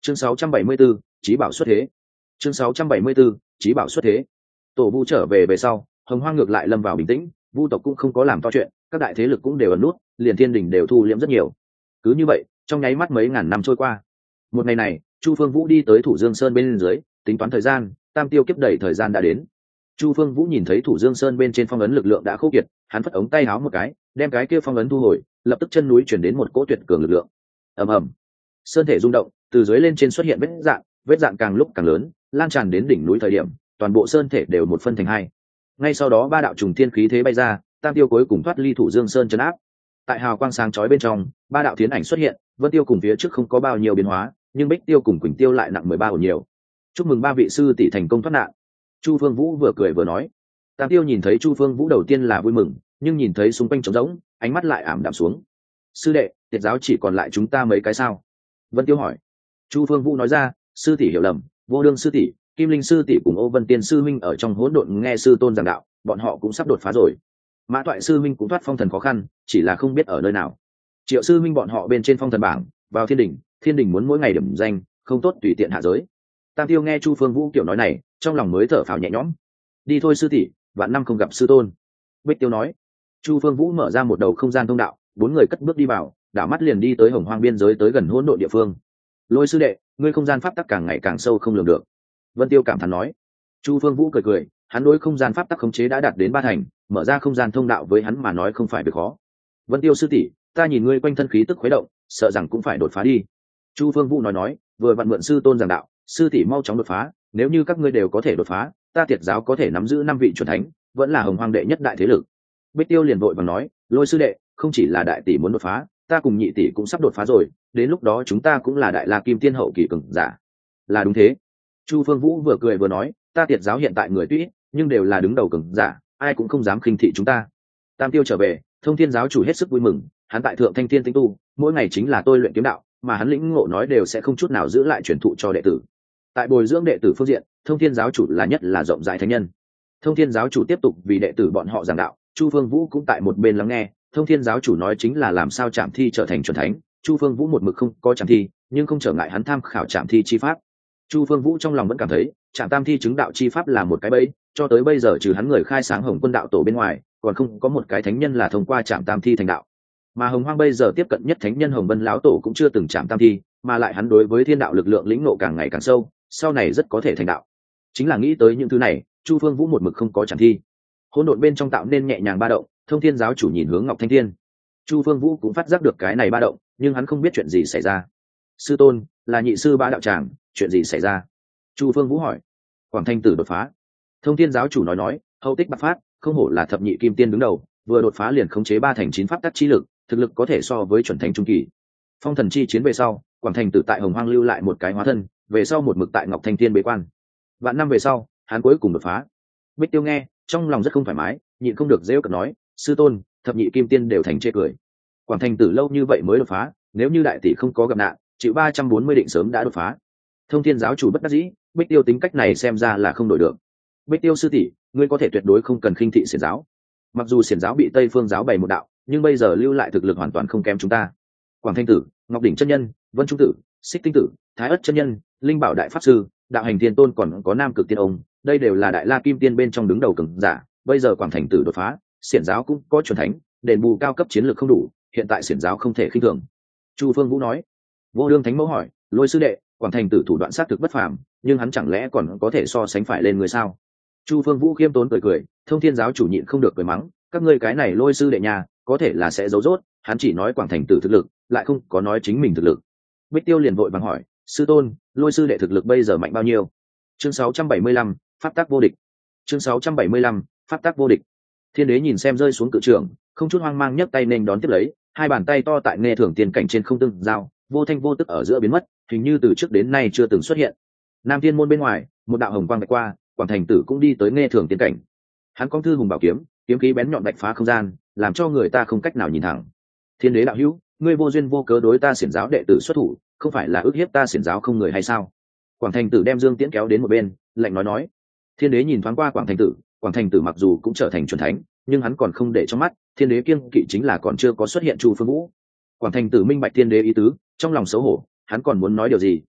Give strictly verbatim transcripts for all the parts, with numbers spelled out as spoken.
chương sáu trăm bảy mươi 674, chí bảo xuất thế. chương sáu trăm bảy mươi 674, chí bảo xuất thế. Tổ vu trở về về sau, Hồng Hoang ngược lại lâm vào bình tĩnh, vu tộc cũng không có làm to chuyện, các đại thế lực cũng đều ẩn nút, liền thiên đình đều thu liễm rất nhiều. Cứ như vậy, trong nháy mắt mấy ngàn năm trôi qua. Một ngày này, Chu Phương Vũ đi tới Thủ Dương Sơn bên dưới, tính toán thời gian, tam tiêu kiếp đẩy thời gian đã đến. Chu Phương Vũ nhìn thấy Thủ Dương Sơn bên trên phong ấn lực lượng đã khô kiệt, hắn phất ống tay áo một cái, đem cái kia phong ấn thu hồi, lập tức chân núi chuyển đến một cỗ tuyệt cường lực lượng. Ầm ầm, sơn thể rung động, từ dưới lên trên xuất hiện vết dạn, vết dạn càng lúc càng lớn, lan tràn đến đỉnh núi thời điểm, toàn bộ sơn thể đều một phân thành hai. Ngay sau đó ba đạo trùng thiên khí thế bay ra, tam tiêu cuối cùng thoát ly Thủ Dương Sơn trấn áp. Tại hào quang sáng chói bên trong, ba đạo tiến ảnh xuất hiện, Vân Tiêu cùng phía trước không có bao nhiêu biến hóa, nhưng Bích Tiêu cùng Quỳnh Tiêu lại nặng mười ba ổ nhiều. Chúc mừng ba vị sư tỷ thành công thoát nạn. Chu Phương Vũ vừa cười vừa nói. Tam Tiêu nhìn thấy Chu Phương Vũ đầu tiên là vui mừng, nhưng nhìn thấy xung quanh trống rỗng, ánh mắt lại ảm đạm xuống. Sư đệ, tiệt giáo chỉ còn lại chúng ta mấy cái sao? Vân Tiêu hỏi. Chu Phương Vũ nói ra, sư tỷ hiểu lầm, vô đương sư tỷ, Kim Linh sư tỷ cùng Ô Vân Tiên sư minh ở trong hỗn độn nghe sư tôn giảng đạo, bọn họ cũng sắp đột phá rồi. Mã Toại sư minh cũng thoát phong thần khó khăn, chỉ là không biết ở nơi nào. Triệu sư minh bọn họ bên trên phong thần bảng, vào thiên đình, thiên đình muốn mỗi ngày điểm danh, không tốt tùy tiện hạ giới. Tam Tiêu nghe Chu Phương Vũ kiểu nói này, trong lòng mới thở phào nhẹ nhõm. Đi thôi sư tỷ, vạn năm không gặp sư tôn. Bích Tiêu nói. Chu Phương Vũ mở ra một đầu không gian thông đạo, bốn người cất bước đi vào, đảo mắt liền đi tới Hồng Hoang biên giới tới gần hỗn độn địa phương. Lôi sư đệ, ngươi không gian pháp tắc càng ngày càng sâu không lường được. Vân Tiêu cảm thán nói. Chu Phương Vũ cười cười, hắn đối không gian pháp tắc khống chế đã đạt đến ba thành, mở ra không gian thông đạo với hắn mà nói không phải việc khó. Vân Tiêu sư tỷ, ta nhìn ngươi quanh thân khí tức khuấy động, sợ rằng cũng phải đột phá đi. Chu Phương Vũ nói nói, vừa vặn mượn sư tôn giảng đạo, sư tỷ mau chóng đột phá, nếu như các ngươi đều có thể đột phá, ta Tiệt giáo có thể nắm giữ năm vị chuẩn thánh, vẫn là Hồng Hoang đệ nhất đại thế lực. Bích Tiêu liền vội vàng nói, Lôi sư đệ, không chỉ là đại tỷ muốn đột phá, ta cùng nhị tỷ cũng sắp đột phá rồi, đến lúc đó chúng ta cũng là đại la kim tiên hậu kỳ cường giả. Là đúng thế. Chu Phương Vũ vừa cười vừa nói, ta Tiệt giáo hiện tại người tuy ít, nhưng đều là đứng đầu cường giả, ai cũng không dám khinh thị chúng ta. Tam Tiêu trở về, Thông Thiên giáo chủ hết sức vui mừng, hắn tại thượng thanh thiên tinh tu, mỗi ngày chính là tôi luyện kiếm đạo, mà hắn lĩnh ngộ nói đều sẽ không chút nào giữ lại truyền thụ cho đệ tử. Tại bồi dưỡng đệ tử phương diện, Thông Thiên giáo chủ là nhất là rộng rãi thánh nhân. Thông Thiên giáo chủ tiếp tục vì đệ tử bọn họ giảng đạo, Chu Phương Vũ cũng tại một bên lắng nghe. Thông Thiên giáo chủ nói chính là làm sao Trảm Thi trở thành chuẩn thánh, Chu Phương Vũ một mực không có Trảm Thi, nhưng không trở ngại hắn tham khảo Trảm Thi chi pháp. Chu Phương Vũ trong lòng vẫn cảm thấy, Trảm Tam Thi chứng đạo chi pháp là một cái bẫy, cho tới bây giờ trừ hắn người khai sáng Hồng Quân đạo tổ bên ngoài, còn không có một cái thánh nhân là thông qua Trảm Tam Thi thành đạo. Mà Hồng Hoang bây giờ tiếp cận nhất thánh nhân Hồng Vân lão tổ cũng chưa từng Trảm Tam Thi, mà lại hắn đối với thiên đạo lực lượng lĩnh ngộ càng ngày càng sâu, sau này rất có thể thành đạo. Chính là nghĩ tới những thứ này, Chu Phương Vũ một mực không có Trảm Thi. Hỗn độn bên trong tạo nên nhẹ nhàng ba động, Thông Thiên giáo chủ nhìn hướng Ngọc Thanh Thiên. Chu Phương Vũ cũng phát giác được cái này ba động, nhưng hắn không biết chuyện gì xảy ra. Sư tôn, là nhị sư Bá đạo tràng, chuyện gì xảy ra? Chu Phương Vũ hỏi. Quảng Thanh Tử đột phá. Thông Thiên giáo chủ nói nói, hậu tích bạc phát, không hổ là thập nhị kim tiên đứng đầu, vừa đột phá liền khống chế ba thành chín pháp tắc chi lực, thực lực có thể so với chuẩn thánh trung kỳ. Phong thần chi chiến về sau, Quảng Thanh Tử tại Hồng Hoang lưu lại một cái hóa thân, về sau một mực tại Ngọc Thanh Thiên bế quan. Vạn năm về sau, hắn cuối cùng đột phá. Bích Tiêu nghe, trong lòng rất không thoải mái, nhịn không được giễu cợt nói, sư tôn, thập nhị kim tiên đều thành chê cười. Quảng Thanh Tử lâu như vậy mới đột phá, nếu như đại tỷ không có gặp nạn, chịu ba trăm bốn mươi định sớm đã đột phá. Thông Thiên giáo chủ bất đắc dĩ, Bích Tiêu tính cách này xem ra là không đổi được. Bích Tiêu sư tỷ, ngươi có thể tuyệt đối không cần khinh thị xiển giáo. Mặc dù xiển giáo bị Tây Phương giáo bày một đạo, nhưng bây giờ lưu lại thực lực hoàn toàn không kém chúng ta. Quảng Thanh Tử, Ngọc Đỉnh chân nhân, Vân Trung Tử, Xích Tinh Tử, Thái Ất chân nhân, Linh Bảo đại pháp sư, Đạo Hành Thiên Tôn còn có Nam Cực Tiên ông, đây đều là đại la kim tiên bên trong đứng đầu cường giả. Bây giờ Quảng Thanh Tử đột phá, xiển giáo cũng có chuẩn thánh, đền bù cao cấp chiến lược không đủ, hiện tại xiển giáo không thể khinh thường. Chu Phương Vũ nói. Vô đương thánh mẫu hỏi, Lôi sư đệ, Quảng Thanh Tử thủ đoạn sát thực bất phàm, nhưng hắn chẳng lẽ còn có thể so sánh phải lên người sao? Chu Phương Vũ khiêm tốn cười cười, Thông Thiên giáo chủ nhịn không được cười mắng, các ngươi cái này Lôi sư đệ nhà, có thể là sẽ giấu rốt, hắn chỉ nói Quảng Thanh Tử thực lực, lại không có nói chính mình thực lực. Bích Tiêu liền vội vàng hỏi, sư tôn, Lôi sư đệ thực lực bây giờ mạnh bao nhiêu? Chương sáu trăm bảy mươi lăm, pháp tắc vô địch. Chương sáu trăm bảy mươi lăm, pháp tắc vô địch. Thiên đế nhìn xem rơi xuống cự trường, không chút hoang mang nhấc tay nên đón tiếp lấy, hai bàn tay to tại nghe thưởng tiền cảnh trên không tương giao, vô thanh vô tức ở giữa biến mất, hình như từ trước đến nay chưa từng xuất hiện. Nam Thiên môn bên ngoài, một đạo hồng quang vạch qua, Quảng Thanh Tử cũng đi tới nghe thưởng tiền cảnh. Hắn cong thư hùng bảo kiếm, kiếm khí bén nhọn vạch phá không gian, làm cho người ta không cách nào nhìn thẳng. Thiên đế đạo hữu, ngươi vô duyên vô cớ đối ta xiển giáo đệ tử xuất thủ, không phải là ức hiếp ta xiển giáo không người hay sao? Quảng Thanh Tử đem Dương Tiễn kéo đến một bên, lạnh nói nói. Thiên đế nhìn thoáng qua Quảng Thanh Tử, Quảng Thanh Tử mặc dù cũng trở thành chuẩn thánh, nhưng hắn còn không để trong mắt, thiên đế kiêng kỵ chính là còn chưa có xuất hiện Chu Phương Vũ. Quảng Thanh Tử minh bạch thiên đế ý tứ, trong lòng xấu hổ, hắn còn muốn nói điều gì,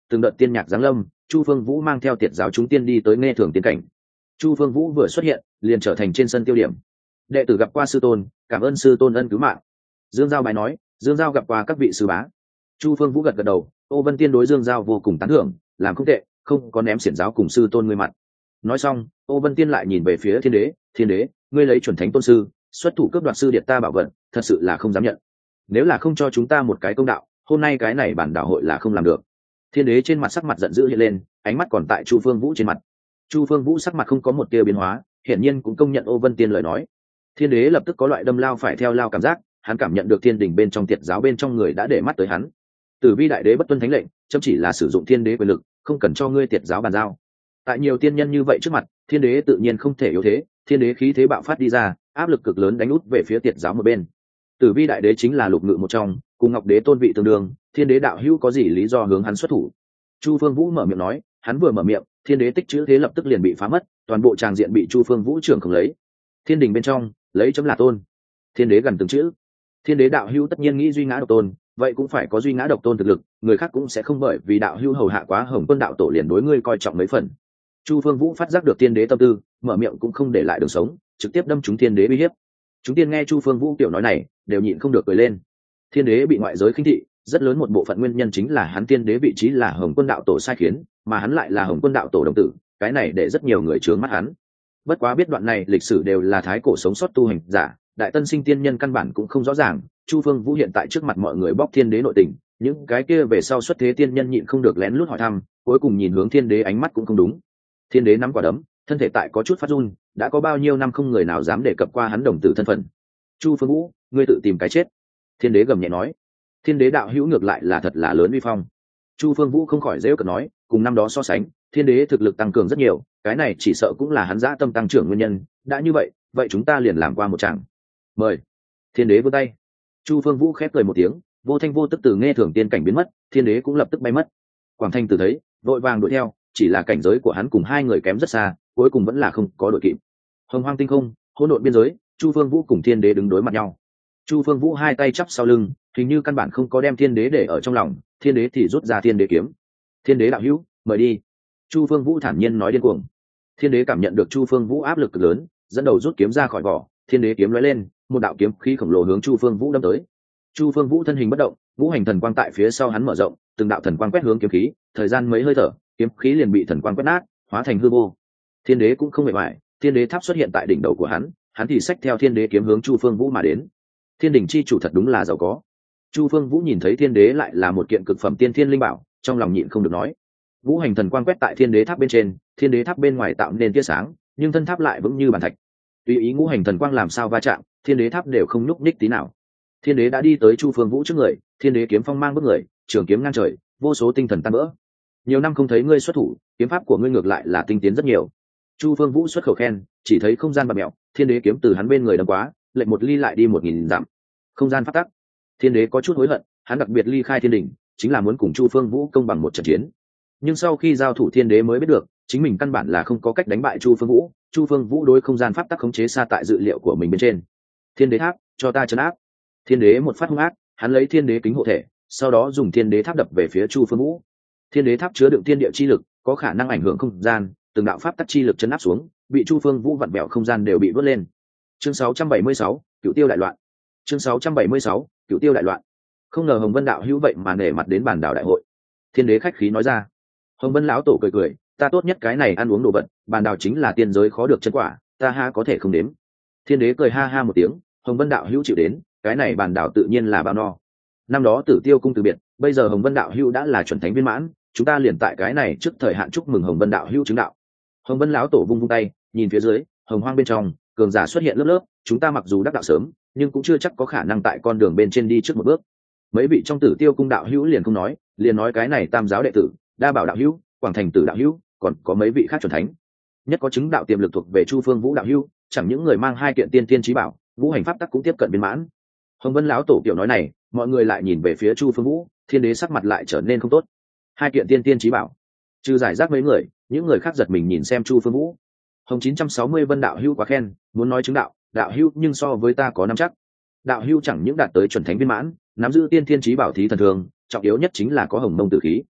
từng đợt tiên nhạc giáng lâm, Chu Phương Vũ mang theo tiệt giáo chúng tiên đi tới nghe thường tiên cảnh. Chu Phương Vũ vừa xuất hiện liền trở thành trên sân tiêu điểm. Đệ tử gặp qua sư tôn, cảm ơn sư tôn ân cứu mạng. Dương Giao bài nói, Dương Giao gặp qua các vị sư bá. Chu Phương Vũ gật gật đầu, Ô Vân Tiên đối Dương Giao vô cùng tán thưởng, làm không tệ, không có ném xiển giáo cùng sư tôn ngươi mặt. Nói xong, Ô Vân Tiên lại nhìn về phía Thiên Đế, Thiên Đế, ngươi lấy chuẩn thánh tôn sư, xuất thủ cướp đoạt sư điệt ta bảo vật, thật sự là không dám nhận. Nếu là không cho chúng ta một cái công đạo, hôm nay cái này bản đạo hội là không làm được. Thiên Đế trên mặt sắc mặt giận dữ hiện lên, ánh mắt còn tại Chu Phương Vũ trên mặt. Chu Phương Vũ sắc mặt không có một tia biến hóa, hiển nhiên cũng công nhận Ô Vân Tiên lời nói. Thiên Đế lập tức có loại đâm lao phải theo lao cảm giác, hắn cảm nhận được thiên đình bên trong tiệt giáo bên trong người đã để mắt tới hắn. Tử Vi đại đế bất tuân thánh lệnh, chấm chỉ là sử dụng thiên đế quyền lực, không cần cho ngươi tiệt giáo bàn giao. Tại nhiều tiên nhân như vậy trước mặt, thiên đế tự nhiên không thể yếu thế, thiên đế khí thế bạo phát đi ra, áp lực cực lớn đánh út về phía tiệt giáo một bên. Tử Vi đại đế chính là lục ngự một trong, cùng Ngọc đế tôn vị tương đương, thiên đế đạo hữu có gì lý do hướng hắn xuất thủ? Chu Phương Vũ mở miệng nói, hắn vừa mở miệng, thiên đế tích chữ thế lập tức liền bị phá mất, toàn bộ tràng diện bị Chu Phương Vũ trưởng không lấy. Thiên đình bên trong, lấy chấm là tôn. Thiên đế gần từng chữ. Thiên đế đạo hữu tất nhiên nghĩ duy ngã độc tôn, vậy cũng phải có duy ngã độc tôn thực lực, người khác cũng sẽ không bởi vì đạo hữu hầu hạ quá Hồng Quân đạo tổ liền đối ngươi coi trọng mấy phần. Chu Phương Vũ phát giác được thiên đế tâm tư, mở miệng cũng không để lại đường sống, trực tiếp đâm trúng thiên đế uy hiếp. Chúng tiên nghe Chu Phương Vũ tiểu nói này, đều nhịn không được cười lên. Thiên đế bị ngoại giới khinh thị, rất lớn một bộ phận nguyên nhân chính là hắn thiên đế vị trí là Hồng Quân đạo tổ sai khiến, mà hắn lại là Hồng Quân đạo tổ đồng tử, cái này để rất nhiều người trướng mắt hắn. Bất quá biết đoạn này lịch sử đều là thái cổ sống sót tu hành giả, đại tân sinh tiên nhân căn bản cũng không rõ ràng. Chu Phương Vũ hiện tại trước mặt mọi người bóc thiên đế nội tình, những cái kia về sau xuất thế tiên nhân nhịn không được lén lút hỏi thăm, cuối cùng nhìn hướng thiên đế ánh mắt cũng không đúng. Thiên đế nắm quả đấm, thân thể tại có chút phát run, đã có bao nhiêu năm không người nào dám đề cập qua hắn đồng tử thân phận. Chu Phương Vũ, ngươi tự tìm cái chết. Thiên đế gầm nhẹ nói. Thiên đế đạo hữu ngược lại là thật là lớn uy phong. Chu Phương Vũ không khỏi giễu cợt nói, cùng năm đó so sánh, thiên đế thực lực tăng cường rất nhiều, cái này chỉ sợ cũng là hắn dã tâm tăng trưởng nguyên nhân. Đã như vậy, vậy chúng ta liền làm qua một tràng. Mời. Thiên đế vươn tay. Chu Phương Vũ khép cười một tiếng, vô thanh vô tức từ nghe thường tiên cảnh biến mất, thiên đế cũng lập tức bay mất. Quảng Thanh Tử thấy, vội vàng đuổi theo, chỉ là cảnh giới của hắn cùng hai người kém rất xa, cuối cùng vẫn là không có đội kịp. Hồng Hoang tinh không, hỗn độn biên giới, Chu Phương Vũ cùng thiên đế đứng đối mặt nhau. Chu Phương Vũ hai tay chắp sau lưng, hình như căn bản không có đem thiên đế để ở trong lòng, thiên đế thì rút ra thiên đế kiếm. Thiên đế đạo hữu, mời đi. Chu Phương Vũ thản nhiên nói điên cuồng. Thiên đế cảm nhận được Chu Phương Vũ áp lực cực lớn, dẫn đầu rút kiếm ra khỏi vỏ, thiên đế kiếm lóe lên, một đạo kiếm khí khổng lồ hướng Chu Phương Vũ đâm tới. Chu Phương Vũ thân hình bất động, ngũ hành thần quang tại phía sau hắn mở rộng, từng đạo thần quang quét hướng kiếm khí, thời gian mấy hơi thở, kiếm khí liền bị thần quang quét nát, hóa thành hư vô. Thiên đế cũng không mệt mỏi, thiên đế tháp xuất hiện tại đỉnh đầu của hắn, hắn thì xách theo thiên đế kiếm hướng Chu Phương Vũ mà đến. Thiên đình chi chủ thật đúng là giàu có. Chu Phương Vũ nhìn thấy thiên đế lại là một kiện cực phẩm tiên thiên linh bảo, trong lòng nhịn không được nói. Ngũ hành thần quang quét tại thiên đế tháp bên trên, thiên đế tháp bên ngoài tạo nên tia sáng, nhưng thân tháp lại vững như bàn thạch. Tùy ý ngũ hành thần quang làm sao va chạm, thiên đế tháp đều không nhúc nhích tí nào. Thiên đế đã đi tới Chu Phương Vũ trước người, thiên đế kiếm phong mang bước người, trường kiếm ngang trời, vô số tinh thần tan vỡ. Nhiều năm không thấy ngươi xuất thủ, kiếm pháp của ngươi ngược lại là tinh tiến rất nhiều. Chu Phương Vũ xuất khẩu khen, chỉ thấy không gian bạt mẹo, thiên đế kiếm từ hắn bên người đâm quá, lệnh một ly lại đi một nghìn dặm. Không gian phát tắc. Thiên đế có chút hối hận, hắn đặc biệt ly khai thiên đình, chính là muốn cùng Chu Phương Vũ công bằng một trận chiến. Nhưng sau khi giao thủ thiên đế mới biết được, chính mình căn bản là không có cách đánh bại Chu Phương Vũ. Chu Phương Vũ đối không gian pháp tắc khống chế xa tại dự liệu của mình bên trên. Thiên đế tháp, cho ta trấn áp. Thiên đế một phát hung ác, hắn lấy thiên đế kính hộ thể, sau đó dùng thiên đế tháp đập về phía Chu Phương Vũ. Thiên đế tháp chứa đựng thiên địa chi lực, có khả năng ảnh hưởng không gian, từng đạo pháp tắc chi lực chấn áp xuống, bị Chu Phương Vũ vặn bẹo không gian đều bị vớt lên. Chương sáu trăm bảy mươi sáu, Cửu Tiêu đại loạn. Chương sáu trăm bảy mươi sáu, Cửu Tiêu đại loạn. Không ngờ Hồng Vân đạo hữu vậy mà nể mặt đến bản đảo đại hội. Thiên đế khách khí nói ra. Hồng Vân lão tổ cười cười, ta tốt nhất cái này ăn uống đồ vật, bản đảo chính là tiên giới khó được chân quả, ta ha có thể không đếm. Thiên đế cười ha ha một tiếng, Hồng Vân đạo hữu chịu đến, cái này bản đảo tự nhiên là bao no. Năm đó Tử Tiêu cung từ biệt, bây giờ Hồng Vân đạo hữu đã là chuẩn thánh viên mãn, chúng ta liền tại cái này trước thời hạn chúc mừng Hồng Vân đạo hữu chứng đạo. Hồng Vân lão tổ vung vung tay, nhìn phía dưới, hồng hoang bên trong, cường giả xuất hiện lớp lớp, chúng ta mặc dù đắc đạo sớm, nhưng cũng chưa chắc có khả năng tại con đường bên trên đi trước một bước. Mấy vị trong Tử Tiêu cung đạo hữu liền không nói, liền nói cái này Tam giáo đệ tử, Đa Bảo đạo hữu, Quảng Thành Tử đạo hữu, còn có mấy vị khác chuẩn thánh. Nhất có chứng đạo tiềm lực thuộc về Chu Phương Vũ đạo hữu, chẳng những người mang hai kiện tiên tiên chí bảo, ngũ hành pháp tắc cũng tiếp cận viên mãn. Hồng Vân lão tổ tiểu nói này, mọi người lại nhìn về phía Chu Phương Vũ, thiên đế sắc mặt lại trở nên không tốt. Hai kiện tiên tiên chí bảo, trừ giải rác mấy người, những người khác giật mình nhìn xem Chu Phương Vũ. Hồng chín trăm sáu mươi Vân đạo hữu quá khen, muốn nói chứng đạo, đạo hữu nhưng so với ta có nắm chắc. Đạo hữu chẳng những đạt tới chuẩn thánh viên mãn, nắm giữ tiên thiên chí bảo thí thần thường, trọng yếu nhất chính là có hồng mông tử khí.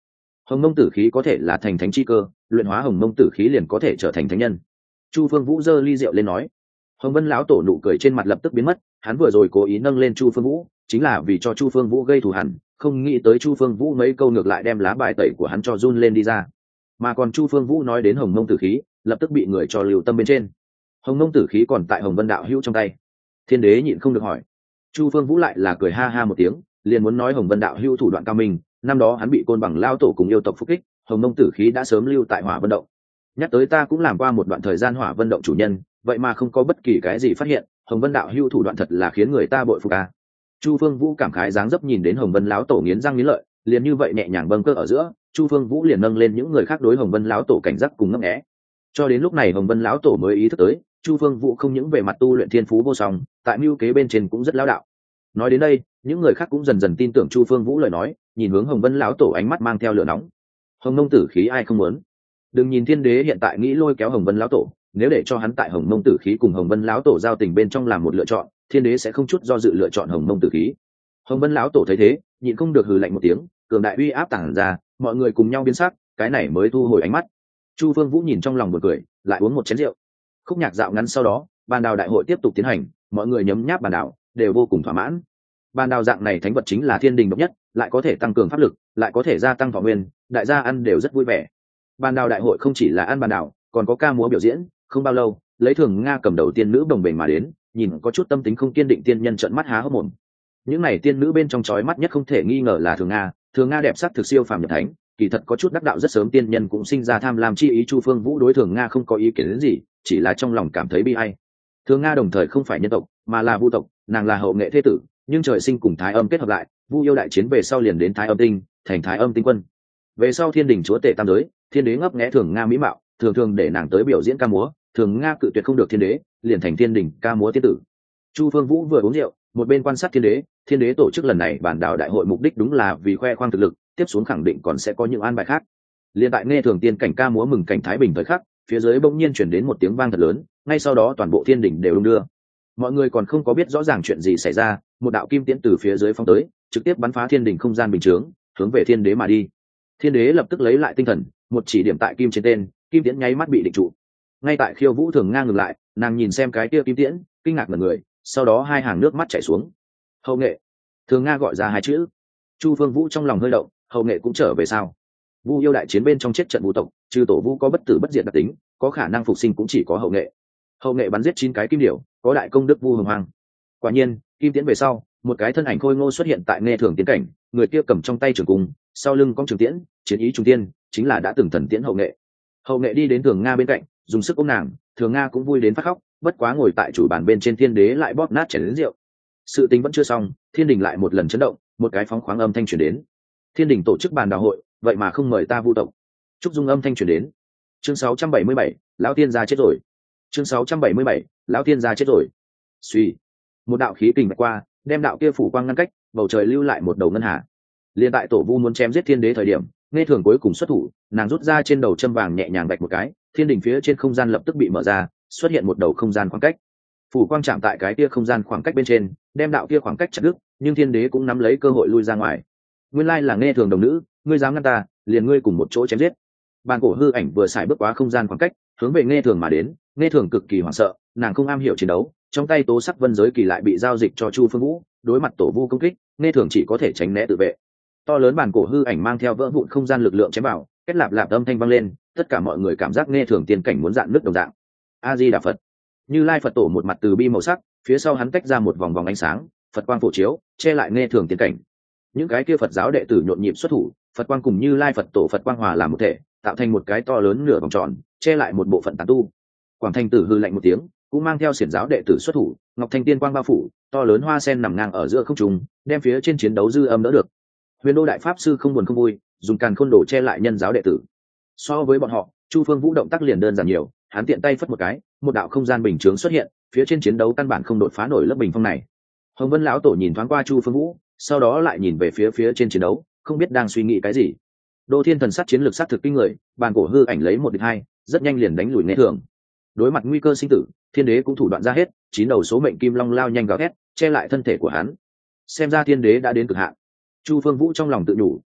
Hồng mông tử khí có thể là thành thánh chi cơ, luyện hóa hồng mông tử khí liền có thể trở thành thánh nhân. Chu Phương Vũ giơ ly rượu lên nói. Hồng Vân lão tổ nụ cười trên mặt lập tức biến mất, hắn vừa rồi cố ý nâng lên Chu Phương Vũ chính là vì cho Chu Phương Vũ gây thù hằn, không nghĩ tới Chu Phương Vũ mấy câu ngược lại đem lá bài tẩy của hắn cho run lên đi ra. Mà còn Chu Phương Vũ nói đến hồng mông tử khí, lập tức bị người cho lưu tâm bên trên. Hồng mông tử khí còn tại Hồng Vân đạo hữu trong tay. Thiên đế nhịn không được hỏi. Chu Phương Vũ lại là cười ha ha một tiếng, liền muốn nói Hồng Vân đạo hữu thủ đoạn cao minh, năm đó hắn bị côn bằng lao tổ cùng yêu tộc phục kích, hồng mông tử khí đã sớm lưu tại Hỏa Vân động. Nhắc tới ta cũng làm qua một đoạn thời gian Hỏa Vân động chủ nhân, vậy mà không có bất kỳ cái gì phát hiện, Hồng Vân đạo hữu thủ đoạn thật là khiến người ta bội phục a. Chu Phương Vũ cảm khái dáng dấp nhìn đến Hồng Vân lão tổ nghiến răng nghiến lợi, liền như vậy nhẹ nhàng bâng cơ ở giữa, Chu Phương Vũ liền nâng lên những người khác đối Hồng Vân lão tổ cảnh giác cùng ngấp nghé. Cho đến lúc này Hồng Vân lão tổ mới ý thức tới, Chu Phương Vũ không những về mặt tu luyện thiên phú vô song, tại mưu kế bên trên cũng rất lão đạo. Nói đến đây, những người khác cũng dần dần tin tưởng Chu Phương Vũ lời nói, nhìn hướng Hồng Vân lão tổ ánh mắt mang theo lửa nóng. Hồng mông tử khí ai không muốn? Đừng nhìn Thiên đế hiện tại nghĩ lôi kéo Hồng Vân lão tổ, nếu để cho hắn tại Hồng mông tử khí cùng Hồng Vân lão tổ giao tình bên trong làm một lựa chọn, Thiên đế sẽ không chút do dự lựa chọn Hồng mông tử khí. Hồng Vân lão tổ thấy thế, nhịn không được hừ lạnh một tiếng, cường đại uy áp tàng ra, mọi người cùng nhau biến sắc, cái này mới thu hồi ánh mắt. Chu Phương Vũ nhìn trong lòng buồn cười, lại uống một chén rượu. Khúc nhạc dạo ngắn sau đó, bàn đào đại hội tiếp tục tiến hành, mọi người nhấm nháp bàn đào, đều vô cùng thỏa mãn. Bàn đào dạng này thánh vật chính là thiên đình độc nhất, lại có thể tăng cường pháp lực, lại có thể gia tăng thọ nguyên, đại gia ăn đều rất vui vẻ. Bàn đào đại hội không chỉ là ăn bàn đào, còn có ca múa biểu diễn, không bao lâu, lấy Thường Nga cầm đầu tiên nữ đồng bền mà đến, nhìn có chút tâm tính không kiên định tiên nhân trợn mắt há hốc mồm. Những này tiên nữ bên trong chói mắt nhất không thể nghi ngờ là Thường Nga, Thường Nga đẹp sắc thực siêu phàm nhập thánh, kỳ thật có chút đắc đạo rất sớm, tiên nhân cũng sinh ra tham lam chi ý. Chu Phương Vũ đối Thường Nga không có ý kiến đến gì, chỉ là trong lòng cảm thấy bi ai. Thường Nga đồng thời không phải nhân tộc, mà là vu tộc, nàng là hậu nghệ thế tử, nhưng trời sinh cùng Thái Âm kết hợp lại, Vu yêu đại chiến về sau liền đến Thái Âm tinh, thành Thái Âm tinh quân. Về sau thiên đình chúa tể tam giới, thiên đế ngấp nghé Thường Nga mỹ mạo, thường thường để nàng tới biểu diễn ca múa, Thường Nga cự tuyệt không được thiên đế, liền thành thiên đình ca múa tiên tử. Chu Phương Vũ vừa uống rượu, một bên quan sát thiên đế. Thiên đế tổ chức lần này bản đảo đại hội mục đích đúng là vì khoe khoang thực lực, tiếp xuống khẳng định còn sẽ có những an bài khác. Liên tại nghe thường tiên cảnh ca múa mừng cảnh thái bình thời khắc, phía dưới bỗng nhiên chuyển đến một tiếng vang thật lớn, ngay sau đó toàn bộ thiên đình đều đung đưa. Mọi người còn không có biết rõ ràng chuyện gì xảy ra, một đạo kim tiễn từ phía dưới phóng tới, trực tiếp bắn phá thiên đình không gian bình chướng, hướng về thiên đế mà đi. Thiên đế lập tức lấy lại tinh thần, một chỉ điểm tại kim trên tên, kim tiễn nháy mắt bị định trụ. Ngay tại Khiêu Vũ Thường Nga ngừng lại, nàng nhìn xem cái kia kim tiễn, kinh ngạc ngẩn người, sau đó hai hàng nước mắt chảy xuống. Hậu nghệ. Thường Nga gọi ra hai chữ. Chu Phương Vũ trong lòng hơi động, hậu nghệ cũng trở về sao? Vu yêu đại chiến bên trong chết trận Vu tộc, trừ tổ Vu có bất tử bất diệt đặc tính, có khả năng phục sinh cũng chỉ có hậu nghệ. Hậu nghệ bắn giết chín cái kim điểu, có đại công đức Vu hồng hoàng. Quả nhiên, kim tiễn về sau, một cái thân ảnh khôi ngô xuất hiện tại nghe thường tiến cảnh, người kia cầm trong tay trường cung, sau lưng cong trường tiễn, chiến ý trung tiên, chính là đã từng thần tiễn hậu nghệ. Hậu nghệ đi đến Thường Nga bên cạnh, dùng sức ôm nàng, Thường Nga cũng vui đến phát khóc, bất quá ngồi tại chủ bàn bên trên thiên đế lại bóp nát chén rượu. Sự tình vẫn chưa xong, thiên đình lại một lần chấn động, một cái phóng khoáng âm thanh truyền đến. Thiên đình tổ chức bàn đào hội, vậy mà không mời ta Vu tộc. Trúc Dung âm thanh truyền đến. Chương sáu trăm bảy mươi bảy, lão tiên gia chết rồi. Chương sáu trăm bảy mươi bảy, lão tiên gia chết rồi. Suy, một đạo khí kình bạch qua, đem đạo kia phủ quang ngăn cách, bầu trời lưu lại một đầu ngân hà. Liên tại tổ Vu muốn chém giết thiên đế thời điểm, nghe thường cuối cùng xuất thủ, nàng rút ra trên đầu châm vàng nhẹ nhàng bạch một cái, thiên đình phía trên không gian lập tức bị mở ra, xuất hiện một đầu không gian khoảng cách. Phủ quang chạm tại cái kia không gian khoảng cách bên trên, đem đạo kia khoảng cách chặt đứt, nhưng thiên đế cũng nắm lấy cơ hội lui ra ngoài. Nguyên lai là nghe thường đồng nữ, ngươi dám ngăn ta, liền ngươi cùng một chỗ chém giết. Bàn cổ hư ảnh vừa xài bước qua không gian khoảng cách, hướng về nghe thường mà đến. Nghe thường cực kỳ hoảng sợ, nàng không am hiểu chiến đấu, trong tay tố sắc vân giới kỳ lại bị giao dịch cho Chu Phương Vũ, đối mặt tổ Vu công kích, nghe thường chỉ có thể tránh né tự vệ. To lớn bàn cổ hư ảnh mang theo vỡ vụn không gian lực lượng chém vào, kết lạp lạp âm thanh vang lên, tất cả mọi người cảm giác nghe thường tiên cảnh muốn dạn nước đồng dạng. A Di Đà Phật. Như Lai Phật tổ một mặt từ bi màu sắc, phía sau hắn tách ra một vòng vòng ánh sáng, Phật quang phổ chiếu, che lại nghe thường tiên cảnh. Những cái kia Phật giáo đệ tử nhộn nhịp xuất thủ, Phật quang cùng Như Lai Phật tổ Phật quang hòa làm một thể, tạo thành một cái to lớn nửa vòng tròn, che lại một bộ phận tán tu. Quảng Thanh tử hư lạnh một tiếng, cũng mang theo xiển giáo đệ tử xuất thủ, Ngọc Thanh tiên quang bao phủ, to lớn hoa sen nằm ngang ở giữa không trung, đem phía trên chiến đấu dư âm đỡ được. Huyền Đô đại pháp sư không buồn không vui, dùng càn khôn đồ che lại nhân giáo đệ tử. So với bọn họ, Chu Phương Vũ động tác liền đơn giản nhiều, hắn tiện tay phất một cái, một đạo không gian bình chướng xuất hiện, phía trên chiến đấu căn bản không đột phá nổi lớp bình phong này. Hồng Vân lão tổ nhìn thoáng qua Chu Phương Vũ, sau đó lại nhìn về phía phía trên chiến đấu, không biết đang suy nghĩ cái gì. Đô Thiên thần sát chiến lược sát thực kinh người, bàn cổ hư ảnh lấy một địch hai, rất nhanh liền đánh lùi nghe thường. Đối mặt nguy cơ sinh tử, thiên đế cũng thủ đoạn ra hết, chín đầu số mệnh kim long lao nhanh gào thét, che lại thân thể của hắn. Xem ra thiên đế đã đến cực hạn. Chu Phương Vũ trong lòng tự nhủ,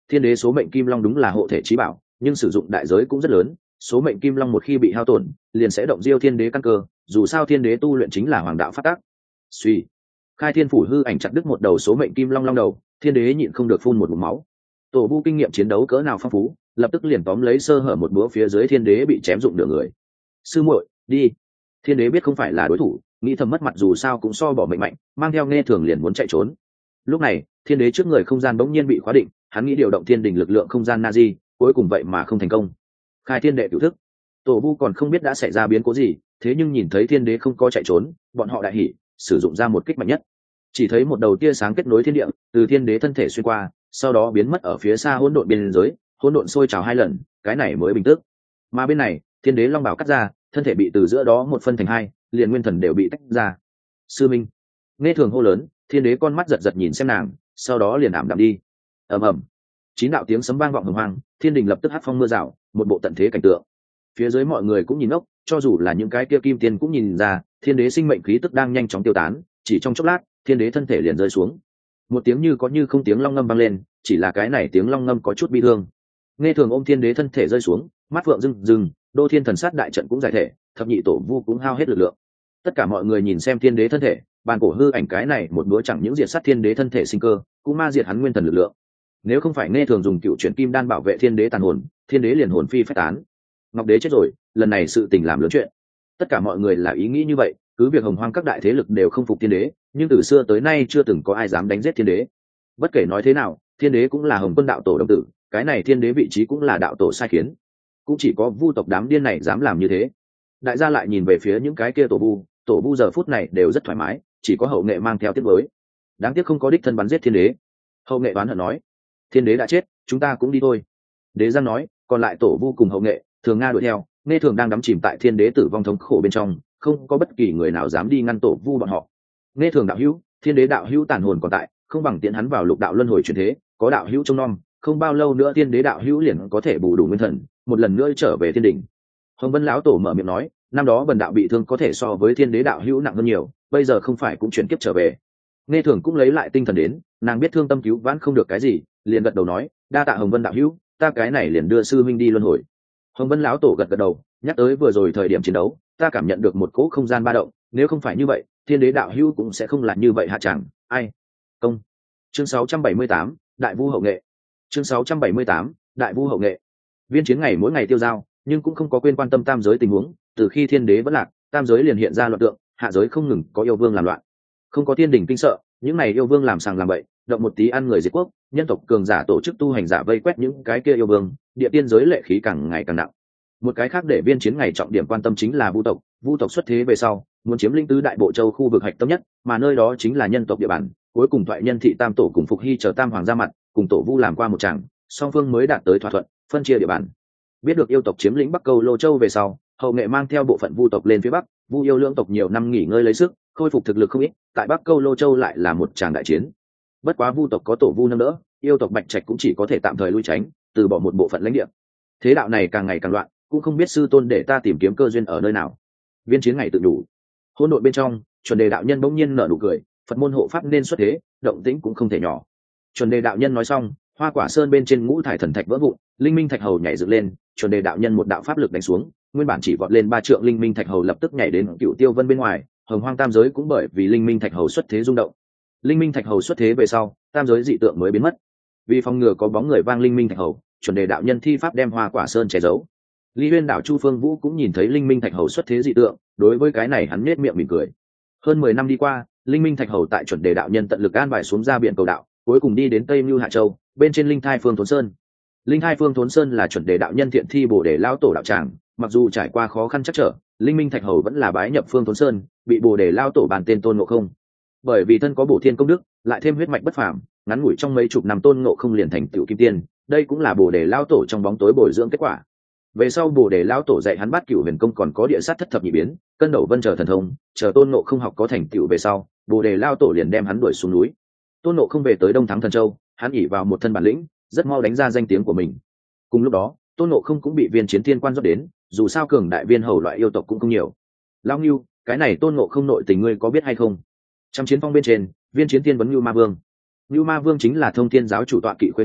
thiên đế số mệnh kim long đúng là hộ thể trí bảo, nhưng sử dụng đại giới cũng rất lớn. Số mệnh kim long một khi bị hao tổn liền sẽ động diêu thiên đế căn cơ, dù sao thiên đế tu luyện chính là hoàng đạo phát tác. Suy, khai thiên phủ hư ảnh chặt đứt một đầu số mệnh kim long long đầu, thiên đế nhịn không được phun một ngụm máu. Tổ vu kinh nghiệm chiến đấu cỡ nào phong phú, lập tức liền tóm lấy sơ hở một búa phía dưới thiên đế bị chém dụng nửa người. Sư muội, đi. Thiên đế biết không phải là đối thủ, nghĩ thầm mất mặt dù sao cũng so bỏ mệnh mạnh, mang theo nghe thường liền muốn chạy trốn. Lúc này thiên đế trước người không gian bỗng nhiên bị khóa định, hắn nghĩ điều động thiên đình lực lượng không gian Nazi, cuối cùng vậy mà không thành công. Khai thiên đệ cửu thức. Tổ vu còn không biết đã xảy ra biến cố gì, thế nhưng nhìn thấy thiên đế không có chạy trốn, bọn họ đại hỉ, sử dụng ra một kích mạnh nhất. Chỉ thấy một đầu tia sáng kết nối thiên địa, từ thiên đế thân thể xuyên qua, sau đó biến mất ở phía xa hỗn độn biên giới, hỗn độn sôi trào hai lần, cái này mới bình tức. Mà bên này, thiên đế long bảo cắt ra, thân thể bị từ giữa đó một phân thành hai, liền nguyên thần đều bị tách ra. Sư minh. Nghe thường hô lớn, thiên đế con mắt giật giật nhìn xem nàng, sau đó liền ảm đạm đi. Ầm ầm. Chín đạo tiếng sấm vang vọng hùng hoang, thiên đình lập tức hát phong mưa rào, một bộ tận thế cảnh tượng. Phía dưới mọi người cũng nhìn ốc, cho dù là những cái kia kim tiên cũng nhìn ra, thiên đế sinh mệnh khí tức đang nhanh chóng tiêu tán, chỉ trong chốc lát, thiên đế thân thể liền rơi xuống. Một tiếng như có như không tiếng long ngâm vang lên, chỉ là cái này tiếng long ngâm có chút bi thương. Nghe thường ôm thiên đế thân thể rơi xuống, mắt phượng rưng rưng, đô thiên thần sát đại trận cũng giải thể, thập nhị tổ vu cũng hao hết lực lượng. Tất cả mọi người nhìn xem thiên đế thân thể, bàn cổ hư ảnh cái này một búa chẳng những diệt sát thiên đế thân thể sinh cơ, cũng ma diệt hắn nguyên thần lực lượng. Nếu không phải nghe thường dùng cựu chuyển kim đan bảo vệ thiên đế tàn hồn, thiên đế liền hồn phi phách tán. Ngọc đế chết rồi, lần này sự tình làm lớn chuyện. Tất cả mọi người là ý nghĩ như vậy, cứ việc hồng hoang các đại thế lực đều không phục thiên đế, nhưng từ xưa tới nay chưa từng có ai dám đánh giết thiên đế. Bất kể nói thế nào, thiên đế cũng là hồng quân đạo tổ đồng tử, cái này thiên đế vị trí cũng là đạo tổ sai khiến, cũng chỉ có vu tộc đám điên này dám làm như thế. Đại gia lại nhìn về phía những cái kia tổ vu, tổ vu giờ phút này đều rất thoải mái, chỉ có hậu nghệ mang theo tiết mới. Đáng tiếc không có đích thân bắn giết thiên đế. Hậu nghệ đoán hận nói, thiên đế đã chết, chúng ta cũng đi thôi. Đế giang nói, còn lại tổ vu cùng hậu nghệ, thường nga đuổi theo, nghe thường đang đắm chìm tại thiên đế tử vong thống khổ bên trong, không có bất kỳ người nào dám đi ngăn tổ vu bọn họ. Nghe thường đạo hữu, thiên đế đạo hữu tàn hồn còn tại, không bằng tiễn hắn vào lục đạo luân hồi chuyển thế, có đạo hữu trông nom, không bao lâu nữa thiên đế đạo hữu liền có thể bù đủ nguyên thần, một lần nữa trở về thiên đỉnh. Hồng Vân lão tổ mở miệng nói, năm đó bần đạo bị thương có thể so với thiên đế đạo hữu nặng hơn nhiều, bây giờ không phải cũng chuyển kiếp trở về. Nghe thường cũng lấy lại tinh thần đến, nàng biết thương tâm cứu vãn không được cái gì, liền gật đầu nói, đa tạ Hồng Vân đạo hữu, ta cái này liền đưa sư minh đi luân hồi. Hồng Vân lão tổ gật gật đầu, nhắc tới vừa rồi thời điểm chiến đấu, ta cảm nhận được một cỗ không gian ba động, nếu không phải như vậy, thiên đế đạo hữu cũng sẽ không làm như vậy hạ chẳng. Ai? Công. Chương sáu trăm bảy mươi tám, Đại Vu hậu nghệ. Chương sáu trăm bảy mươi tám, Đại Vu hậu nghệ. Viên chiến ngày mỗi ngày tiêu dao, nhưng cũng không có quên quan tâm tam giới tình huống, từ khi thiên đế vẫn lạc, tam giới liền hiện ra loạn tượng, hạ giới không ngừng có yêu vương làm loạn. Không có thiên đình kinh sợ, những này yêu vương làm sàng làm bậy, động một tí ăn người diệt quốc, nhân tộc cường giả tổ chức tu hành giả vây quét những cái kia yêu vương, địa tiên giới lệ khí càng ngày càng nặng. Một cái khác để viên chiến ngày trọng điểm quan tâm chính là vu tộc, vu tộc xuất thế về sau, muốn chiếm lĩnh tứ đại bộ châu khu vực hạch tâm nhất, mà nơi đó chính là nhân tộc địa bàn. Cuối cùng thoại nhân thị tam tổ cùng phục hy chờ tam hoàng ra mặt, cùng tổ vu làm qua một tràng, song phương mới đạt tới thỏa thuận, phân chia địa bàn. Biết được yêu tộc chiếm lĩnh Bắc Câu Lô Châu về sau, hậu nghệ mang theo bộ phận vu tộc lên phía bắc, vu yêu lưỡng tộc nhiều năm nghỉ ngơi lấy sức, khôi phục thực lực không ít, tại Bắc Câu Lô Châu lại là một tràng đại chiến. Bất quá vu tộc có tổ vu nâng đỡ, yêu tộc Bạch Trạch cũng chỉ có thể tạm thời lui tránh, từ bỏ một bộ phận lãnh địa. Thế đạo này càng ngày càng loạn, cũng không biết sư tôn để ta tìm kiếm cơ duyên ở nơi nào. Viên chiến ngày tự đủ. Hỗn độn bên trong, chuẩn đề đạo nhân bỗng nhiên nở nụ cười, Phật môn hộ pháp nên xuất thế, động tĩnh cũng không thể nhỏ. Chuẩn đề đạo nhân nói xong, hoa quả sơn bên trên ngũ thải thần thạch vỡ vụn, linh minh thạch hầu nhảy dựng lên, chuẩn đề đạo nhân một đạo pháp lực đánh xuống, nguyên bản chỉ vọt lên ba trượng linh minh thạch hầu lập tức nhảy đến cựu tiêu vân bên ngoài, hồng hoang tam giới cũng bởi vì linh minh thạch hầu xuất thế rung động. Linh minh thạch hầu xuất thế về sau, tam giới dị tượng mới biến mất. Vì phòng ngừa có bóng người vang linh minh thạch hầu, chuẩn đề đạo nhân thi pháp đem hoa quả sơn che giấu. Lý Uyên đạo Chu Phương Vũ cũng nhìn thấy linh minh thạch hầu xuất thế dị tượng, đối với cái này hắn nết miệng mỉm cười. Hơn mười năm đi qua, linh minh thạch hầu tại chuẩn đề đạo nhân tận lực an bài xuống ra biển cầu đạo, cuối cùng đi đến Tây Mưu Hạ Châu, bên trên linh thai phương Thốn Sơn. Linh thai phương Thốn Sơn là chuẩn đề đạo nhân thiện thi bồ đề lao tổ đạo tràng, mặc dù trải qua khó khăn chắc trở, linh minh thạch hầu vẫn là bái nhập phương Thốn Sơn, bị bồ đề lao tổ bàn tên Tôn Ngộ Không. Bởi vì thân có bổ thiên công đức, lại thêm huyết mạch bất phàm, ngắn ngủi trong mấy chục năm Tôn Ngộ Không liền thành tựu kim tiên, đây cũng là bồ đề lao tổ trong bóng tối bồi dưỡng kết quả. Về sau bồ đề lao tổ dạy hắn bát cửu huyền công, còn có địa sát thất thập nhị biến, cân đầu vân chờ thần thông, chờ Tôn Ngộ Không học có thành tựu về sau, bồ đề lao tổ liền đem hắn đuổi xuống núi. Tôn Ngộ Không về tới Đông Thắng Thần Châu, hắn ỉ vào một thân bản lĩnh, rất mau đánh ra danh tiếng của mình. Cùng lúc đó, Tôn Ngộ Không cũng bị viên chiến thiên quan rót đến, dù sao cường đại viên hầu loại yêu tộc cũng không nhiều. Lão Ngưu, cái này Tôn Ngộ Không nội tình ngươi có biết hay không? Trong chiến phong bên trên, viên chiến thiên vấn Ngưu Ma Vương. Ngưu Ma Vương chính là Thông Thiên giáo chủ tọa kỵ khuyên Ngưu,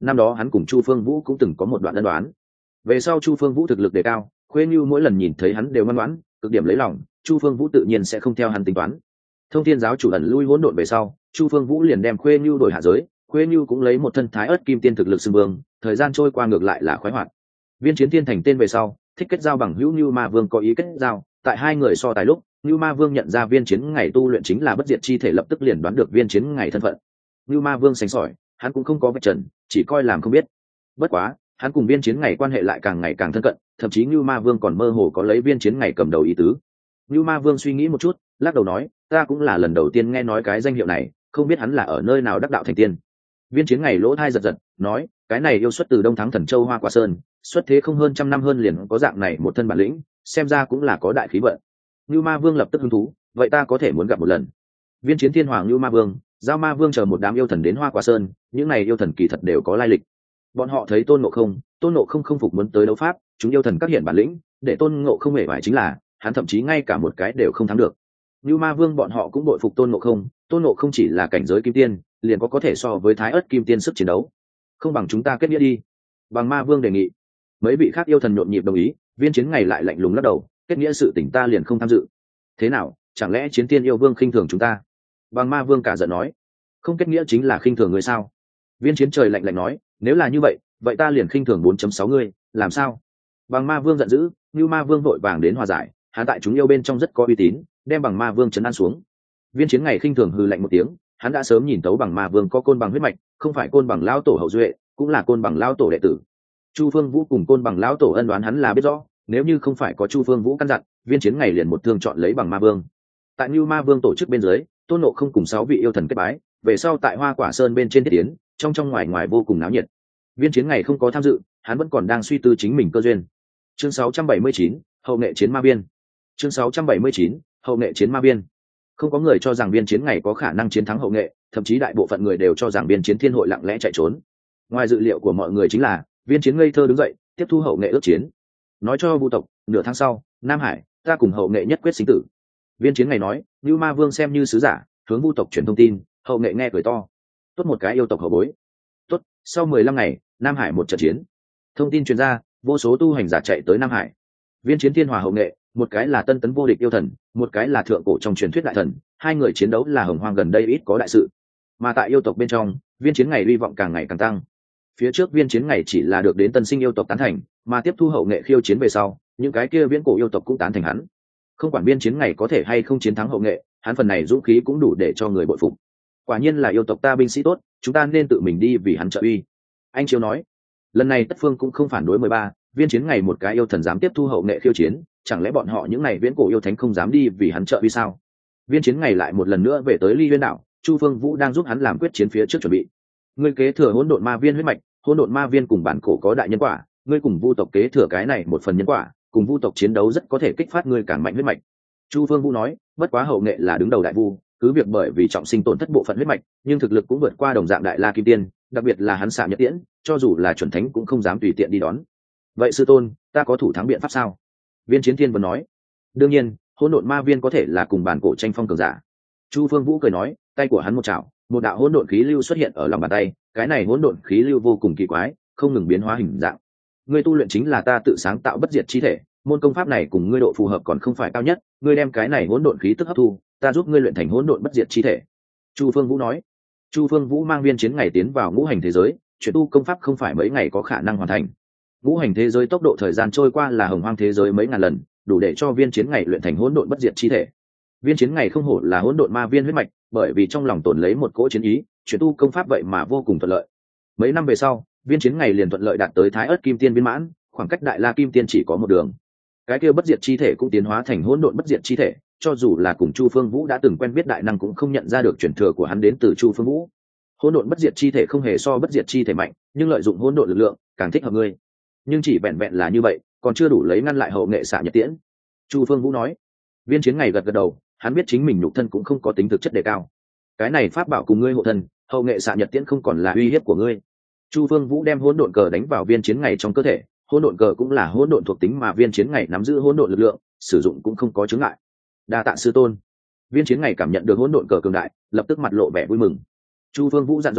năm đó hắn cùng Chu Phương Vũ cũng từng có một đoạn ân đoán. Về sau Chu Phương Vũ thực lực đề cao, Khuê Nhu mỗi lần nhìn thấy hắn đều ngoan ngoãn, cực điểm lấy lòng, Chu Phương Vũ tự nhiên sẽ không theo hắn tính toán. Thông Thiên giáo chủ ẩn lui hỗn độn về sau, Chu Phương Vũ liền đem Khuê Nhu đổi hạ giới, Khuê Nhu cũng lấy một thân thái ớt kim tiên thực lực xưng vương, thời gian trôi qua ngược lại là khoái hoạt. Viên Chiến Thiên thành tên về sau, thích kết giao bằng hữu Nưu Ma Vương có ý kết giao, tại hai người so tài lúc, Nưu Ma Vương nhận ra Viên Chiến ngày tu luyện chính là bất diệt chi thể, lập tức liền đoán được Viên Chiến ngày thân phận. Nưu Ma Vương sánh sỏi, hắn cũng không có vạch trần, chỉ coi làm không biết. Bất quá, hắn cùng Viên Chiến ngày quan hệ lại càng ngày càng thân cận, thậm chí Nưu Ma Vương còn mơ hồ có lấy Viên Chiến ngày cầm đầu ý tứ. Nưu Ma Vương suy nghĩ một chút, lắc đầu nói, ta cũng là lần đầu tiên nghe nói cái danh hiệu này, không biết hắn là ở nơi nào đắc đạo thành tiên. Viên Chiến ngày lỗ thai giật giật, nói, cái này yêu xuất từ Đông Thắng Thần Châu Hoa Quả Sơn, xuất thế không hơn trăm năm hơn liền có dạng này một thân bản lĩnh, xem ra cũng là có đại khí vận. Nưu Ma Vương lập tức hứng thú, vậy ta có thể muốn gặp một lần. Viên Chiến Thiên Hoàng Nưu Ma Vương, Giao Ma Vương chờ một đám yêu thần đến Hoa Quả Sơn, những này yêu thần kỳ thật đều có lai lịch. Bọn họ thấy Tôn Ngộ Không, Tôn Ngộ Không không phục muốn tới đấu pháp, chúng yêu thần các hiện bản lĩnh, để Tôn Ngộ Không hề bại chính là, hắn thậm chí ngay cả một cái đều không thắng được. Nưu Ma Vương bọn họ cũng đội phục Tôn Ngộ Không, Tôn Ngộ Không chỉ là cảnh giới kim tiên, liền có có thể so với Thái Ức kim tiên sức chiến đấu. Không bằng chúng ta kết nghĩa đi. Bằng Ma Vương đề nghị. Mấy vị khác yêu thần nhộn nhịp đồng ý, Viên Chiến ngày lại lạnh lùng lắc đầu, kết nghĩa sự tình ta liền không tham dự. Thế nào, chẳng lẽ Chiến Tiên yêu vương khinh thường chúng ta? Bằng Ma Vương cả giận nói, không kết nghĩa chính là khinh thường người sao? Viên Chiến trời lạnh lạnh nói, nếu là như vậy, vậy ta liền khinh thường bốn chấm sáu ngươi, làm sao? Bằng Ma Vương giận dữ, Nưu Ma Vương vội vàng đến hòa giải, hắn tại chúng yêu bên trong rất có uy tín, đem Bằng Ma Vương trấn an xuống. Viên Chiến ngày khinh thường hừ lạnh một tiếng, hắn đã sớm nhìn tấu Bằng Ma Vương có côn bằng huyết mạch, không phải côn bằng lão tổ hậu duệ, cũng là côn bằng lão tổ đệ tử. Chu Phương Vũ cùng côn bằng lão tổ ân đoán hắn là biết rõ, nếu như không phải có Chu Phương Vũ căn dặn, Viên Chiến ngày liền một thương chọn lấy Bằng Ma Vương. Tại Nưu Ma Vương tổ chức bên dưới, Tôn Ngộ Không cùng sáu vị yêu thần kết bái, về sau tại Hoa Quả Sơn bên trên thiết tiến, trong trong ngoài ngoài vô cùng náo nhiệt. Viên Chiến ngày không có tham dự, hắn vẫn còn đang suy tư chính mình cơ duyên. Chương sáu trăm bảy mươi chín, hậu nghệ chiến ma biên. Chương sáu trăm bảy mươi chín, hậu nghệ chiến ma biên. Không có người cho rằng Viên Chiến ngày có khả năng chiến thắng hậu nghệ, thậm chí đại bộ phận người đều cho rằng Viên Chiến Thiên hội lặng lẽ chạy trốn. Ngoài dự liệu của mọi người chính là, Viên Chiến ngây thơ đứng dậy, tiếp thu hậu nghệ ước chiến. Nói cho Vu tộc, nửa tháng sau, Nam Hải, ta cùng hậu nghệ nhất quyết sinh tử. Viên Chiến ngày nói, Nưu Ma Vương xem như sứ giả, hướng Vu tộc truyền thông tin, hậu nghệ nghe cười to. Tốt một cái yêu tộc hậu bối. Tốt, sau mười lăm ngày, Nam Hải một trận chiến. Thông tin truyền ra, vô số tu hành giả chạy tới Nam Hải. Viên Chiến Thiên hòa hậu nghệ, một cái là tân tấn vô địch yêu thần, một cái là thượng cổ trong truyền thuyết đại thần, hai người chiến đấu là hồng hoang gần đây ít có đại sự. Mà tại yêu tộc bên trong, Viên Chiến ngày hy vọng càng ngày càng tăng. Phía trước Viên Chiến ngày chỉ là được đến tân sinh yêu tộc tán thành, mà tiếp thu hậu nghệ khiêu chiến về sau, những cái kia viễn cổ yêu tộc cũng tán thành hắn. Không quản Viên Chiến ngày có thể hay không chiến thắng hậu nghệ, hắn phần này dũng khí cũng đủ để cho người bội phục. Quả nhiên là yêu tộc ta binh sĩ tốt, chúng ta nên tự mình đi vì hắn trợ uy. Anh Chiêu nói, lần này Tất Phương cũng không phản đối mười ba, Viên Chiến ngày một cái yêu thần dám tiếp thu hậu nghệ khiêu chiến, chẳng lẽ bọn họ những này viễn cổ yêu thánh không dám đi vì hắn trợ uy sao? Viên Chiến ngày lại một lần nữa về tới Ly Huyên đảo, Chu Phương Vũ đang giúp hắn làm quyết chiến phía trước chuẩn bị. Ngươi kế thừa hỗn độn ma viên huyết mạch, hỗn độn ma viên cùng bản cổ có đại nhân quả, ngươi cùng Vu tộc kế thừa cái này một phần nhân quả, cùng Vu tộc chiến đấu rất có thể kích phát ngươi càng mạnh huyết mạch. Chu Phương Vũ nói, bất quá hậu nghệ là đứng đầu đại vu, cứ việc bởi vì trọng sinh tổn thất bộ phận huyết mạch, nhưng thực lực cũng vượt qua đồng dạng đại la kim tiên, đặc biệt là hắn xạ nhật tiễn, cho dù là chuẩn thánh cũng không dám tùy tiện đi đón. Vậy sư tôn, ta có thủ thắng biện pháp sao? Viên Chiến Thiên vừa nói, đương nhiên, hỗn độn ma viên có thể là cùng bản cổ tranh phong cường giả. Chu Phương Vũ cười nói, tay của hắn một chảo, một đạo hỗn độn khí lưu xuất hiện ở lòng bàn tay, cái này hỗn độn khí lưu vô cùng kỳ quái, không ngừng biến hóa hình dạng. Ngươi tu luyện chính là ta tự sáng tạo bất diệt chi thể, môn công pháp này cùng ngươi độ phù hợp còn không phải cao nhất, ngươi đem cái này hỗn độn khí tức hấp thu, ta giúp ngươi luyện thành hỗn độn bất diệt chi thể. Chu Phương Vũ nói. Chu Phương Vũ mang Viên Chiến ngày tiến vào ngũ hành thế giới, chuyển tu công pháp không phải mấy ngày có khả năng hoàn thành. Ngũ hành thế giới tốc độ thời gian trôi qua là hồng hoang thế giới mấy ngàn lần, đủ để cho Viên Chiến ngày luyện thành hỗn độn bất diệt chi thể. Viên Chiến ngày không hổ là hỗn độn ma viên huyết mạch, bởi vì trong lòng tồn lấy một cỗ chiến ý, chuyển tu công pháp vậy mà vô cùng thuận lợi. Mấy năm về sau, Viên Chiến ngày liền thuận lợi đạt tới Thái Ức kim tiên viên mãn, khoảng cách đại la kim tiên chỉ có một đường. Cái kia bất diệt chi thể cũng tiến hóa thành hỗn độn bất diệt chi thể, cho dù là cùng Chu Phương Vũ đã từng quen biết đại năng cũng không nhận ra được truyền thừa của hắn đến từ Chu Phương Vũ. Hỗn độn bất diệt chi thể không hề so bất diệt chi thể mạnh, nhưng lợi dụng hỗn độn lực lượng càng thích hợp ngươi. Nhưng chỉ vẹn vẹn là như vậy, còn chưa đủ lấy ngăn lại hậu nghệ xạ nhật tiễn. Chu Phương Vũ nói. Viên Chiến ngày gật gật đầu, hắn biết chính mình nhục thân cũng không có tính thực chất đề cao. Cái này pháp bảo cùng ngươi hộ thân, hậu nghệ xạ nhật tiễn không còn là uy hiếp của ngươi. Chu Phương Vũ đem hỗn độn cờ đánh vào Viên Chiến ngày trong cơ thể, hỗn độn cờ cũng là hỗn độn thuộc tính mà Viên Chiến ngày nắm giữ hỗn độn lực lượng, sử dụng cũng không có chướng ngại. Đa tạ sư tôn. Viên Chiến ngày cảm nhận được hỗn độn cờ cường đại, lập tức mặt lộ vẻ vui mừng. Chu Phương Vũ dặn dò,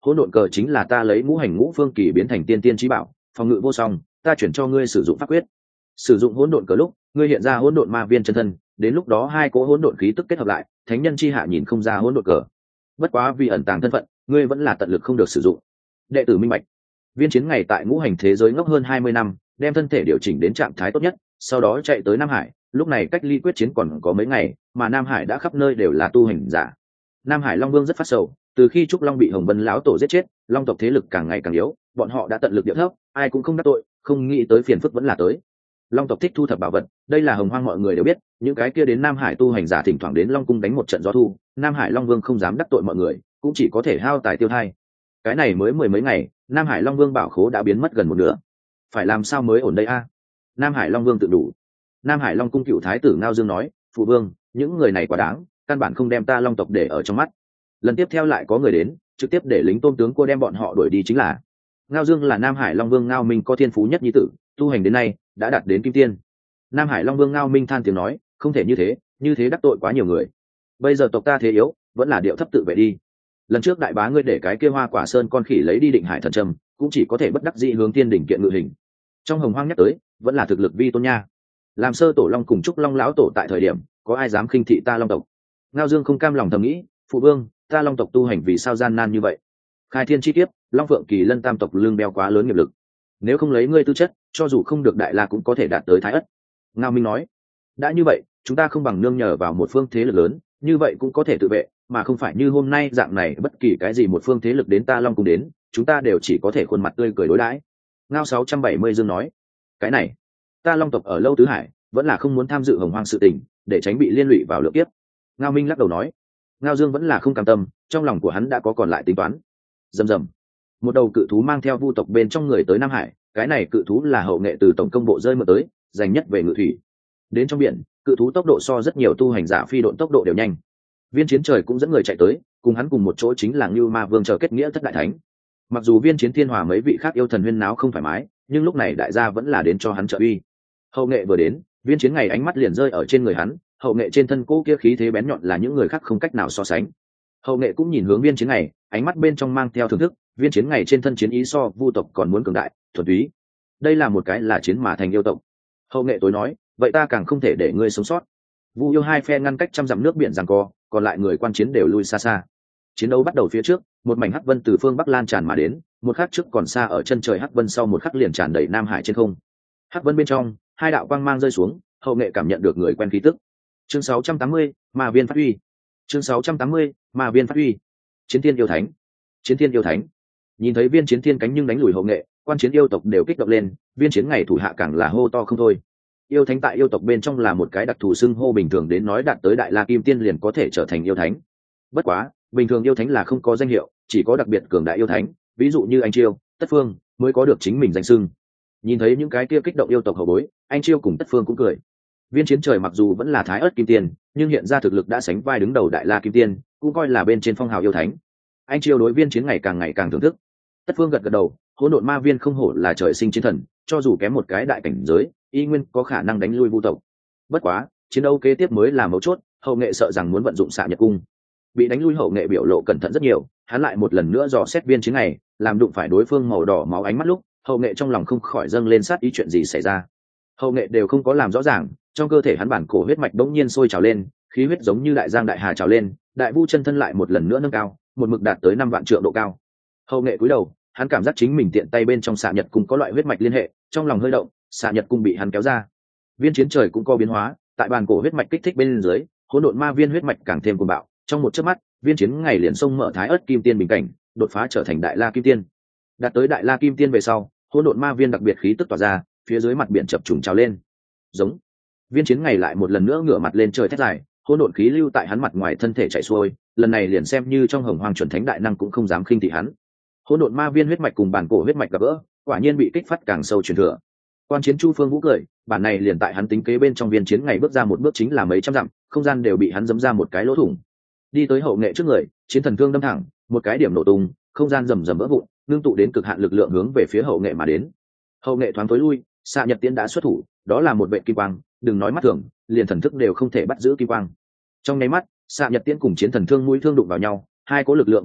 hỗn độn cờ chính là ta lấy ngũ hành ngũ phương kỳ biến thành tiên tiên trí bảo, phòng ngự vô song, ta chuyển cho ngươi sử dụng pháp quyết. Sử dụng hỗn độn cờ lúc, ngươi hiện ra hỗn độn ma viên chân thân, đến lúc đó hai cỗ hỗn độn khí tức kết hợp lại, thánh nhân chi hạ nhìn không ra hỗn độn cờ. Bất quá vì ẩn tàng thân phận, ngươi vẫn là tận lực không được sử dụng. Đệ tử minh bạch. Viên Chiến ngày tại ngũ hành thế giới ngốc hơn hai mươi năm, đem thân thể điều chỉnh đến trạng thái tốt nhất, sau đó chạy tới Nam Hải, lúc này cách ly quyết chiến còn có mấy ngày, mà Nam Hải đã khắp nơi đều là tu hành giả. Nam Hải Long Vương rất phát sầu, từ khi Trúc Long bị Hồng Vân lão tổ giết chết, Long tộc thế lực càng ngày càng yếu, bọn họ đã tận lực điệu thấp, ai cũng không đắc tội, không nghĩ tới phiền phức vẫn là tới. Long tộc thích thu thập bảo vật, đây là hồng hoang mọi người đều biết, những cái kia đến Nam Hải tu hành giả thỉnh thoảng đến Long cung đánh một trận gió thu, Nam Hải Long Vương không dám đắc tội mọi người, cũng chỉ có thể hao tài tiêu thai. Cái này mới mười mấy ngày, Nam Hải Long Vương bảo khố đã biến mất gần một nửa. Phải làm sao mới ổn đây a? Nam Hải Long Vương tự đủ. Nam Hải Long cung cựu thái tử Ngao Dương nói, phụ vương, những người này quá đáng, căn bản không đem ta Long tộc để ở trong mắt. Lần tiếp theo lại có người đến, trực tiếp để lính tôn tướng cô đem bọn họ đuổi đi chính là. Ngao Dương là Nam Hải Long Vương Ngao Minh có thiên phú nhất nhi tử, tu hành đến nay đã đạt đến kim tiên. Nam Hải Long Vương Ngao Minh than tiếng nói, không thể như thế, như thế đắc tội quá nhiều người. Bây giờ tộc ta thế yếu, vẫn là điệu thấp tự vệ đi. Lần trước đại bá ngươi để cái kia Hoa Quả Sơn con khỉ lấy đi Định Hải thần trầm, cũng chỉ có thể bất đắc dĩ hướng tiên đỉnh kiện ngự hình. Trong hồng hoang nhắc tới, vẫn là thực lực vi tôn nha. Làm sơ tổ Long cùng Trúc Long lão tổ tại thời điểm, có ai dám khinh thị ta Long tộc? Ngao Dương không cam lòng thầm nghĩ, phụ vương, ta Long tộc tu hành vì sao gian nan như vậy? Khai thiên chi kiếp, Long Phượng Kỳ Lân tam tộc lương đeo quá lớn nghiệp lực. Nếu không lấy ngươi tư chất, cho dù không được đại la cũng có thể đạt tới thái ất. Ngao Minh nói, đã như vậy, chúng ta không bằng nương nhờ vào một phương thế lực lớn, như vậy cũng có thể tự vệ, mà không phải như hôm nay dạng này bất kỳ cái gì một phương thế lực đến ta Long cùng đến, chúng ta đều chỉ có thể khuôn mặt tươi cười đối đãi. Ngao sáu trăm bảy mươi Dương nói, cái này, ta Long tộc ở lâu tứ hải, vẫn là không muốn tham dự hồng hoang sự tình, để tránh bị liên lụy vào lượng kiếp. Ngao Minh lắc đầu nói, Ngao Dương vẫn là không cam tâm, trong lòng của hắn đã có còn lại tính toán. Rầm rầm, một đầu cự thú mang theo vu tộc bên trong người tới Nam Hải, cái này cự thú là hậu nghệ từ tổng công bộ rơi mượn tới, dành nhất về ngự thủy. Đến trong biển, cự thú tốc độ so rất nhiều tu hành giả phi độn tốc độ đều nhanh. Viên Chiến trời cũng dẫn người chạy tới, cùng hắn cùng một chỗ chính là Ngưu Ma Vương chờ kết nghĩa thất đại thánh. Mặc dù Viên Chiến Thiên Hòa mấy vị khác yêu thần huyên náo không thoải mái, nhưng lúc này đại gia vẫn là đến cho hắn trợ uy. Hậu nghệ vừa đến, Viên Chiến ngày ánh mắt liền rơi ở trên người hắn, hậu nghệ trên thân cố kia khí thế bén nhọn là những người khác không cách nào so sánh. Hậu nghệ cũng nhìn hướng Viên Chiến ngày, ánh mắt bên trong mang theo thưởng thức, Viên Chiến ngày trên thân chiến ý so vu tộc còn muốn cường đại, thuần túy. Đây là một cái là chiến mà thành yêu tộc. Hậu nghệ tối nói, vậy ta càng không thể để ngươi sống sót. Vu yêu hai phe ngăn cách trăm dặm nước biển giằng co, còn lại người quan chiến đều lui xa xa. Chiến đấu bắt đầu phía trước, một mảnh hắc vân từ phương bắc lan tràn mà đến, một khắc trước còn xa ở chân trời hắc vân sau một khắc liền tràn đầy Nam Hải trên không. Hắc vân bên trong, hai đạo quang mang rơi xuống, hậu nghệ cảm nhận được người quen khí tức. Chương sáu trăm tám mươi, Ma viên phát huy. Chương sáu trăm tám mươi, Ma viên phát huy. Chiến thiên yêu thánh. Chiến thiên yêu thánh. Nhìn thấy Viên Chiến thiên cánh nhưng đánh lùi hậu nghệ, quan chiến yêu tộc đều kích động lên, Viên Chiến ngày thủ hạ càng là hô to không thôi. Yêu thánh tại yêu tộc bên trong là một cái đặc thù xưng hô bình thường, đến nói đạt tới đại la kim tiên liền có thể trở thành yêu thánh. Bất quá, bình thường yêu thánh là không có danh hiệu, chỉ có đặc biệt cường đại yêu thánh, ví dụ như anh Chiêu, Tất Phương mới có được chính mình danh xưng. Nhìn thấy những cái kia kích động yêu tộc hậu bối, anh Chiêu cùng Tất Phương cũng cười. Viên Chiến trời mặc dù vẫn là thái ớt kim tiên, nhưng hiện ra thực lực đã sánh vai đứng đầu đại la kim tiên, cũng coi là bên trên phong hào yêu thánh. Anh Chiêu đối Viên Chiến ngày càng ngày càng thưởng thức. Tất Phương gật gật đầu, hỗn độn ma viên không hổ là trời sinh chiến thần, cho dù kém một cái đại cảnh giới, y nguyên có khả năng đánh lui vu tộc. Bất quá, chiến đấu kế tiếp mới là mấu chốt, hậu nghệ sợ rằng muốn vận dụng xạ nhật cung. Bị đánh lui hậu nghệ biểu lộ cẩn thận rất nhiều, hắn lại một lần nữa dò xét Viên Chiến ngày, làm đụng phải đối phương màu đỏ máu ánh mắt lúc, hậu nghệ trong lòng không khỏi dâng lên sát ý chuyện gì xảy ra. Hậu nghệ đều không có làm rõ ràng, trong cơ thể hắn bản cổ huyết mạch bỗng nhiên sôi trào lên, khí huyết giống như đại giang đại hà trào lên, đại vu chân thân lại một lần nữa nâng cao, một mực đạt tới năm vạn trượng độ cao. Hậu nghệ cúi đầu, hắn cảm giác chính mình tiện tay bên trong xạ nhật cung có loại huyết mạch liên hệ, trong lòng hơi động, xạ nhật cung bị hắn kéo ra. Viên Chiến trời cũng có biến hóa, tại bàn cổ huyết mạch kích thích bên dưới, hỗn độn ma viên huyết mạch càng thêm cuồng bạo, trong một chớp mắt, Viên Chiến ngày liền xông mở thái ớt kim tiên bình cảnh, đột phá trở thành đại la kim tiên. Đạt tới đại la kim tiên về sau, hỗn độn ma viên đặc biệt khí tức tỏa ra, phía dưới mặt biển chập trùng trào lên. Giống. Viên Chiến ngày lại một lần nữa ngửa mặt lên trời thét dài, hỗn độn khí lưu tại hắn mặt ngoài thân thể chảy xuôi, lần này liền xem như trong hồng hoang chuẩn thánh đại năng cũng không dám khinh thị hắn. Hỗn độn ma viên huyết mạch cùng bản cổ huyết mạch gặp gỡ, quả nhiên bị kích phát càng sâu truyền thừa. Quan chiến Chu Phương Vũ cười, bản này liền tại hắn tính kế bên trong Viên Chiến ngày bước ra một bước chính là mấy trăm dặm, không gian đều bị hắn giẫm ra một cái lỗ thủng. Đi tới hậu nghệ trước người, chiến thần thương đâm thẳng, một cái điểm nổ tung, không gian rầm rầm vỡ vụn, ngưng tụ đến cực hạn lực lượng hướng về phía hậu nghệ mà đến. Hậu nghệ thoáng tối lui, xạ nhật tiễn đã xuất thủ, đó là một vệ kim quang, đừng nói mắt thường, liền thần thức đều không thể bắt giữ kim quang. Trong nháy mắt, xạ nhật tiễn cùng chiến thần thương mũi thương đụng vào nhau, hai cỗ lực lượng bộc phát,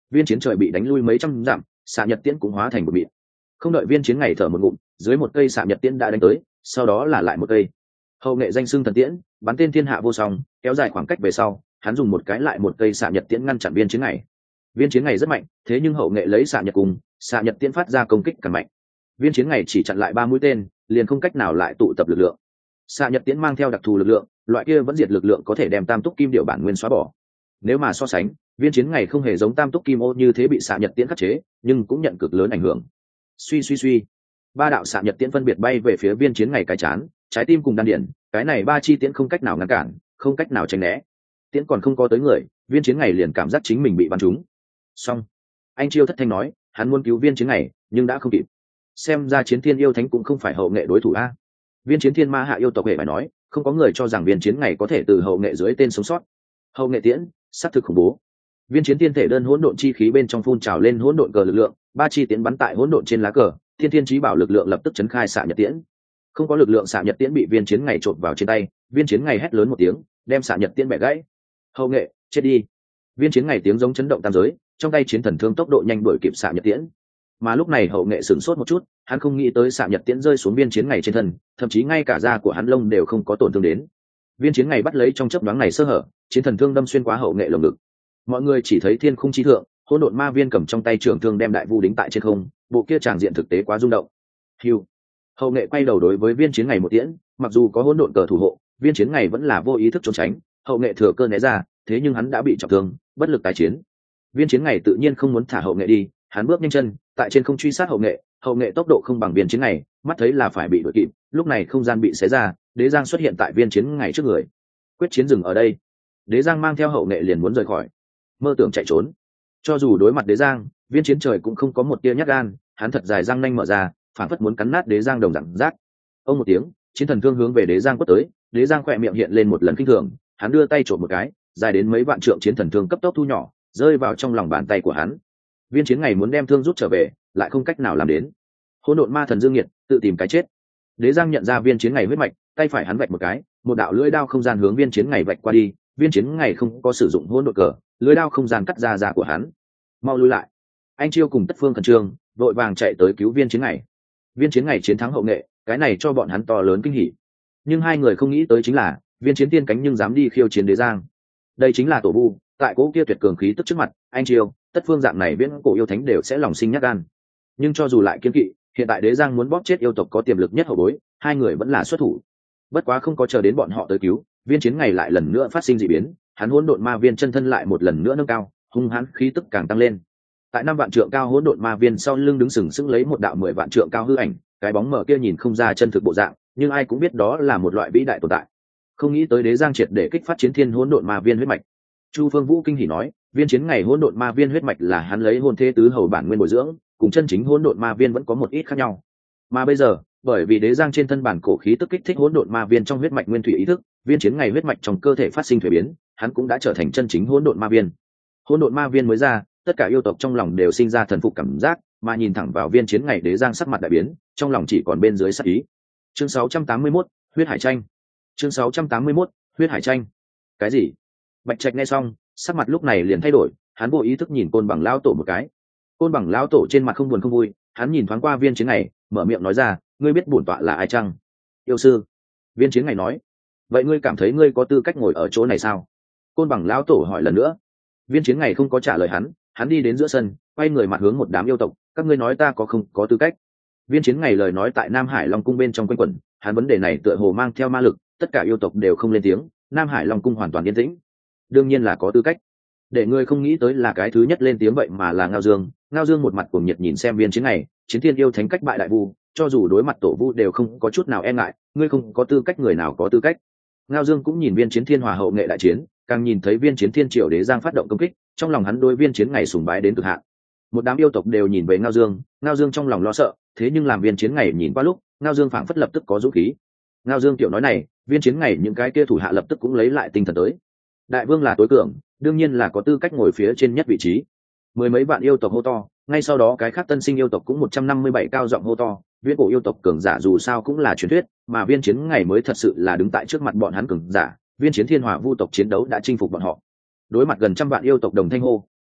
viên chiến trời bị đánh lui mấy trăm dặm, xạ nhật tiễn cũng hóa thành một mịn. Không đợi viên chiến ngày thở một ngụm, dưới một cây xạ nhật tiễn đã đánh tới, sau đó là lại một cây. Hậu nghệ danh xưng thần tiễn, bắn tên thiên hạ vô song, kéo dài khoảng cách về sau, hắn dùng một cái lại một cây xạ nhật tiễn ngăn chặn viên chiến ngày. Viên chiến ngày rất mạnh, thế nhưng hậu nghệ lấy xạ nhật cùng xạ nhật tiễn phát ra công kích càng mạnh. Viên chiến ngày chỉ chặn lại ba mũi tên, liền không cách nào lại tụ tập lực lượng. Xạ nhật tiễn mang theo đặc thù lực lượng, loại kia vẫn diệt lực lượng có thể đem tam túc kim điệu bản nguyên xóa bỏ. Nếu mà so sánh, viên chiến ngày không hề giống tam túc kim ô như thế bị xạ nhật tiễn khắc chế, nhưng cũng nhận cực lớn ảnh hưởng. Suy suy suy, ba đạo xạ nhật tiễn phân biệt bay về phía viên chiến ngày cái chán, trái tim cùng đan điển, cái này ba chi tiễn không cách nào ngăn cản, không cách nào tránh né. Tiễn còn không có tới người, viên chiến ngày liền cảm giác chính mình bị bắn trúng. Xong, anh Chiêu thất thanh nói, hắn muốn cứu viên chiến ngày, nhưng đã không kịp. Xem ra chiến thiên yêu thánh cũng không phải hậu nghệ đối thủ a. Viên chiến thiên ma hạ yêu tộc hệ phải nói, không có người cho rằng viên chiến ngày có thể từ hậu nghệ dưới tên sống sót. Hậu nghệ tiễn, sát thực khủng bố. Viên chiến thiên thể đơn hỗn độn chi khí bên trong phun trào lên hỗn độn cờ lực lượng, ba chi tiễn bắn tại hỗn độn trên lá cờ, thiên thiên chí bảo lực lượng lập tức chấn khai xạ nhật tiễn. Không có lực lượng xạ nhật tiễn bị viên chiến ngày trộn vào trên tay, viên chiến ngày hét lớn một tiếng, đem xạ nhật tiễn bẻ gãy. Hậu nghệ, chết đi. Viên chiến ngày tiếng giống chấn động tam giới, trong tay chiến thần thương tốc độ nhanh đuổi kịp xạ nhật tiễn. Mà lúc này hậu nghệ sửng sốt một chút, hắn không nghĩ tới xạ nhật tiễn rơi xuống viên chiến ngày trên thân, thậm chí ngay cả da của hắn lông đều không có tổn thương đến. Viên chiến ngày bắt lấy trong chớp nhoáng này sơ hở, chiến thần thương đâm xuyên qua hậu nghệ lồng ngực. Mọi người chỉ thấy thiên khung chi thượng, hỗn độn ma viên cầm trong tay trường thương đem đại vu đính tại trên không, bộ kia tràng diện thực tế quá rung động. Hưu. Hậu nghệ quay đầu đối với viên chiến ngày một tiễn, mặc dù có hỗn độn cờ thủ hộ, viên chiến ngày vẫn là vô ý thức trốn tránh, hậu nghệ thừa cơ né ra, thế nhưng hắn đã bị trọng thương, bất lực tái chiến. Viên chiến ngày tự nhiên không muốn thả hậu nghệ đi, hắn bước nhanh chân, tại trên không truy sát hậu nghệ, hậu nghệ tốc độ không bằng viên chiến ngày, mắt thấy là phải bị đuổi kịp, lúc này không gian bị xé ra, đế giang xuất hiện tại viên chiến ngày trước người. Quyết chiến dừng ở đây. Đế giang mang theo hậu nghệ liền muốn rời khỏi, mơ tưởng chạy trốn. Cho dù đối mặt đế giang, viên chiến trời cũng không có một tia nhát gan, hắn thật dài răng nanh mở ra, phản phất muốn cắn nát đế giang đồng dạng rác. Ông một tiếng, chiến thần thương hướng về đế giang quất tới, đế giang khỏe miệng hiện lên một lần kinh thường, hắn đưa tay trộm một cái, dài đến mấy vạn trượng chiến thần thương cấp tốc thu nhỏ, rơi vào trong lòng bàn tay của hắn. Viên chiến ngày muốn đem thương rút trở về, lại không cách nào làm đến. Hỗn độn ma thần dương nhiệt, tự tìm cái chết. Đế giang nhận ra viên chiến ngày huyết mạch, tay phải hắn vạch một cái, một đạo lưỡi đao không gian hướng viên chiến ngày vạch qua đi, viên chiến ngày không có sử dụng hỗn độn cờ, lưỡi đao không gian cắt ra da của hắn. Mau lui lại. Anh Chiêu cùng Tất Phương khẩn trương, vội vàng chạy tới cứu viên chiến ngày. Viên chiến ngày chiến thắng hậu nghệ, cái này cho bọn hắn to lớn kinh hỉ. Nhưng hai người không nghĩ tới chính là, viên chiến tiên cánh nhưng dám đi khiêu chiến đế giang. Đây chính là tổ vu, tại cố kia tuyệt cường khí tức trước mặt, anh Chiêu, Tất Phương dạng này viễn cổ yêu thánh đều sẽ lòng sinh nhát gan. Nhưng cho dù lại kiên kỵ, hiện tại đế giang muốn bóp chết yêu tộc có tiềm lực nhất hậu bối, hai người vẫn là xuất thủ. Bất quá không có chờ đến bọn họ tới cứu, viên chiến ngày lại lần nữa phát sinh dị biến, hắn hỗn độn ma viên chân thân lại một lần nữa nâng cao, hung hãn khí tức càng tăng lên. Tại năm vạn trượng cao hỗn độn ma viên sau lưng đứng sừng sững lấy một đạo mười vạn trượng cao hư ảnh, cái bóng mờ kia nhìn không ra chân thực bộ dạng, nhưng ai cũng biết đó là một loại vĩ đại tồn tại. Không nghĩ tới đế giang triệt để kích phát chiến thiên hỗn độn ma viên huyết mạch. Chu Phương Vũ kinh hỉ nói, viên chiến ngày hỗn độn ma viên huyết mạch là hắn lấy hôn thế tứ hầu bản nguyên bồi dưỡng, cùng chân chính hỗn độn ma viên vẫn có một ít khác nhau. Mà bây giờ, bởi vì đế giang trên thân bản cổ khí tức kích thích hỗn độn ma viên trong huyết mạch nguyên thủy ý thức, viên chiến ngày huyết mạch trong cơ thể phát sinh thuế biến, hắn cũng đã trở thành chân chính hỗn độn ma viên. Hỗn độn ma viên mới ra, tất cả yêu tộc trong lòng đều sinh ra thần phục cảm giác, mà nhìn thẳng vào viên chiến ngày đế giang sắc mặt đại biến, trong lòng chỉ còn bên dưới sắc ý. Chương sáu trăm tám mươi mốt, huyết hải tranh. Chương sáu trăm tám mươi mốt, huyết hải tranh. Cái gì? Bạch Trạch nghe xong, sắc mặt lúc này liền thay đổi, hắn vô ý thức nhìn Côn Bằng lão tổ một cái. Côn Bằng lão tổ trên mặt không buồn không vui, hắn nhìn thoáng qua viên chiến ngày, mở miệng nói ra, ngươi biết bổn tọa là ai chăng? Yêu sư. Viên chiến ngày nói, vậy ngươi cảm thấy ngươi có tư cách ngồi ở chỗ này sao? Côn Bằng lão tổ hỏi lần nữa. Viên chiến ngày không có trả lời hắn, hắn đi đến giữa sân, quay người mặt hướng một đám yêu tộc, các ngươi nói ta có không có tư cách? Viên chiến ngày lời nói tại Nam Hải Long cung bên trong quanh quẩn, hắn vấn đề này tựa hồ mang theo ma lực, tất cả yêu tộc đều không lên tiếng, Nam Hải Long cung hoàn toàn yên tĩnh. Đương nhiên là có tư cách. Để ngươi không nghĩ tới là cái thứ nhất lên tiếng vậy mà là Ngao Dương. Ngao Dương một mặt cuồng nhiệt nhìn xem viên chiến ngày, chiến thiên yêu thánh cách bại đại vu, cho dù đối mặt tổ vu đều không có chút nào e ngại, ngươi không có tư cách người nào có tư cách. Ngao Dương cũng nhìn viên chiến thiên hòa hậu nghệ đại chiến, càng nhìn thấy viên chiến thiên triều đế giang phát động công kích, trong lòng hắn đối viên chiến ngày sùng bái đến cực hạn. Một đám yêu tộc đều nhìn về Ngao Dương, Ngao Dương trong lòng lo sợ, thế nhưng làm viên chiến ngày nhìn qua lúc, Ngao Dương phảng phất lập tức có dũng khí. Ngao Dương tiểu nói này, viên chiến ngày những cái kia thủ hạ lập tức cũng lấy lại tinh thần tới. Đại vương là tối cường, đương nhiên là có tư cách ngồi phía trên nhất vị trí. Mười mấy vạn yêu tộc hô to, ngay sau đó cái khác tân sinh yêu tộc cũng một trăm năm mươi bảy cao giọng hô to, viễn cổ yêu tộc cường giả dù sao cũng là truyền thuyết, mà viên chiến ngày mới thật sự là đứng tại trước mặt bọn hắn cường giả, viên chiến thiên hỏa vu tộc chiến đấu đã chinh phục bọn họ. Đối mặt gần trăm vạn yêu tộc đồng thanh hô,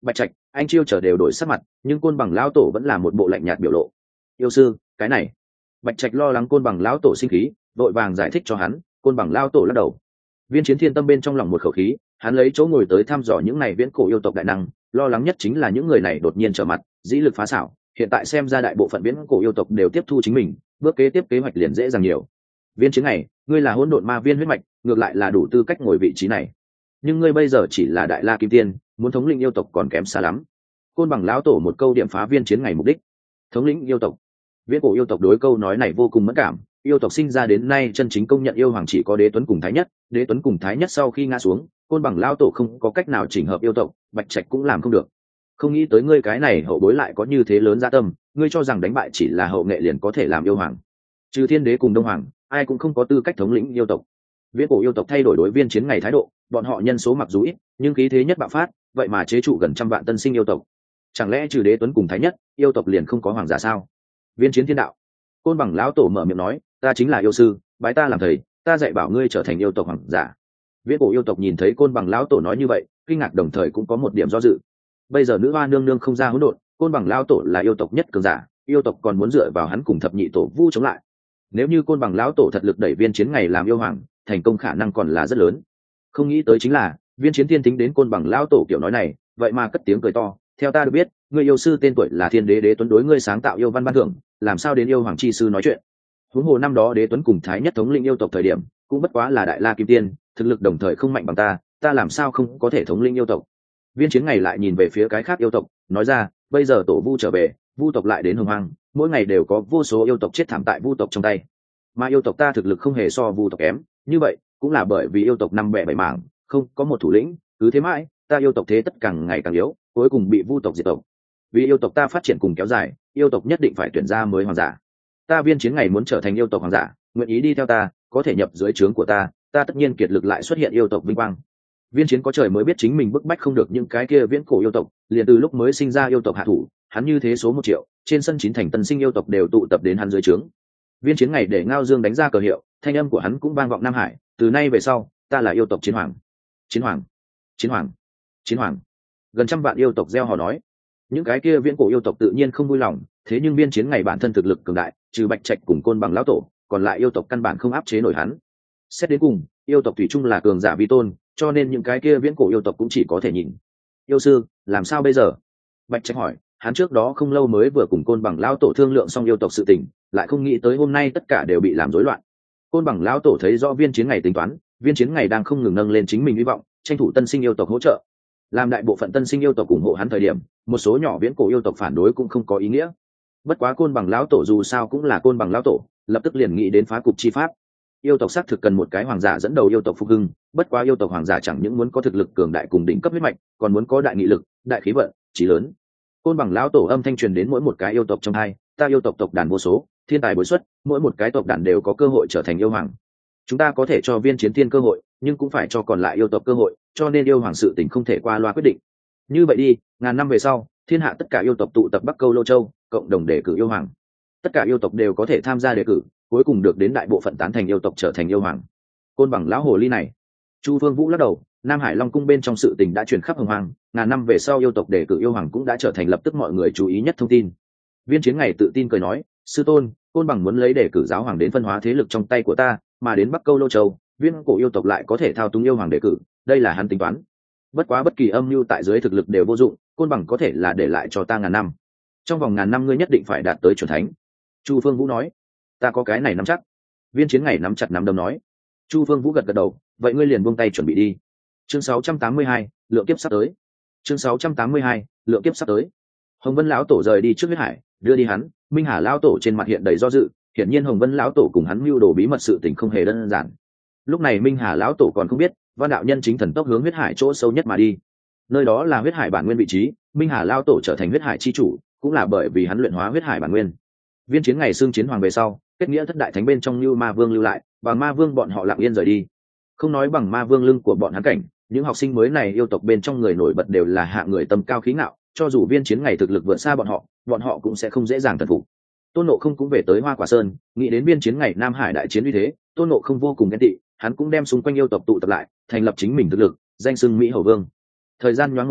Bạch Trạch, anh Chiêu chờ đều đổi sắc mặt, nhưng Côn Bằng lão tổ vẫn là một bộ lạnh nhạt biểu lộ. Yêu sư, cái này. Bạch Trạch lo lắng Côn Bằng lão tổ sinh khí, vội vàng giải thích cho hắn. Côn Bằng lão tổ lắc đầu. Viên Chiến Thiên tâm bên trong lòng một khẩu khí, hắn lấy chỗ ngồi tới thăm dò những này viễn cổ yêu tộc đại năng, lo lắng nhất chính là những người này đột nhiên trở mặt, dĩ lực phá xảo. Hiện tại xem ra đại bộ phận viễn cổ yêu tộc đều tiếp thu chính mình, bước kế tiếp kế hoạch liền dễ dàng nhiều. Viên Chiến này, ngươi là hỗn độn ma viên huyết mạch, ngược lại là đủ tư cách ngồi vị trí này. Nhưng ngươi bây giờ chỉ là đại la kim tiên, muốn thống lĩnh yêu tộc còn kém xa lắm. Côn Bằng lão tổ một câu điểm phá Viên Chiến ngày mục đích. Thống lĩnh yêu tộc. Viễn cổ yêu tộc đối câu nói này vô cùng mẫn cảm, yêu tộc sinh ra đến nay chân chính công nhận yêu hoàng chỉ có Đế Tuấn cùng Thái Nhất, Đế Tuấn cùng Thái Nhất sau khi ngã xuống, Côn Bằng lão tổ không có cách nào chỉnh hợp yêu tộc, Bạch Trạch cũng làm không được. Không nghĩ tới ngươi cái này hậu bối lại có như thế lớn dạ tâm, ngươi cho rằng đánh bại chỉ là hậu nghệ liền có thể làm yêu hoàng. Trừ Thiên Đế cùng Đông Hoàng, ai cũng không có tư cách thống lĩnh yêu tộc. Viễn cổ yêu tộc thay đổi đối Viên Chiến ngày thái độ, bọn họ nhân số mặc dù ít, nhưng khí thế nhất bạo phát, vậy mà chế trụ gần trăm vạn tân sinh yêu tộc. Chẳng lẽ trừ Đế Tuấn cùng Thái Nhất, yêu tộc liền không có hoàng giả sao? Viên Chiến thiên đạo. Côn Bằng lão tổ mở miệng nói, ta chính là yêu sư, bái ta làm thầy, ta dạy bảo ngươi trở thành yêu tộc hoàng giả. Viễn cổ yêu tộc nhìn thấy Côn Bằng lão tổ nói như vậy, kinh ngạc đồng thời cũng có một điểm do dự. Bây giờ nữ hoa nương nương không ra hỗn độn, Côn Bằng lão tổ là yêu tộc nhất cường giả, yêu tộc còn muốn dựa vào hắn cùng thập nhị tổ vu chống lại. Nếu như Côn Bằng lão tổ thật lực đẩy Viên Chiến ngày làm yêu hoàng, thành công khả năng còn là rất lớn. Không nghĩ tới chính là, Viên Chiến tiên tính đến Côn Bằng lão tổ kiểu nói này, vậy mà cất tiếng cười to, theo ta được biết, ngươi yêu sư tên tuổi là Thiên Đế Đế Tuấn đối ngươi sáng tạo yêu văn ban thưởng, làm sao đến yêu hoàng chi sư nói chuyện. Huống hồ năm đó Đế Tuấn cùng Thái Nhất thống lĩnh yêu tộc thời điểm, cũng bất quá là đại la kim tiên, thực lực đồng thời không mạnh bằng ta, ta làm sao không có thể thống lĩnh yêu tộc. Viên Chiến ngày lại nhìn về phía cái khác yêu tộc, nói ra, bây giờ tổ vu trở về, vu tộc lại đến hồng hoang, mỗi ngày đều có vô số yêu tộc chết thảm tại vu tộc trong tay, mà yêu tộc ta thực lực không hề so vu tộc kém, như vậy cũng là bởi vì yêu tộc năm bẻ bảy mảng, không có một thủ lĩnh, cứ thế mãi, ta yêu tộc thế tất càng ngày càng yếu, cuối cùng bị vu tộc diệt tộc. Vì yêu tộc ta phát triển cùng kéo dài, yêu tộc nhất định phải tuyển ra mới hoàng giả. Ta Viên Chiến ngày muốn trở thành yêu tộc hoàng giả, nguyện ý đi theo ta, có thể nhập dưới trướng của ta, ta tất nhiên kiệt lực lại xuất hiện yêu tộc vinh quang. Viên Chiến có trời mới biết chính mình bức bách không được những cái kia viễn cổ yêu tộc, liền từ lúc mới sinh ra yêu tộc hạ thủ, hắn như thế số một triệu, trên sân chín thành tân sinh yêu tộc đều tụ tập đến hắn dưới trướng. Viên Chiến ngày để Ngao Dương đánh ra cờ hiệu, thanh âm của hắn cũng vang vọng Nam Hải, từ nay về sau, ta là yêu tộc chiến hoàng. Chiến hoàng, chiến hoàng, chiến hoàng. Gần trăm vạn yêu tộc reo hò nói. Những cái kia viễn cổ yêu tộc tự nhiên không vui lòng, thế nhưng Viên Chiến ngày bản thân thực lực cường đại, trừ Bạch Trạch cùng Côn Bằng lão tổ, còn lại yêu tộc căn bản không áp chế nổi hắn. Xét đến cùng, yêu tộc thủy chung là cường giả vi tôn, cho nên những cái kia viễn cổ yêu tộc cũng chỉ có thể nhìn. Yêu sư, làm sao bây giờ? Bạch Trạch hỏi, hắn trước đó không lâu mới vừa cùng Côn Bằng lão tổ thương lượng xong yêu tộc sự tình, lại không nghĩ tới hôm nay tất cả đều bị làm rối loạn. Côn Bằng lão tổ thấy rõ Viên Chiến ngày tính toán, Viên Chiến ngày đang không ngừng nâng lên chính mình hy vọng, tranh thủ tân sinh yêu tộc hỗ trợ. Làm đại bộ phận tân sinh yêu tộc ủng hộ hắn thời điểm, một số nhỏ viễn cổ yêu tộc phản đối cũng không có ý nghĩa. Bất quá Côn Bằng lão tổ dù sao cũng là Côn Bằng lão tổ, lập tức liền nghĩ đến phá cục chi pháp. Yêu tộc xác thực cần một cái hoàng giả dẫn đầu yêu tộc phục hưng, bất quá yêu tộc hoàng giả chẳng những muốn có thực lực cường đại cùng đỉnh cấp huyết mạch, còn muốn có đại nghị lực, đại khí vận, chí lớn. Côn Bằng lão tổ âm thanh truyền đến mỗi một cái yêu tộc trong hai, ta yêu tộc tộc đàn vô số, thiên tài bồi xuất, mỗi một cái tộc đàn đều có cơ hội trở thành yêu hoàng. Chúng ta có thể cho Viên Chiến Thiên cơ hội, nhưng cũng phải cho còn lại yêu tộc cơ hội, cho nên yêu hoàng sự tình không thể qua loa quyết định. Như vậy đi, ngàn năm về sau, thiên hạ tất cả yêu tộc tụ tập Bắc Câu Lô Châu, cộng đồng đề cử yêu hoàng. Tất cả yêu tộc đều có thể tham gia đề cử, cuối cùng được đến đại bộ phận tán thành yêu tộc trở thành yêu hoàng. Côn Bằng lão hồ ly này. Chu Phương Vũ lắc đầu, Nam Hải Long cung bên trong sự tình đã truyền khắp hồng hoang, ngàn năm về sau yêu tộc đề cử yêu hoàng cũng đã trở thành lập tức mọi người chú ý nhất thông tin. Viên Chiến ngày tự tin cười nói, sư tôn, Côn Bằng muốn lấy đề cử giáo hoàng đến phân hóa thế lực trong tay của ta, mà đến Bắc Câu Lô Châu, viên cổ yêu tộc lại có thể thao túng yêu hoàng đề cử, đây là hắn tính toán. Bất quá bất kỳ âm mưu tại dưới thực lực đều vô dụng, Côn Bằng có thể là để lại cho ta ngàn năm. Trong vòng ngàn năm ngươi nhất định phải đạt tới chuẩn thánh. Chu Phương Vũ nói, ta có cái này nắm chắc. Viên Chiến ngày nắm chặt nắm đấm nói. Chu Phương Vũ gật gật đầu, vậy ngươi liền buông tay chuẩn bị đi. Chương sáu trăm tám mươi hai, lượng kiếp sắp tới. Chương sáu trăm tám mươi hai, lượng kiếp sắp tới. Hồng Vân lão tổ rời đi trước huyết hải, đưa đi hắn. Minh Hà lão tổ trên mặt hiện đầy do dự, hiển nhiên Hồng Vân lão tổ cùng hắn mưu đồ bí mật sự tình không hề đơn giản. Lúc này Minh Hà lão tổ còn không biết, Văn đạo nhân chính thần tốc hướng huyết hải chỗ sâu nhất mà đi. Nơi đó là huyết hải bản nguyên vị trí, Minh Hà lão tổ trở thành huyết hải chi chủ, cũng là bởi vì hắn luyện hóa huyết hải bản nguyên. Viên Chiến ngày xương chiến hoàng về sau, kết nghĩa thất đại thánh bên trong Như Ma Vương lưu lại, Bằng Ma Vương bọn họ lặng yên rời đi. Không nói Bằng Ma Vương lưng của bọn hắn cảnh, những học sinh mới này yêu tộc bên trong người nổi bật đều là hạ người tâm cao khí ngạo, cho dù Viên Chiến ngày thực lực vượt xa bọn họ, bọn họ cũng sẽ không dễ dàng thần phục. Tôn Ngộ Không cũng về tới Hoa Quả Sơn, nghĩ đến Viên Chiến ngày Nam Hải đại chiến uy thế, Tôn Ngộ Không vô cùng ghen tị, hắn cũng đem xung quanh yêu tộc tụ tập lại, thành lập chính mình thực lực, danh xưng Mỹ Hầu Vương. Thời gian nhoáng một cái,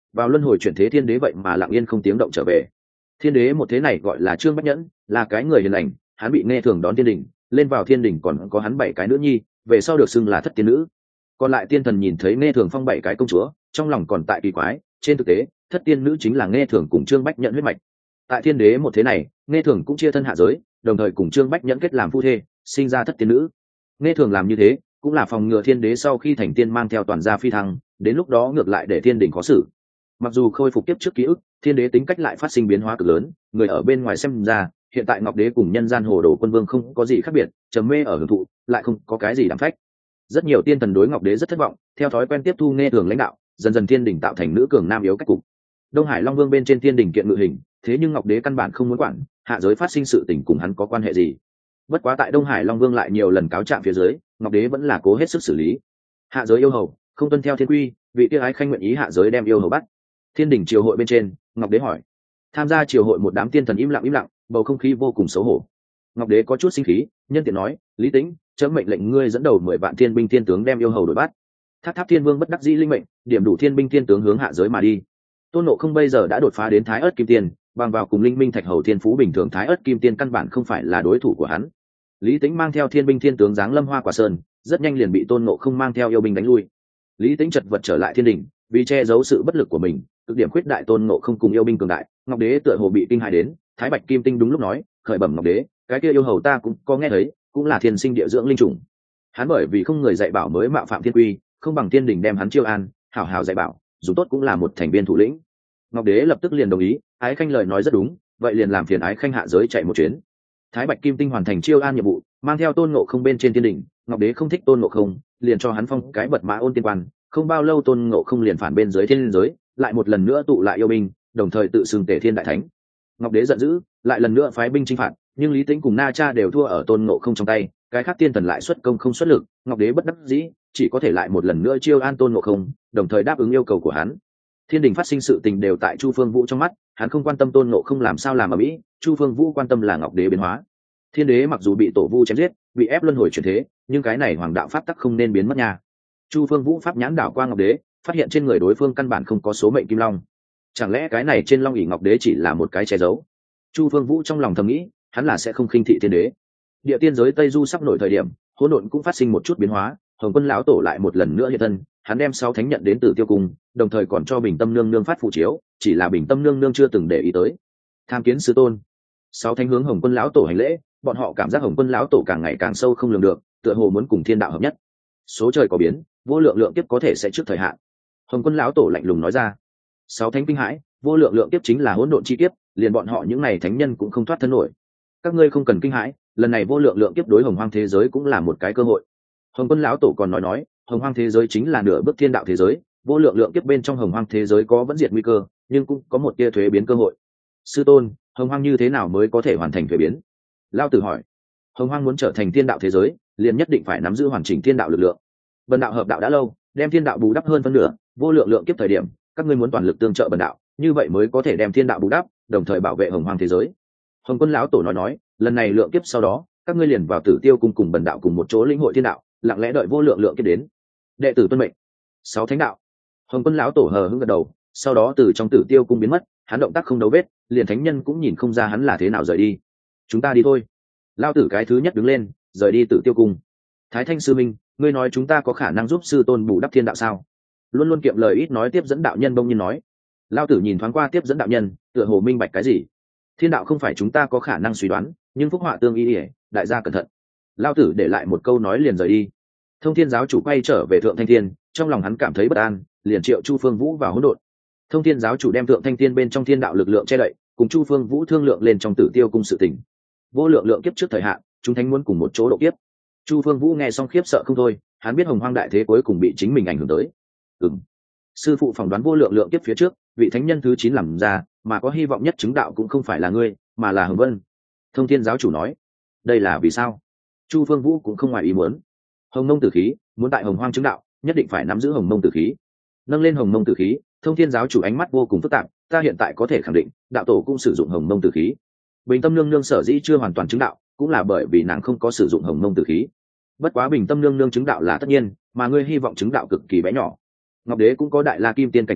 vào luân hồi chuyển thế thiên đế vậy mà lặng yên không tiếng động trở về. Thiên đế một thế này gọi là Trương Bách Nhẫn, là cái người hiền lành, hắn bị nghe thường đón thiên đình, lên vào thiên đình còn có hắn bảy cái nữ nhi, về sau được xưng là thất tiên nữ. Còn lại tiên thần nhìn thấy nghe thường phong bảy cái công chúa, trong lòng còn tại kỳ quái, trên thực tế thất tiên nữ chính là nghe thường cùng Trương Bách Nhẫn huyết mạch. Tại thiên đế một thế này, nghe thường cũng chia thân hạ giới, đồng thời cùng Trương Bách Nhẫn kết làm phu thê, sinh ra thất tiên nữ. Nghe thường làm như thế cũng là phòng ngừa thiên đế sau khi thành tiên mang theo toàn gia phi thăng, đến lúc đó ngược lại để thiên đình khó xử. Mặc dù khôi phục kiếp trước ký ức, thiên đế tính cách lại phát sinh biến hóa cực lớn, người ở bên ngoài xem ra hiện tại ngọc đế cùng nhân gian hồ đồ quân vương không có gì khác biệt, trầm mê ở hưởng thụ, lại không có cái gì đảm phách. Rất nhiều tiên thần đối ngọc đế rất thất vọng, theo thói quen tiếp thu nghe thường lãnh đạo, dần dần thiên đình tạo thành nữ cường nam yếu cách cục. Đông Hải Long Vương bên trên thiên đình kiện ngự hình, thế nhưng ngọc đế căn bản không muốn quản, hạ giới phát sinh sự tình cùng hắn có quan hệ gì. Bất quá tại Đông Hải Long Vương lại nhiều lần cáo trạng phía dưới, ngọc đế vẫn là cố hết sức xử lý. Hạ giới yêu hầu không tuân theo thiên quy, vị kia ái khanh nguyện ý hạ giới đem yêu hầu bắt. Thiên đình triều hội bên trên, ngọc đế hỏi. Tham gia triều hội một đám tiên thần im lặng im lặng, bầu không khí vô cùng xấu hổ. Ngọc đế có chút sinh khí, nhân tiện nói, Lý Tĩnh, chấm mệnh lệnh ngươi dẫn đầu mười vạn thiên binh thiên tướng đem yêu hầu đuổi bắt. Tháp Tháp Thiên Vương bất đắc dĩ linh mệnh, điểm đủ thiên binh thiên tướng hướng hạ giới mà đi. Tôn Ngộ Không bây giờ đã đột phá đến Thái Ức Kim Tiên, bằng vào cùng linh minh thạch hầu thiên phú bình thường Thái Ức Kim Tiên căn bản không phải là đối thủ của hắn. Lý Tĩnh mang theo thiên binh thiên tướng giáng lâm Hoa Quả Sơn, rất nhanh liền bị Tôn Ngộ Không mang theo yêu binh đánh lui. Lý Tĩnh chật vật trở lại thiên đình, vì che giấu sự bất lực của mình, cực điểm khuyết đại Tôn Ngộ Không cùng yêu binh cường đại, Ngọc Đế tựa hồ bị kinh hãi đến, Thái Bạch Kim Tinh đúng lúc nói, khởi bẩm Ngọc Đế, cái kia yêu hầu ta cũng có nghe thấy, cũng là thiên sinh địa dưỡng linh chủng. Hắn bởi vì không người dạy bảo mới mạo phạm thiên quy, không bằng thiên đình đem hắn chiêu an, hảo hảo dạy bảo, dù tốt cũng là một thành viên thủ lĩnh. Ngọc Đế lập tức liền đồng ý, Ái Khanh lời nói rất đúng, vậy liền làm phiền Ái Khanh hạ giới chạy một chuyến. Thái Bạch Kim Tinh hoàn thành chiêu an nhiệm vụ, mang theo Tôn Ngộ Không bên trên thiên đình. Ngọc Đế không thích Tôn Ngộ Không, liền cho hắn phong cái bật mã ôn tiên quan. Không bao lâu Tôn Ngộ Không liền phản bên dưới thiên giới, lại một lần nữa tụ lại yêu binh, đồng thời tự xưng Tề Thiên Đại Thánh. Ngọc Đế giận dữ, lại lần nữa phái binh chinh phạt, nhưng Lý Tĩnh cùng Na Cha đều thua ở Tôn Ngộ Không trong tay, cái khác tiên thần lại xuất công không xuất lực, Ngọc Đế bất đắc dĩ, chỉ có thể lại một lần nữa chiêu an Tôn Ngộ Không, đồng thời đáp ứng yêu cầu của hắn. Thiên đình phát sinh sự tình đều tại Chu Phương Vũ trong mắt, hắn không quan tâm Tôn Ngộ Không làm sao làm ở mỹ, Chu Phương Vũ quan tâm là Ngọc Đế biến hóa. Thiên đế mặc dù bị tổ vu chém giết, bị ép luân hồi chuyển thế, nhưng cái này hoàng đạo pháp tắc không nên biến mất nha. Chu Phương Vũ pháp nhãn đảo qua Ngọc Đế, phát hiện trên người đối phương căn bản không có số mệnh kim long. Chẳng lẽ cái này trên long ỷ Ngọc Đế chỉ là một cái che giấu? Chu Phương Vũ trong lòng thầm nghĩ, hắn là sẽ không khinh thị thiên đế. Địa tiên giới Tây Du sắp nổi thời điểm, hỗn độn cũng phát sinh một chút biến hóa, Hồng Quân lão tổ lại một lần nữa hiện thân, hắn đem sáu thánh nhận đến Tử Tiêu Cung, đồng thời còn cho Bình Tâm nương nương phát phù chiếu, chỉ là Bình Tâm nương nương chưa từng để ý tới. Tham kiến sư tôn. Sáu thánh hướng Hồng Quân lão tổ hành lễ, bọn họ cảm giác Hồng Quân lão tổ càng ngày càng sâu không lường được, tựa hồ muốn cùng thiên đạo hợp nhất. Số trời có biến, vô lượng lượng kiếp có thể sẽ trước thời hạn. Hồng Quân lão tổ lạnh lùng nói ra. Sáu thánh kinh hãi, vô lượng lượng kiếp chính là hỗn độn chi kiếp, liền bọn họ những này thánh nhân cũng không thoát thân nổi. Các ngươi không cần kinh hãi, lần này vô lượng lượng kiếp đối hồng hoang thế giới cũng là một cái cơ hội. Hồng Quân lão tổ còn nói nói, hồng hoang thế giới chính là nửa bước thiên đạo thế giới, vô lượng lượng kiếp bên trong hồng hoang thế giới có vẫn diệt nguy cơ, nhưng cũng có một tia thuế biến cơ hội. Sư tôn, hồng hoang như thế nào mới có thể hoàn thành thuế biến? Lão tử hỏi. Hồng hoang muốn trở thành thiên đạo thế giới, liền nhất định phải nắm giữ hoàn chỉnh thiên đạo lực lượng. Bần đạo hợp đạo đã lâu, đem thiên đạo bù đắp hơn phân nửa, vô lượng lượng kiếp thời điểm, các ngươi muốn toàn lực tương trợ bần đạo, như vậy mới có thể đem thiên đạo bù đắp, đồng thời bảo vệ hồng hoang thế giới. Hồng Quân lão tổ nói nói, lần này lượng kiếp sau đó, các ngươi liền vào Tử Tiêu Cung cùng bần đạo cùng một chỗ lĩnh hội thiên đạo, lặng lẽ đợi vô lượng lượng kiếp đến. Đệ tử tuân mệnh. Sáu thánh đạo. Hồng Quân lão tổ hờ hững gật đầu, sau đó từ trong Tử Tiêu Cung biến mất, hắn động tác không dấu vết, liền thánh nhân cũng nhìn không ra hắn là thế nào rời đi. Chúng ta đi thôi. Lão tử cái thứ nhất đứng lên, rời đi Tử Tiêu Cung. Thái Thanh sư minh, ngươi nói chúng ta có khả năng giúp sư tôn bù đắp thiên đạo sao? Luôn luôn kiệm lời ít nói tiếp dẫn đạo nhân bông nhiên nói. Lão tử nhìn thoáng qua tiếp dẫn đạo nhân, tựa hồ minh bạch cái gì. Thiên đạo không phải chúng ta có khả năng suy đoán, nhưng phúc họa tương y ỉa, đại gia cẩn thận. Lão tử để lại một câu nói liền rời đi. Thông Thiên giáo chủ quay trở về Thượng Thanh Thiên, trong lòng hắn cảm thấy bất an, liền triệu Chu Phương Vũ vào hỗn độn. Thông Thiên giáo chủ đem Thượng Thanh Thiên bên trong thiên đạo lực lượng che đậy, cùng Chu Phương Vũ thương lượng lên trong Tử Tiêu Cung sự tình. Vô lượng lượng kiếp trước thời hạn, chúng thánh muốn cùng một chỗ độ kiếp. Chu Phương Vũ nghe xong khiếp sợ không thôi, hắn biết hồng hoang đại thế cuối cùng bị chính mình ảnh hưởng tới. Ừm. Sư phụ phỏng đoán vô lượng lượng kiếp phía trước, vị thánh nhân thứ chín làm ra, mà có hy vọng nhất chứng đạo cũng không phải là ngươi, mà là Hồng Vân. Thông Thiên giáo chủ nói. Đây là vì sao? Chu Phương Vũ cũng không ngoài ý muốn. Hồng Mông Tử khí, muốn tại hồng hoang chứng đạo, nhất định phải nắm giữ Hồng Mông Tử khí. Nâng lên Hồng Mông Tử khí, Thông Thiên giáo chủ ánh mắt vô cùng phức tạp, ta hiện tại có thể khẳng định, đạo tổ cũng sử dụng Hồng Mông Tử khí. Bình Tâm nương nương sở dĩ chưa hoàn toàn chứng đạo, cũng là bởi vì nàng không có sử dụng Hồng Mông Tử khí. Bất quá Bình Tâm nương nương chứng đạo là tất nhiên, mà ngươi hy vọng chứng đạo cực kỳ bé nhỏ. Ngọc Đế cũng có đại la kim tiên cảnh giới,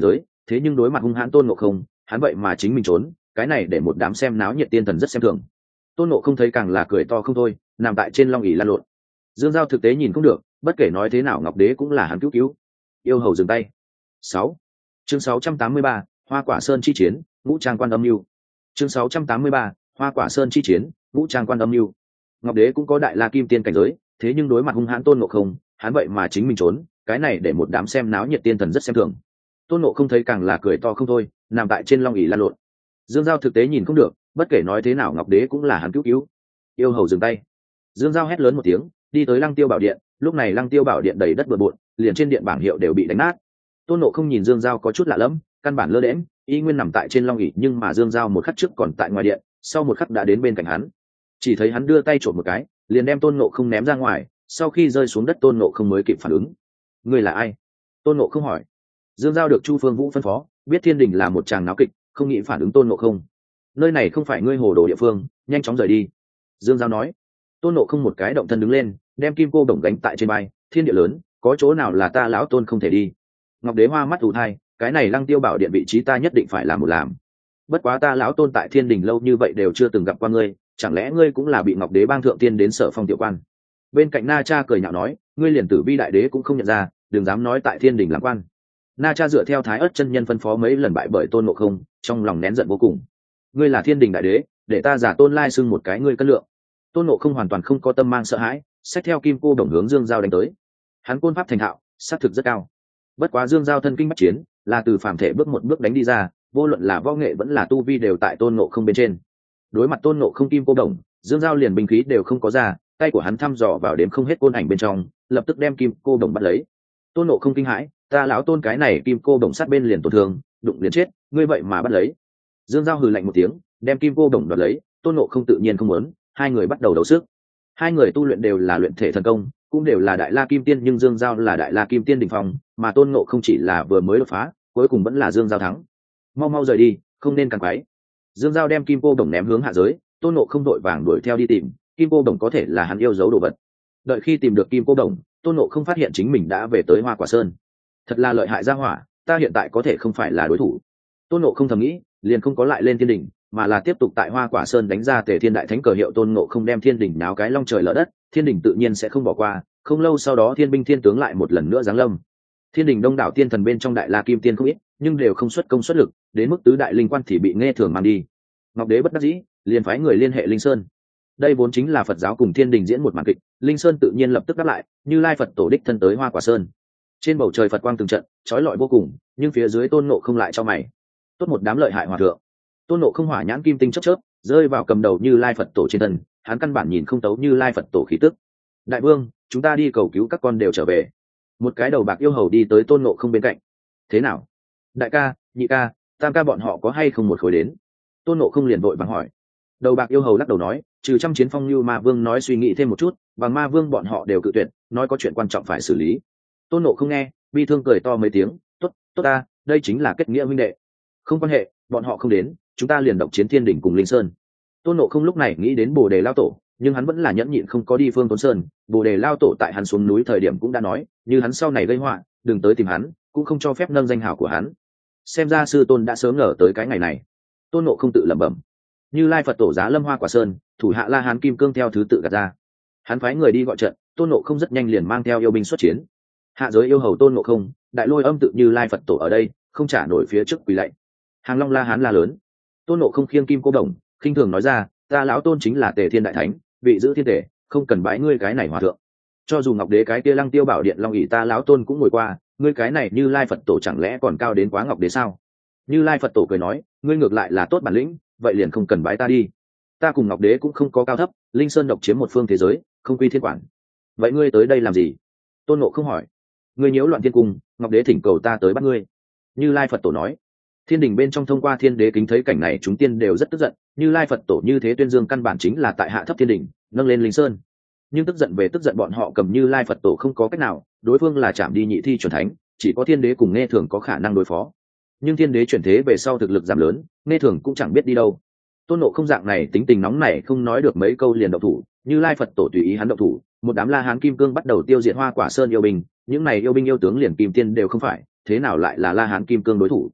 thế nhưng đối mặt hung hãn tôn ngộ không, hắn vậy mà chính mình trốn, cái này để một đám xem náo nhiệt tiên thần rất xem thường. Tôn ngộ không thấy càng là cười to không thôi, nằm tại trên long ỷ lăn lộn. Dương Giao thực tế nhìn không được, bất kể nói thế nào ngọc đế cũng là hắn cứu cứu. Yêu hầu dừng tay. Sáu. Chương sáu trăm tám mươi ba, Hoa Quả Sơn chi chiến, ngũ trang quan âm lưu. Chương sáu trăm tám mươi ba, Hoa Quả Sơn chi chiến, ngũ trang quan âm lưu. Ngọc đế cũng có đại la kim tiên cảnh giới, thế nhưng đối mặt hung hãn tôn ngộ không, hắn vậy mà chính mình trốn, cái này để một đám xem náo nhiệt tiên thần rất xem thường. Tôn ngộ không thấy càng là cười to không thôi, nằm tại trên long ỷ lăn lộn. Dương Giao thực tế nhìn không được, bất kể nói thế nào ngọc đế cũng là hắn cứu cứu. Yêu hầu dừng tay. Dương Giao hét lớn một tiếng, đi tới Lăng Tiêu Bảo Điện. Lúc này Lăng Tiêu Bảo Điện đầy đất bừa bộn, liền trên điện bảng hiệu đều bị đánh nát. Tôn ngộ không nhìn Dương Giao có chút lạ lẫm, căn bản lơ đễnh, y nguyên nằm tại trên long ỷ, nhưng mà Dương Giao một khắc trước còn tại ngoài điện, sau một khắc đã đến bên cạnh hắn. Chỉ thấy hắn đưa tay trộm một cái, liền đem Tôn ngộ không ném ra ngoài, sau khi rơi xuống đất Tôn ngộ không mới kịp phản ứng. Ngươi là ai? Tôn ngộ không hỏi. Dương Giao được Chu Phương Vũ phân phó, biết thiên đình là một tràng náo kịch, không nghĩ phản ứng Tôn ngộ không. Nơi này không phải ngươi hồ đồ địa phương, nhanh chóng rời đi. Dương Giao nói. Tôn ngộ không một cái động thân đứng lên, đem kim cô đồng gánh tại trên bay. Thiên địa lớn, có chỗ nào là ta lão Tôn không thể đi? Ngọc đế hoa mắt ù thai, cái này Lăng Tiêu Bảo Điện vị trí ta nhất định phải làm một làm. Bất quá ta lão Tôn tại thiên đình lâu như vậy đều chưa từng gặp qua ngươi, chẳng lẽ ngươi cũng là bị Ngọc đế bang thượng tiên đến Sở Phong tiểu quan? Bên cạnh Na Cha cười nhạo nói, ngươi liền Tử Vi đại đế cũng không nhận ra, đừng dám nói tại thiên đình làm quan. Na Cha dựa theo Thái Ức chân nhân phân phó mấy lần bại bởi Tôn ngộ không, trong lòng nén giận vô cùng. Ngươi là thiên đình đại đế, để ta giả Tôn lai xưng một cái ngươi cân lượng. Tôn ngộ không hoàn toàn không có tâm mang sợ hãi, xách theo kim cô đồng hướng Dương Giao đánh tới. Hắn côn pháp thành thạo, sát thực rất cao. Bất quá Dương Giao thân kinh bách chiến, là từ phàm thể bước một bước đánh đi ra, vô luận là võ nghệ vẫn là tu vi đều tại Tôn ngộ không bên trên. Đối mặt Tôn ngộ không kim cô đồng, Dương Giao liền binh khí đều không có ra, tay của hắn thăm dò vào đếm không hết côn ảnh bên trong, lập tức đem kim cô đồng bắt lấy. Tôn ngộ không kinh hãi, ta lão Tôn cái này kim cô đồng sát bên liền tổn thương, đụng liền chết, ngươi vậy mà bắt lấy. Dương Giao hừ lạnh một tiếng, đem kim cô đồng đoạt lấy. Tôn ngộ không tự nhiên không muốn, hai người bắt đầu đấu sức. Hai người tu luyện đều là luyện thể thần công, cũng đều là đại la kim tiên, nhưng Dương Giao là đại la kim tiên đỉnh phong, mà Tôn ngộ không chỉ là vừa mới đột phá, cuối cùng vẫn là Dương Giao thắng. Mau mau rời đi, không nên càng quái. Dương Giao đem kim cô đồng ném hướng hạ giới. Tôn ngộ không đội vàng đuổi theo đi tìm, kim cô đồng có thể là hắn yêu dấu đồ vật. Đợi khi tìm được kim cô đồng, Tôn ngộ không phát hiện chính mình đã về tới Hoa Quả Sơn. Thật là lợi hại gia hỏa, ta hiện tại có thể không phải là đối thủ. Tôn ngộ không thầm nghĩ, liền không có lại lên thiên đình, mà là tiếp tục tại Hoa Quả Sơn đánh ra Tề Thiên Đại Thánh cờ hiệu. Tôn ngộ không đem thiên đình náo cái long trời lở đất, thiên đình tự nhiên sẽ không bỏ qua. Không lâu sau đó thiên binh thiên tướng lại một lần nữa giáng lâm. Thiên đình đông đảo tiên thần bên trong đại la kim tiên không ít, nhưng đều không xuất công xuất lực, đến mức tứ đại linh quan thì bị nghe thường mang đi. Ngọc đế bất đắc dĩ, liền phái người liên hệ Linh Sơn. Đây vốn chính là Phật giáo cùng thiên đình diễn một màn kịch, Linh Sơn tự nhiên lập tức đáp lại, Như Lai Phật tổ đích thân tới Hoa Quả Sơn. Trên bầu trời Phật quang từng trận, chói lọi vô cùng, nhưng phía dưới Tôn ngộ không lại cho mày. Tốt một đám lợi hại hòa thượng. Tôn ngộ không hỏa nhãn kim tinh chớp chớp, rơi vào cầm đầu Như Lai Phật tổ trên thân, hắn căn bản nhìn không tấu Như Lai Phật tổ khí tức. Đại vương, chúng ta đi cầu cứu các con đều trở về. Một cái đầu bạc yêu hầu đi tới Tôn ngộ không bên cạnh. Thế nào? Đại ca, nhị ca, tam ca bọn họ có hay không một khối đến? Tôn ngộ không liền vội vàng hỏi. Đầu bạc yêu hầu lắc đầu nói, trừ trăm chiến phong Như Ma Vương nói suy nghĩ thêm một chút, bằng Ma Vương bọn họ đều cự tuyệt, nói có chuyện quan trọng phải xử lý. Tôn ngộ không nghe, bi thương cười to mấy tiếng, tốt, tốt ta, đây chính là kết nghĩa huynh đệ. Không quan hệ, bọn họ không đến, chúng ta liền độc chiến thiên đỉnh cùng Linh Sơn. Tôn ngộ không lúc này nghĩ đến Bồ Đề Lao Tổ, nhưng hắn vẫn là nhẫn nhịn không có đi Phương Tốn Sơn. Bồ Đề Lao Tổ tại hắn xuống núi thời điểm cũng đã nói, như hắn sau này gây họa, đừng tới tìm hắn, cũng không cho phép nâng danh hào của hắn. Xem ra sư tôn đã sớm ngờ tới cái ngày này. Tôn ngộ không tự lẩm bẩm. Như Lai Phật tổ giá lâm Hoa Quả Sơn, thủ hạ La Hán Kim Cương theo thứ tự gạt ra. Hắn phái người đi gọi trận, Tôn ngộ không rất nhanh liền mang theo yêu binh xuất chiến. Hạ giới yêu hầu Tôn ngộ không, đại lôi âm tự Như Lai Phật tổ ở đây, không trả nổi phía trước quỳ lạy. Hàng Long La Hán la lớn. Tôn ngộ không khiêng kim cô đồng, khinh thường nói ra, ta lão Tôn chính là Tề Thiên Đại Thánh, vị giữ thiên thể, không cần bái ngươi cái này hòa thượng. Cho dù Ngọc đế cái kia Lăng Tiêu Bảo Điện long ỷ ta lão Tôn cũng ngồi qua, ngươi cái này Như Lai Phật tổ chẳng lẽ còn cao đến quá Ngọc đế sao? Như Lai Phật tổ cười nói, ngươi ngược lại là tốt bản lĩnh, vậy liền không cần bái ta đi. Ta cùng Ngọc đế cũng không có cao thấp, Linh Sơn độc chiếm một phương thế giới, không quy thiên quản. Vậy ngươi tới đây làm gì? Tôn ngộ không hỏi. Ngươi nhiễu loạn thiên cung, Ngọc đế thỉnh cầu ta tới bắt ngươi. Như Lai Phật tổ nói. Thiên đình bên trong thông qua thiên đế kính thấy cảnh này, chúng tiên đều rất tức giận. Như Lai Phật tổ như thế tuyên dương căn bản chính là tại hạ thấp thiên đình, nâng lên Linh Sơn. Nhưng tức giận về tức giận, bọn họ cầm Như Lai Phật tổ không có cách nào, đối phương là chạm đi nhị thi chuẩn thánh, chỉ có thiên đế cùng nghe thường có khả năng đối phó. Nhưng thiên đế chuyển thế về sau thực lực giảm lớn, nghe thường cũng chẳng biết đi đâu. Tôn ngộ không dạng này tính tình nóng nảy, không nói được mấy câu liền động thủ. Như Lai Phật tổ tùy ý hắn động thủ, một đám La Hán Kim Cương bắt đầu tiêu diệt Hoa Quả Sơn yêu binh. Những này yêu binh yêu tướng liền kim tiên đều không phải, thế nào lại là La Hán Kim Cương đối thủ?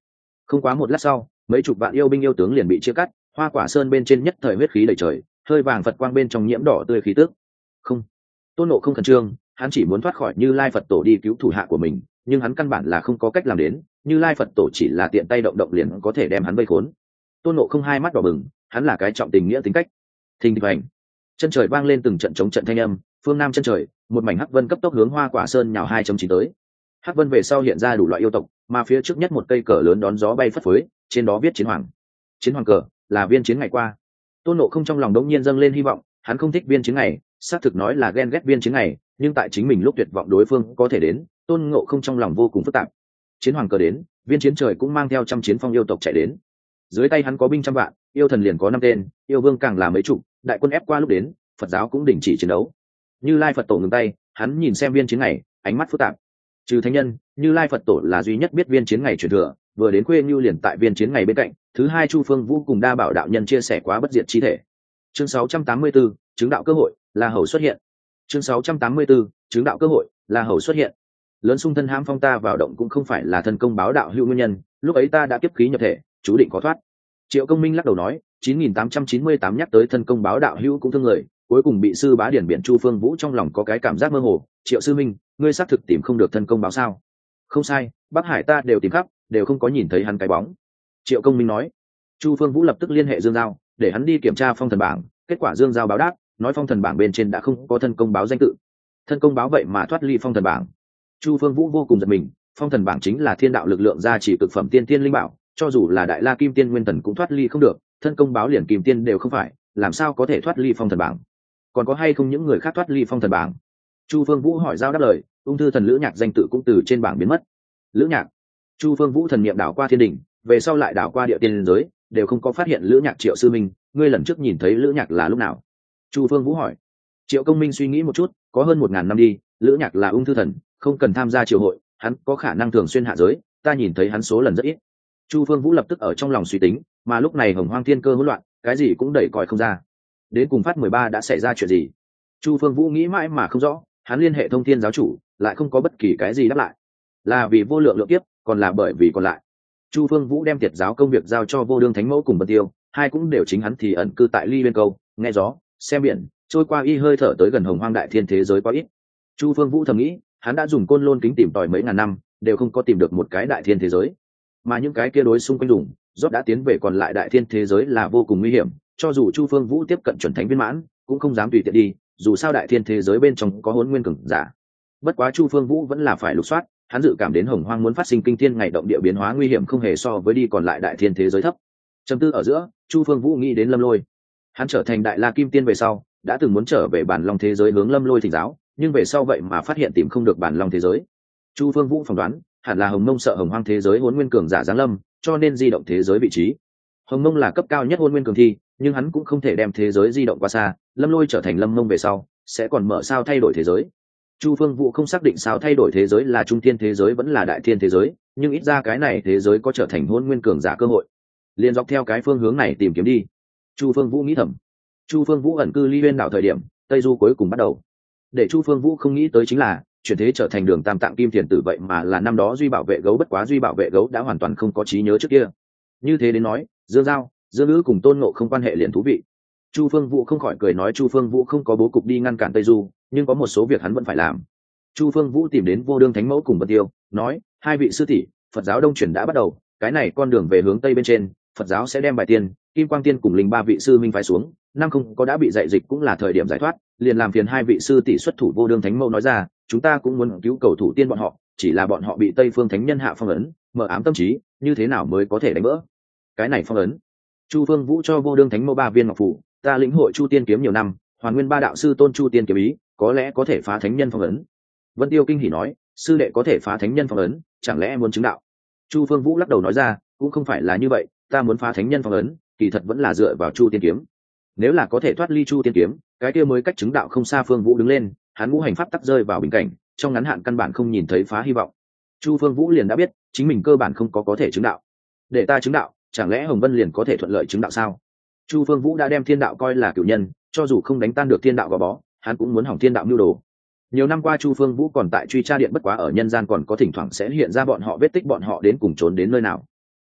Không quá một lát sau, mấy chục vạn yêu binh yêu tướng liền bị chia cắt, Hoa Quả Sơn bên trên nhất thời huyết khí đầy trời, hơi vàng Phật quang bên trong nhiễm đỏ tươi khí tức. Không, Tôn Ngộ không khẩn trương, hắn chỉ muốn thoát khỏi Như Lai Phật tổ đi cứu thủ hạ của mình, nhưng hắn căn bản là không có cách làm đến, Như Lai Phật tổ chỉ là tiện tay động động liền có thể đem hắn vây khốn. Tôn Ngộ không hai mắt đỏ bừng, hắn là cái trọng tình nghĩa tính cách. Thình thịch hành, chân trời vang lên từng trận chống trận thanh âm, phương nam chân trời, một mảnh hắc vân cấp tốc hướng Hoa Quả Sơn nhào hai chấm chín tới. Hắc vân về sau hiện ra đủ loại yêu tộc, mà phía trước nhất một cây cờ lớn đón gió bay phất phới, trên đó viết chiến hoàng. Chiến hoàng cờ là viên chiến ngày qua. Tôn Ngộ không trong lòng đống nhiên dâng lên hy vọng, hắn không thích viên chiến ngày, xác thực nói là ghen ghét viên chiến ngày, nhưng tại chính mình lúc tuyệt vọng đối phương có thể đến, Tôn Ngộ không trong lòng vô cùng phức tạp. Chiến hoàng cờ đến, viên chiến trời cũng mang theo trăm chiến phong yêu tộc chạy đến. Dưới tay hắn có binh trăm vạn, yêu thần liền có năm tên, yêu vương càng là mấy chục, đại quân ép qua lúc đến, Phật giáo cũng đình chỉ chiến đấu. Như Lai Phật tổ ngừng tay, hắn nhìn xem viên chiến ngày, ánh mắt phức tạp. Trừ thánh nhân, Như Lai Phật tổ là duy nhất biết viên chiến ngày truyền thừa, vừa đến khuê như liền tại viên chiến ngày bên cạnh. Thứ hai, Chu Phương Vũ cùng Đa Bảo đạo nhân chia sẻ quá bất diệt chi thể. Chương sáu trăm tám mươi tư, chứng đạo cơ hội, La Hầu xuất hiện. Chương sáu trăm tám mươi tư, chứng đạo cơ hội, La Hầu xuất hiện. Lớn sung thân hãm phong ta vào động cũng không phải là thân công báo đạo hữu nguyên nhân, lúc ấy ta đã kiếp khí nhập thể, chú định có thoát. Triệu Công Minh lắc đầu nói, chín nghìn tám trăm chín mươi tám nhắc tới thân công báo đạo hữu cũng thương người, cuối cùng bị sư bá điển biển Chu Phương Vũ trong lòng có cái cảm giác mơ hồ. Triệu sư minh, ngươi xác thực tìm không được thân công báo sao? Không sai, Bắc Hải ta đều tìm khắp, đều không có nhìn thấy hắn cái bóng. Triệu Công Minh nói. Chu Phương Vũ lập tức liên hệ Dương Giao, để hắn đi kiểm tra phong thần bảng. Kết quả Dương Giao báo đáp, nói phong thần bảng bên trên đã không có thân công báo danh tự. Thân công báo vậy mà thoát ly phong thần bảng. Chu Phương Vũ vô cùng giật mình, phong thần bảng chính là thiên đạo lực lượng gia trì cực phẩm tiên tiên linh bảo, cho dù là đại la kim tiên nguyên thần cũng thoát ly không được, thân công báo liền kim tiên đều không phải, làm sao có thể thoát ly phong thần bảng? Còn có hay không những người khác thoát ly phong thần bảng? Chu Phương Vũ hỏi Giao đáp lời, ung thư thần Lữ Nhạc danh tự cũng từ trên bảng biến mất. Lữ Nhạc. Chu Phương Vũ thần niệm đảo qua thiên đình, về sau lại đảo qua địa tiên giới, đều không có phát hiện Lữ Nhạc. Triệu sư minh, ngươi lần trước nhìn thấy Lữ Nhạc là lúc nào? Chu Phương Vũ hỏi. Triệu Công Minh suy nghĩ một chút, có hơn một ngàn năm đi, Lữ Nhạc là ung thư thần, không cần tham gia triều hội, hắn có khả năng thường xuyên hạ giới, ta nhìn thấy hắn số lần rất ít. Chu Phương Vũ lập tức ở trong lòng suy tính, mà lúc này Hồng Hoang thiên cơ hỗn loạn, cái gì cũng đẩy còi không ra. Đến cùng phát mười ba đã xảy ra chuyện gì? Chu Phương Vũ nghĩ mãi mà không rõ, hắn liên hệ thông thiên giáo chủ, lại không có bất kỳ cái gì đáp lại. Là vì vô lượng lượng kiếp, còn là bởi vì còn lại. Chu Phương Vũ đem tiệt giáo công việc giao cho Vô Đương Thánh Mẫu cùng Vân Tiêu, hai cũng đều chính hắn thì ẩn cư tại Ly Biên Câu, nghe gió, xem biển, trôi qua y hơi thở tới gần Hồng Hoang đại thiên thế giới quá ít. Chu Phương Vũ thầm nghĩ, hắn đã dùng côn lôn kính tìm tòi mấy ngàn năm, đều không có tìm được một cái đại thiên thế giới, mà những cái kia đối xung quanh dùng rốt đã tiến về còn lại đại thiên thế giới là vô cùng nguy hiểm, cho dù Chu Phương Vũ tiếp cận chuẩn thánh viên mãn, cũng không dám tùy tiện đi, dù sao đại thiên thế giới bên trong có Hỗn Nguyên cường giả. Bất quá Chu Phương Vũ vẫn là phải lục soát, hắn dự cảm đến Hồng Hoang muốn phát sinh kinh thiên ngày động địa biến hóa nguy hiểm không hề so với đi còn lại đại thiên thế giới thấp. Trầm tư ở giữa, Chu Phương Vũ nghĩ đến Lâm Lôi. Hắn trở thành đại la kim tiên về sau, đã từng muốn trở về bản long thế giới hướng Lâm Lôi thỉnh giáo, nhưng về sau vậy mà phát hiện tìm không được bản long thế giới. Chu Phương Vũ phỏng đoán, hẳn là Hồng Mông sợ Hồng Hoang thế giới Hỗn Nguyên cường giả giáng lâm, cho nên di động thế giới vị trí. Hồng Mông là cấp cao nhất Hỗn Nguyên cường thi, nhưng hắn cũng không thể đem thế giới di động quá xa, Lâm Lôi trở thành Lâm Mông về sau, sẽ còn mở sao thay đổi thế giới. Chu Phương Vũ không xác định sao thay đổi thế giới là trung thiên thế giới vẫn là đại thiên thế giới, nhưng ít ra cái này thế giới có trở thành Hỗn Nguyên cường giả cơ hội. Liên dọc theo cái phương hướng này tìm kiếm đi. Chu Phương Vũ nghĩ thầm. Chu Phương Vũ ẩn cư Ly Uyên đảo thời điểm, Tây Du cuối cùng bắt đầu. Để Chu Phương Vũ không nghĩ tới chính là, chuyển thế trở thành Đường Tam Tạng Kim Thiền Tử vậy mà là năm đó Duy Bảo Vệ Gấu, bất quá Duy Bảo Vệ Gấu đã hoàn toàn không có trí nhớ trước kia. Như thế đến nói, Dương Giao, Dương Ngữ cùng Tôn Ngộ không quan hệ liền thú vị. Chu Phương Vũ không khỏi cười nói Chu Phương Vũ không có bố cục đi ngăn cản Tây Du, nhưng có một số việc hắn vẫn phải làm. Chu Phương Vũ tìm đến Vô Đương Thánh Mẫu cùng Vân Tiêu, nói: hai vị sư tỷ, Phật giáo đông chuyển đã bắt đầu, cái này con đường về hướng tây bên trên, Phật giáo sẽ đem bài tiên, Kim Quang Tiên cùng linh ba vị sư minh phái xuống, năm không có đã bị dạy dịch cũng là thời điểm giải thoát, liền làm phiền hai vị sư tỷ xuất thủ. Vô Đương Thánh Mẫu nói ra: chúng ta cũng muốn cứu cầu thủ tiên bọn họ, chỉ là bọn họ bị Tây Phương Thánh Nhân hạ phong ấn, mở ám tâm trí, như thế nào mới có thể đánh vỡ cái này phong ấn? Chu Phương Vũ cho Vô Đương Thánh Mẫu ba viên ngọc phù, ta lĩnh hội Chu Tiên kiếm nhiều năm, Hoàn Nguyên ba đạo sư tôn Chu Tiên kiếm ý, có lẽ có thể phá Thánh Nhân phong ấn. Vân Tiêu kinh hỉ nói: sư đệ có thể phá Thánh Nhân phong ấn, chẳng lẽ muốn chứng đạo? Chu Phương Vũ lắc đầu nói ra: cũng không phải là như vậy, ta muốn phá Thánh Nhân phong ấn, kỳ thật vẫn là dựa vào Chu Tiên kiếm. Nếu là có thể thoát ly Chu Tiên kiếm, cái kia mới cách chứng đạo không xa. Phương Vũ đứng lên, hắn ngũ hành pháp tắc rơi vào bình cảnh, trong ngắn hạn căn bản không nhìn thấy phá hy vọng. Chu Phương Vũ liền đã biết, chính mình cơ bản không có có thể chứng đạo. Để ta chứng đạo, chẳng lẽ Hồng Vân liền có thể thuận lợi chứng đạo sao? Chu Phương Vũ đã đem thiên đạo coi là cửu nhân, cho dù không đánh tan được thiên đạo gò bó, hắn cũng muốn hỏng thiên đạo mưu đồ. Nhiều năm qua Chu Phương Vũ còn tại truy tra điện, bất quá ở nhân gian còn có thỉnh thoảng sẽ hiện ra bọn họ vết tích, bọn họ đến cùng trốn đến nơi nào.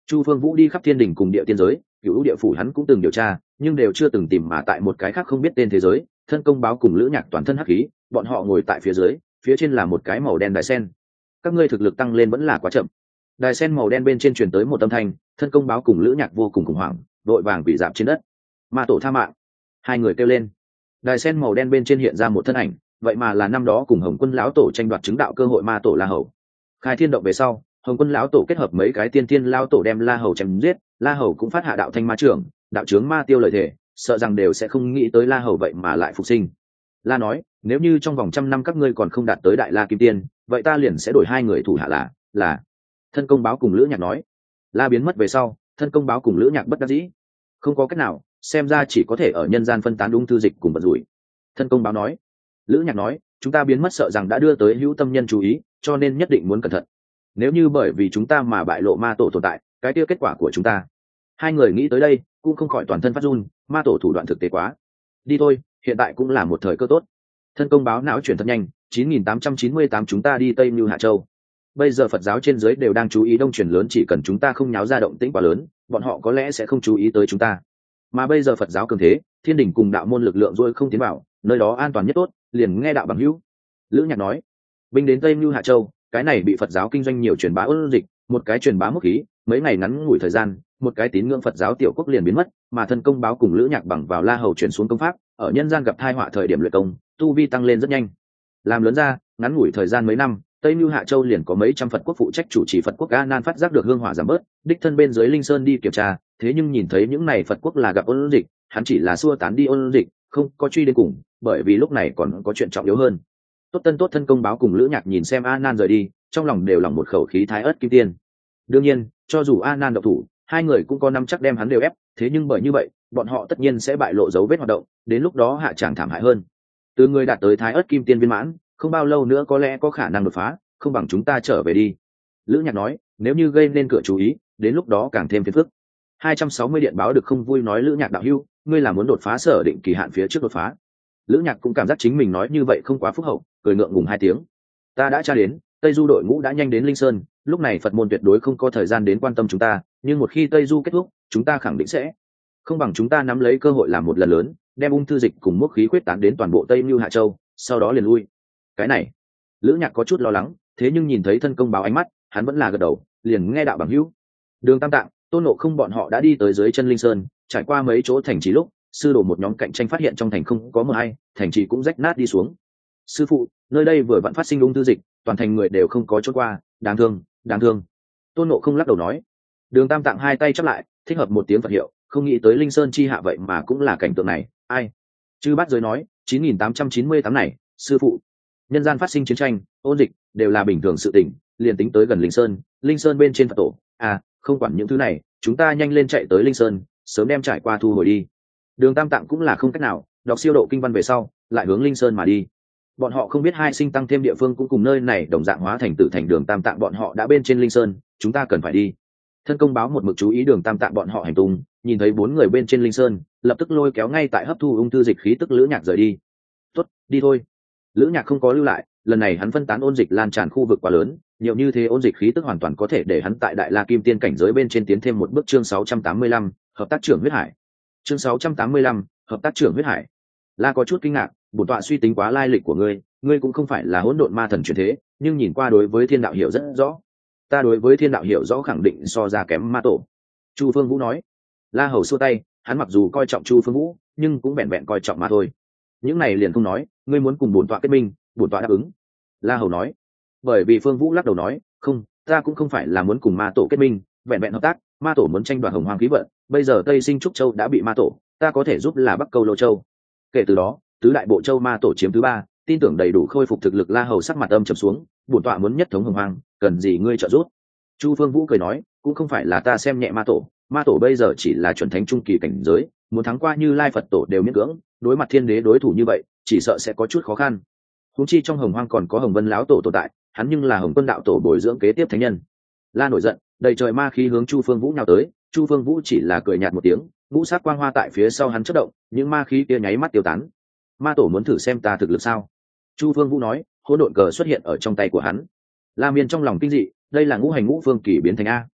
Chu Phương Vũ đi khắp thiên đình cùng địa tiên giới, cửu địa phủ hắn cũng từng điều tra, nhưng đều chưa từng tìm mà tại một cái khác không biết tên thế giới. Thân công báo cùng lữ nhạc toàn thân hắc khí, bọn họ ngồi tại phía dưới, phía trên là một cái màu đen đài sen. Các ngươi thực lực tăng lên vẫn là quá chậm. Đài sen màu đen bên trên truyền tới một âm thanh, thân công báo cùng lữ nhạc vô cùng khủng hoảng, đội vàng quỳ dạp trên đất. Ma tổ tha mạng! Hai người kêu lên. Đài sen màu đen bên trên hiện ra một thân ảnh, vậy mà là năm đó cùng Hồng Quân lão tổ tranh đoạt chứng đạo cơ hội ma tổ La Hầu. Khai thiên động về sau, Hồng Quân lão tổ kết hợp mấy cái tiên tiên lão tổ đem La Hầu chém giết, La Hầu cũng phát hạ đạo thanh ma trưởng, đạo chướng ma tiêu lời thể, sợ rằng đều sẽ không nghĩ tới La Hầu vậy mà lại phục sinh. La nói, nếu như trong vòng trăm năm các ngươi còn không đạt tới đại La kim tiên, vậy ta liền sẽ đổi hai người thủ hạ là là. Thân công báo cùng lữ nhạc nói. La biến mất về sau, thân công báo cùng lữ nhạc bất đắc dĩ, không có cách nào, xem ra chỉ có thể ở nhân gian phân tán ung thư dịch cùng bận rủi. Thân công báo nói. Lữ nhạc nói, chúng ta biến mất sợ rằng đã đưa tới hữu tâm nhân chú ý, cho nên nhất định muốn cẩn thận. Nếu như bởi vì chúng ta mà bại lộ ma tổ tồn tại, cái kia kết quả của chúng ta. Hai người nghĩ tới đây cũng không khỏi toàn thân phát run, ma tổ thủ đoạn thực tế quá. Đi thôi, hiện tại cũng là một thời cơ tốt. Thân công báo não chuyển thật nhanh, chín nghìn tám trăm chín mươi tám chúng ta đi Tây Như Hạ Châu. Bây giờ Phật giáo trên dưới đều đang chú ý đông chuyển lớn, chỉ cần chúng ta không nháo ra động tĩnh quá lớn, bọn họ có lẽ sẽ không chú ý tới chúng ta. Mà bây giờ Phật giáo cường thế, thiên đình cùng đạo môn lực lượng rồi không tiến vào, nơi đó an toàn nhất tốt, liền nghe đạo bằng hữu. Lữ nhạc nói, binh đến Tây Như Hạ Châu, cái này bị Phật giáo kinh doanh nhiều truyền bá ôn dịch, một cái truyền bá mức khí, mấy ngày ngắn ngủi thời gian, một cái tín ngưỡng Phật giáo tiểu quốc liền biến mất, mà thân công báo cùng lữ nhạc bằng vào La Hầu chuyển xuống công pháp, ở nhân gian gặp tai họa thời điểm luyện công, tu vi tăng lên rất nhanh. Làm lớn ra, ngắn ngủi thời gian mấy năm, Tây Như Hạ Châu liền có mấy trăm Phật quốc phụ trách chủ trì Phật quốc A Nan phát giác được hương hỏa giảm bớt, đích thân bên dưới Linh Sơn đi kiểm tra, thế nhưng nhìn thấy những này Phật quốc là gặp ôn dịch, hắn chỉ là xua tán đi ôn dịch, không có truy đến cùng, bởi vì lúc này còn có chuyện trọng yếu hơn. Tốt tân tốt thân công báo cùng lữ nhạc nhìn xem A Nan rời đi, trong lòng đều lòng một khẩu khí thái ớt kim tiên. Đương nhiên, cho dù A Nan độc thủ, hai người cũng có năm chắc đem hắn đều ép, thế nhưng bởi như vậy, bọn họ tất nhiên sẽ bại lộ dấu vết hoạt động, đến lúc đó hạ tràng thảm hại hơn. Từ người đạt tới thái ớt kim tiên viên mãn, không bao lâu nữa có lẽ có khả năng đột phá, không bằng chúng ta trở về đi. Lữ nhạc nói, nếu như gây nên cửa chú ý, đến lúc đó càng thêm phiền phức. hai trăm sáu mươi điện báo được không vui nói Lữ nhạc đạo hữu, ngươi là muốn đột phá sở định kỳ hạn phía trước đột phá. Lữ nhạc cũng cảm giác chính mình nói như vậy không quá phúc hậu, cười ngượng ngùng hai tiếng. Ta đã tra đến, Tây Du đội ngũ đã nhanh đến Linh Sơn, lúc này Phật môn tuyệt đối không có thời gian đến quan tâm chúng ta, nhưng một khi Tây Du kết thúc, chúng ta khẳng định sẽ. Không bằng chúng ta nắm lấy cơ hội làm một lần lớn, đem ung thư dịch cùng mốc khí quyết tán đến toàn bộ Tây Như Hạ Châu, sau đó liền lui. Cái này, Lữ nhạc có chút lo lắng, thế nhưng nhìn thấy thân công báo ánh mắt, hắn vẫn là gật đầu, liền nghe đạo bằng hữu. Đường Tam Tạng, Tôn Ngộ Không bọn họ đã đi tới dưới chân Linh Sơn, trải qua mấy chỗ thành trì lúc, sư đồ một nhóm cạnh tranh phát hiện trong thành không có mờ hay, thành trì cũng rách nát đi xuống. Sư phụ, nơi đây vừa vặn phát sinh ung thư dịch, toàn thành người đều không có chỗ qua, đáng thương, đáng thương. Tôn Ngộ Không lắc đầu nói. Đường Tam Tạng hai tay chắp lại, thích hợp một tiếng Phật hiệu, không nghĩ tới Linh Sơn chi hạ vậy mà cũng là cảnh tượng này, ai? Chư Bát Giới nói, chín nghìn tám trăm chín mươi tám này, sư phụ, nhân gian phát sinh chiến tranh, ôn dịch, đều là bình thường sự tình, liền tính tới gần Linh Sơn, Linh Sơn bên trên Phật tổ, à, không quản những thứ này, chúng ta nhanh lên chạy tới Linh Sơn, sớm đem trải qua thu hồi đi. Đường Tam Tạng cũng là không cách nào, đọc siêu độ kinh văn về sau, lại hướng Linh Sơn mà đi. Bọn họ không biết hai sinh tăng thêm địa phương cũng cùng nơi này đồng dạng hóa thành tử thành Đường Tam Tạng bọn họ đã bên trên Linh Sơn, chúng ta cần phải đi. Thân công báo một mực chú ý Đường Tam Tạng bọn họ hành tung, nhìn thấy bốn người bên trên Linh Sơn, lập tức lôi kéo ngay tại hấp thu ung thư dịch khí tức Lữ nhạc rời đi. Tốt, đi thôi. Lữ nhạc không có lưu lại, lần này hắn phân tán ôn dịch lan tràn khu vực quá lớn, nhiều như thế ôn dịch khí tức hoàn toàn có thể để hắn tại đại la kim tiên cảnh giới bên trên tiến thêm một bước. Chương sáu trăm tám mươi lăm, hợp tác trưởng huyết hải. Chương sáu trăm tám mươi lăm, hợp tác trưởng huyết hải. La có chút kinh ngạc, bổn tọa suy tính quá lai lịch của ngươi, ngươi cũng không phải là hỗn độn ma thần truyền thế, nhưng nhìn qua đối với thiên đạo hiểu rất rõ. Ta đối với thiên đạo hiểu rõ khẳng định so ra kém ma tổ. Chu Phương Vũ nói. La Hầu xua tay, hắn mặc dù coi trọng Chu Phương Vũ, nhưng cũng vẹn vẹn coi trọng mà thôi. Những này liền không nói, ngươi muốn cùng bổn tọa kết minh, bổn tọa đáp ứng. La Hầu nói. Bởi vì Phương Vũ lắc đầu nói, không, ta cũng không phải là muốn cùng ma tổ kết minh, vẹn vẹn hợp tác, ma tổ muốn tranh đoạt hồng hoàng khí vận, bây giờ Tây Sinh Trúc Châu đã bị ma tổ, ta có thể giúp là Bắc Câu Lô Châu. Kể từ đó, tứ đại bộ châu ma tổ chiếm thứ ba, tin tưởng đầy đủ khôi phục thực lực. La Hầu sắc mặt âm trầm xuống, bổn tọa muốn nhất thống hồng hoàng, cần gì ngươi trợ giúp? Chu Phương Vũ cười nói, cũng không phải là ta xem nhẹ ma tổ, ma tổ bây giờ chỉ là chuẩn thánh trung kỳ cảnh giới, muốn thắng qua Như Lai Phật tổ đều miễn cưỡng, đối mặt thiên đế đối thủ như vậy, chỉ sợ sẽ có chút khó khăn. Huống chi trong hồng hoang còn có Hồng Vân lão tổ tồn tại, hắn nhưng là Hồng Quân đạo tổ bồi dưỡng kế tiếp thánh nhân. La nổi giận, đầy trời ma khí hướng Chu Phương Vũ nhào tới, Chu Phương Vũ chỉ là cười nhạt một tiếng, ngũ sát quang hoa tại phía sau hắn chớp động, những ma khí kia nháy mắt tiêu tán. Ma tổ muốn thử xem ta thực lực sao? Chu Phương Vũ nói, hỗn độn cờ xuất hiện ở trong tay của hắn. La Miên trong lòng kinh dị, đây là ngũ hành ngũ phương kỳ biến thành a.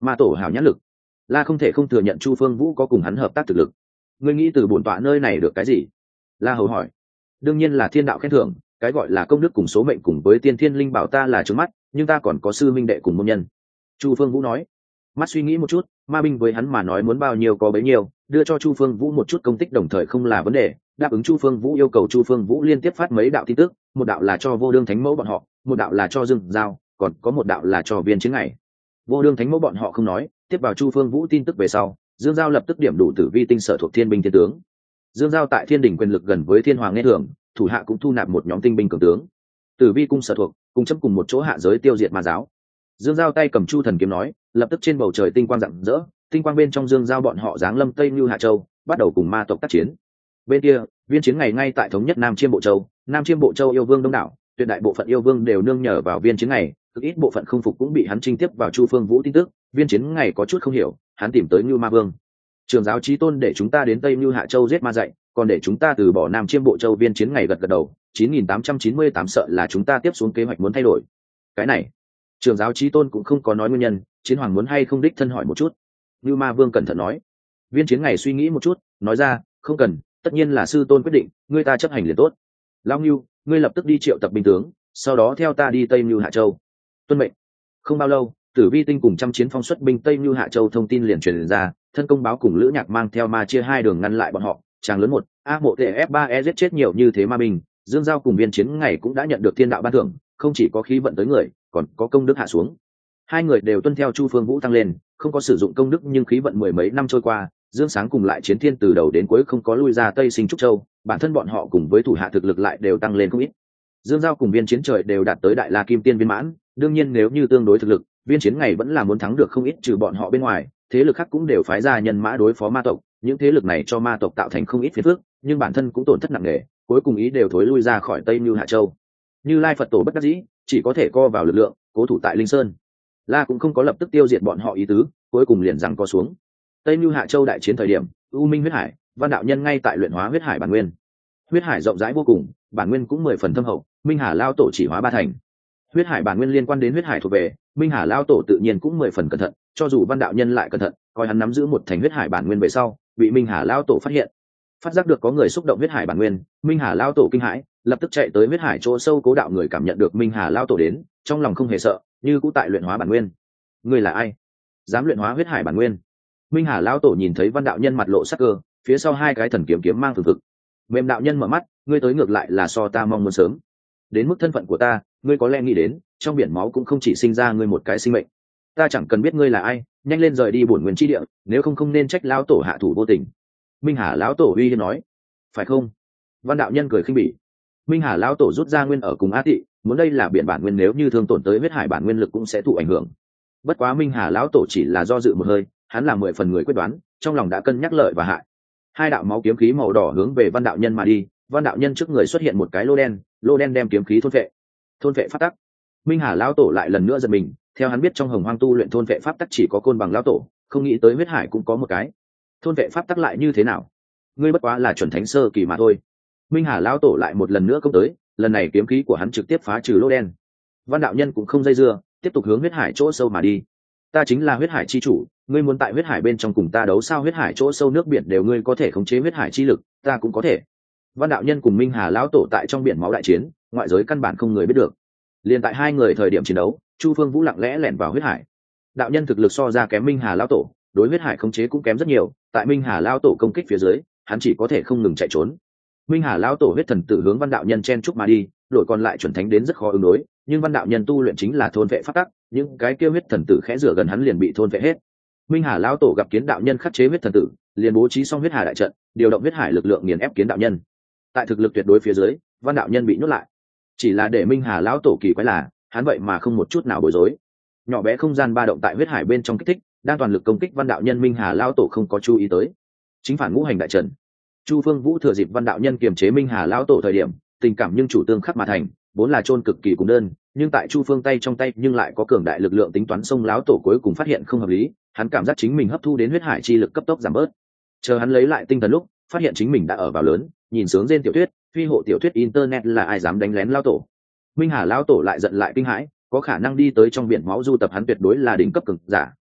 Ma tổ hảo nhãn lực. La không thể không thừa nhận Chu Phương Vũ có cùng hắn hợp tác thực lực. Ngươi nghĩ từ bổn tọa nơi này được cái gì? La hầu hỏi. Đương nhiên là thiên đạo khen thưởng, cái gọi là công đức cùng số mệnh cùng với tiên thiên linh bảo ta là trước mắt, nhưng ta còn có sư minh đệ cùng môn nhân. Chu Phương Vũ nói. Mắt suy nghĩ một chút, ma binh với hắn mà nói muốn bao nhiêu có bấy nhiêu, đưa cho Chu Phương Vũ một chút công tích đồng thời không là vấn đề. Đáp ứng Chu Phương Vũ yêu cầu, Chu Phương Vũ liên tiếp phát mấy đạo tin tức, một đạo là cho Vô Đương Thánh Mẫu bọn họ, một đạo là cho Dương Giao, còn có một đạo là cho Viên Chiến Ngày. Vô Đương Thánh Mẫu bọn họ không nói, tiếp vào Chu Phương Vũ tin tức về sau, Dương Giao lập tức điểm đủ tử vi tinh sở thuộc thiên binh thiên tướng. Dương Giao tại Thiên Đình quyền lực gần với Thiên Hoàng nghe thường, thủ hạ cũng thu nạp một nhóm tinh binh cường tướng. Tử vi cung sở thuộc, cùng chấm cùng một chỗ hạ giới tiêu diệt ma giáo. Dương Giao tay cầm Chu Thần kiếm nói, lập tức trên bầu trời tinh quang rạng rỡ, tinh quang bên trong Dương Giao bọn họ giáng lâm Tây Như Hạ Châu, bắt đầu cùng ma tộc tác chiến. Bên kia, Viên Chiến Ngày ngay tại thống nhất Nam Chiêm Bộ Châu, Nam Chiêm Bộ Châu yêu vương đông đảo, tuyệt đại bộ phận yêu vương đều nương nhờ vào Viên Chiến Ngày, cực ít bộ phận không phục cũng bị hắn trinh tiếp vào Chu Phương Vũ tin tức. Viên Chiến Ngày có chút không hiểu, hắn tìm tới Như Ma Vương. Trường giáo chí tôn để chúng ta đến Tây Như Hạ Châu giết ma dạy, còn để chúng ta từ bỏ Nam Chiêm Bộ Châu. Viên Chiến Ngày gật gật đầu, chín nghìn tám trăm chín mươi tám sợ là chúng ta tiếp xuống kế hoạch muốn thay đổi. Cái này, Trường giáo chí tôn cũng không có nói nguyên nhân, Chiến Hoàng muốn hay không đích thân hỏi một chút. Như Ma Vương cẩn thận nói. Viên Chiến Ngày suy nghĩ một chút, nói ra, không cần, tất nhiên là sư tôn quyết định, ngươi ta chấp hành liền tốt. Lão Ngưu, ngươi lập tức đi triệu tập binh tướng, sau đó theo ta đi Tây Như Hạ Châu. Tuân mệnh. Không bao lâu, Tử Vi Tinh cùng trăm chiến phong xuất binh Tây Như Hạ Châu thông tin liền truyền ra, thân công báo cùng Lữ Nhạc mang theo ma chia hai đường ngăn lại bọn họ. Tràng lớn một, a mộ tệ ép ba e giết chết nhiều như thế ma binh, Dương Giao cùng Viên Chiến Ngày cũng đã nhận được thiên đạo ban thưởng, không chỉ có khí vận tới người, còn có công đức hạ xuống. Hai người đều tuân theo Chu Phương Vũ tăng lên, không có sử dụng công đức nhưng khí vận mười mấy năm trôi qua, Dương Sáng cùng lại chiến thiên từ đầu đến cuối không có lui ra Tây Sinh Trúc Châu, bản thân bọn họ cùng với thủ hạ thực lực lại đều tăng lên không ít. Dương Giao cùng Viên Chiến Trời đều đạt tới đại la kim tiên viên mãn, đương nhiên nếu như tương đối thực lực, Viên Chiến Ngày vẫn là muốn thắng được không ít, trừ bọn họ bên ngoài, thế lực khác cũng đều phái ra nhân mã đối phó ma tộc, những thế lực này cho ma tộc tạo thành không ít phiền phức, nhưng bản thân cũng tổn thất nặng nề, cuối cùng ý đều thối lui ra khỏi Tây Như Hạ Châu. Như Lai Phật Tổ bất đắc dĩ, chỉ có thể co vào lực lượng, cố thủ tại Linh Sơn. La cũng không có lập tức tiêu diệt bọn họ ý tứ, cuối cùng liền giằng co xuống. Tây Như Hạ Châu đại chiến thời điểm, U Minh huyết hải, Văn đạo nhân ngay tại luyện hóa huyết hải bản nguyên. Huyết hải rộng rãi vô cùng, bản nguyên cũng mười phần thâm hậu, Minh Hà lao tổ chỉ hóa ba thành. Huyết hải bản nguyên liên quan đến huyết hải thuộc về, Minh Hà lao tổ tự nhiên cũng mười phần cẩn thận, cho dù Văn đạo nhân lại cẩn thận, coi hắn nắm giữ một thành huyết hải bản nguyên về sau, bị Minh Hà lao tổ phát hiện. Phát giác được có người xúc động huyết hải bản nguyên, Minh Hà lao tổ kinh hãi, lập tức chạy tới huyết hải chỗ sâu cố đạo. Người cảm nhận được Minh Hà lao tổ đến, trong lòng không hề sợ, như cũ tại luyện hóa bản nguyên. Ngươi là ai? Dám luyện hóa huyết hải bản nguyên? Minh Hà lao tổ nhìn thấy Văn đạo nhân mặt lộ sắc cơ, phía sau hai cái thần kiếm kiếm mang thực thực. Mềm đạo nhân mở mắt, ngươi tới ngược lại là so ta mong muốn sớm. Đến mức thân phận của ta, ngươi có lẽ nghĩ đến, trong biển máu cũng không chỉ sinh ra ngươi một cái sinh mệnh. Ta chẳng cần biết ngươi là ai, nhanh lên rời đi bổn nguyên chi địa, nếu không không nên trách lão tổ hạ thủ vô tình. Minh Hà lão tổ uy hiếp nói. Phải không? Văn đạo nhân cười khinh bỉ. Minh Hà lão tổ rút ra nguyên ở cùng Á Tị, muốn đây là biển bản nguyên, nếu như thương tổn tới huyết hải bản nguyên lực cũng sẽ thụ ảnh hưởng. Bất quá Minh Hà lão tổ chỉ là do dự một hơi, hắn là mười phần người quyết đoán, trong lòng đã cân nhắc lợi và hại. Hai đạo máu kiếm khí màu đỏ hướng về Văn đạo nhân mà đi, Văn đạo nhân trước người xuất hiện một cái lô đen, lô đen đem kiếm khí thôn vệ. Thôn vệ pháp tắc. Minh Hà lão tổ lại lần nữa giật mình, theo hắn biết trong Hồng Hoang tu luyện thôn vệ pháp tắc chỉ có Côn Bằng lão tổ, không nghĩ tới huyết hải cũng có một cái. Thôn vệ pháp tắc lại như thế nào? Ngươi bất quá là chuẩn thánh sơ kỳ mà thôi. Minh Hà lão tổ lại một lần nữa công tới, lần này kiếm khí của hắn trực tiếp phá trừ lô đen. Văn đạo nhân cũng không dây dưa, tiếp tục hướng huyết hải chỗ sâu mà đi. Ta chính là huyết hải chi chủ, ngươi muốn tại huyết hải bên trong cùng ta đấu sao? Huyết hải chỗ sâu nước biển đều ngươi có thể khống chế huyết hải chi lực, ta cũng có thể. Văn đạo nhân cùng Minh Hà lão tổ tại trong biển máu đại chiến, ngoại giới căn bản không người biết được. Liên tại hai người thời điểm chiến đấu, Chu Phương Vũ lặng lẽ lẻn vào huyết hải. Đạo nhân thực lực so ra kém Minh Hà lão tổ, đối huyết hải khống chế cũng kém rất nhiều, tại Minh Hà lão tổ công kích phía dưới, hắn chỉ có thể không ngừng chạy trốn. Minh Hà lão tổ huyết thần tử hướng Văn đạo nhân chen chúc mà đi, đội còn lại chuẩn thánh đến rất khó ứng đối, nhưng Văn đạo nhân tu luyện chính là thôn vệ pháp tắc, những cái kia huyết thần tử khẽ rửa gần hắn liền bị thôn vệ hết. Minh Hà lão tổ gặp Kiến đạo nhân khắc chế huyết thần tử, liền bố trí xong huyết hà đại trận, điều động huyết hải lực lượng nghiền ép Kiến đạo nhân. Tại thực lực tuyệt đối phía dưới, Văn đạo nhân bị nhốt lại. Chỉ là để Minh Hà lão tổ kỳ quái là, hắn vậy mà không một chút nào bối rối. Nhỏ bé không gian ba động tại huyết hải bên trong kích thích, đang toàn lực công kích Văn đạo nhân. Minh Hà lão tổ không có chú ý tới. Chính phản ngũ hành đại trận. Chu Phương Vũ thừa dịp Văn đạo nhân kiềm chế Minh Hà lão tổ thời điểm, tình cảm nhưng chủ tương khắc mà thành, vốn là chôn cực kỳ cùng đơn, nhưng tại Chu Phương tay trong tay nhưng lại có cường đại lực lượng tính toán sông lão tổ cuối cùng phát hiện không hợp lý, hắn cảm giác chính mình hấp thu đến huyết hải chi lực cấp tốc giảm bớt. Chờ hắn lấy lại tinh thần lúc, phát hiện chính mình đã ở vào lớn, nhìn sướng trên tiểu thuyết, phi hộ tiểu thuyết internet là ai dám đánh lén lão tổ. Minh Hà lão tổ lại giận lại kinh hãi, có khả năng đi tới trong biển máu du tập hắn tuyệt đối là đỉnh cấp cường giả,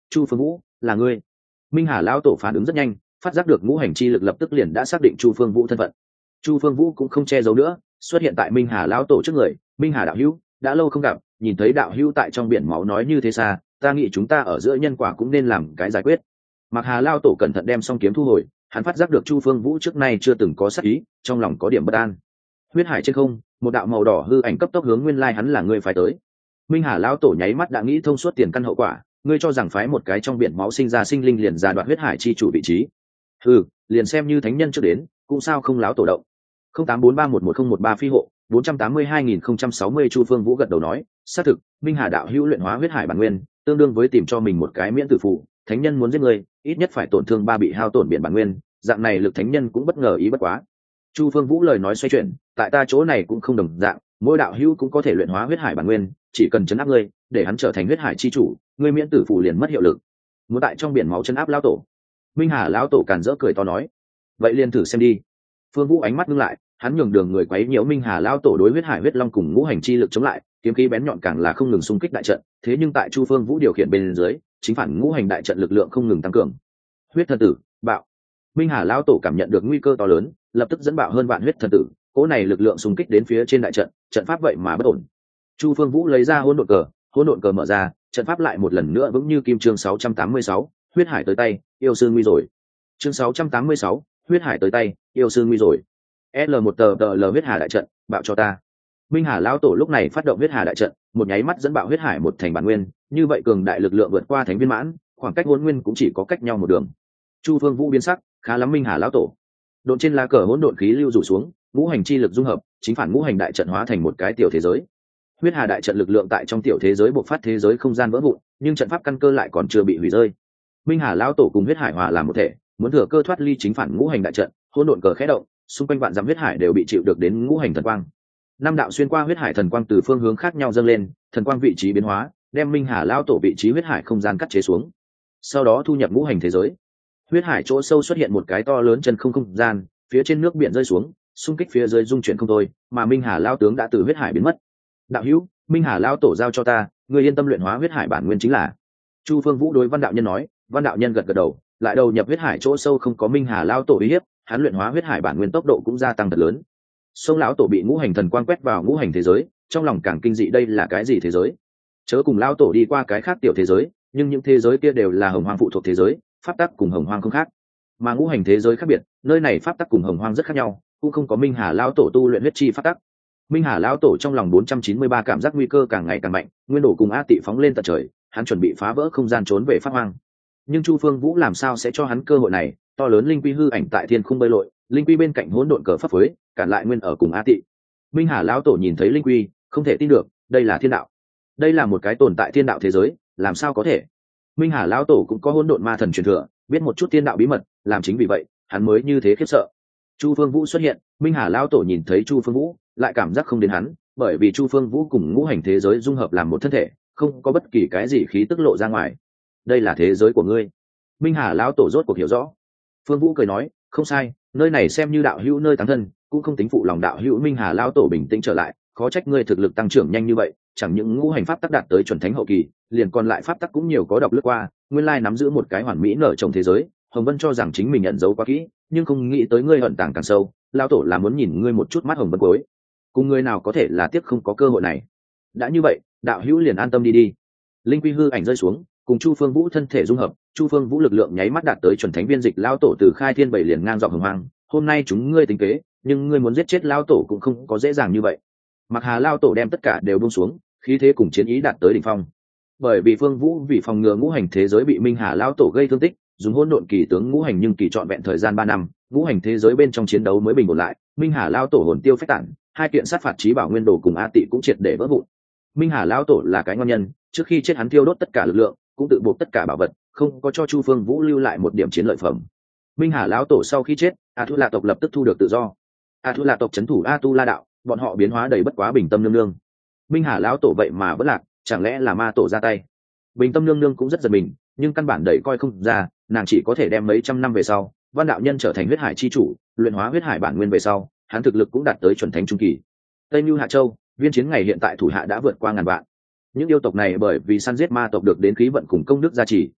Chu Phương Vũ, là ngươi. Minh Hà lão tổ phản ứng rất nhanh, phát giác được ngũ hành chi lực lập tức liền đã xác định Chu Phương Vũ thân phận. Chu Phương Vũ cũng không che giấu nữa, xuất hiện tại Minh Hà lão tổ trước người. Minh Hà đạo hữu, đã lâu không gặp, nhìn thấy đạo hữu tại trong biển máu nói như thế xa, ta nghĩ chúng ta ở giữa nhân quả cũng nên làm cái giải quyết. Mạc Hà lão tổ cẩn thận đem song kiếm thu hồi, hắn phát giác được Chu Phương Vũ trước nay chưa từng có sát ý, trong lòng có điểm bất an. Huyết hải trên không, một đạo màu đỏ hư ảnh cấp tốc hướng nguyên lai hắn là người phải tới. Minh Hà lão tổ nháy mắt đã nghĩ thông suốt tiền căn hậu quả, ngươi cho rằng phái một cái trong biển máu sinh ra sinh linh liền ra đoạt huyết hải chi chủ vị trí. Ừ, liền xem như thánh nhân chưa đến, cũng sao không láo tổ động. không tám bốn ba một một không một ba phi hộ, bốn trăm tám mươi hai nghìn không trăm sáu mươi Chu Phương Vũ gật đầu nói, xác thực, Minh Hà đạo hữu luyện hóa huyết hải bản nguyên, tương đương với tìm cho mình một cái miễn tử phụ, thánh nhân muốn giết người, ít nhất phải tổn thương ba bị hao tổn biển bản nguyên, dạng này lực thánh nhân cũng bất ngờ ý bất quá. Chu Phương Vũ lời nói xoay chuyển, tại ta chỗ này cũng không đồng dạng, mỗi đạo hữu cũng có thể luyện hóa huyết hải bản nguyên, chỉ cần chấn áp ngươi, để hắn trở thành huyết hải chi chủ, ngươi miễn tử phụ liền mất hiệu lực. Muốn tại trong biển máu chấn áp lão tổ. Minh Hà lão tổ càn rỡ cười to nói, vậy liền thử xem đi. Phương Vũ ánh mắt ngưng lại, hắn nhường đường người quấy nhiễu Minh Hà lão tổ đối huyết hải huyết long cùng ngũ hành chi lực chống lại, kiếm khí bén nhọn càng là không ngừng xung kích đại trận, thế nhưng tại Chu Phương Vũ điều khiển bên dưới, chính phản ngũ hành đại trận lực lượng không ngừng tăng cường. Huyết thần tử, bạo. Minh Hà lão tổ cảm nhận được nguy cơ to lớn, lập tức dẫn bạo hơn vạn huyết thần tử, cỗ này lực lượng xung kích đến phía trên đại trận, trận pháp vậy mà bất ổn. Chu Phương Vũ lấy ra hỗn độn cờ, hỗn độn cờ mở ra, trận pháp lại một lần nữa vững như kim. Chương sáu trăm tám mươi sáu, huyết hải tới tay, yêu sư nguy rồi. Chương sáu trăm tám mươi sáu, huyết hải tới tay, yêu sư nguy rồi. L một tờ tờ L huyết hà đại trận, bạo cho ta. Minh Hà lão tổ lúc này phát động huyết hà đại trận, một nháy mắt dẫn bạo huyết hải một thành bản nguyên, như vậy cường đại lực lượng vượt qua thánh viên mãn, khoảng cách hỗn nguyên cũng chỉ có cách nhau một đường. Chu Phương Vũ biến sắc, khá lắm Minh Hà lão tổ. Độn trên lá cờ hỗn độn khí lưu rủ xuống, ngũ hành chi lực dung hợp, chính phản ngũ hành đại trận hóa thành một cái tiểu thế giới. Huyết hà đại trận lực lượng tại trong tiểu thế giới bộc phát thế giới không gian vỡ vụn, nhưng trận pháp căn cơ lại còn chưa bị hủy rơi. Minh Hà lão tổ cùng huyết hải hòa làm một thể, muốn thừa cơ thoát ly chính phản ngũ hành đại trận, hỗn độn cờ khẽ động, xung quanh vạn dặm huyết hải đều bị chịu được đến ngũ hành thần quang. Năm đạo xuyên qua huyết hải thần quang từ phương hướng khác nhau dâng lên, thần quang vị trí biến hóa, đem Minh Hà lão tổ vị trí huyết hải không gian cắt chế xuống. Sau đó thu nhập ngũ hành thế giới. Huyết hải chỗ sâu xuất hiện một cái to lớn chân không không gian, phía trên nước biển rơi xuống, xung kích phía dưới dung chuyển không thôi, mà Minh Hà lão tướng đã từ huyết hải biến mất. Đạo hữu, Minh Hà lão tổ giao cho ta, ngươi yên tâm luyện hóa huyết hải bản nguyên chính là. Chu Phương Vũ đối Văn đạo nhân nói. Văn đạo nhân gật gật đầu, lại đầu nhập huyết hải chỗ sâu không có Minh Hà lão tổ uy hiếp, hắn luyện hóa huyết hải bản nguyên tốc độ cũng gia tăng thật lớn. Sông lão tổ bị ngũ hành thần quang quét vào ngũ hành thế giới, trong lòng càng kinh dị đây là cái gì thế giới? Chớ cùng lão tổ đi qua cái khác tiểu thế giới, nhưng những thế giới kia đều là hồng hoang phụ thuộc thế giới, pháp tắc cùng hồng hoang không khác. Mà ngũ hành thế giới khác biệt, nơi này pháp tắc cùng hồng hoang rất khác nhau, cũng không có Minh Hà lão tổ tu luyện huyết chi pháp tắc. Minh Hà lão tổ trong lòng bốn trăm chín mươi ba cảm giác nguy cơ càng ngày càng mạnh, nguyên đổ cùng A Tị phóng lên tận trời, hắn chuẩn bị phá vỡ không gian trốn về pháp hoang. Nhưng Chu Phương Vũ làm sao sẽ cho hắn cơ hội này? To lớn linh quy hư ảnh tại thiên khung bơi lội, linh quy bên cạnh hỗn độn cờ pháp phối, cản lại nguyên ở cùng A Tị. Minh Hà lão tổ nhìn thấy linh quy, không thể tin được, đây là thiên đạo, đây là một cái tồn tại thiên đạo thế giới, làm sao có thể? Minh Hà lão tổ cũng có hỗn độn ma thần truyền thừa, biết một chút thiên đạo bí mật, làm chính vì vậy, hắn mới như thế khiếp sợ. Chu Phương Vũ xuất hiện, Minh Hà lão tổ nhìn thấy Chu Phương Vũ, lại cảm giác không đến hắn, bởi vì Chu Phương Vũ cùng ngũ hành thế giới dung hợp làm một thân thể, không có bất kỳ cái gì khí tức lộ ra ngoài. Đây là thế giới của ngươi. Minh Hà lão tổ rốt cuộc hiểu rõ. Phương Vũ cười nói, không sai, nơi này xem như đạo hữu nơi táng thân, cũng không tính phụ lòng đạo hữu. Minh Hà lão tổ bình tĩnh trở lại, khó trách ngươi thực lực tăng trưởng nhanh như vậy, chẳng những ngũ hành pháp tắc đạt tới chuẩn thánh hậu kỳ, liền còn lại pháp tắc cũng nhiều có độc lướt qua, nguyên lai nắm giữ một cái hoàn mỹ nở trồng thế giới. Hồng Vân cho rằng chính mình nhận dấu quá kỹ, nhưng không nghĩ tới ngươi ẩn tàng càng sâu, lão tổ là muốn nhìn ngươi một chút mắt Hồng Vân cuối. Cùng ngươi nào có thể là tiếc không có cơ hội này. Đã như vậy, đạo hữu liền an tâm đi đi. Linh quy hư ảnh rơi xuống, cùng Chu Phương Vũ thân thể dung hợp, Chu Phương Vũ lực lượng nháy mắt đạt tới chuẩn thánh viên dịch. Lão tổ từ khai thiên bảy liền ngang dọc hồng hoang, hôm nay chúng ngươi tính kế, nhưng ngươi muốn giết chết lão tổ cũng không có dễ dàng như vậy. Mặc Hà lão tổ đem tất cả đều buông xuống, khí thế cùng chiến ý đạt tới đỉnh phong. Bởi vì Phương Vũ vì phòng ngừa ngũ hành thế giới bị Minh Hà lão tổ gây thương tích, dùng hỗn độn kỳ tướng ngũ hành nhưng kỳ trọn vẹn thời gian ba năm, ngũ hành thế giới bên trong chiến đấu mới bình ổn lại, Minh Hà lão tổ hồn tiêu phách tản, hai kiện sát phạt chí bảo nguyên đồ cùng A Tị cũng triệt để vỡ vụn. Minh Hà lão tổ là cái ngon nhân, trước khi chết hắn tiêu đốt tất cả lực lượng, cũng tự buộc tất cả bảo vật, không có cho Chu Phương Vũ lưu lại một điểm chiến lợi phẩm. Minh Hà lão tổ sau khi chết, A Thu La tộc lập tức thu được tự do. A Thu La tộc trấn thủ A Tu La đạo, bọn họ biến hóa đầy bất quá bình tâm nương nương. Minh Hà lão tổ vậy mà vẫn lạc, chẳng lẽ là ma tổ ra tay? Bình tâm nương nương cũng rất giật mình, nhưng căn bản đẩy coi không ra, nàng chỉ có thể đem mấy trăm năm về sau, Văn đạo nhân trở thành huyết hải chi chủ, luyện hóa huyết hải bản nguyên về sau, hắn thực lực cũng đạt tới chuẩn thánh trung kỳ. Tây Nưu Hạ Châu, viên chiến ngày hiện tại thủ hạ đã vượt qua ngàn vạn. Những yêu tộc này bởi vì săn giết ma tộc được đến khí vận cùng công đức gia trì,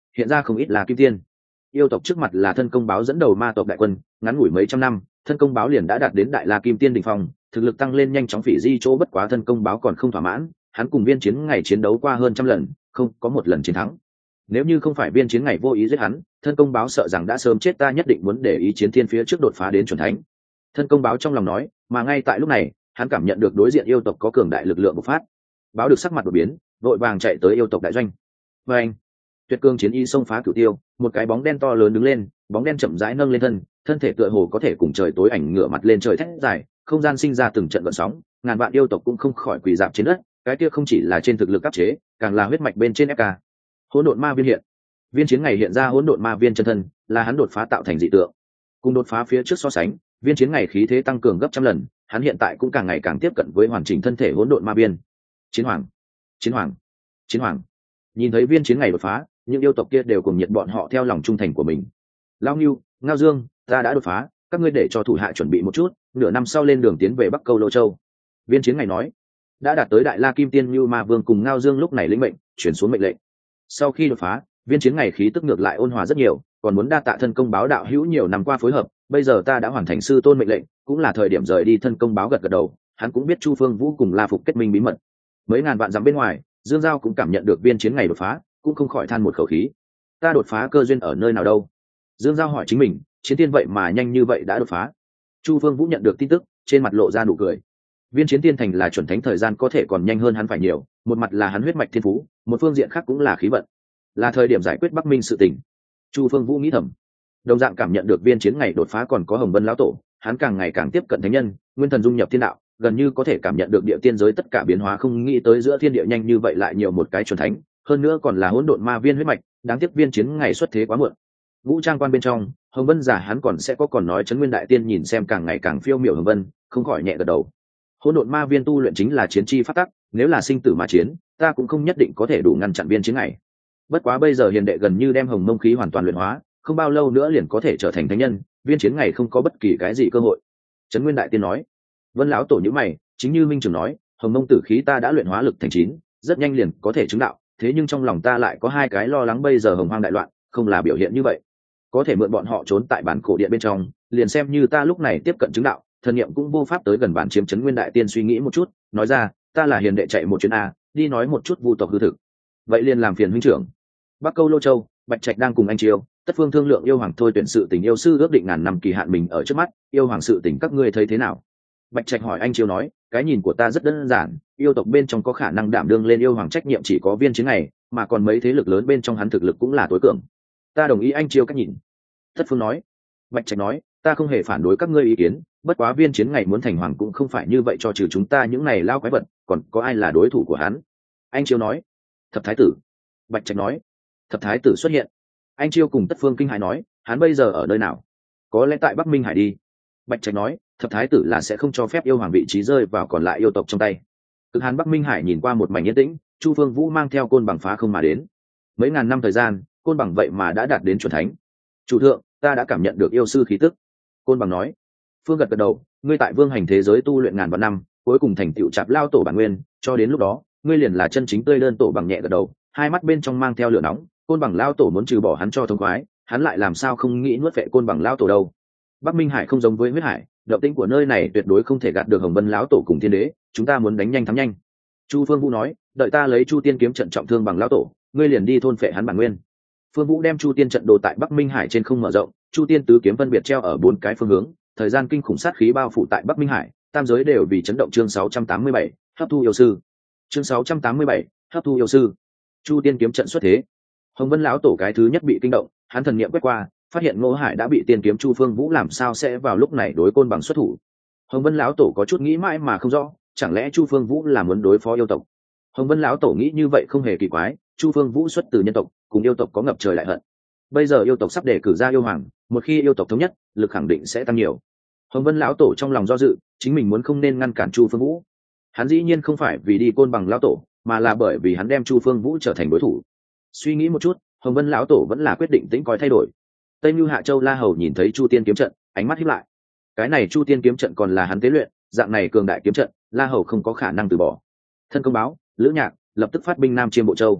hiện ra không ít là kim tiên. Yêu tộc trước mặt là thân công báo dẫn đầu ma tộc đại quân, ngắn ngủi mấy trăm năm thân công báo liền đã đạt đến đại la kim tiên đỉnh phong, thực lực tăng lên nhanh chóng phỉ di chỗ, bất quá thân công báo còn không thỏa mãn, hắn cùng viên chiến ngày chiến đấu qua hơn trăm lần, không có một lần chiến thắng. Nếu như không phải viên chiến ngày vô ý giết hắn, thân công báo sợ rằng đã sớm chết, ta nhất định muốn để ý chiến thiên phía trước đột phá đến chuẩn thánh. Thân công báo trong lòng nói, mà ngay tại lúc này hắn cảm nhận được đối diện yêu tộc có cường đại lực lượng bộc phát. Báo được sắc mặt đột biến, vội vàng chạy tới yêu tộc đại doanh. Và anh, tuyệt cương chiến y xông phá cửu tiêu, một cái bóng đen to lớn đứng lên, bóng đen chậm rãi nâng lên thân, thân thể tựa hồ có thể cùng trời tối ảnh ngửa mặt lên trời thét dài, không gian sinh ra từng trận gợn sóng, ngàn vạn yêu tộc cũng không khỏi quỳ dạp trên đất. Cái kia không chỉ là trên thực lực áp chế, càng là huyết mạch bên trên ép ca. Hỗn độn ma viên hiện, viên chiến ngày hiện ra hỗn độn ma viên chân thân, là hắn đột phá tạo thành dị tượng. Cùng đột phá phía trước so sánh, viên chiến ngày khí thế tăng cường gấp trăm lần, hắn hiện tại cũng càng ngày càng tiếp cận với hoàn chỉnh thân thể hỗn độn ma viên. Chiến hoàng, chiến hoàng, chiến hoàng. Nhìn thấy viên chiến ngày đột phá, những yêu tộc kia đều cùng nhiệt bọn họ theo lòng trung thành của mình. Lao Ngưu, Ngao Dương, ta đã đột phá, các ngươi để cho thủ hạ chuẩn bị một chút, nửa năm sau lên đường tiến về Bắc Câu Lô Châu. Viên chiến ngày nói. Đã đạt tới đại la kim tiên như ma vương cùng Ngao Dương lúc này lĩnh mệnh, chuyển xuống mệnh lệnh. Sau khi đột phá, viên chiến ngày khí tức ngược lại ôn hòa rất nhiều, còn muốn đa tạ thân công báo đạo hữu nhiều năm qua phối hợp, bây giờ ta đã hoàn thành sư tôn mệnh lệnh, cũng là thời điểm rời đi. Thân công báo gật gật đầu, hắn cũng biết Chu Phương Vũ cùng La Phục kết minh bí mật. Mấy ngàn vạn dặm bên ngoài, Dương Giao cũng cảm nhận được viên chiến ngày đột phá, cũng không khỏi than một khẩu khí. Ta đột phá cơ duyên ở nơi nào đâu? Dương Giao hỏi chính mình, chiến tiên vậy mà nhanh như vậy đã đột phá. Chu Phương Vũ nhận được tin tức, trên mặt lộ ra nụ cười. Viên chiến tiên thành là chuẩn thánh thời gian có thể còn nhanh hơn hắn phải nhiều, một mặt là hắn huyết mạch thiên phú, một phương diện khác cũng là khí vận, là thời điểm giải quyết Bắc Minh sự tình. Chu Phương Vũ nghĩ thầm. Đồng dạng cảm nhận được viên chiến ngày đột phá còn có Hồng Vân lão tổ, hắn càng ngày càng tiếp cận thánh nhân, nguyên thần dung nhập thiên đạo, gần như có thể cảm nhận được địa tiên giới tất cả biến hóa, không nghĩ tới giữa thiên địa nhanh như vậy lại nhiều một cái chuẩn thánh, hơn nữa còn là hỗn độn ma viên huyết mạch, đáng tiếc viên chiến ngày xuất thế quá muộn. Vũ trang quan bên trong, Hồng Vân giả hắn còn sẽ có còn nói Trấn Nguyên đại tiên nhìn xem càng ngày càng phiêu miểu Hồng Vân, không khỏi nhẹ gật đầu. Hỗn độn ma viên tu luyện chính là chiến chi pháp tắc, nếu là sinh tử mà chiến, ta cũng không nhất định có thể đủ ngăn chặn viên chiến ngày. Bất quá bây giờ hiền đệ gần như đem hồng mông khí hoàn toàn luyện hóa, không bao lâu nữa liền có thể trở thành thánh nhân, viên chiến ngày không có bất kỳ cái gì cơ hội. Trấn Nguyên đại tiên nói. Vân lão tổ nhíu mày, chính như Minh Trường nói, hồng mông tử khí ta đã luyện hóa lực thành chín, rất nhanh liền có thể chứng đạo, thế nhưng trong lòng ta lại có hai cái lo lắng, bây giờ hồng hoang đại loạn, không là biểu hiện như vậy, có thể mượn bọn họ trốn tại bản cổ điện bên trong, liền xem như ta lúc này tiếp cận chứng đạo, thần niệm cũng vô pháp tới gần bản chiếm. Trấn Nguyên đại tiên suy nghĩ một chút, nói ra, ta là hiền đệ chạy một chuyến a, đi nói một chút vu tộc hư thực. Vậy liền làm phiền huynh trưởng. Bắc Câu Lô Châu, Bạch Trạch đang cùng anh Triều, Tất Phương thương lượng yêu hoàng thôi tuyển sự tình, yêu sư ước định ngàn năm kỳ hạn mình ở trước mắt, yêu hoàng sự tình các ngươi thấy thế nào? Bạch Trạch hỏi. Anh Triều nói, cái nhìn của ta rất đơn giản, yêu tộc bên trong có khả năng đảm đương lên yêu hoàng trách nhiệm chỉ có viên chiến này, mà còn mấy thế lực lớn bên trong hắn thực lực cũng là tối cường. Ta đồng ý anh Triều cách nhìn. Tất Phương nói. Bạch Trạch nói, ta không hề phản đối các ngươi ý kiến, bất quá viên chiến ngày muốn thành hoàng cũng không phải như vậy, cho trừ chúng ta những này lao quái vật, còn có ai là đối thủ của hắn? Anh Triều nói. Thập thái tử. Bạch Trạch nói. Thập thái tử xuất hiện. Anh Triều cùng Tất Phương kinh hãi nói, hắn bây giờ ở nơi nào? Có lẽ tại Bắc Minh Hải đi. Bạch Trạch nói, thập thái tử là sẽ không cho phép yêu hoàng vị trí rơi vào còn lại yêu tộc trong tay. Cực Hàn Bắc Minh Hải nhìn qua một mảnh yên tĩnh, Chu Phương Vũ mang theo côn bằng phá không mà đến. Mấy ngàn năm thời gian, côn bằng vậy mà đã đạt đến chuẩn thánh. Chủ thượng, ta đã cảm nhận được yêu sư khí tức. Côn bằng nói. Phương gật gật đầu, ngươi tại vương hành thế giới tu luyện ngàn vạn năm, cuối cùng thành tựu chạp lao tổ bản nguyên, cho đến lúc đó, ngươi liền là chân chính tươi đơn tổ. Bằng nhẹ gật đầu, hai mắt bên trong mang theo lửa nóng. Côn bằng lao tổ muốn trừ bỏ hắn cho thông khoái, hắn lại làm sao không nghĩ nuốt vệ côn bằng lao tổ đâu. Bắc Minh Hải không giống với huyết hải, động tĩnh của nơi này tuyệt đối không thể gạt được Hồng Vân lão tổ cùng thiên đế, chúng ta muốn đánh nhanh thắng nhanh. Chu Phương Vũ nói, đợi ta lấy Chu Tiên kiếm trận trọng thương bằng lão tổ, ngươi liền đi thôn phệ hắn bản nguyên. Phương Vũ đem Chu Tiên trận đồ tại Bắc Minh Hải trên không mở rộng, Chu Tiên tứ kiếm phân biệt treo ở bốn cái phương hướng, thời gian kinh khủng sát khí bao phủ tại Bắc Minh Hải, tam giới đều vì chấn động. Chương sáu trăm tám mươi bảy, hấp thu yêu sư. Chương sáu trăm tám mươi bảy, hấp thu yêu sư. Chu Tiên kiếm trận xuất thế. Hồng Vân lão tổ cái thứ nhất bị kinh động, hắn thần niệm quét qua, phát hiện Ngô Hải đã bị tiên kiếm Chu Phương Vũ làm sao sẽ vào lúc này đối côn bằng xuất thủ. Hồng Vân lão tổ có chút nghĩ mãi mà không rõ, chẳng lẽ Chu Phương Vũ là muốn đối phó yêu tộc? Hồng Vân lão tổ nghĩ như vậy không hề kỳ quái, Chu Phương Vũ xuất từ nhân tộc, cùng yêu tộc có ngập trời đại hận. Bây giờ yêu tộc sắp đề cử ra yêu hoàng, một khi yêu tộc thống nhất, lực khẳng định sẽ tăng nhiều. Hồng Vân lão tổ trong lòng do dự, chính mình muốn không nên ngăn cản Chu Phương Vũ. Hắn dĩ nhiên không phải vì đi côn bằng lão tổ, mà là bởi vì hắn đem Chu Phương Vũ trở thành đối thủ. Suy nghĩ một chút, Hồng Vân lão tổ vẫn là quyết định tĩnh coi thay đổi. Tây Nưu Hạ Châu La Hầu nhìn thấy Chu Tiên kiếm trận, ánh mắt híp lại. Cái này Chu Tiên kiếm trận còn là hắn tế luyện, dạng này cường đại kiếm trận, La Hầu không có khả năng từ bỏ. Thân công báo, Lữ Nhạc lập tức phát binh Nam Chiêm Bộ Châu.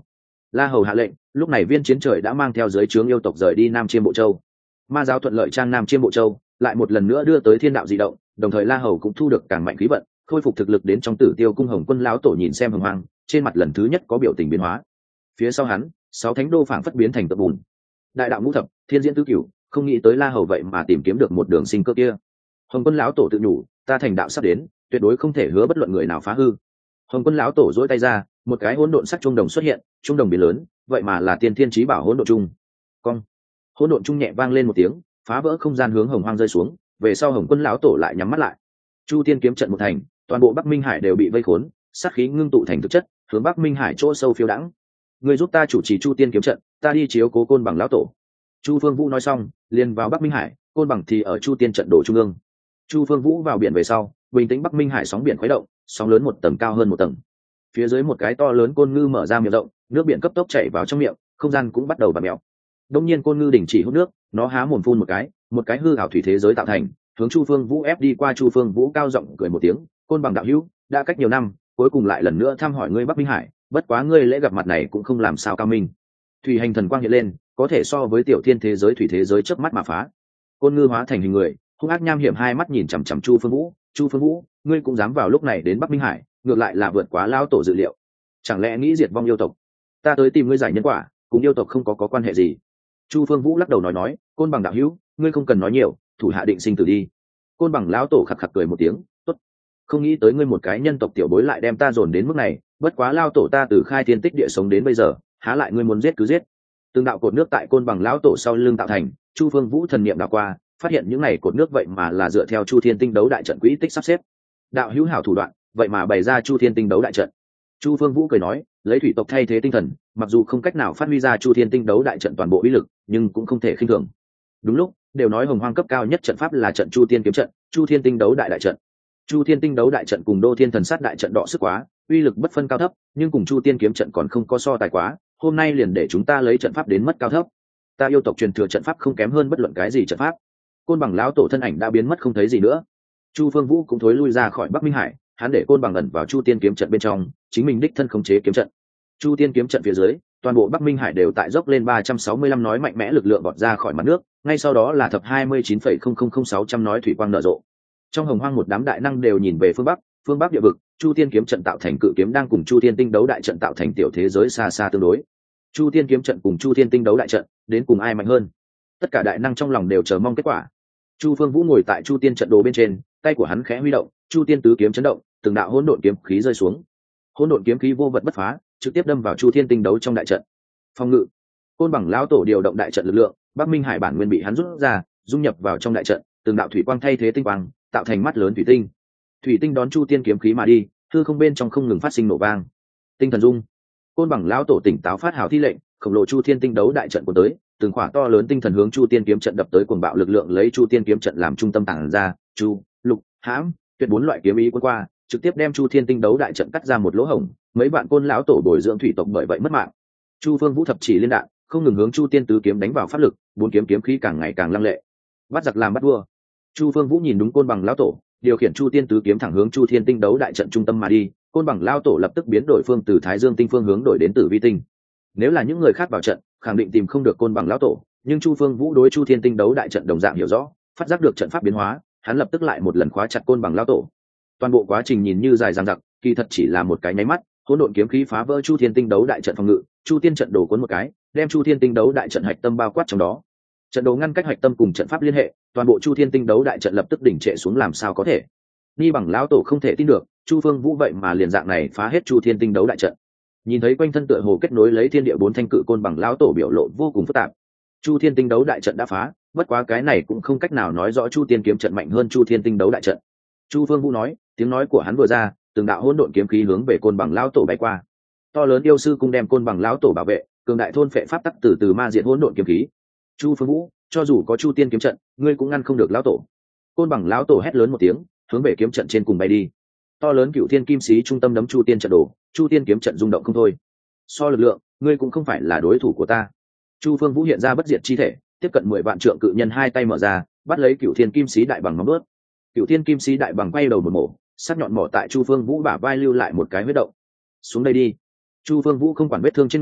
La Hầu hạ lệnh, lúc này viên chiến trời đã mang theo giới trướng yêu tộc rời đi Nam Chiêm Bộ Châu. Ma giáo thuận lợi trang Nam Chiêm Bộ Châu, lại một lần nữa đưa tới thiên đạo dị động, đồng thời La Hầu cũng thu được càng mạnh khí vận, khôi phục thực lực đến trong Tử Tiêu cung. Hồng Quân lão tổ nhìn xem Hồng Hoang, trên mặt lần thứ nhất có biểu tình biến hóa. Phía sau hắn, sáu thánh đô phảng phất biến thành tượng bùn. Đại đạo ngũ thập, thiên diễn tứ cửu, không nghĩ tới La Hầu vậy mà tìm kiếm được một đường sinh cơ kia. Hồng Quân lão tổ tự nhủ, ta thành đạo sắp đến, tuyệt đối không thể hứa bất luận người nào phá hư. Hồng Quân lão tổ duỗi tay ra, một cái hỗn độn sắc trung đồng xuất hiện, trung đồng biến lớn, vậy mà là tiên thiên chí bảo hỗn độn trung. Cong. Hỗn độn trung nhẹ vang lên một tiếng, phá vỡ không gian hướng Hồng Hoang rơi xuống, về sau Hồng Quân lão tổ lại nhắm mắt lại. Chu Tiên kiếm trận một thành, toàn bộ Bắc Minh Hải đều bị vây khốn, sát khí ngưng tụ thành thực chất, hướng Bắc Minh Hải chỗ sâu phiêu đãng. Người giúp ta chủ trì Chu Tiên kiếm trận, ta đi chiếu cố Côn Bằng lão tổ. Chu Phương Vũ nói xong, liền vào Bắc Minh Hải, Côn Bằng thì ở Chu Tiên trận đồ trung ương. Chu Phương Vũ vào biển về sau, bình tĩnh Bắc Minh Hải sóng biển khuấy động, sóng lớn một tầng cao hơn một tầng. Phía dưới một cái to lớn côn ngư mở ra miệng rộng, nước biển cấp tốc chảy vào trong miệng, không gian cũng bắt đầu bạt mèo. Đông nhiên côn ngư đình chỉ hút nước, nó há mồm phun một cái, một cái hư ảo thủy thế giới tạo thành, hướng Chu Phương Vũ ép đi qua. Chu Phương Vũ cao giọng cười một tiếng, Côn Bằng đạo hữu, đã cách nhiều năm, cuối cùng lại lần nữa thăm hỏi ngươi Bắc Minh Hải, bất quá ngươi lễ gặp mặt này cũng không làm sao cao minh. Thủy hành thần quang hiện lên, có thể so với tiểu thiên thế giới thủy thế giới chớp mắt mà phá. Côn ngư hóa thành hình người, hung ác nham hiểm hai mắt nhìn chằm chằm Chu Phương Vũ. Chu Phương Vũ, ngươi cũng dám vào lúc này đến Bắc Minh Hải, ngược lại là vượt quá lao tổ dự liệu. Chẳng lẽ nghĩ diệt vong yêu tộc? Ta tới tìm ngươi giải nhân quả, cùng yêu tộc không có có quan hệ gì. Chu Phương Vũ lắc đầu nói nói, Côn Bằng đạo hữu, ngươi không cần nói nhiều, thủ hạ định sinh tử đi. Côn Bằng lão tổ khặc khặc cười một tiếng, tốt. Không nghĩ tới ngươi một cái nhân tộc tiểu bối lại đem ta dồn đến mức này, bất quá lao tổ ta từ khai thiên tích địa sống đến bây giờ, há lại ngươi muốn giết cứ giết. Từng đạo cột nước tại Côn Bằng lão tổ sau lưng tạo thành, Chu Phương Vũ thần niệm đảo qua, phát hiện những này cột nước vậy mà là dựa theo Chu Thiên Tinh đấu đại trận quỹ tích sắp xếp. Đạo hữu hảo thủ đoạn, vậy mà bày ra Chu Thiên Tinh đấu đại trận. Chu Phương Vũ cười nói, lấy thủy tộc thay thế tinh thần, mặc dù không cách nào phát huy ra Chu Thiên Tinh đấu đại trận toàn bộ uy lực, nhưng cũng không thể khinh thường. Đúng lúc, đều nói Hồng Hoang cấp cao nhất trận pháp là trận Chu Tiên kiếm trận, Chu Thiên Tinh đấu đại đại trận. Chu Thiên Tinh đấu đại trận cùng Đô Thiên Thần Sát đại trận đọ sức quá, uy lực bất phân cao thấp, nhưng cùng Chu Tiên kiếm trận còn không có so tài quá, hôm nay liền để chúng ta lấy trận pháp đến mất cao thấp. Ta yêu tộc truyền thừa trận pháp không kém hơn bất luận cái gì trận pháp. Côn Bằng lão tổ thân ảnh đã biến mất không thấy gì nữa. Chu Phương Vũ cũng thối lui ra khỏi Bắc Minh Hải, hắn để Côn Bằng ẩn vào Chu Tiên kiếm trận bên trong, chính mình đích thân khống chế kiếm trận. Chu Tiên kiếm trận phía dưới, toàn bộ Bắc Minh Hải đều tại dốc lên ba trăm sáu mươi lăm nói mạnh mẽ lực lượng bọt ra khỏi mặt nước, ngay sau đó là thập hai mươi chín phẩy không không không sáu trăm nói thủy quang nở rộ. Trong Hồng Hoang một đám đại năng đều nhìn về phương bắc, phương bắc địa vực, Chu Tiên kiếm trận tạo thành cự kiếm đang cùng Chu Thiên Tinh đấu đại trận tạo thành tiểu thế giới xa xa tương đối. Chu Tiên kiếm trận cùng Chu Thiên Tinh đấu đại trận, đến cùng ai mạnh hơn? Tất cả đại năng trong lòng đều chờ mong kết quả. Chu Phương Vũ ngồi tại Chu Tiên trận đồ bên trên, tay của hắn khẽ huy động, Chu Tiên tứ kiếm chấn động, từng đạo hỗn độn kiếm khí rơi xuống. Hỗn độn kiếm khí vô vật bất phá, trực tiếp đâm vào Chu Thiên Tinh đấu trong đại trận. Phòng ngự. Côn Bằng lão tổ điều động đại trận lực lượng, Bắc Minh Hải bản nguyên bị hắn rút ra, dung nhập vào trong đại trận, từng đạo thủy quang thay thế tinh quang, tạo thành mắt lớn thủy tinh. Thủy tinh đón Chu Tiên kiếm khí mà đi, hư không bên trong không ngừng phát sinh nổ vang. Tinh thần dung. Côn Bằng lão tổ tỉnh táo phát hào thi lệnh, khổng lồ Chu Thiên Tinh đấu đại trận của tới, từng khỏa to lớn tinh thần hướng Chu Tiên kiếm trận đập tới, cuồng bạo lực lượng lấy Chu Tiên kiếm trận làm trung tâm tản ra, chu, lục, hãm, tuyệt bốn loại kiếm ý cuốn qua, trực tiếp đem Chu Thiên Tinh đấu đại trận cắt ra một lỗ hổng, mấy vạn côn lão tổ bồi dưỡng thủy tộc bởi vậy mất mạng. Chu Phương Vũ thập chỉ liên đạn, không ngừng hướng Chu Tiên tứ kiếm đánh vào pháp lực, bốn kiếm kiếm khí càng ngày càng lăng lệ. Bắt giặc làm bắt vua. Chu Phương Vũ nhìn đúng Côn Bằng lão tổ, điều khiển Chu Tiên tứ kiếm thẳng hướng Chu Thiên Tinh đấu đại trận trung tâm mà đi, Côn Bằng lão tổ lập tức biến đổi phương từ Thái Dương tinh phương hướng đổi đến Tử Vi tinh. Nếu là những người khác vào trận, khẳng định tìm không được Côn Bằng lão tổ, nhưng Chu Phương Vũ đối Chu Thiên Tinh đấu đại trận đồng dạng hiểu rõ, phát giác được trận pháp biến hóa, hắn lập tức lại một lần khóa chặt Côn Bằng lão tổ. Toàn bộ quá trình nhìn như dài dằng dặc, kỳ thật chỉ là một cái nháy mắt, hỗn độn kiếm khí phá vỡ Chu Thiên Tinh đấu đại trận phòng ngự, Chu Tiên trận đồ cuốn một cái, đem Chu Thiên Tinh đấu đại trận hạch tâm bao quát trong đó. Trận đồ ngăn cách hạch tâm cùng trận pháp liên hệ, toàn bộ Chu Thiên Tinh đấu đại trận lập tức đỉnh trệ xuống, làm sao có thể? Ni Bằng lão tổ không thể tin được, Chu Phương Vũ vậy mà liền dạng này phá hết Chu Thiên Tinh đấu đại trận. Nhìn thấy quanh thân tựa hồ kết nối lấy thiên địa bốn thanh cự Côn Bằng lão tổ biểu lộ vô cùng phức tạp. Chu Thiên Tinh đấu đại trận đã phá, bất quá cái này cũng không cách nào nói rõ Chu Tiên kiếm trận mạnh hơn Chu Thiên Tinh đấu đại trận. Chu Phương Vũ nói, tiếng nói của hắn vừa ra, từng đạo hỗn độn kiếm khí hướng về Côn Bằng lão tổ bay qua. To lớn yêu sư cung đem Côn Bằng lão tổ bảo vệ, cường đại thôn phệ pháp tắc từ từ ma diệt hỗn độn kiếm khí. Chu Phương Vũ, cho dù có Chu Tiên kiếm trận, ngươi cũng ngăn không được lão tổ. Côn Bằng lão tổ hét lớn một tiếng, hướng về kiếm trận trên cùng bay đi. To lớn cựu thiên kim sĩ trung tâm đấm Chu Tiên trận đồ, Chu Tiên kiếm trận rung động không thôi. So lực lượng, ngươi cũng không phải là đối thủ của ta. Chu Phương Vũ hiện ra bất diệt chi thể, tiếp cận mười vạn trượng cự nhân hai tay mở ra, bắt lấy cựu thiên kim sĩ đại bằng móng vuốt. Cựu thiên kim sĩ đại bằng quay đầu một mổ, sắc nhọn mỏ tại Chu Phương Vũ bả vai lưu lại một cái huyết động. Xuống đây đi. Chu Phương Vũ không quản vết thương trên người,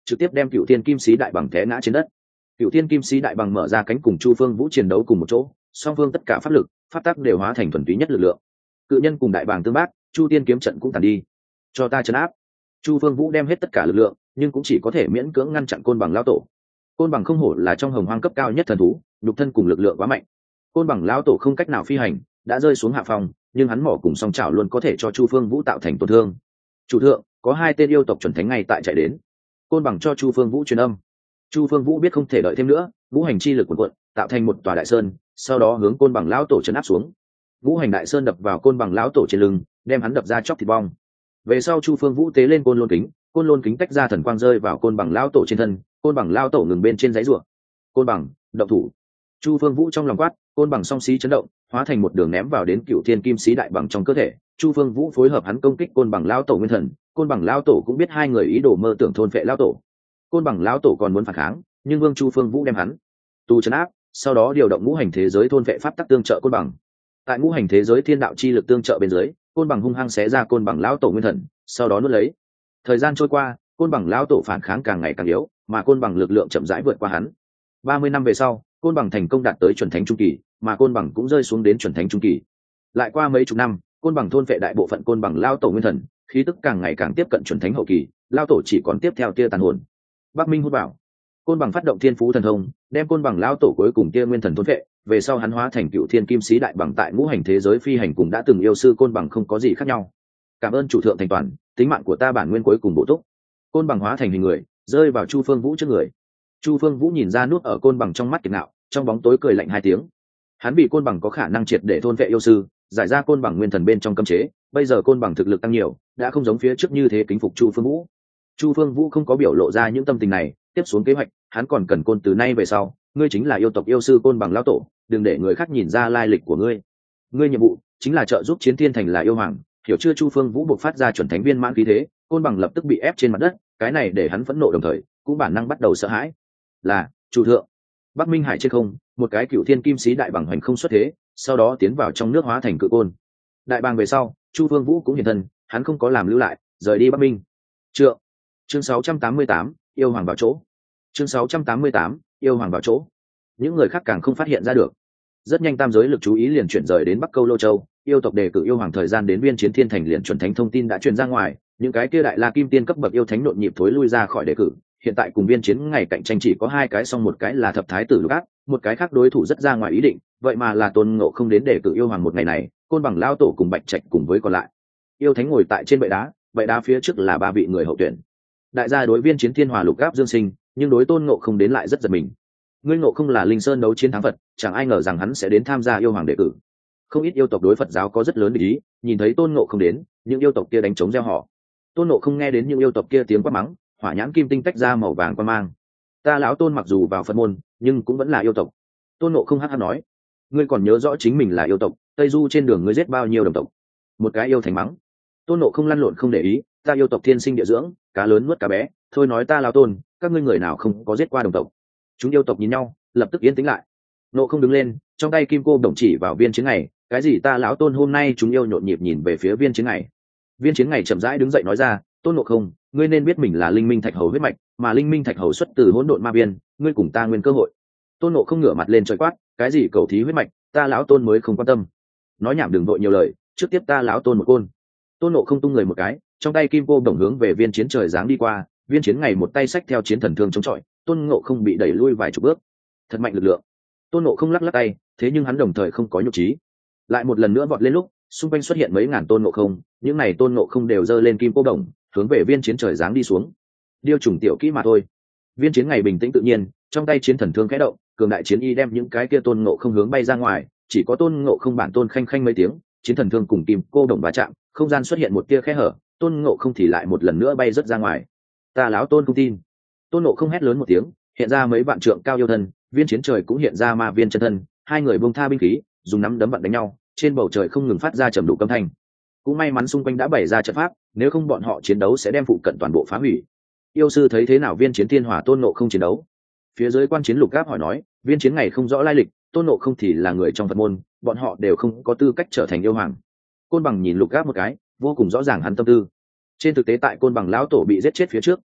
trực tiếp đem cựu thiên kim sĩ đại bằng té ngã trên đất. Cựu thiên kim sĩ đại bằng mở ra cánh cùng Chu Phương Vũ chiến đấu cùng một chỗ, song phương tất cả pháp lực pháp tắc đều hóa thành thuần túy nhất lực lượng. Cự nhân cùng đại bàng tương bác, Chu Tiên kiếm trận cũng tàn đi. Cho ta trấn áp. Chu Phương Vũ đem hết tất cả lực lượng, nhưng cũng chỉ có thể miễn cưỡng ngăn chặn côn bằng lão tổ. Côn bằng không hổ là trong hồng hoang cấp cao nhất thần thú, nhục thân cùng lực lượng quá mạnh. Côn bằng lão tổ không cách nào phi hành, đã rơi xuống hạ phòng, nhưng hắn mỏ cùng song chảo luôn có thể cho Chu Phương Vũ tạo thành tổn thương. Chủ thượng, có hai tên yêu tộc chuẩn thánh ngay tại chạy đến. Côn bằng cho Chu Phương Vũ truyền âm. Chu Phương Vũ biết không thể đợi thêm nữa, vũ hành chi lực cuộn cuộn, tạo thành một tòa đại sơn, sau đó hướng côn bằng lão tổ trấn áp xuống. Vũ hành đại sơn đập vào côn bằng lão tổ trên lưng, đem hắn đập ra chóc thịt bong. Về sau Chu Phương Vũ tế lên côn lôn kính, côn lôn kính tách ra thần quang rơi vào côn bằng lão tổ trên thân, côn bằng lão tổ ngừng bên trên dãy rùa. Côn bằng, động thủ. Chu Phương Vũ trong lòng quát, côn bằng song xí chấn động, hóa thành một đường ném vào đến cựu thiên kim sĩ đại bằng trong cơ thể. Chu Phương Vũ phối hợp hắn công kích côn bằng lão tổ nguyên thần, côn bằng lão tổ cũng biết hai người ý đồ mơ tưởng thôn phệ lão tổ. Côn bằng lão tổ còn muốn phản kháng, nhưng Vương Chu Phương Vũ đem hắn tu trấn áp, sau đó điều động ngũ hành thế giới thôn phệ pháp tắc tương trợ côn bằng. Tại ngũ hành thế giới thiên đạo chi lực tương trợ bên dưới, côn bằng hung hăng xé ra côn bằng lão tổ nguyên thần, sau đó nuốt lấy. Thời gian trôi qua, côn bằng lão tổ phản kháng càng ngày càng yếu, mà côn bằng lực lượng chậm rãi vượt qua hắn. Ba mươi năm về sau, côn bằng thành công đạt tới chuẩn thánh trung kỳ, mà côn bằng cũng rơi xuống đến chuẩn thánh trung kỳ. Lại qua mấy chục năm, côn bằng thôn phệ đại bộ phận côn bằng lão tổ nguyên thần, khí tức càng ngày càng tiếp cận chuẩn thánh hậu kỳ, lão tổ chỉ còn tiếp theo tia tàn hồn. Bắc Minh hút vào, côn bằng phát động thiên phú thần thông, đem côn bằng lão tổ cuối cùng tia nguyên thần thôn phệ, về sau hắn hóa thành cựu thiên kim sĩ đại bằng tại ngũ hành thế giới phi hành cùng đã từng yêu sư côn bằng không có gì khác nhau. Cảm ơn chủ thượng thành toàn, tính mạng của ta bản nguyên cuối cùng bổ túc. Côn bằng hóa thành hình người, rơi vào Chu Phương Vũ trước người. Chu Phương Vũ nhìn ra nuốt ở côn bằng trong mắt kiệt ngạo, trong bóng tối cười lạnh hai tiếng. Hắn bị côn bằng có khả năng triệt để thôn vệ yêu sư, giải ra côn bằng nguyên thần bên trong cấm chế, bây giờ côn bằng thực lực tăng nhiều, đã không giống phía trước như thế kính phục Chu Phương Vũ. Chu Phương Vũ không có biểu lộ ra những tâm tình này, tiếp xuống kế hoạch, hắn còn cần côn từ nay về sau, ngươi chính là yêu tộc yêu sư côn bằng lão tổ, đừng để người khác nhìn ra lai lịch của ngươi. Ngươi nhiệm vụ chính là trợ giúp Chiến Thiên Thành là yêu hoàng, hiểu chưa? Chu Phương Vũ buộc phát ra chuẩn thánh viên mãn khí thế, côn bằng lập tức bị ép trên mặt đất, cái này để hắn phẫn nộ đồng thời cũng bản năng bắt đầu sợ hãi. Là chủ thượng. Bắc Minh Hải trên không, một cái cựu thiên kim sĩ đại bằng hành không xuất thế, sau đó tiến vào trong nước hóa thành cự côn. Đại bàng về sau, Chu Phương Vũ cũng hiện thân, hắn không có làm lưu lại, rời đi Bắc Minh. Trượng. Chương sáu trăm tám mươi tám, yêu hoàng vào chỗ. Chương sáu trăm tám mươi tám, yêu hoàng vào chỗ. Những người khác càng không phát hiện ra được. Rất nhanh tam giới lực chú ý liền chuyển rời đến Bắc Câu Lô Châu, yêu tộc đề cử yêu hoàng thời gian đến Viên Chiến Thiên Thành liền chuẩn thánh thông tin đã truyền ra ngoài, những cái kia đại la kim tiên cấp bậc yêu thánh nhộn nhịp thối lui ra khỏi đề cử. Hiện tại cùng Viên Chiến ngày cạnh tranh chỉ có hai cái, song một cái là thập thái tử Lục Áp, một cái khác đối thủ rất ra ngoài ý định, vậy mà là Tôn Ngộ không đến đề cử yêu hoàng một ngày này, côn bằng lao tổ cùng Bạch Trạch cùng với còn lại yêu thánh ngồi tại trên bệ đá, bệ đá phía trước là ba vị người hậu tuyển. Đại gia đối Viên Chiến Thiên Hòa Lục Áp Dương Sinh, nhưng đối Tôn Ngộ không đến lại rất giật mình. Ngươi Ngộ không là Linh Sơn đấu chiến thắng Phật, chẳng ai ngờ rằng hắn sẽ đến tham gia yêu hoàng đề cử. Không ít yêu tộc đối Phật giáo có rất lớn ý, nhìn thấy Tôn Ngộ không đến, những yêu tộc kia đánh trống reo hò. Tôn Ngộ không nghe đến những yêu tộc kia tiếng quát mắng, hỏa nhãn kim tinh tách ra màu vàng quan mang. Ta lão Tôn mặc dù vào Phật môn, nhưng cũng vẫn là yêu tộc. Tôn Ngộ không hắc hắc nói, ngươi còn nhớ rõ chính mình là yêu tộc, Tây Du trên đường ngươi giết bao nhiêu đồng tộc? Một cái yêu thành mắng. Tôn Ngộ không lăn lộn không để ý, ta yêu tộc thiên sinh địa dưỡng, cá lớn nuốt cá bé, thôi nói ta lão Tôn, các ngươi người nào không có giết qua đồng tộc? Chúng yêu tộc nhìn nhau, lập tức yên tĩnh lại. Ngộ không đứng lên, trong tay kim cô đồng chỉ vào Viên Chiến Ngày, cái gì ta lão Tôn? Hôm nay chúng yêu nhộn nhịp nhìn về phía Viên Chiến Ngày. Viên Chiến Ngày chậm rãi đứng dậy nói ra, Tôn Ngộ không, ngươi nên biết mình là Linh Minh Thạch Hầu huyết mạch, mà Linh Minh Thạch Hầu xuất từ hỗn độn ma viên, ngươi cùng ta nguyên cơ hội. Tôn Ngộ không ngửa mặt lên trời quát, cái gì cầu thí huyết mạch, ta lão Tôn mới không quan tâm. Nói nhảm đừng vội nhiều lời, trước tiếp ta lão Tôn một côn. Tôn Ngộ không tung người một cái, trong tay kim cô đồng hướng về Viên Chiến trời giáng đi qua, Viên Chiến Ngày một tay xách theo chiến thần thương chống chọi, Tôn Ngộ không bị đẩy lui vài chục bước. Thật mạnh lực lượng. Tôn Ngộ không lắc lắc tay, thế nhưng hắn đồng thời không có nhục trí. Lại một lần nữa vọt lên lúc, xung quanh xuất hiện mấy ngàn Tôn Ngộ không, những này Tôn Ngộ không đều giơ lên kim cô đồng, hướng về Viên Chiến trời giáng đi xuống. Điêu trùng tiểu kỹ mà thôi. Viên Chiến Ngày bình tĩnh tự nhiên, trong tay chiến thần thương khẽ động, cường đại chiến y đem những cái kia Tôn Ngộ không hướng bay ra ngoài, chỉ có Tôn Ngộ không bản tôn khanh khanh mấy tiếng, chiến thần thương cùng kim cô đồng va chạm, không gian xuất hiện một tia khe hở, Tôn Ngộ không thì lại một lần nữa bay rất ra ngoài. Ta láo Tôn không tin. Tôn Ngộ không hét lớn một tiếng, hiện ra mấy vạn trượng cao yêu thân, Viên Chiến trời cũng hiện ra ma viên chân thân, hai người buông tha binh khí, dùng nắm đấm vặn đánh nhau, trên bầu trời không ngừng phát ra trầm đủ âm thanh. Cũng may mắn xung quanh đã bày ra trận pháp, nếu không bọn họ chiến đấu sẽ đem phụ cận toàn bộ phá hủy. Yêu sư thấy thế nào Viên Chiến Thiên Hỏa Tôn Ngộ không chiến đấu? Phía dưới quan chiến Lục Gáp hỏi nói, Viên Chiến Ngày không rõ lai lịch, Tôn Ngộ không thì là người trong Phật môn, bọn họ đều không có tư cách trở thành yêu hoàng. Côn Bằng nhìn Lục Gáp một cái, vô cùng rõ ràng hắn tâm tư. Trên thực tế tại Côn Bằng lão tổ bị giết chết phía trước,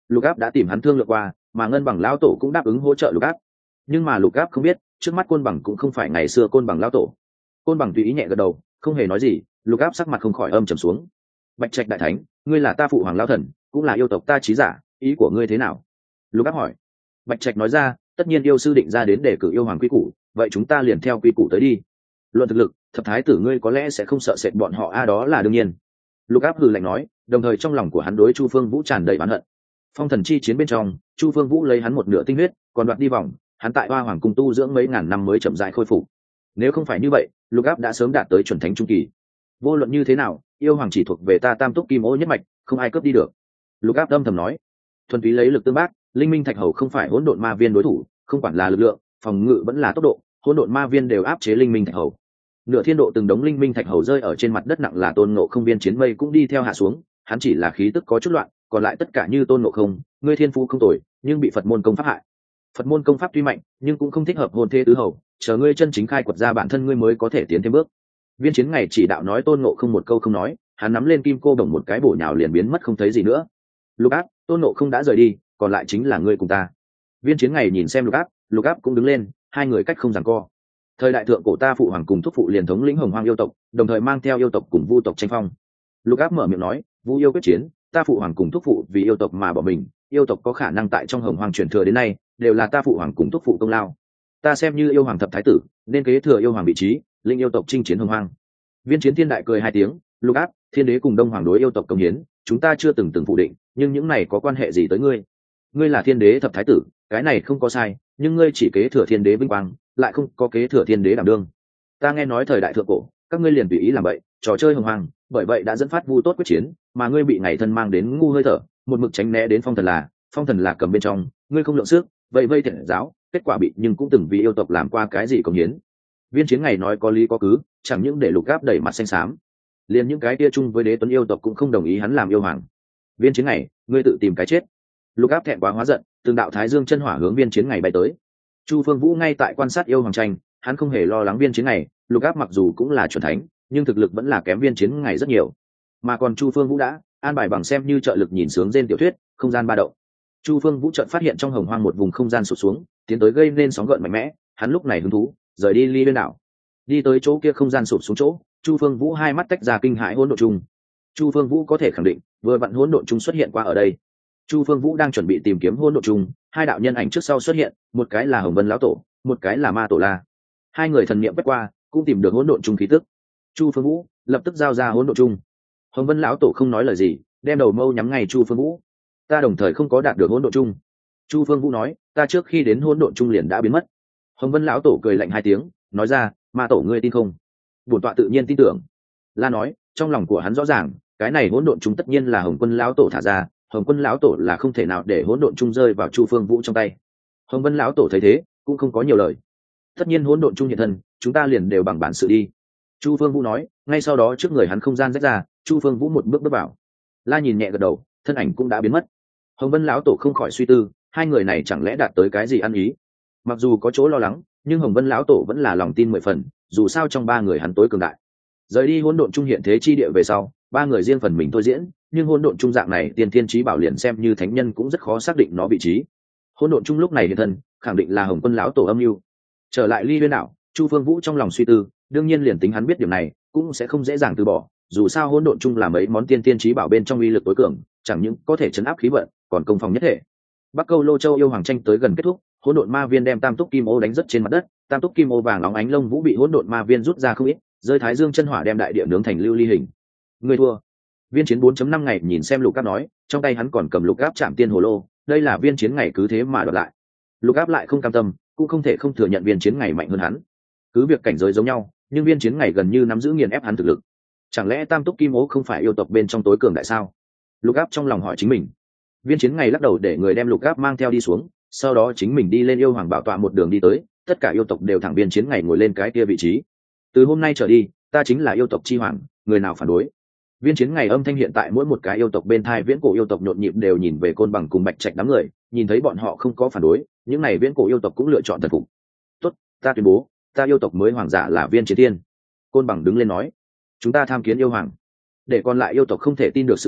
lục áp đã tìm hắn thương lượng qua, mà ngân bằng lão tổ cũng đáp ứng hỗ trợ lục áp. Nhưng mà lục áp không biết, trước mắt côn bằng cũng không phải ngày xưa côn bằng lão tổ. Côn bằng tùy ý nhẹ gật đầu, không hề nói gì. Lục áp sắc mặt không khỏi âm trầm xuống. Bạch Trạch đại thánh, ngươi là ta phụ hoàng lão thần, cũng là yêu tộc ta chí giả, ý của ngươi thế nào? Lục áp hỏi. Bạch Trạch nói ra, tất nhiên yêu sư định ra đến để cử yêu hoàng quy củ, vậy chúng ta liền theo quy củ tới đi. Luận thực lực, thập thái tử ngươi có lẽ sẽ không sợ sệt bọn họ a, đó là đương nhiên. Lục áp hừ lạnh nói, đồng thời trong lòng của hắn đối Chu Phương Vũ tràn đầy oán hận. Phong thần chi chiến bên trong, Chu Phương Vũ lấy hắn một nửa tinh huyết, còn đoạt đi vòng, hắn tại Hoa Hoàng cung tu dưỡng mấy ngàn năm mới chậm rãi khôi phục. Nếu không phải như vậy, Lục áp đã sớm đạt tới chuẩn thánh trung kỳ. Vô luận như thế nào, yêu hoàng chỉ thuộc về ta Tam Túc Kim Ô nhất mạch, không ai cướp đi được. Lục áp âm thầm nói, thuần túy lấy lực tương bác, linh minh thạch hầu không phải hỗn độn ma viên đối thủ, không quản là lực lượng, phòng ngự vẫn là tốc độ, hỗn độn ma viên đều áp chế linh minh thạch hầu. Nửa thiên độ từng đống linh minh thạch hầu rơi ở trên mặt đất nặng là Tôn Ngộ Không, viên chiến mây cũng đi theo hạ xuống, hắn chỉ là khí tức có chút loạn, còn lại tất cả như Tôn Ngộ Không, ngươi thiên phú không tồi, nhưng bị Phật môn công pháp hại. Phật môn công pháp tuy mạnh, nhưng cũng không thích hợp hồn thế tứ hầu, chờ ngươi chân chính khai quật ra bản thân ngươi mới có thể tiến thêm bước. Viên chiến ngày chỉ đạo nói Tôn Ngộ Không một câu không nói, hắn nắm lên kim cô đồng một cái bổ nhào liền biến mất không thấy gì nữa. Lục áp, Tôn Ngộ Không đã rời đi, còn lại chính là ngươi cùng ta. Viên chiến ngày nhìn xem lục áp, lục áp cũng đứng lên, hai người cách không giằng co. Thời đại thượng cổ ta phụ hoàng cùng thúc phụ liền thống lĩnh hồng hoang yêu tộc, đồng thời mang theo yêu tộc cùng vu tộc tranh phong. Lục áp mở miệng nói, vu yêu quyết chiến, ta phụ hoàng cùng thúc phụ vì yêu tộc mà bỏ mình, yêu tộc có khả năng tại trong hồng hoang truyền thừa đến nay đều là ta phụ hoàng cùng thúc phụ công lao. Ta xem như yêu hoàng thập thái tử, nên kế thừa yêu hoàng vị trí, linh yêu tộc chinh chiến hồng hoang. Viên chiến thiên đại cười hai tiếng, lục áp, thiên đế cùng đông hoàng đối yêu tộc công hiến, chúng ta chưa từng từng phủ định, nhưng những này có quan hệ gì tới ngươi? Ngươi là thiên đế thập thái tử, cái này không có sai, nhưng ngươi chỉ kế thừa thiên đế vinh quang, lại không có kế thừa thiên đế đảm đương. Ta nghe nói thời đại thượng cổ, các ngươi liền tùy ý làm vậy, trò chơi hồng hoang, bởi vậy đã dẫn phát vu tốt quyết chiến, mà ngươi bị ngày thân mang đến ngu hơi thở, một mực tránh né đến phong thần là, phong thần là cầm bên trong, ngươi không lượng sức, vậy vây thiện giáo, kết quả bị nhưng cũng từng vì yêu tộc làm qua cái gì công hiến. Viên chiến ngày nói có lý có cứ, chẳng những để lục áp đẩy mặt xanh xám, liền những cái kia chung với đế tuấn yêu tộc cũng không đồng ý hắn làm yêu hoàng. Viên chiến ngày, ngươi tự tìm cái chết. Lục áp thẹn quá hóa giận, từng đạo thái dương chân hỏa hướng viên chiến ngày bay tới. Chu Phương Vũ ngay tại quan sát yêu hoàng tranh, hắn không hề lo lắng viên chiến ngày, lục áp mặc dù cũng là chuẩn thánh, nhưng thực lực vẫn là kém viên chiến ngày rất nhiều. Mà còn Chu Phương Vũ đã an bài bằng xem như trợ lực nhìn sướng trên tiểu thuyết, không gian ba động. Chu Phương Vũ chợt phát hiện trong hồng hoang một vùng không gian sụt xuống, tiến tới gây nên sóng gợn mạnh mẽ, hắn lúc này hứng thú, rời đi ly bên đảo. Đi tới chỗ kia không gian sụp xuống chỗ, Chu Phương Vũ hai mắt tách ra kinh hãi hỗn độn chung. Chu Phương Vũ có thể khẳng định, vừa vặn hỗn độn chung xuất hiện qua ở đây. Chu Phương Vũ đang chuẩn bị tìm kiếm hỗn độn chung, hai đạo nhân ảnh trước sau xuất hiện, một cái là Hồng Vân lão tổ, một cái là Ma Tổ La. Hai người thần niệm quét qua, cũng tìm được hỗn độn chung khí tức. Chu Phương Vũ lập tức giao ra hỗn độn chung. Hồng Vân lão tổ không nói lời gì, đem đầu mâu nhắm ngay Chu Phương Vũ. Ta đồng thời không có đạt được hỗn độn chung. Chu Phương Vũ nói, ta trước khi đến hỗn độn chung liền đã biến mất. Hồng Vân lão tổ cười lạnh hai tiếng, nói ra, Ma tổ ngươi tin không? Bổn tọa tự nhiên tin tưởng. La nói, trong lòng của hắn rõ ràng, cái này hỗn độn chung tất nhiên là Hồng Quân lão tổ thả ra, Hồng Quân lão tổ là không thể nào để hỗn độn chung rơi vào Chu Phương Vũ trong tay. Hồng Vân lão tổ thấy thế, cũng không có nhiều lời. Tất nhiên hỗn độn chung hiện thân, chúng ta liền đều bằng bản sự đi. Chu Phương Vũ nói, ngay sau đó trước người hắn không gian rách ra, Chu Phương Vũ một bước bước vào. La nhìn nhẹ gật đầu, thân ảnh cũng đã biến mất. Hồng Vân lão tổ không khỏi suy tư, hai người này chẳng lẽ đạt tới cái gì ăn ý? Mặc dù có chỗ lo lắng, nhưng Hồng Vân lão tổ vẫn là lòng tin mười phần, dù sao trong ba người hắn tối cường đại. Rời đi hỗn độn trung hiện thế chi địa về sau, ba người riêng phần mình thôi diễn, nhưng hỗn độn trung dạng này tiên thiên chí bảo liền xem như thánh nhân cũng rất khó xác định nó vị trí. Hỗn độn trung lúc này hiện thân, khẳng định là Hồng Quân lão tổ âm mưu. Trở lại Ly Uyên đảo, Chu Phương Vũ trong lòng suy tư, đương nhiên liền tính hắn biết điểm này, cũng sẽ không dễ dàng từ bỏ, dù sao hỗn độn trung là mấy món tiên thiên chí bảo bên trong uy lực tối cường, chẳng những có thể chấn áp khí vận, còn công phòng nhất thể. Bắc Câu Lô Châu yêu hoàng tranh tới gần kết thúc, hỗn độn ma viên đem tam túc kim ô đánh rất trên mặt đất, tam túc kim ô vàng óng ánh lông vũ bị hỗn độn ma viên rút ra không ít, rơi thái dương chân hỏa đem đại địa nướng thành lưu ly hình. Người thua. Viên chiến bốn chấm năm ngày nhìn xem Lục Áp nói, trong tay hắn còn cầm Lục Áp Trảm Tiên Hồ Lô, đây là viên chiến ngày cứ thế mà đoạt lại. Lục Áp lại không cam tâm, cũng không thể không thừa nhận viên chiến ngày mạnh hơn hắn. Cứ việc cảnh giới giống nhau, nhưng viên chiến ngày gần như nắm giữ nghiền ép hắn thực lực. Chẳng lẽ tam túc kim ô không phải yêu tộc bên trong tối cường đại sao? Lục Áp trong lòng hỏi chính mình. Viên chiến ngày lắc đầu để người đem Lục Áp mang theo đi xuống, sau đó chính mình đi lên yêu hoàng bảo tọa một đường đi tới, tất cả yêu tộc đều thẳng viên chiến ngày ngồi lên cái kia vị trí. Từ hôm nay trở đi, ta chính là yêu tộc chi hoàng, người nào phản đối? Viên chiến ngày âm thanh hiện tại mỗi một cái yêu tộc bên thai viễn cổ yêu tộc nhộn nhịp đều nhìn về Côn Bằng cùng Bạch Trạch đám người, nhìn thấy bọn họ không có phản đối, những này viễn cổ yêu tộc cũng lựa chọn thần phục. Tốt, ta tuyên bố, ta yêu tộc mới hoàng giả là Viên Chiến Thiên. Côn Bằng đứng lên nói, chúng ta tham kiến yêu hoàng. Để còn lại yêu tộc không thể tin được sự tình,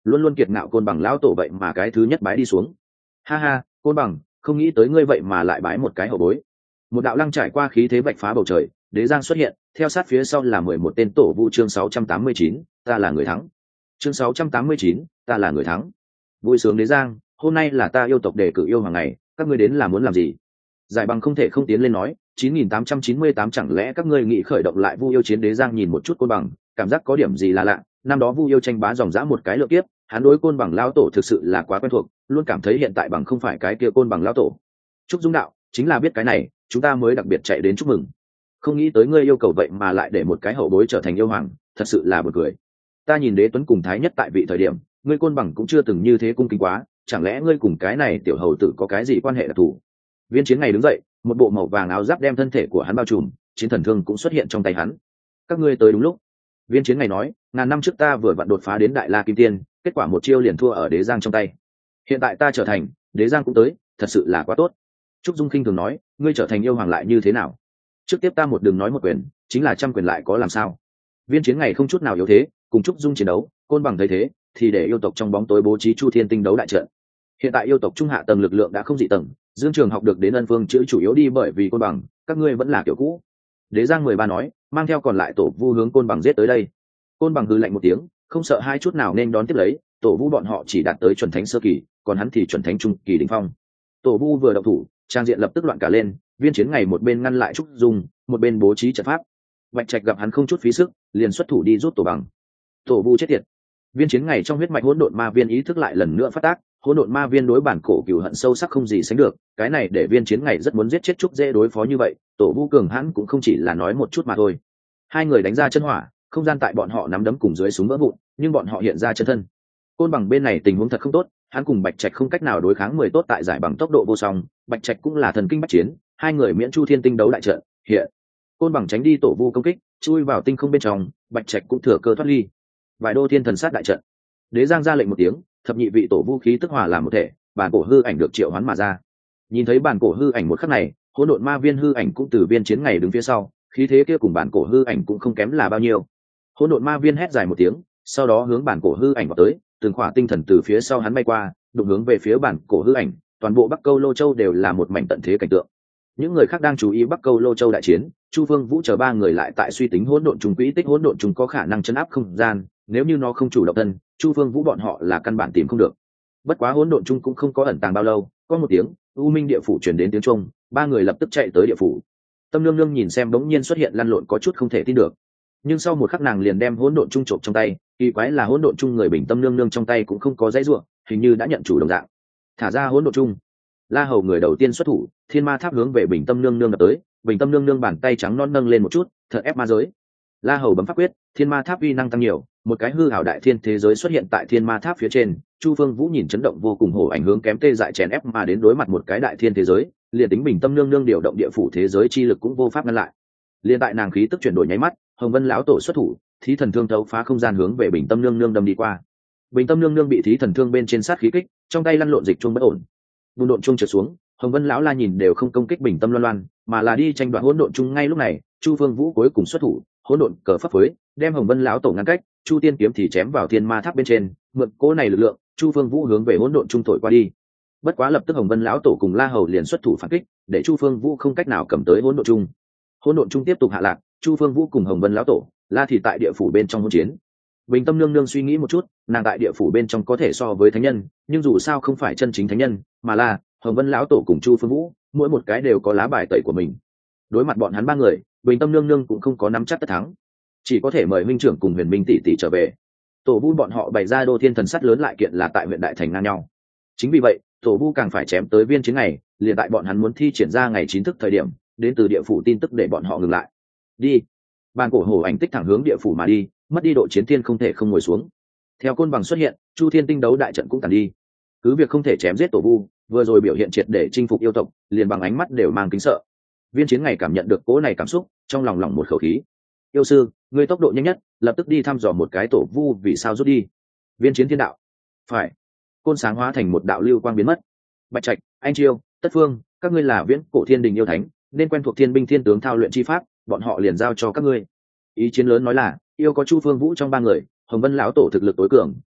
luôn luôn kiệt ngạo côn bằng lão tổ vậy mà cái thứ nhất bái đi xuống. Ha ha, côn bằng, không nghĩ tới ngươi vậy mà lại bái một cái hậu bối. Một đạo lăng trải qua khí thế vạch phá bầu trời, đế giang xuất hiện, theo sát phía sau là mười một tên tổ vu. Chương sáu trăm tám mươi chín, ta là người thắng. Chương sáu trăm tám mươi chín, ta là người thắng. Vui sướng đế giang, hôm nay là ta yêu tộc đề cử yêu hoàng ngày, các ngươi đến là muốn làm gì? Giải Bằng không thể không tiến lên nói, chín nghìn tám trăm chín mươi tám chẳng lẽ các ngươi nghĩ khởi động lại Vu yêu chiến? Đế giang nhìn một chút côn bằng, cảm giác có điểm gì là lạ, năm đó Vu yêu tranh bá dòng dã một cái lượng kiếp, hắn đối côn bằng lão tổ thực sự là quá quen thuộc, luôn cảm thấy hiện tại bằng không phải cái kia côn bằng lão tổ. Trúc Dung đạo, chính là biết cái này, chúng ta mới đặc biệt chạy đến chúc mừng. Không nghĩ tới ngươi yêu cầu vậy mà lại để một cái hậu bối trở thành yêu hoàng, thật sự là buồn cười. Ta nhìn Đế Tuấn cùng Thái Nhất tại vị thời điểm, ngươi côn bằng cũng chưa từng như thế cung kính quá, chẳng lẽ ngươi cùng cái này tiểu hầu tử có cái gì quan hệ đặc thù? Viên Chiến Ngày đứng dậy, một bộ màu vàng áo giáp đem thân thể của hắn bao trùm, chiến thần thương cũng xuất hiện trong tay hắn. Các ngươi tới đúng lúc. Viên Chiến Ngày nói, ngàn năm trước ta vừa vặn đột phá đến Đại La Kim Tiên, kết quả một chiêu liền thua ở Đế Giang trong tay. Hiện tại ta trở thành, Đế Giang cũng tới, thật sự là quá tốt. Trúc Dung khinh thường nói, ngươi trở thành yêu hoàng lại như thế nào? Trước tiếp ta một đường nói một quyền, chính là trăm quyền lại có làm sao? Viên Chiến Ngày không chút nào yếu thế, cùng Trúc Dung chiến đấu, côn bằng thấy thế, thì để yêu tộc trong bóng tối bố trí Chu Thiên Tinh đấu đại trận. Hiện tại yêu tộc trung hạ tầng lực lượng đã không dị tầng, Dương Trường học được đến ân phương chữ chủ yếu đi bởi vì côn bằng, các ngươi vẫn là kiểu cũ. Đế Giang mười ba nói, mang theo còn lại tổ vu hướng côn bằng giết tới đây. Côn bằng hừ lạnh một tiếng, không sợ hai chút nào nên đón tiếp lấy, tổ vu bọn họ chỉ đạt tới chuẩn thánh sơ kỳ, còn hắn thì chuẩn thánh trung kỳ đỉnh phong. Tổ vu vừa động thủ, trang diện lập tức loạn cả lên, Viên Chiến Ngày một bên ngăn lại Trúc Dung, một bên bố trí trận pháp. Bạch Trạch gặp hắn không chút phí sức, liền xuất thủ đi rút tổ bằng. Tổ vu chết tiệt. Viên Chiến Ngày trong huyết mạch hỗn độn ma viên ý thức lại lần nữa phát tác, hỗn độn ma viên đối bản cổ cừu hận sâu sắc không gì sánh được, cái này để Viên Chiến Ngày rất muốn giết chết Trúc dễ đối phó như vậy, tổ vu cường hãn cũng không chỉ là nói một chút mà thôi. Hai người đánh ra chân hỏa, không gian tại bọn họ nắm đấm cùng dưới súng vỡ vụn, nhưng bọn họ hiện ra chân thân. Côn bằng bên này tình huống thật không tốt, hắn cùng Bạch Trạch không cách nào đối kháng mười tốt tại giải bằng tốc độ vô song, Bạch Trạch cũng là thần kinh bách chiến, hai người miễn Chu Thiên Tinh đấu đại trận, hiện côn bằng tránh đi tổ vu công kích, chui vào tinh không bên trong, Bạch Trạch cũng thừa cơ thoát ly. Vài đô thiên thần sát đại trận. Đế Giang ra lệnh một tiếng, thập nhị vị tổ vu khí tức hòa làm một thể, bản cổ hư ảnh được triệu hoán mà ra. Nhìn thấy bản cổ hư ảnh một khắc này, hỗn độn ma viên hư ảnh cũng từ Viên Chiến Ngày đứng phía sau, khí thế kia cùng bản cổ hư ảnh cũng không kém là bao nhiêu. Hỗn độn ma viên hét dài một tiếng, sau đó hướng bản cổ hư ảnh vào tới, từng khỏa tinh thần từ phía sau hắn bay qua, đụng hướng về phía bản cổ hư ảnh, toàn bộ Bắc Câu Lô Châu đều là một mảnh tận thế cảnh tượng. Những người khác đang chú ý Bắc Câu Lô Châu đại chiến, Chu Phương Vũ chờ ba người lại tại suy tính hỗn độn trùng quỹ tích hỗn độn trùng có khả năng chấn áp không gian, nếu như nó không chủ động thân, Chu Phương Vũ bọn họ là căn bản tìm không được. Bất quá hỗn độn trùng cũng không có ẩn tàng bao lâu, có một tiếng, U Minh địa phủ truyền đến tiếng trung, ba người lập tức chạy tới địa phủ. Tâm Nương Nương nhìn xem bỗng nhiên xuất hiện lăn lộn có chút không thể tin được, nhưng sau một khắc nàng liền đem hỗn độn trung trộm trong tay, kỳ quái là hỗn độn trung người bình Tâm Nương Nương trong tay cũng không có dãy rủa, hình như đã nhận chủ đồng dạng. Thả ra hỗn độn trung. La Hầu người đầu tiên xuất thủ, Thiên Ma Tháp hướng về Bình Tâm Nương Nương đập tới, Bình Tâm Nương Nương bàn tay trắng non nâng lên một chút, thật ép ma giới. La Hầu bấm pháp quyết, Thiên Ma Tháp uy năng tăng nhiều, một cái hư ảo đại thiên thế giới xuất hiện tại Thiên Ma Tháp phía trên. Chu Phương Vũ nhìn chấn động vô cùng hổ ảnh hướng kém tê dại chèn ép mà đến đối mặt một cái đại thiên thế giới, liền tính Bình Tâm Nương Nương điều động địa phủ thế giới chi lực cũng vô pháp ngăn lại. Liên tại nàng khí tức chuyển đổi nháy mắt, Hồng Vân lão tổ xuất thủ, Thí Thần Thương thấu phá không gian hướng về Bình Tâm Nương Nương đâm đi qua. Bình Tâm Nương Nương bị Thí Thần Thương bên trên sát khí kích, trong tay lăn lộn dịch chuông bất ổn. Bùn độn chuông trượt xuống, Hồng Vân lão la nhìn đều không công kích Bình Tâm Loan Loan, mà là đi tranh đoạt hỗn độn chung. Ngay lúc này, Chu Phương Vũ cuối cùng xuất thủ, hỗn độn cờ pháp phối, đem Hồng Vân lão tổ ngăn cách, Chu Tiên kiếm thì chém vào Thiên Ma Tháp bên trên, mượn cỗ này lực lượng, Chu Phương Vũ hướng về hỗn độn chung thổi qua đi. Bất quá lập tức Hồng Vân lão tổ cùng La Hầu liền xuất thủ phản kích, để Chu Phương Vũ không cách nào cầm tới hỗn độn chung. Hỗn độn chung tiếp tục hạ lạc, Chu Phương Vũ cùng Hồng Vân lão tổ, La thì tại địa phủ bên trong hỗn chiến. Bình Tâm Nương Nương suy nghĩ một chút, nàng tại địa phủ bên trong có thể so với thánh nhân, nhưng dù sao không phải chân chính thánh nhân, mà là Hồng Vân lão tổ cùng Chu Phương Vũ, mỗi một cái đều có lá bài tẩy của mình. Đối mặt bọn hắn ba người, Bình Tâm Nương Nương cũng không có nắm chắc tất thắng, chỉ có thể mời huynh trưởng cùng Huyền Minh tỷ tỷ trở về. Tổ vu bọn họ bày ra đô thiên thần sắt lớn lại kiện là tại huyện đại thành ngang nhau. Chính vì vậy, tổ vu càng phải chém tới Viên Chiến Ngày, liền tại bọn hắn muốn thi triển ra ngày chính thức thời điểm, đến từ địa phủ tin tức để bọn họ ngừng lại. Đi. Bàn cổ hổ ảnh tích thẳng hướng địa phủ mà đi, mất đi độ chiến thiên không thể không ngồi xuống. Theo côn bằng xuất hiện, Chu Thiên Tinh đấu đại trận cũng tàn đi. Cứ việc không thể chém giết tổ vu, vừa rồi biểu hiện triệt để chinh phục yêu tộc, liền bằng ánh mắt đều mang kính sợ. Viên Chiến Ngày cảm nhận được cỗ này cảm xúc, trong lòng lỏng một khẩu khí. Yêu sư, ngươi tốc độ nhanh nhất, lập tức đi thăm dò một cái tổ vu vì sao rút đi. Viên Chiến Thiên đạo. Phải. Côn sáng hóa thành một đạo lưu quang biến mất. Bạch Trạch, Anh Chiêu, Tất Phương, các ngươi là viễn cổ thiên đình yêu thánh, nên quen thuộc thiên binh thiên tướng thao luyện chi pháp, bọn họ liền giao cho các ngươi. Ý chiến lớn nói là, yêu có Chu Phương Vũ trong ba người, Hồng Vân lão tổ thực lực tối cường,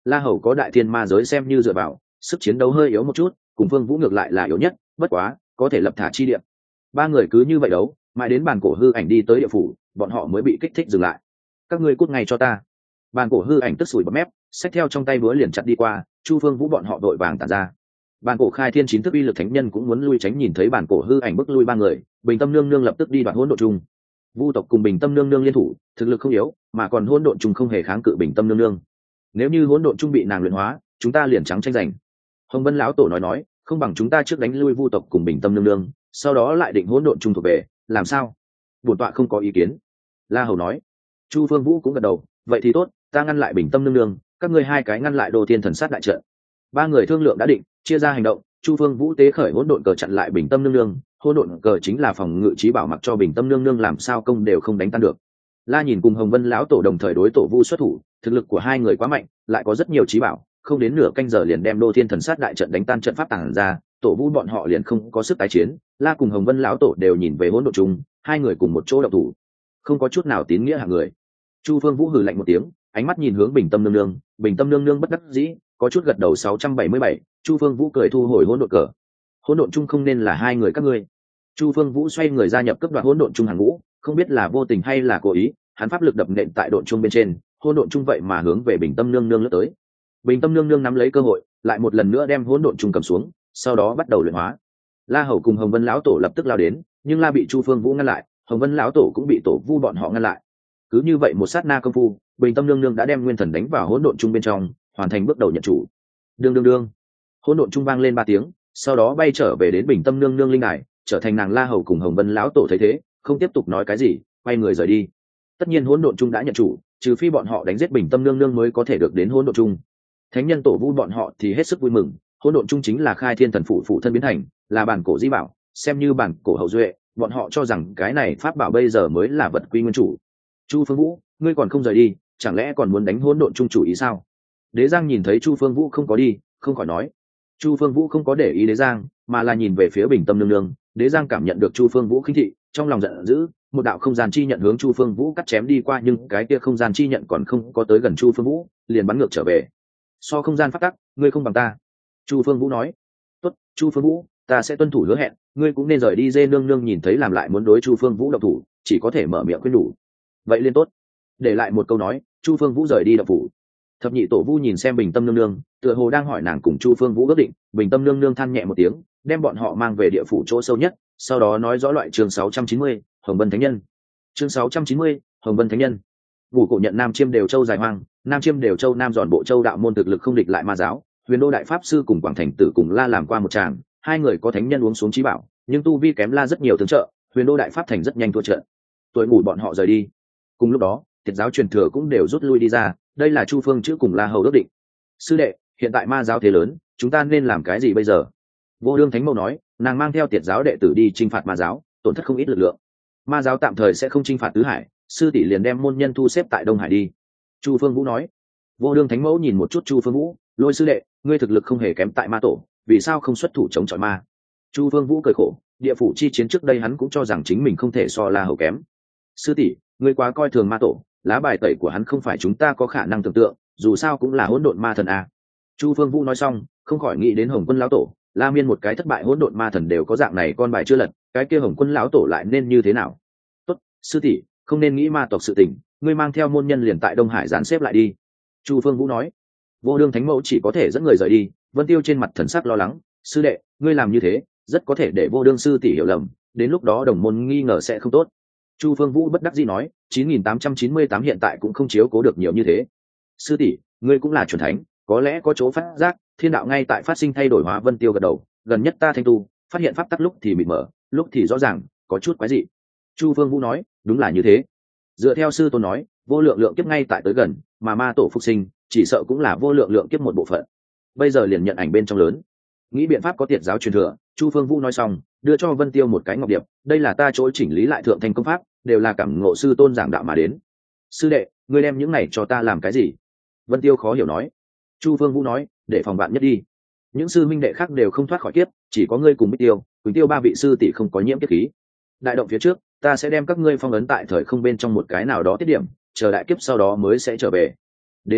La Hầu có đại thiên ma giới xem như dựa vào, sức chiến đấu hơi yếu một chút, cùng Phương Vũ ngược lại là yếu nhất, bất quá có thể lập thả chi địa. Ba người cứ như vậy đấu, mãi đến bàn cổ hư ảnh đi tới địa phủ, bọn họ mới bị kích thích dừng lại. Các ngươi cút ngay cho ta. Bàn cổ hư ảnh tức sủi bọt mép, xách theo trong tay búa liền chặt đi qua, Chu Phương Vũ bọn họ đội vàng tản ra. Bàn cổ khai thiên chín thức uy lực thánh nhân cũng muốn lui tránh, nhìn thấy bàn cổ hư ảnh bức lui ba người, Bình Tâm Nương Nương lập tức đi đoạt hỗn độn chung. Vu tộc cùng Bình Tâm Nương Nương liên thủ, thực lực không yếu, mà còn hỗn độn chung không hề kháng cự Bình Tâm Nương Nương. Nếu như hỗn độn chung bị nàng luyện hóa, chúng ta liền trắng tranh giành. Hồng Vân lão tổ nói nói, không bằng chúng ta trước đánh lui Vu tộc cùng Bình Tâm Nương Nương, sau đó lại định hỗn độn chung thuộc về, làm sao? Bổn tọa không có ý kiến. La Hầu nói. Chu Phương Vũ cũng gật đầu, vậy thì tốt, ta ngăn lại Bình Tâm Nương Nương, các ngươi hai cái ngăn lại Đồ Thiên Thần Sát đại trận. Ba người thương lượng đã định, chia ra hành động. Chu Phương Vũ tế khởi hỗn độn cờ chặn lại Bình Tâm Nương Nương, hỗn độn cờ chính là phòng ngự trí bảo, mặc cho Bình Tâm Nương Nương làm sao công đều không đánh tan được. La nhìn cùng Hồng Vân lão tổ đồng thời đối tổ Vu xuất thủ, thực lực của hai người quá mạnh, lại có rất nhiều trí bảo, không đến nửa canh giờ liền đem Đô Thiên Thần Sát đại trận đánh tan, trận pháp tàng ra, tổ Vu bọn họ liền không có sức tái chiến. La cùng Hồng Vân lão tổ đều nhìn về hỗn độn chung, hai người cùng một chỗ động thủ, không có chút nào tín nghĩa hạng người. Chu Phương Vũ hừ lạnh một tiếng, ánh mắt nhìn hướng Bình Tâm Nương Nương, Bình Tâm Nương Nương bất đắc dĩ, có chút gật đầu. Sáu trăm bảy mươi bảy, Chu Phương Vũ cười thu hồi hỗn độn cờ. Hỗn độn chung không nên là hai người các ngươi. Chu Phương Vũ xoay người gia nhập cấp đoạt hỗn độn chung hàng ngũ, không biết là vô tình hay là cố ý, hắn pháp lực đập nện tại độn chung bên trên, hỗn độn chung vậy mà hướng về Bình Tâm Nương Nương lướt tới. Bình Tâm Nương Nương nắm lấy cơ hội, lại một lần nữa đem hỗn độn chung cầm xuống, sau đó bắt đầu luyện hóa. La Hầu cùng Hồng Vân lão tổ lập tức lao đến, nhưng La bị Chu Phương Vũ ngăn lại, Hồng Vân lão tổ cũng bị tổ Vu bọn họ ngăn lại. Cứ như vậy một sát na công phu, Bình Tâm Nương Nương đã đem nguyên thần đánh vào hỗn độn chung bên trong, hoàn thành bước đầu nhận chủ. Đương đương đương, hỗn độn chung vang lên ba tiếng, sau đó bay trở về đến Bình Tâm Nương Nương linh đài, trở thành nàng. La Hầu cùng Hồng Vân lão tổ thấy thế, không tiếp tục nói cái gì, quay người rời đi. Tất nhiên hỗn độn chung đã nhận chủ, trừ phi bọn họ đánh giết Bình Tâm Nương Nương mới có thể được đến hỗn độn chung. Thánh nhân tổ Vu bọn họ thì hết sức vui mừng, hỗn độn chung chính là khai thiên thần phụ phụ thân biến thành, là bản cổ di bảo, xem như bản cổ hậu duệ, bọn họ cho rằng cái này pháp bảo bây giờ mới là vật quy nguyên chủ. Chu Phương Vũ, ngươi còn không rời đi, chẳng lẽ còn muốn đánh hỗn độn chung chủ ý sao? Đế Giang nhìn thấy Chu Phương Vũ không có đi, không khỏi nói. Chu Phương Vũ không có để ý Đế Giang, mà là nhìn về phía Bình Tâm Nương Nương. Đế Giang cảm nhận được Chu Phương Vũ khinh thị, trong lòng giận dữ, một đạo không gian chi nhận hướng Chu Phương Vũ cắt chém đi qua, nhưng cái kia không gian chi nhận còn không có tới gần Chu Phương Vũ, liền bắn ngược trở về. So không gian phát tắc, ngươi không bằng ta. Chu Phương Vũ nói. Tốt, Chu Phương Vũ, ta sẽ tuân thủ hứa hẹn, ngươi cũng nên rời đi. Dê Nương Nương nhìn thấy làm lại muốn đối Chu Phương Vũ động thủ, chỉ có thể mở miệng khuyên nhủ. Vậy liên tốt. Để lại một câu nói, Chu Phương Vũ rời đi động phủ. Thập nhị tổ Vu nhìn xem Bình Tâm Nương Nương, tựa hồ đang hỏi nàng cùng Chu Phương Vũ ước định. Bình Tâm Nương Nương than nhẹ một tiếng, đem bọn họ mang về địa phủ chỗ sâu nhất, sau đó nói rõ loại chương sáu trăm chín mươi, Hồng Vân Thánh Nhân. Chương sáu trăm chín mươi, Hồng Vân Thánh Nhân. Ngũ cổ nhận Nam Chiêm Đều Châu dài hoang, Nam Chiêm Đều Châu Nam dọn bộ châu đạo môn thực lực không địch lại ma giáo, Huyền Đô đại pháp sư cùng Quảng Thành Tử cùng La làm qua một tràng, hai người có thánh nhân uống xuống chí bảo, nhưng tu vi kém La rất nhiều, tương trợ, Huyền Đô đại pháp thành rất nhanh thua trận. Tuổi ngủ bọn họ rời đi. Cùng lúc đó, Tiệt giáo truyền thừa cũng đều rút lui đi ra, đây là Chu Phương chữ cùng La Hầu ước định. Sư đệ, hiện tại ma giáo thế lớn, chúng ta nên làm cái gì bây giờ? Vô Đương Thánh Mẫu nói, nàng mang theo Tiệt giáo đệ tử đi chinh phạt ma giáo, tổn thất không ít lực lượng. Ma giáo tạm thời sẽ không chinh phạt tứ hải, sư tỷ liền đem môn nhân thu xếp tại Đông Hải đi. Chu Phương Vũ nói. Vô Đương Thánh Mẫu nhìn một chút Chu Phương Vũ, Lôi sư đệ, ngươi thực lực không hề kém tại ma tổ, vì sao không xuất thủ chống chọi ma? Chu Phương Vũ cười khổ, địa phủ chi chiến trước đây hắn cũng cho rằng chính mình không thể so La Hầu kém. Sư tỷ, ngươi quá coi thường ma tổ, lá bài tẩy của hắn không phải chúng ta có khả năng tưởng tượng, dù sao cũng là hỗn độn ma thần a. Chu Phương Vũ nói xong, không khỏi nghĩ đến Hồng Quân lão tổ, La Miên một cái thất bại hỗn độn ma thần đều có dạng này con bài chưa lật, cái kia Hồng Quân lão tổ lại nên như thế nào? Tốt, sư tỷ, không nên nghĩ ma tộc sự tình, ngươi mang theo môn nhân liền tại Đông Hải dàn xếp lại đi. Chu Phương Vũ nói. Vô Đương Thánh Mẫu chỉ có thể dẫn người rời đi, Vân Tiêu trên mặt thần sắc lo lắng, sư đệ, ngươi làm như thế, rất có thể để Vô Đương sư tỷ hiểu lầm, đến lúc đó đồng môn nghi ngờ sẽ không tốt. Chu Phương Vũ bất đắc dĩ nói, chín nghìn tám trăm chín mươi tám hiện tại cũng không chiếu cố được nhiều như thế. Sư tỷ, ngươi cũng là chuẩn thánh, có lẽ có chỗ phát giác, thiên đạo ngay tại phát sinh thay đổi hóa. Vân Tiêu gật đầu, gần nhất ta thanh tu, phát hiện pháp tắc lúc thì mịt mờ, lúc thì rõ ràng, có chút quái dị. Chu Phương Vũ nói, đúng là như thế. Dựa theo sư tôn nói, vô lượng lượng kiếp ngay tại tới gần, mà ma tổ phục sinh, chỉ sợ cũng là vô lượng lượng kiếp một bộ phận. Bây giờ liền nhận ảnh bên trong lớn, nghĩ biện pháp có Tiệt giáo truyền thừa. Chu Phương Vũ nói xong, đưa cho Vân Tiêu một cái ngọc điệp, đây là ta chỗ chỉnh lý lại thượng thành công pháp, đều là cảm ngộ sư tôn giảng đạo mà đến. Sư đệ, ngươi đem những này cho ta làm cái gì? Vân Tiêu khó hiểu nói. Chu Phương Vũ nói, để phòng bạn nhất đi. Những sư minh đệ khác đều không thoát khỏi kiếp, chỉ có ngươi cùng Bích Tiêu, Quỳnh Tiêu ba vị sư tỷ không có nhiễm kiếp khí. Đại động phía trước, ta sẽ đem các ngươi phong ấn tại thời không bên trong một cái nào đó tiết điểm, chờ đại kiếp sau đó mới sẽ trở về. Đến lúc đó,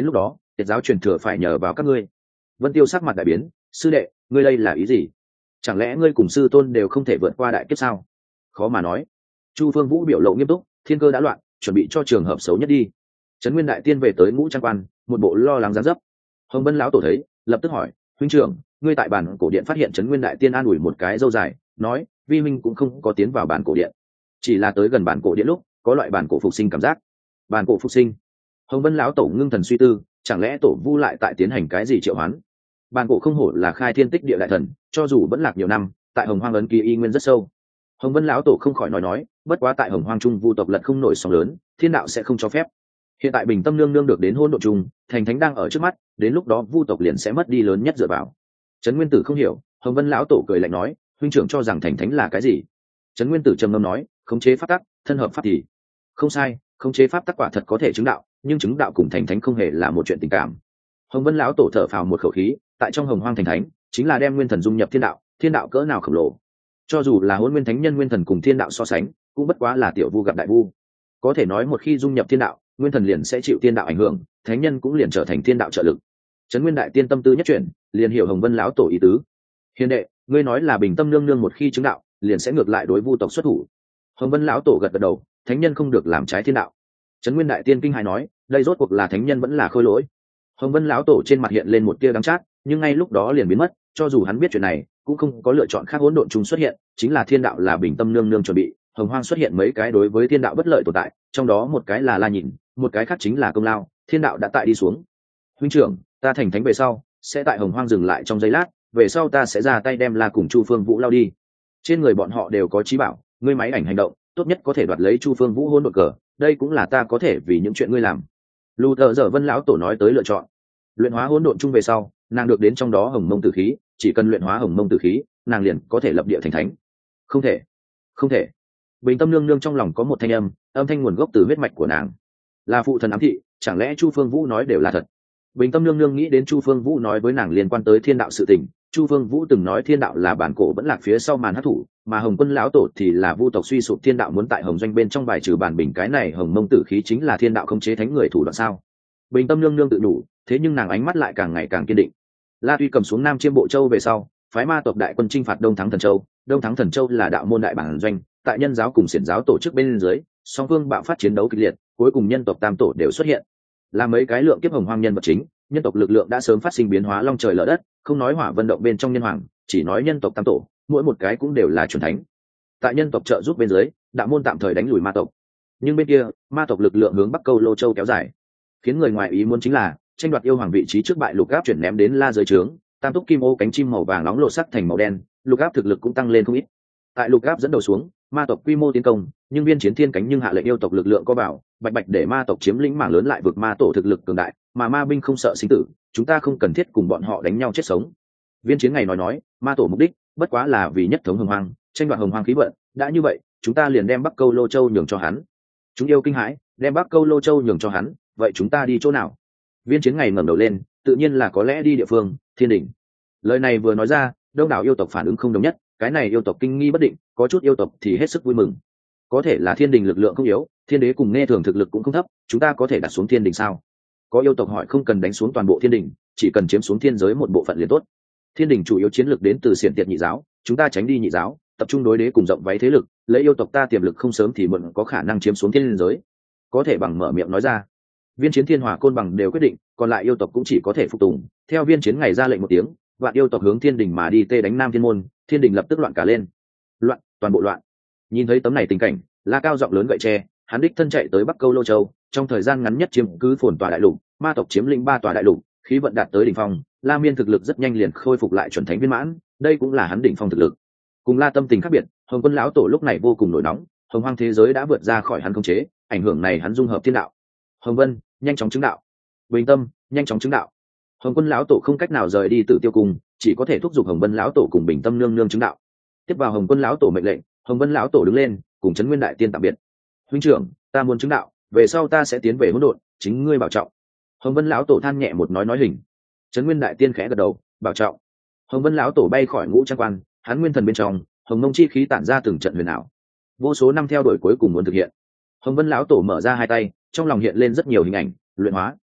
tiệt giáo truyền thừa phải nhờ vào các ngươi. Vân Tiêu sắc mặt đại biến, sư đệ, ngươi đây là ý gì? Chẳng lẽ ngươi cùng sư tôn đều không thể vượt qua đại kiếp sao? Khó mà nói. Chu Phương Vũ biểu lộ nghiêm túc, thiên cơ đã loạn, chuẩn bị cho trường hợp xấu nhất đi. Trấn Nguyên đại tiên về tới Ngũ Trang Quan, một bộ lo lắng dáng dấp. Hồng Vân lão tổ thấy, lập tức hỏi, huynh trưởng, ngươi tại bản cổ điện phát hiện Trấn Nguyên đại tiên an ủi một cái râu dài, nói, vi huynh cũng không có tiến vào bản cổ điện, chỉ là tới gần bản cổ điện lúc, có loại bản cổ phục sinh cảm giác. Bản cổ phục sinh? Hồng Vân lão tổ ngưng thần suy tư, chẳng lẽ tổ vu lại tại tiến hành cái gì triệu hoán? Bản cổ không hổ là khai thiên tích địa đại thần, cho dù vẫn lạc nhiều năm, tại Hồng Hoang ấn ký y nguyên rất sâu. Hồng Vân lão tổ không khỏi nói nói, bất quá tại Hồng Hoang Trung vu tộc lật không nổi sóng lớn, thiên đạo sẽ không cho phép. Hiện tại Bình Tâm nương nương được đến hôn độ trùng, thành thánh đang ở trước mắt, đến lúc đó vu tộc liền sẽ mất đi lớn nhất dựa vào. Trấn Nguyên Tử không hiểu, Hồng Vân lão tổ cười lạnh nói, huynh trưởng cho rằng thành thánh là cái gì? Trấn Nguyên Tử trầm ngâm nói, khống chế pháp tắc, thân hợp pháp thì không sai, khống chế pháp tắc quả thật có thể chứng đạo, nhưng chứng đạo cùng thành thánh không hề là một chuyện tình cảm. Hồng Vân lão tổ thở phào một khẩu khí, tại trong Hồng Hoang thành thánh, chính là đem nguyên thần dung nhập thiên đạo, thiên đạo cỡ nào khổng lồ. Cho dù là Hỗn Nguyên Thánh Nhân nguyên thần cùng thiên đạo so sánh, cũng bất quá là tiểu vu gặp đại vu. Có thể nói một khi dung nhập thiên đạo, nguyên thần liền sẽ chịu thiên đạo ảnh hưởng, thánh nhân cũng liền trở thành thiên đạo trợ lực. Trấn Nguyên đại tiên tâm tư nhất chuyển, liền hiểu Hồng Vân lão tổ ý tứ. Hiền đệ, ngươi nói là Bình Tâm nương nương một khi chứng đạo, liền sẽ ngược lại đối vu tộc xuất thủ. Hồng Vân lão tổ gật gật đầu, thánh nhân không được làm trái thiên đạo. Trấn Nguyên đại tiên kinh hãi nói, đây rốt cuộc là thánh nhân vẫn là khôi lỗi? Hồng Vân lão tổ trên mặt hiện lên một tia đắng chát, nhưng ngay lúc đó liền biến mất, cho dù hắn biết chuyện này, cũng không có lựa chọn khác. Hỗn độn trùng xuất hiện, chính là thiên đạo là Bình Tâm nương nương chuẩn bị. Hồng Hoang xuất hiện mấy cái đối với thiên đạo bất lợi tồn tại, trong đó một cái là La Nhìn, một cái khác chính là Công Lao, thiên đạo đã tại đi xuống. Huynh trưởng, ta thành thánh về sau, sẽ tại Hồng Hoang dừng lại trong giây lát, về sau ta sẽ ra tay đem La cùng Chu Phương Vũ lao đi. Trên người bọn họ đều có trí bảo, ngươi máy ảnh hành động, tốt nhất có thể đoạt lấy Chu Phương Vũ hôn đột cờ, đây cũng là ta có thể vì những chuyện ngươi làm. Lù Tờ Dở Vân lão tổ nói tới lựa chọn. Luyện hóa hỗn độn chung về sau, nàng được đến trong đó Hồng Mông Tử khí, chỉ cần luyện hóa Hồng Mông Tử khí, nàng liền có thể lập địa thành thánh. Không thể, không thể. Bình Tâm nương nương trong lòng có một thanh âm, âm thanh nguồn gốc từ huyết mạch của nàng, là phụ thần ám thị, chẳng lẽ Chu Phương Vũ nói đều là thật? Bình Tâm nương nương nghĩ đến Chu Phương Vũ nói với nàng liên quan tới thiên đạo sự tình. Chu Phương Vũ từng nói thiên đạo là bản cổ vẫn lạc phía sau màn hắc thủ, mà Hồng Quân lão tổ thì là vu tộc suy sụp thiên đạo muốn tại Hồng Doanh bên trong bài trừ bản bình, cái này Hồng Mông Tử khí chính là thiên đạo khống chế thánh người thủ đoạn sao? Bình Tâm nương nương tự đủ, thế nhưng nàng ánh mắt lại càng ngày càng kiên định. La Tuy cầm xuống Nam Chiêm Bộ Châu về sau, phái ma tộc đại quân chinh phạt Đông Thắng Thần Châu. Đông Thắng Thần Châu là đạo môn đại bản doanh, tại nhân giáo cùng xiển giáo tổ chức bên dưới, song phương bạo phát chiến đấu kịch liệt, cuối cùng nhân tộc tam tổ đều xuất hiện. Là mấy cái lượng kiếp hồng hoang nhân vật chính, nhân tộc lực lượng đã sớm phát sinh biến hóa long trời lở đất, không nói hỏa vận động bên trong nhân hoàng, chỉ nói nhân tộc tam tổ, mỗi một cái cũng đều là chuẩn thánh. Tại nhân tộc trợ giúp bên dưới, đạo môn tạm thời đánh lùi ma tộc. Nhưng bên kia, ma tộc lực lượng hướng Bắc Câu Lô Châu kéo dài. Khiến người ngoài ý muốn chính là, tranh đoạt yêu hoàng vị trí trước bại Lục Áp chuyển ném đến La dưới trướng, tam túc kim ô cánh chim màu vàng nóng lộ sắc thành màu đen, Lục Áp thực lực cũng tăng lên không ít. Tại Lục Áp dẫn đầu xuống, ma tộc quy mô tiến công, nhưng viên chiến thiên cánh nhưng hạ lệnh yêu tộc lực lượng có bảo, bạch bạch để ma tộc chiếm lĩnh mảng lớn lại vực ma tổ thực lực cường đại, mà ma binh không sợ sinh tử, chúng ta không cần thiết cùng bọn họ đánh nhau chết sống. Viên chiến ngày nói nói, ma tổ mục đích bất quá là vì nhất thống hồng hoang, tranh đoạt hồng hoang khí vận, đã như vậy, chúng ta liền đem Bắc Câu Lô Châu nhường cho hắn. Chúng yêu kinh hãi, đem Bắc Câu Lô Châu nhường cho hắn, vậy chúng ta đi chỗ nào? Viên chiến ngày ngẩng đầu lên, tự nhiên là có lẽ đi địa phương Thiên Đình. Lời này vừa nói ra, đông đảo yêu tộc phản ứng không đồng nhất, cái này yêu tộc kinh nghi bất định, có chút yêu tộc thì hết sức vui mừng. Có thể là Thiên Đình lực lượng không yếu, thiên đế cùng nghe thường thực lực cũng không thấp, chúng ta có thể đặt xuống Thiên Đình sao? Có yêu tộc hỏi, không cần đánh xuống toàn bộ Thiên Đình, chỉ cần chiếm xuống thiên giới một bộ phận liền tốt. Thiên Đình chủ yếu chiến lược đến từ xiển tiệt nhị giáo, chúng ta tránh đi nhị giáo, tập trung đối đế cùng rộng váy thế lực, lấy yêu tộc ta tiềm lực không sớm thì muộn có khả năng chiếm xuống thiên giới. Có thể bằng mở miệng nói ra. Viên chiến thiên hỏa côn bằng đều quyết định, còn lại yêu tộc cũng chỉ có thể phục tùng. Theo viên chiến ngày ra lệnh một tiếng, vạn yêu tộc hướng Thiên Đình mà đi tê đánh Nam Thiên môn, Thiên Đình lập tức loạn cả lên. Loạn, toàn bộ loạn. Nhìn thấy tấm này tình cảnh, La Cao giọng lớn gậy tre, hắn đích thân chạy tới Bắc Câu Lô Châu, trong thời gian ngắn nhất chiếm cứ phồn tòa đại lục, ma tộc chiếm lĩnh ba tòa đại lục, khí vận đạt tới đỉnh phong, La Miên thực lực rất nhanh liền khôi phục lại chuẩn thánh viên mãn, đây cũng là hắn đỉnh phong thực lực. Cùng La Tâm tình khác biệt, Hồng Quân lão tổ lúc này vô cùng nổi nóng, hồng hoang thế giới đã vượt ra khỏi hắn khống chế, ảnh hưởng này hắn dung hợp thiên đạo. Hồng Vân, nhanh chóng chứng đạo. Bình Tâm, nhanh chóng chứng đạo. Hồng Quân lão tổ không cách nào rời đi Tử Tiêu Cung, chỉ có thể thúc giục Hồng Vân lão tổ cùng Bình Tâm nương nương chứng đạo. Tiếp vào Hồng Quân lão tổ mệnh lệnh, Hồng Vân lão tổ đứng lên, cùng Trấn Nguyên đại tiên tạm biệt. Huynh trưởng, ta muốn chứng đạo, về sau ta sẽ tiến về hỗn độn, chính ngươi bảo trọng. Hồng Vân lão tổ than nhẹ một nói nói hình. Trấn Nguyên đại tiên khẽ gật đầu, bảo trọng. Hồng Vân lão tổ bay khỏi Ngũ Trang Quan, hắn nguyên thần bên trong, hồng mông chi khí tản ra từng trận huyền ảo, vô số năm theo đuổi cuối cùng muốn thực hiện. Hồng Vân lão tổ mở ra hai tay, trong lòng hiện lên rất nhiều hình ảnh, luyện hóa.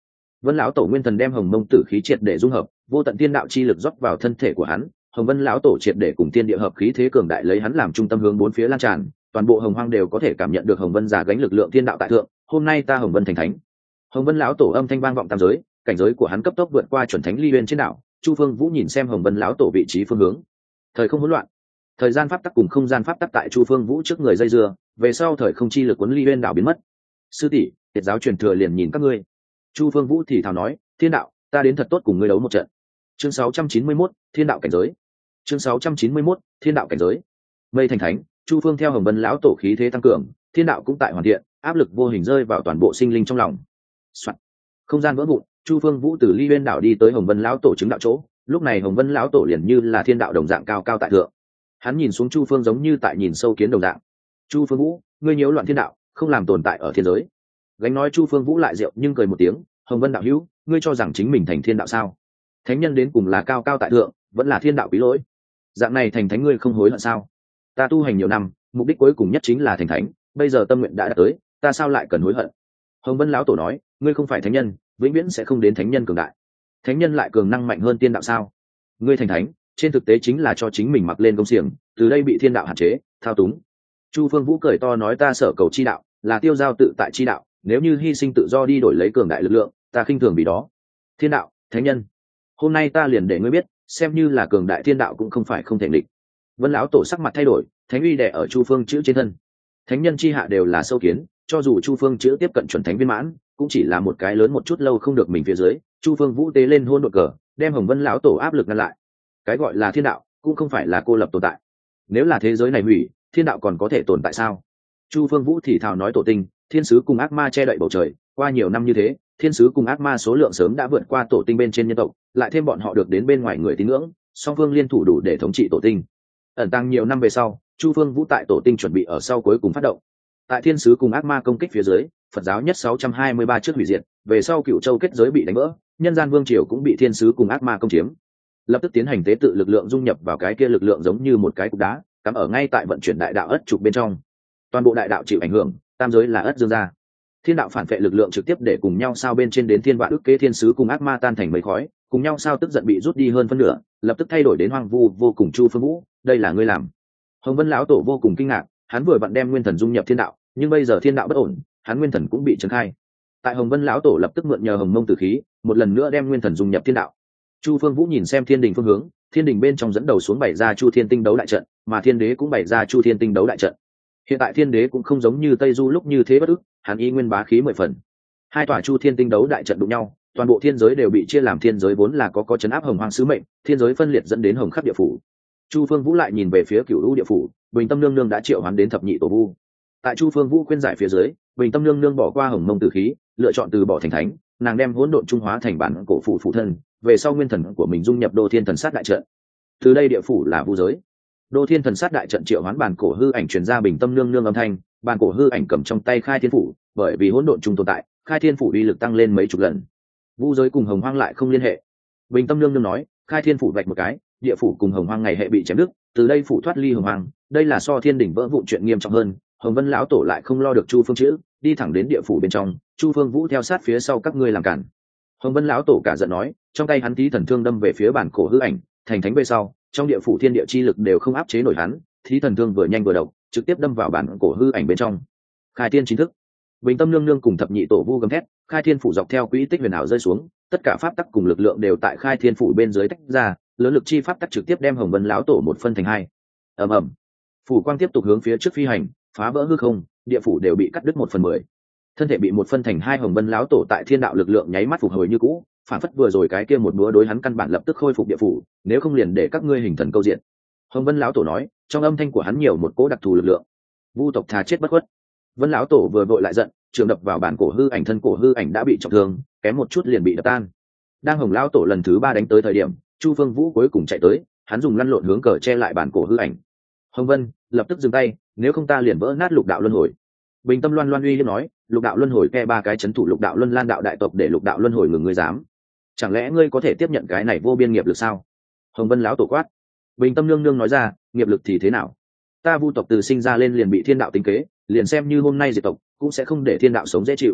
Vân lão tổ nguyên thần đem hồng mông tử khí triệt để dung hợp, vô tận thiên đạo chi lực rót vào thân thể của hắn. Hồng Vân lão tổ triệt để cùng thiên địa hợp khí thế cường đại lấy hắn làm trung tâm hướng bốn phía lan tràn, toàn bộ hồng hoang đều có thể cảm nhận được hồng vân giả gánh lực lượng thiên đạo tại thượng. Hôm nay ta hồng vân thành thánh. Hồng Vân lão tổ âm thanh vang vọng tam giới, cảnh giới của hắn cấp tốc vượt qua chuẩn thánh ly uyên trên đảo. Chu Phương Vũ nhìn xem Hồng Vân lão tổ vị trí phương hướng. Thời không hỗn loạn, thời gian pháp tắc cùng không gian pháp tắc tại Chu Phương Vũ trước người dây dưa, về sau thời không chi lực cuốn ly uyên đảo biến mất. Sư tỷ, Tiệt giáo truyền thừa liền nhìn các ngươi. Chu Phương Vũ thì thào nói, thiên đạo, ta đến thật tốt cùng ngươi đấu một trận. Chương sáu trăm chín mươi mốt, thiên đạo cảnh giới. Chương sáu trăm chín mươi mốt, thiên đạo cảnh giới. Mây thành thánh, Chu Phương theo Hồng Vân lão tổ khí thế tăng cường, thiên đạo cũng tại hoàn thiện, áp lực vô hình rơi vào toàn bộ sinh linh trong lòng. Soạn. Không gian vỡ vụn, Chu Phương Vũ từ ly uyên đảo đi tới Hồng Vân lão tổ chứng đạo chỗ. Lúc này Hồng Vân lão tổ liền như là thiên đạo đồng dạng cao cao tại thượng. Hắn nhìn xuống Chu Phương giống như tại nhìn sâu kiến đồng dạng. Chu Phương Vũ, ngươi nhiễu loạn thiên đạo, không làm tồn tại ở thiên giới. Gánh nói Chu Phương Vũ lại rượu nhưng cười một tiếng, Hồng Vân đạo hữu, ngươi cho rằng chính mình thành thiên đạo sao? Thánh nhân đến cùng là cao cao tại thượng, vẫn là thiên đạo quý lỗi. Dạng này thành thánh ngươi không hối hận sao? Ta tu hành nhiều năm, mục đích cuối cùng nhất chính là thành thánh, bây giờ tâm nguyện đã đạt tới, ta sao lại cần hối hận? Hồng Vân lão tổ nói, ngươi không phải thánh nhân, vĩnh viễn sẽ không đến thánh nhân cường đại. Thánh nhân lại cường năng mạnh hơn tiên đạo sao? Ngươi thành thánh, trên thực tế chính là cho chính mình mặc lên công xiềng, từ đây bị thiên đạo hạn chế, thao túng. Chu Phương Vũ cười to nói, ta sở cầu chi đạo là tiêu giao tự tại chi đạo, nếu như hy sinh tự do đi đổi lấy cường đại lực lượng, ta khinh thường vì đó. Thiên đạo, thánh nhân, hôm nay ta liền để ngươi biết, xem như là cường đại thiên đạo cũng không phải không thể địch. Vân lão tổ sắc mặt thay đổi, thánh uy đè ở Chu Phương chữ trên thân. Thánh nhân chi hạ đều là sâu kiến, cho dù Chu Phương chữ tiếp cận chuẩn thánh viên mãn, cũng chỉ là một cái lớn một chút lâu không được mình phía dưới. Chu Phương Vũ tế lên hôn đột cờ, đem Hồng Vân lão tổ áp lực ngăn lại. Cái gọi là thiên đạo cũng không phải là cô lập tồn tại, nếu là thế giới này hủy, thiên đạo còn có thể tồn tại sao? Chu Phương Vũ thì thào nói, tổ tinh, thiên sứ cùng ác ma che đậy bầu trời, qua nhiều năm như thế, thiên sứ cùng ác ma số lượng sớm đã vượt qua tổ tinh bên trên nhân tộc, lại thêm bọn họ được đến bên ngoài người tín ngưỡng, song phương liên thủ đủ để thống trị tổ tinh. Ẩn tàng nhiều năm về sau, Chu Phương Vũ tại tổ tinh chuẩn bị ở sau cuối cùng phát động. Tại thiên sứ cùng ác ma công kích phía dưới, Phật giáo nhất sáu trăm hai mươi ba trước hủy diệt, về sau Cựu Châu kết giới bị đánh vỡ, nhân gian vương triều cũng bị thiên sứ cùng ác ma công chiếm. Lập tức tiến hành tế tự lực lượng dung nhập vào cái kia lực lượng giống như một cái cục đá, cắm ở ngay tại vận chuyển đại đạo ất trục bên trong. Toàn bộ đại đạo chịu ảnh hưởng, tam giới là ất dương ra. Thiên đạo phản vệ lực lượng trực tiếp để cùng nhau sao bên trên đến thiên vạn ức kế thiên sứ cùng ác ma tan thành mấy khói, cùng nhau sao tức giận bị rút đi hơn phân nửa, lập tức thay đổi đến hoang vu vô cùng. Chu Phương Vũ, đây là ngươi làm? Hồng Vân lão tổ vô cùng kinh ngạc, hắn vừa vặn đem nguyên thần dung nhập thiên đạo, nhưng bây giờ thiên đạo bất ổn, hắn nguyên thần cũng bị trấn khai. Tại Hồng Vân lão tổ lập tức mượn nhờ hồng mông tử khí, một lần nữa đem nguyên thần dung nhập thiên đạo. Chu Phương Vũ nhìn xem thiên đình phương hướng, thiên đình bên trong dẫn đầu xuống bày ra Chu Thiên Tinh đấu đại trận, mà thiên đế cũng bày ra Chu Thiên Tinh đấu đại trận. Hiện tại thiên đế cũng không giống như Tây Du lúc như thế bất ức, hắn y nguyên bá khí mười phần. Hai tòa Chu Thiên Tinh đấu đại trận đụng nhau, toàn bộ thiên giới đều bị chia làm thiên giới vốn là có có chấn áp hồng hoang sứ mệnh, thiên giới phân liệt dẫn đến hồng khắp địa phủ. Chu Phương Vũ lại nhìn về phía Cửu U địa phủ, Bình Tâm Nương Nương đã triệu hoán đến thập nhị tổ vu. Tại Chu Phương Vũ khuyên giải phía dưới, Bình Tâm Nương Nương bỏ qua hồng mông tử khí, lựa chọn từ bỏ thành thánh, nàng đem hỗn độn trung hóa thành bản cổ phủ phụ thân, về sau nguyên thần của mình dung nhập Đô Thiên Thần Sát đại trận. Từ đây địa phủ là vu giới. Đô Thiên Thần Sát đại trận triệu hoán bản cổ hư ảnh truyền ra Bình Tâm Nương Nương âm thanh, bản cổ hư ảnh cầm trong tay Khai Thiên phủ, bởi vì hỗn độn trung tồn tại, Khai Thiên phủ uy lực tăng lên mấy chục lần. Vu giới cùng hồng hoang lại không liên hệ. Bình Tâm Nương Nương nói, Khai Thiên phủ vạch một cái, địa phủ cùng hồng hoang ngày hệ bị chém đứt, từ đây phủ thoát ly hồng hoang, đây là so thiên đỉnh vỡ vụn chuyện nghiêm trọng hơn. Hồng Vân lão tổ lại không lo được Chu Phương chữ, đi thẳng đến địa phủ bên trong, Chu Phương Vũ theo sát phía sau các ngươi làm cản. Hồng Vân lão tổ cả giận nói, trong tay hắn tí thần thương đâm về phía bản cổ hư ảnh, thành thánh về sau, trong địa phủ thiên địa chi lực đều không áp chế nổi hắn, thí thần thương vừa nhanh vừa độc, trực tiếp đâm vào bản cổ hư ảnh bên trong. Khai thiên chính thức. Bình Tâm Nương Nương cùng thập nhị tổ vu gầm thét, Khai Thiên phủ dọc theo quỹ tích huyền ảo rơi xuống, tất cả pháp tắc cùng lực lượng đều tại Khai Thiên phủ bên dưới tách ra, lớn lực chi pháp tắc trực tiếp đem Hồng Vân lão tổ một phân thành hai. Ầm ầm. Phủ quang tiếp tục hướng phía trước phi hành, phá vỡ hư không, địa phủ đều bị cắt đứt một phần mười. Thân thể bị một phân thành hai, Hồng Vân lão tổ tại thiên đạo lực lượng nháy mắt phục hồi như cũ, phản phất vừa rồi cái kia một búa đối hắn căn bản lập tức khôi phục địa phủ, nếu không liền để các ngươi hình thần câu diện. Hồng Vân lão tổ nói, trong âm thanh của hắn nhiều một cỗ đặc thù lực lượng. Vu tộc thà chết bất khuất. Vân lão tổ vừa vội lại giận, trường đập vào bản cổ hư ảnh, thân cổ hư ảnh đã bị trọng thương, kém một chút liền bị đập tan. Đang Hồng lão tổ lần thứ ba đánh tới thời điểm, Chu Phương Vũ cuối cùng chạy tới, hắn dùng lăn lộn hướng cờ che lại bản cổ hư ảnh. Hồng Vân lập tức dừng tay, nếu không ta liền vỡ nát lục đạo luân hồi. Bình Tâm Loan Loan uy hiếp nói, lục đạo luân hồi ke ba cái chấn thủ lục đạo luân lan đạo đại tộc để lục đạo luân hồi ngừng ngươi dám? Chẳng lẽ ngươi có thể tiếp nhận cái này vô biên nghiệp lực sao? Hồng Vân lão tổ quát. Bình Tâm Nương Nương nói ra, nghiệp lực thì thế nào? Ta Vu tộc từ sinh ra lên liền bị thiên đạo tính kế, liền xem như hôm nay diệt tộc cũng sẽ không để thiên đạo sống dễ chịu.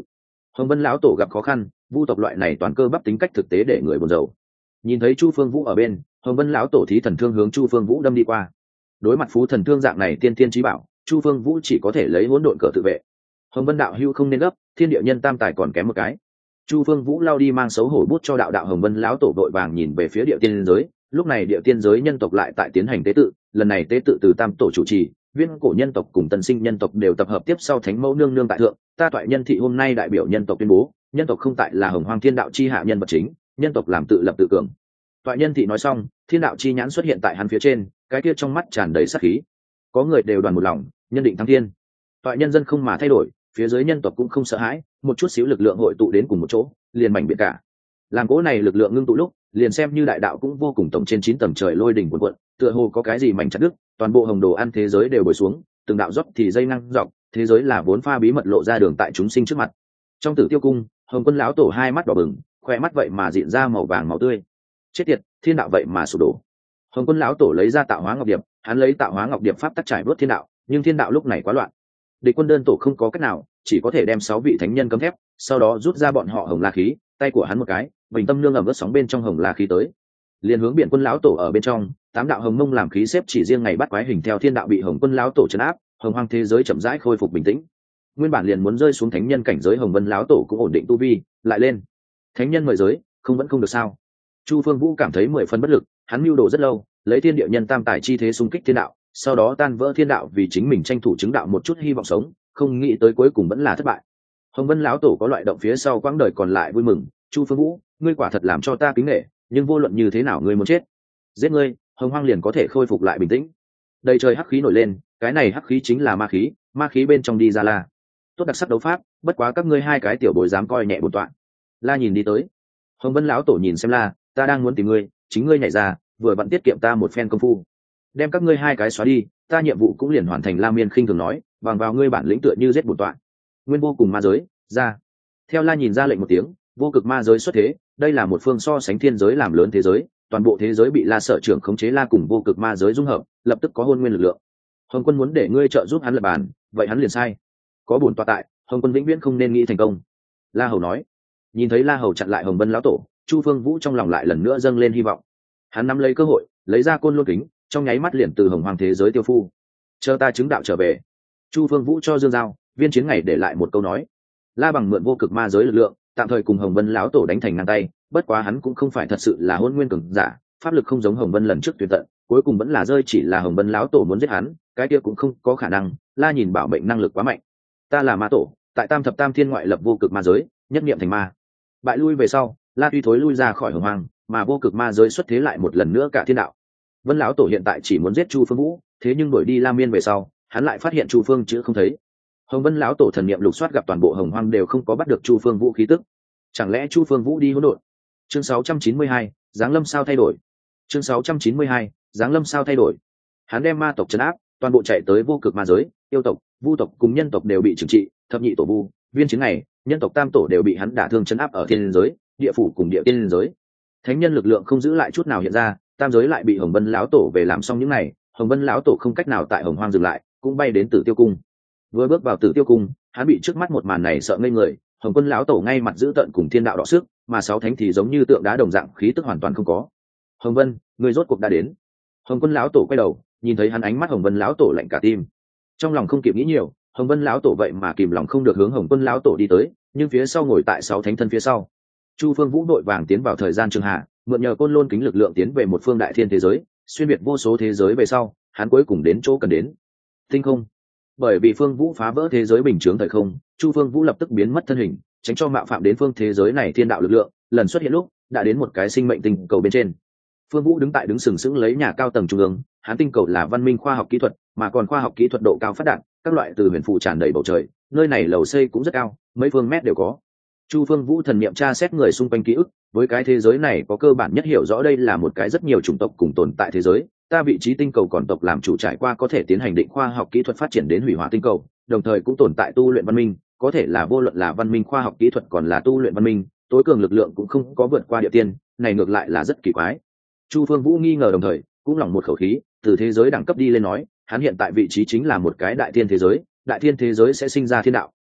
Hồng Vân lão tổ gặp khó khăn, vu tộc loại này toàn cơ bắp tính cách thực tế để người buồn rầu. Nhìn thấy Chu Phương Vũ ở bên, Hồng Vân lão tổ thí thần thương hướng Chu Phương Vũ đâm đi qua. Đối mặt phú thần thương dạng này tiên tiên chí bảo, Chu Phương Vũ chỉ có thể lấy hỗn độn cờ tự vệ. Hồng Vân đạo hữu không nên gấp, thiên địa nhân tam tài còn kém một cái. Chu Phương Vũ lao đi mang xấu hổ bút cho đạo đạo Hồng Vân lão tổ vội vàng nhìn về phía địa tiên giới. Lúc này địa tiên giới nhân tộc lại tại tiến hành tế tự, lần này tế tự từ tam tổ chủ trì, viên cổ nhân tộc cùng tân sinh nhân tộc đều tập hợp tiếp sau thánh mẫu nương nương tại thượng. Ta toại nhân thị hôm nay đại biểu nhân tộc tuyên bố, nhân tộc không tại là Hồng Hoang Thiên đạo chi hạ nhân vật chính, nhân tộc làm tự lập tự cường. Toại nhân thị nói xong, thiên đạo chi nhãn xuất hiện tại hắn phía trên, cái kia trong mắt tràn đầy sát khí. Có người đều đoàn một lòng, nhân định thắng thiên. Toại nhân dân không mà thay đổi, phía dưới nhân tộc cũng không sợ hãi, một chút xíu lực lượng hội tụ đến cùng một chỗ, liền mảnh biệt cả. Làm cỗ này lực lượng ngưng tụ lúc, liền xem như đại đạo cũng vô cùng tổng trên chín tầng trời lôi đỉnh cuộn cuộn, tựa hồ có cái gì mảnh chặt đứt, toàn bộ hồng đồ ăn thế giới đều bồi xuống, từng đạo dốc thì dây năng dọc, thế giới là vốn pha bí mật lộ ra đường tại chúng sinh trước mặt. Trong Tử Tiêu cung, Hồng Quân lão tổ hai mắt đỏ bừng, khỏe mắt vậy mà dịn ra màu vàng máu tươi. Chết tiệt, thiên đạo vậy mà sụp đổ. Hồng Quân lão tổ lấy ra tạo hóa ngọc điệp, hắn lấy tạo hóa ngọc điệp pháp tắc trải vớt thiên đạo, nhưng thiên đạo lúc này quá loạn. Địch quân đơn tổ không có cách nào, chỉ có thể đem sáu vị thánh nhân cấm thép, sau đó rút ra bọn họ hồng la khí, tay của hắn một cái, bình tâm nương ẩm ướt sóng bên trong hồng la khí tới. Liên hướng Biển Quân lão tổ ở bên trong, tám đạo hồng mông làm khí xếp chỉ riêng ngày bắt quái hình theo thiên đạo bị Hồng Quân lão tổ trấn áp, hồng hoang thế giới chậm rãi khôi phục bình tĩnh. Nguyên bản liền muốn rơi xuống thánh nhân cảnh giới Hồng Vân lão tổ cũng ổn định tu vi, lại lên. Thánh nhân mời giới, không vẫn không được sao? Chu Phương Vũ cảm thấy mười phần bất lực, hắn mưu đồ rất lâu, lấy thiên địa nhân tam tài chi thế xung kích thiên đạo, sau đó tan vỡ thiên đạo vì chính mình tranh thủ chứng đạo một chút hy vọng sống, không nghĩ tới cuối cùng vẫn là thất bại. Hồng Vân lão tổ có loại động phía sau quãng đời còn lại vui mừng, Chu Phương Vũ, ngươi quả thật làm cho ta kính nể, nhưng vô luận như thế nào ngươi muốn chết, giết ngươi, hồng hoang liền có thể khôi phục lại bình tĩnh. Đầy trời hắc khí nổi lên, cái này hắc khí chính là ma khí, ma khí bên trong đi ra la. Tốt đặc sắc đấu pháp, bất quá các ngươi hai cái tiểu bối dám coi nhẹ bổn tọa. La nhìn đi tới. Hồng Vân lão tổ nhìn xem La, ta đang muốn tìm ngươi, chính ngươi nhảy ra, vừa vặn tiết kiệm ta một phen công phu. Đem các ngươi hai cái xóa đi, ta nhiệm vụ cũng liền hoàn thành. La Miên khinh thường nói, bằng vào ngươi bản lĩnh tựa như giết bổn tọa. Nguyên vô cùng ma giới, ra. Theo La nhìn ra lệnh một tiếng, vô cực ma giới xuất thế, đây là một phương so sánh thiên giới làm lớn thế giới, toàn bộ thế giới bị La sở trưởng khống chế, La cùng vô cực ma giới dung hợp, lập tức có hôn nguyên lực lượng. Hồng Quân muốn để ngươi trợ giúp hắn lập bàn, vậy hắn liền sai. Có bổn tọa tại, Hồng Quân vĩnh viễn không nên nghĩ thành công. La Hầu nói. Nhìn thấy La Hầu chặn lại Hồng Vân lão tổ, Chu Phương Vũ trong lòng lại lần nữa dâng lên hy vọng. Hắn nắm lấy cơ hội, lấy ra côn lôn kính, trong nháy mắt liền từ hồng hoàng thế giới tiêu phu. Chờ ta chứng đạo trở về. Chu Phương Vũ cho Dương Giao, Viên Chiến Ngày để lại một câu nói. La bằng mượn vô cực ma giới lực lượng, tạm thời cùng Hồng Vân lão tổ đánh thành ngang tay, bất quá hắn cũng không phải thật sự là hôn nguyên cường giả, pháp lực không giống Hồng Vân lần trước tuyệt tận, cuối cùng vẫn là rơi chỉ là Hồng Vân lão tổ muốn giết hắn, cái kia cũng không có khả năng. La nhìn bảo mệnh năng lực quá mạnh. Ta là ma tổ, tại Tam thập tam thiên ngoại lập vô cực ma giới, nhất niệm thành ma. Bại lui về sau, La tuy thối lui ra khỏi hồng hoang, mà vô cực ma giới xuất thế lại một lần nữa cả thiên đạo. Vân lão tổ hiện tại chỉ muốn giết Chu Phương Vũ, thế nhưng đuổi đi La Miên về sau, hắn lại phát hiện Chu Phương chữ không thấy. Hồng Vân lão tổ thần niệm lục soát gặp toàn bộ hồng hoang đều không có bắt được Chu Phương Vũ khí tức. Chẳng lẽ Chu Phương Vũ đi hỗn độn? Chương sáu trăm chín mươi hai, giáng lâm sao thay đổi. Chương sáu trăm chín mươi hai, giáng lâm sao thay đổi. Hắn đem ma tộc trấn áp, toàn bộ chạy tới vô cực ma giới, yêu tộc, vu tộc cùng nhân tộc đều bị trừng trị, thập nhị tổ vu, Viên Chiến Ngày, nhân tộc tam tổ đều bị hắn đả thương trấn áp ở thiên giới, địa phủ cùng địa tiên giới. Thánh nhân lực lượng không giữ lại chút nào hiện ra, tam giới lại bị Hồng Vân lão tổ về làm xong những này, Hồng Vân lão tổ không cách nào tại hồng hoang dừng lại, cũng bay đến Tử Tiêu cung. Vừa bước vào Tử Tiêu cung, hắn bị trước mắt một màn này sợ ngây người. Hồng Quân lão tổ ngay mặt giữ tận cùng thiên đạo đọ sức, mà sáu thánh thì giống như tượng đá đồng dạng, khí tức hoàn toàn không có. Hồng Vân, người rốt cuộc đã đến. Hồng Quân lão tổ quay đầu, nhìn thấy hắn, ánh mắt Hồng Vân lão tổ lạnh cả tim. Trong lòng không kịp nghĩ nhiều, Hồng Vân lão tổ vậy mà kìm lòng không được hướng Hồng Quân lão tổ đi tới, nhưng phía sau ngồi tại sáu thánh thân phía sau. Chu Phương Vũ đội vàng tiến vào thời gian trường hạ, mượn nhờ côn lôn kính lực lượng tiến về một phương đại thiên thế giới, xuyên biệt vô số thế giới về sau, hắn cuối cùng đến chỗ cần đến. Tinh không. Bởi vì Phương Vũ phá vỡ thế giới bình chướng thời không, Chu Phương Vũ lập tức biến mất thân hình, tránh cho mạo phạm đến phương thế giới này thiên đạo lực lượng. Lần xuất hiện lúc đã đến một cái sinh mệnh tinh cầu bên trên. Phương Vũ đứng tại đứng sừng sững lấy nhà cao tầng trung ương, hắn tinh cầu là văn minh khoa học kỹ thuật, mà còn khoa học kỹ thuật độ cao phát đạt, các loại từ huyền phù tràn đầy bầu trời, nơi này lầu xây cũng rất cao, mấy phương mét đều có. Chu Phương Vũ thần niệm tra xét người xung quanh ký ức, với cái thế giới này có cơ bản nhất hiểu rõ đây là một cái rất nhiều chủng tộc cùng tồn tại thế giới. Ta vị trí tinh cầu còn tộc làm chủ trải qua có thể tiến hành định khoa học kỹ thuật phát triển đến hủy hoại tinh cầu, đồng thời cũng tồn tại tu luyện văn minh, có thể là vô luận là văn minh khoa học kỹ thuật còn là tu luyện văn minh, tối cường lực lượng cũng không có vượt qua địa tiên, này ngược lại là rất kỳ quái. Chu Phương Vũ nghi ngờ đồng thời cũng lỏng một khẩu khí, từ thế giới đẳng cấp đi lên nói, hắn hiện tại vị trí chính là một cái đại thiên thế giới, đại thiên thế giới sẽ sinh ra thiên đạo,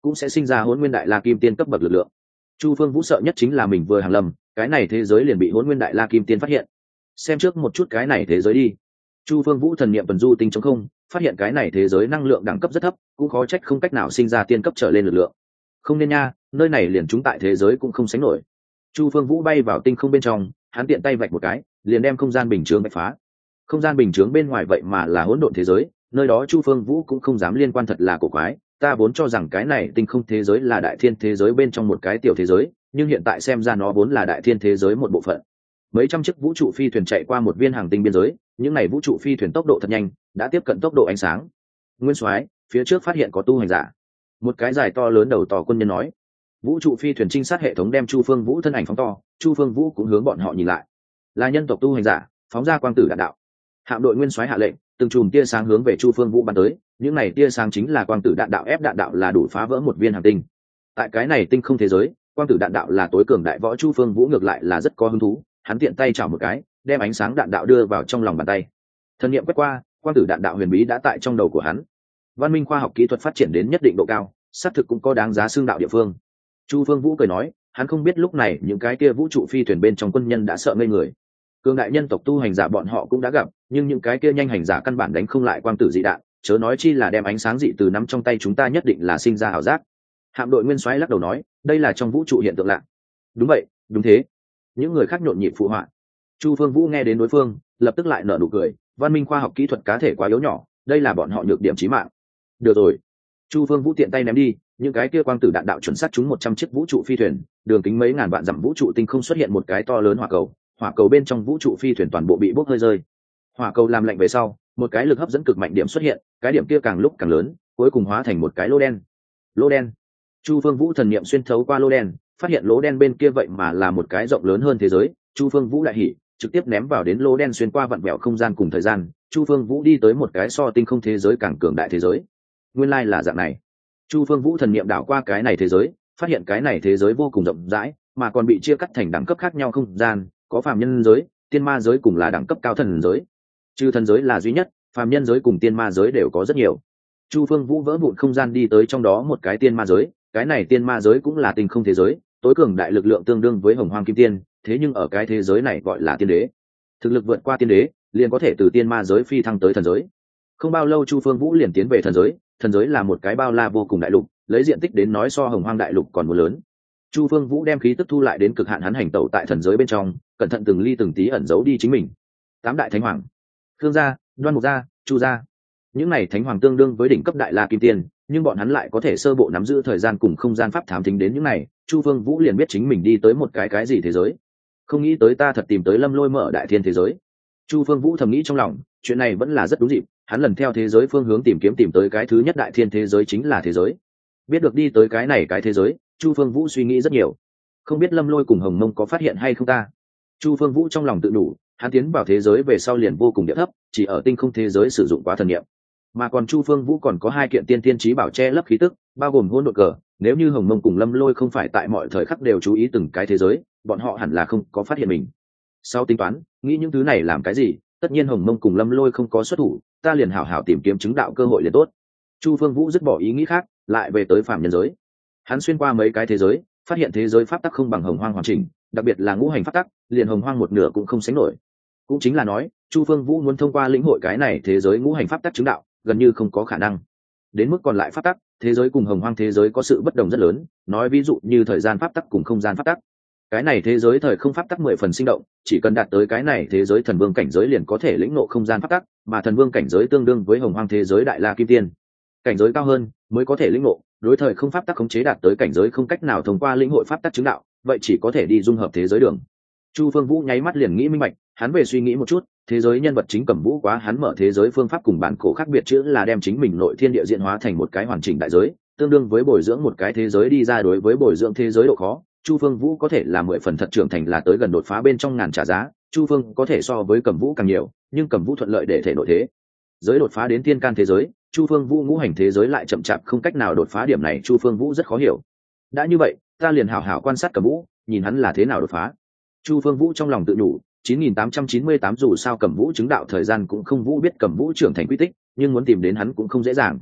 cũng sẽ sinh ra hỗn nguyên đại la kim tiên cấp bậc lực lượng. Chu Phương Vũ sợ nhất chính là mình vừa hàng lầm, cái này thế giới liền bị hỗn nguyên đại la kim tiên phát hiện. Xem trước một chút cái này thế giới đi. Chu Phương Vũ thần niệm tuần du tinh trống không, phát hiện cái này thế giới năng lượng đẳng cấp rất thấp, cũng khó trách không cách nào sinh ra tiên cấp trở lên lực lượng. Không nên nha, nơi này liền chúng tại thế giới cũng không sánh nổi. Chu Phương Vũ bay vào tinh không bên trong, hắn tiện tay vạch một cái, liền đem không gian bình chướng vạch phá. Không gian bình chướng bên ngoài vậy mà là hỗn độn thế giới, nơi đó Chu Phương Vũ cũng không dám liên quan, thật là cổ quái. Ta vốn cho rằng cái này tinh không thế giới là đại thiên thế giới bên trong một cái tiểu thế giới, nhưng hiện tại xem ra nó vốn là đại thiên thế giới một bộ phận. Mấy trăm chiếc vũ trụ phi thuyền chạy qua một viên hàng tinh biên giới, những này vũ trụ phi thuyền tốc độ thật nhanh, đã tiếp cận tốc độ ánh sáng. Nguyên Soái, phía trước phát hiện có tu hành giả. Một cái dài to lớn đầu to quân nhân nói. Vũ trụ phi thuyền trinh sát hệ thống đem Chu Phương Vũ thân ảnh phóng to, Chu Phương Vũ cũng hướng bọn họ nhìn lại. Là nhân tộc tu hành giả, phóng ra quang tử đạn đạo. Hạm đội Nguyên Soái hạ lệnh, từng chùm tia sáng hướng về Chu Phương Vũ bắn tới, những này tia sáng chính là quang tử đạn đạo, ép đạn đạo là đủ phá vỡ một viên hành tinh. Tại cái này tinh không thế giới, quang tử đạn đạo là tối cường đại võ, Chu Phương Vũ ngược lại là rất có hứng thú, hắn tiện tay chảo một cái, đem ánh sáng đạn đạo đưa vào trong lòng bàn tay. Thần niệm quét qua, quang tử đạn đạo huyền bí đã tại trong đầu của hắn. Văn minh khoa học kỹ thuật phát triển đến nhất định độ cao, xác thực cũng có đáng giá xương đạo địa phương. Chu Phương Vũ cười nói, hắn không biết lúc này những cái kia vũ trụ phi thuyền bên trong quân nhân đã sợ ngây người. Cường đại nhân tộc tu hành giả bọn họ cũng đã gặp, nhưng những cái kia nhanh hành giả căn bản đánh không lại quang tử dị đạn, chớ nói chi là đem ánh sáng dị từ nắm trong tay chúng ta, nhất định là sinh ra ảo giác. Hạm đội Nguyên Soái lắc đầu nói, đây là trong vũ trụ hiện tượng lạ. Đúng vậy, đúng thế. Những người khác nhộn nhịp phụ họa. Chu Phương Vũ nghe đến đối phương, lập tức lại nở nụ cười, văn minh khoa học kỹ thuật cá thể quá yếu nhỏ, đây là bọn họ nhược điểm chí mạng. Được rồi. Chu Phương Vũ tiện tay ném đi, những cái kia quang tử đạn đạo chuẩn xác trúng một trăm chiếc vũ trụ phi thuyền, đường kính mấy ngàn vạn dặm vũ trụ tinh không xuất hiện một cái to lớn hỏa cầu, hỏa cầu bên trong vũ trụ phi thuyền toàn bộ bị bốc hơi rơi. Hỏa cầu làm lạnh về sau, một cái lực hấp dẫn cực mạnh điểm xuất hiện, cái điểm kia càng lúc càng lớn, cuối cùng hóa thành một cái lỗ đen. Lỗ đen. Chu Phương Vũ thần niệm xuyên thấu qua lỗ đen, phát hiện lỗ đen bên kia vậy mà là một cái rộng lớn hơn thế giới. Chu Phương Vũ đại hỉ, trực tiếp ném vào đến lỗ đen, xuyên qua vặn vẹo không gian cùng thời gian, Chu Phương Vũ đi tới một cái so tinh không thế giới càng cường đại thế giới. Nguyên lai là dạng này. Chu Phương Vũ thần niệm đảo qua cái này thế giới, phát hiện cái này thế giới vô cùng rộng rãi, mà còn bị chia cắt thành đẳng cấp khác nhau không gian, có phàm nhân giới, tiên ma giới cùng là đẳng cấp cao thần giới. Trừ thần giới là duy nhất, phàm nhân giới cùng tiên ma giới đều có rất nhiều. Chu Phương Vũ vỡ vụn không gian đi tới trong đó một cái tiên ma giới, cái này tiên ma giới cũng là tinh không thế giới, tối cường đại lực lượng tương đương với Hồng Hoang Kim Tiên, thế nhưng ở cái thế giới này gọi là tiên đế. Thực lực vượt qua tiên đế, liền có thể từ tiên ma giới phi thăng tới thần giới. Không bao lâu Chu Phương Vũ liền tiến về thần giới, thần giới là một cái bao la vô cùng đại lục, lấy diện tích đến nói so Hồng Hoang đại lục còn muốn lớn. Chu Phương Vũ đem khí tức thu lại đến cực hạn, hắn hành tẩu tại thần giới bên trong, cẩn thận từng ly từng tí ẩn giấu đi chính mình. Tám đại thánh hoàng, Khương gia, Đoan Mục gia, Chu gia, những này thánh hoàng tương đương với đỉnh cấp đại la kim tiên, nhưng bọn hắn lại có thể sơ bộ nắm giữ thời gian cùng không gian pháp thám thính đến những này. Chu Phương Vũ liền biết chính mình đi tới một cái cái gì thế giới. Không nghĩ tới ta thật tìm tới Lâm Lôi mở đại thiên thế giới. Chu Phương Vũ thầm nghĩ trong lòng, chuyện này vẫn là rất đúng dịp, hắn lần theo thế giới phương hướng tìm kiếm, tìm tới cái thứ nhất đại thiên thế giới chính là thế giới. Biết được đi tới cái này cái thế giới, Chu Phương Vũ suy nghĩ rất nhiều. Không biết Lâm Lôi cùng Hồng Mông có phát hiện hay không ta. Chu Phương Vũ trong lòng tự đủ, hắn tiến vào thế giới về sau liền vô cùng địa thấp, chỉ ở tinh không thế giới sử dụng quá thần niệm. Mà còn Chu Phương Vũ còn có hai kiện tiên tiên chí bảo che lấp khí tức, bao gồm hỗn độn cờ, nếu như Hồng Mông cùng Lâm Lôi không phải tại mọi thời khắc đều chú ý từng cái thế giới, bọn họ hẳn là không có phát hiện mình. Sau tính toán, nghĩ những thứ này làm cái gì, tất nhiên Hồng Mông cùng Lâm Lôi không có xuất thủ, ta liền hảo hảo tìm kiếm chứng đạo cơ hội liền tốt. Chu Phương Vũ dứt bỏ ý nghĩ khác, lại về tới phàm nhân giới. Hắn xuyên qua mấy cái thế giới, phát hiện thế giới pháp tắc không bằng Hồng Hoang hoàn chỉnh, đặc biệt là ngũ hành pháp tắc, liền Hồng Hoang một nửa cũng không sánh nổi. Cũng chính là nói, Chu Phương Vũ muốn thông qua lĩnh hội cái này thế giới ngũ hành pháp tắc chứng đạo, gần như không có khả năng. Đến mức còn lại pháp tắc, thế giới cùng Hồng Hoang thế giới có sự bất đồng rất lớn, nói ví dụ như thời gian pháp tắc cùng không gian pháp tắc. Cái này thế giới thời không pháp tắc mười phần sinh động, chỉ cần đạt tới cái này thế giới thần vương cảnh giới liền có thể lĩnh ngộ không gian pháp tắc, mà thần vương cảnh giới tương đương với Hồng Hoang thế giới đại la kim tiên. Cảnh giới cao hơn mới có thể lĩnh ngộ, đối thời không pháp tắc khống chế đạt tới cảnh giới không cách nào thông qua lĩnh hội pháp tắc chứng đạo, vậy chỉ có thể đi dung hợp thế giới đường. Chu Phương Vũ nháy mắt liền nghĩ minh bạch, hắn về suy nghĩ một chút, thế giới nhân vật chính Cẩm Vũ quá, hắn mở thế giới phương pháp cùng bản cổ khác biệt, chữ là đem chính mình nội thiên địa diễn hóa thành một cái hoàn chỉnh đại giới, tương đương với bồi dưỡng một cái thế giới đi ra. Đối với bồi dưỡng thế giới độ khó, Chu Phương Vũ có thể là mười phần thật trưởng thành, là tới gần đột phá bên trong ngàn trả giá, Chu Phương có thể so với Cẩm Vũ càng nhiều, nhưng Cẩm Vũ thuận lợi để thể nội thế giới đột phá đến tiên can thế giới, Chu Phương Vũ ngũ hành thế giới lại chậm chạp không cách nào đột phá, điểm này Chu Phương Vũ rất khó hiểu. Đã như vậy, ta liền hảo hảo quan sát Cẩm Vũ, nhìn hắn là thế nào đột phá. Chu Phương Vũ trong lòng tự nhủ, chín nghìn tám trăm chín mươi tám dù sao Cẩm Vũ chứng đạo thời gian cũng không Vũ biết Cẩm Vũ trưởng thành quy tích, nhưng muốn tìm đến hắn cũng không dễ dàng.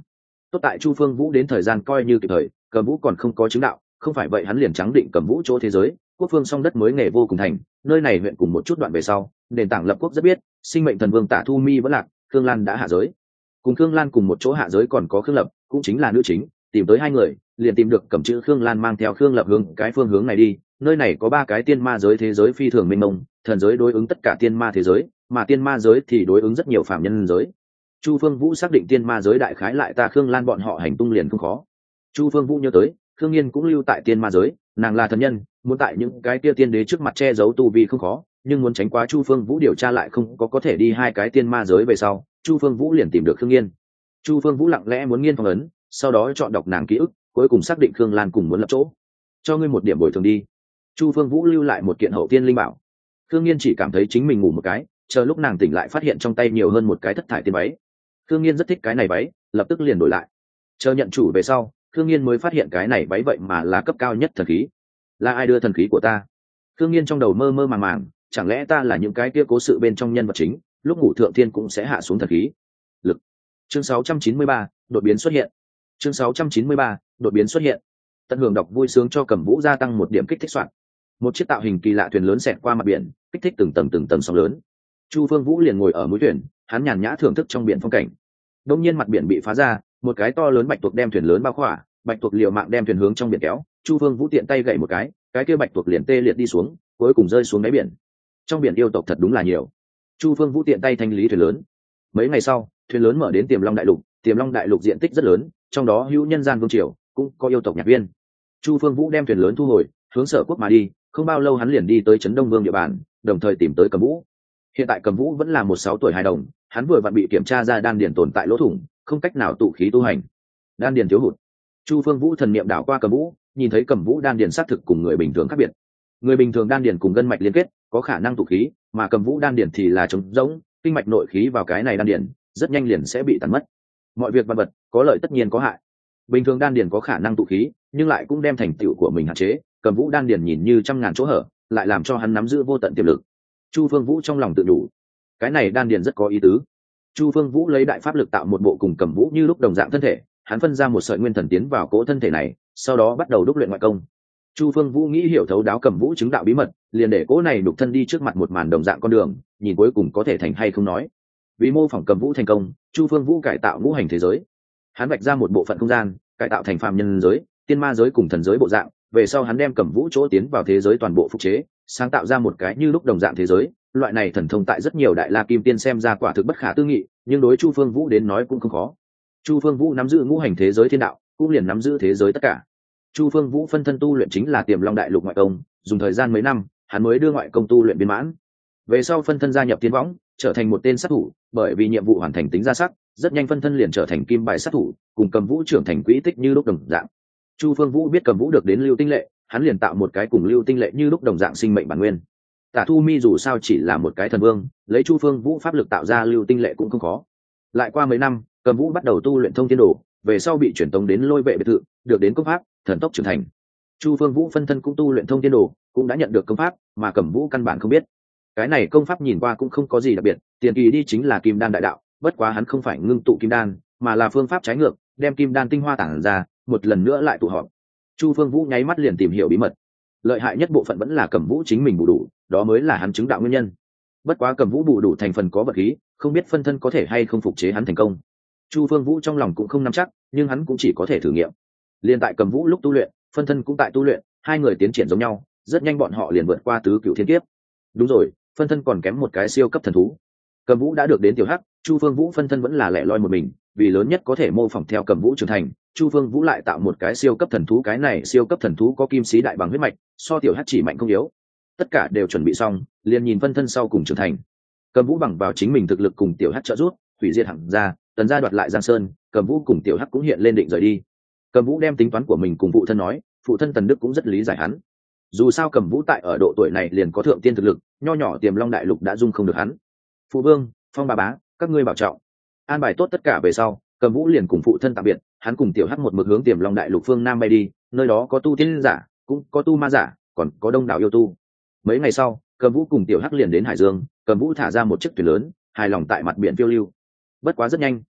tốt tại Chu Phương Vũ đến thời gian coi như kịp thời, Cầm Vũ còn không có chứng đạo, không phải vậy hắn liền trắng định Cầm Vũ chỗ thế giới, quốc phương song đất mới nghề vô cùng thành, nơi này huyện cùng một chút đoạn về sau, nền tảng lập quốc rất biết, sinh mệnh thần vương Tả Thu Mi vẫn lạc, Khương Lan đã hạ giới. Cùng Khương Lan cùng một chỗ hạ giới còn có Khương Lập, cũng chính là nữ chính, tìm tới hai người, liền tìm được cầm chữ Khương Lan mang theo Khương Lập hướng cái phương hướng này đi, nơi này có ba cái tiên ma giới thế giới phi thường mênh mông, thần giới đối ứng tất cả tiên ma thế giới, mà tiên ma giới thì đối ứng rất nhiều phạm nhân giới. Chu Phương Vũ xác định tiên ma giới đại khái lại ta Khương Lan bọn họ hành tung liền không khó. Chu Phương Vũ nhớ tới, Khương Nghiên cũng lưu tại tiên ma giới, nàng là thần nhân, muốn tại những cái kia tiên đế trước mặt che giấu tu vi không khó, nhưng muốn tránh quá Chu Phương Vũ điều tra lại không có có thể đi hai cái tiên ma giới về sau, Chu Phương Vũ liền tìm được Khương Nghiên. Chu Phương Vũ lặng lẽ muốn nghiên phong ấn, sau đó chọn đọc nàng ký ức, cuối cùng xác định Khương Lan cùng muốn lập chỗ. Cho ngươi một điểm bồi thường đi. Chu Phương Vũ lưu lại một kiện hậu tiên linh bảo. Khương Nghiên chỉ cảm thấy chính mình ngủ một cái, chờ lúc nàng tỉnh lại phát hiện trong tay nhiều hơn một cái thất thải tiên váy. Khương Nghiên rất thích cái này váy, lập tức liền đổi lại. Chờ nhận chủ về sau, Khương Nghiên mới phát hiện cái này váy vậy mà là cấp cao nhất thần khí. Là ai đưa thần khí của ta? Khương Nghiên trong đầu mơ mơ màng màng, chẳng lẽ ta là những cái kia cố sự bên trong nhân vật chính, lúc ngủ thượng thiên cũng sẽ hạ xuống thần khí. Lực. Chương sáu trăm chín mươi ba, đột biến xuất hiện. Chương sáu trăm chín mươi ba, đột biến xuất hiện. Tận hưởng đọc vui sướng cho Cẩm Vũ gia tăng một điểm kích thích soạn. Một chiếc tạo hình kỳ lạ thuyền lớn xẹt qua mặt biển, kích thích từng tầng từng tầng sóng lớn. Chu Phương Vũ liền ngồi ở mũi thuyền, hắn nhàn nhã thưởng thức trong biển phong cảnh. Đột nhiên mặt biển bị phá ra, một cái to lớn bạch tuộc đem thuyền lớn bao khỏa, bạch tuộc liều mạng đem thuyền hướng trong biển kéo, Chu Phương Vũ tiện tay gậy một cái, cái kia bạch tuộc liền tê liệt đi xuống, cuối cùng rơi xuống đáy biển. Trong biển yêu tộc thật đúng là nhiều. Chu Phương Vũ tiện tay thanh lý thuyền lớn. Mấy ngày sau, thuyền lớn mở đến Tiềm Long đại lục, Tiềm Long đại lục diện tích rất lớn, trong đó hữu nhân gian vương triều, cũng có yêu tộc nhạc viên. Chu Phương Vũ đem thuyền lớn thu hồi, hướng Sở Quốc mà đi, không bao lâu hắn liền đi tới Trấn Đông Vương địa bàn, đồng thời tìm tới Cầm Vũ. Hiện tại Cầm Vũ vẫn là một sáu tuổi hài đồng, hắn vừa vặn bị kiểm tra ra đan điền tồn tại lỗ thủng, không cách nào tụ khí tu hành. Đan điền thiếu hụt. Chu Phương Vũ thần niệm đảo qua Cầm Vũ, nhìn thấy Cầm Vũ đan điền xác thực cùng người bình thường khác biệt. Người bình thường đan điền cùng gân mạch liên kết, có khả năng tụ khí, mà Cầm Vũ đan điền thì là trống rỗng, kinh mạch nội khí vào cái này đan điền, rất nhanh liền sẽ bị tàn mất. Mọi việc vật vật, có lợi tất nhiên có hại. Bình thường đan điền có khả năng tụ khí, nhưng lại cũng đem thành tựu của mình hạn chế. Cầm Vũ đan điền nhìn như trăm ngàn chỗ hở, lại làm cho hắn nắm giữ vô tận tiềm lực. Chu Phương Vũ trong lòng tự đủ, cái này đan điền rất có ý tứ. Chu Phương Vũ lấy đại pháp lực tạo một bộ cùng Cầm Vũ như lúc đồng dạng thân thể, hắn phân ra một sợi nguyên thần tiến vào cỗ thân thể này, sau đó bắt đầu đúc luyện ngoại công. Chu Phương Vũ nghĩ hiểu thấu đáo Cầm Vũ chứng đạo bí mật, liền để cỗ này đục thân đi trước mặt một màn đồng dạng con đường, nhìn cuối cùng có thể thành hay không nói. Vì mô phỏng Cầm Vũ thành công, Chu Phương Vũ cải tạo ngũ hành thế giới. Hắn vạch ra một bộ phận không gian, cải tạo thành phàm nhân giới, tiên ma giới cùng thần giới bộ dạng, về sau hắn đem Cầm Vũ chỗ tiến vào thế giới toàn bộ phục chế, sáng tạo ra một cái như lúc đồng dạng thế giới. Loại này thần thông tại rất nhiều đại la kim tiên xem ra quả thực bất khả tư nghị, nhưng đối Chu Phương Vũ đến nói cũng không khó. Chu Phương Vũ nắm giữ ngũ hành thế giới thiên đạo, cũng liền nắm giữ thế giới tất cả. Chu Phương Vũ phân thân tu luyện chính là Tiềm Long đại lục ngoại công, dùng thời gian mấy năm, hắn mới đưa ngoại công tu luyện viên mãn. Về sau phân thân gia nhập tiên võng, trở thành một tên sát thủ, bởi vì nhiệm vụ hoàn thành tính ra sắc, rất nhanh phân thân liền trở thành kim bài sát thủ, cùng Cầm Vũ trưởng thành quỹ tích như lúc đồng dạng. Chu Phương Vũ biết Cầm Vũ được đến Lưu Tinh Lệ, hắn liền tạo một cái cùng Lưu Tinh Lệ như lúc đồng dạng sinh mệnh bản nguyên. Tả Thu Mi dù sao chỉ là một cái thần vương, lấy Chu Phương Vũ pháp lực tạo ra Lưu Tinh Lệ cũng không khó. Lại qua mấy năm, Cầm Vũ bắt đầu tu luyện thông thiên đồ, về sau bị chuyển tống đến Lôi Vệ biệt thự, được đến công pháp thần tốc trưởng thành. Chu Phương Vũ phân thân cũng tu luyện thông thiên đồ, cũng đã nhận được công pháp, mà Cầm Vũ căn bản không biết. Cái này công pháp nhìn qua cũng không có gì đặc biệt, tiền kỳ đi chính là kim đan đại đạo, bất quá hắn không phải ngưng tụ kim đan, mà là phương pháp trái ngược, đem kim đan tinh hoa tản ra, một lần nữa lại tụ họp. Chu Phương Vũ nháy mắt liền tìm hiểu bí mật. Lợi hại nhất bộ phận vẫn là Cầm Vũ chính mình bù đủ, đó mới là hắn chứng đạo nguyên nhân. Bất quá Cầm Vũ bù đủ thành phần có vật khí, không biết phân thân có thể hay không phục chế hắn thành công. Chu Phương Vũ trong lòng cũng không nắm chắc, nhưng hắn cũng chỉ có thể thử nghiệm. Liên tại Cầm Vũ lúc tu luyện, phân thân cũng tại tu luyện, hai người tiến triển giống nhau, rất nhanh bọn họ liền vượt qua tứ cửu thiên kiếp. Đúng rồi, phân thân còn kém một cái siêu cấp thần thú. Cầm Vũ đã được đến tiểu hắc, Chu Phương Vũ phân thân vẫn là lẻ loi một mình, vì lớn nhất có thể mô phỏng theo Cầm Vũ trưởng thành, Chu Phương Vũ lại tạo một cái siêu cấp thần thú, cái này siêu cấp thần thú có kim sĩ đại bằng huyết mạch, so tiểu hắc chỉ mạnh không yếu. Tất cả đều chuẩn bị xong, liền nhìn phân thân sau cùng trưởng thành. Cầm Vũ bằng vào chính mình thực lực cùng tiểu hắc trợ giúp, hủy diệt hẳn ra, tần gia đoạt lại Giang Sơn, Cầm Vũ cùng tiểu hắc cũng hiện lên định rời đi. Cầm Vũ đem tính toán của mình cùng phụ thân nói, phụ thân Tần Đức cũng rất lý giải hắn. Dù sao Cầm Vũ tại ở độ tuổi này liền có thượng tiên thực lực, nho nhỏ Tiềm Long đại lục đã dung không được hắn. Phụ vương, Phong bà bá, các ngươi bảo trọng. An bài tốt tất cả về sau, Cầm Vũ liền cùng phụ thân tạm biệt, hắn cùng tiểu hắc một mực hướng Tiềm Long đại lục phương nam bay đi, nơi đó có tu tiên giả, cũng có tu ma giả, còn có đông đảo yêu tu. Mấy ngày sau, Cầm Vũ cùng tiểu hắc liền đến Hải Dương, Cầm Vũ thả ra một chiếc thuyền lớn, hài lòng tại mặt biển phiêu lưu. Bất quá rất nhanh,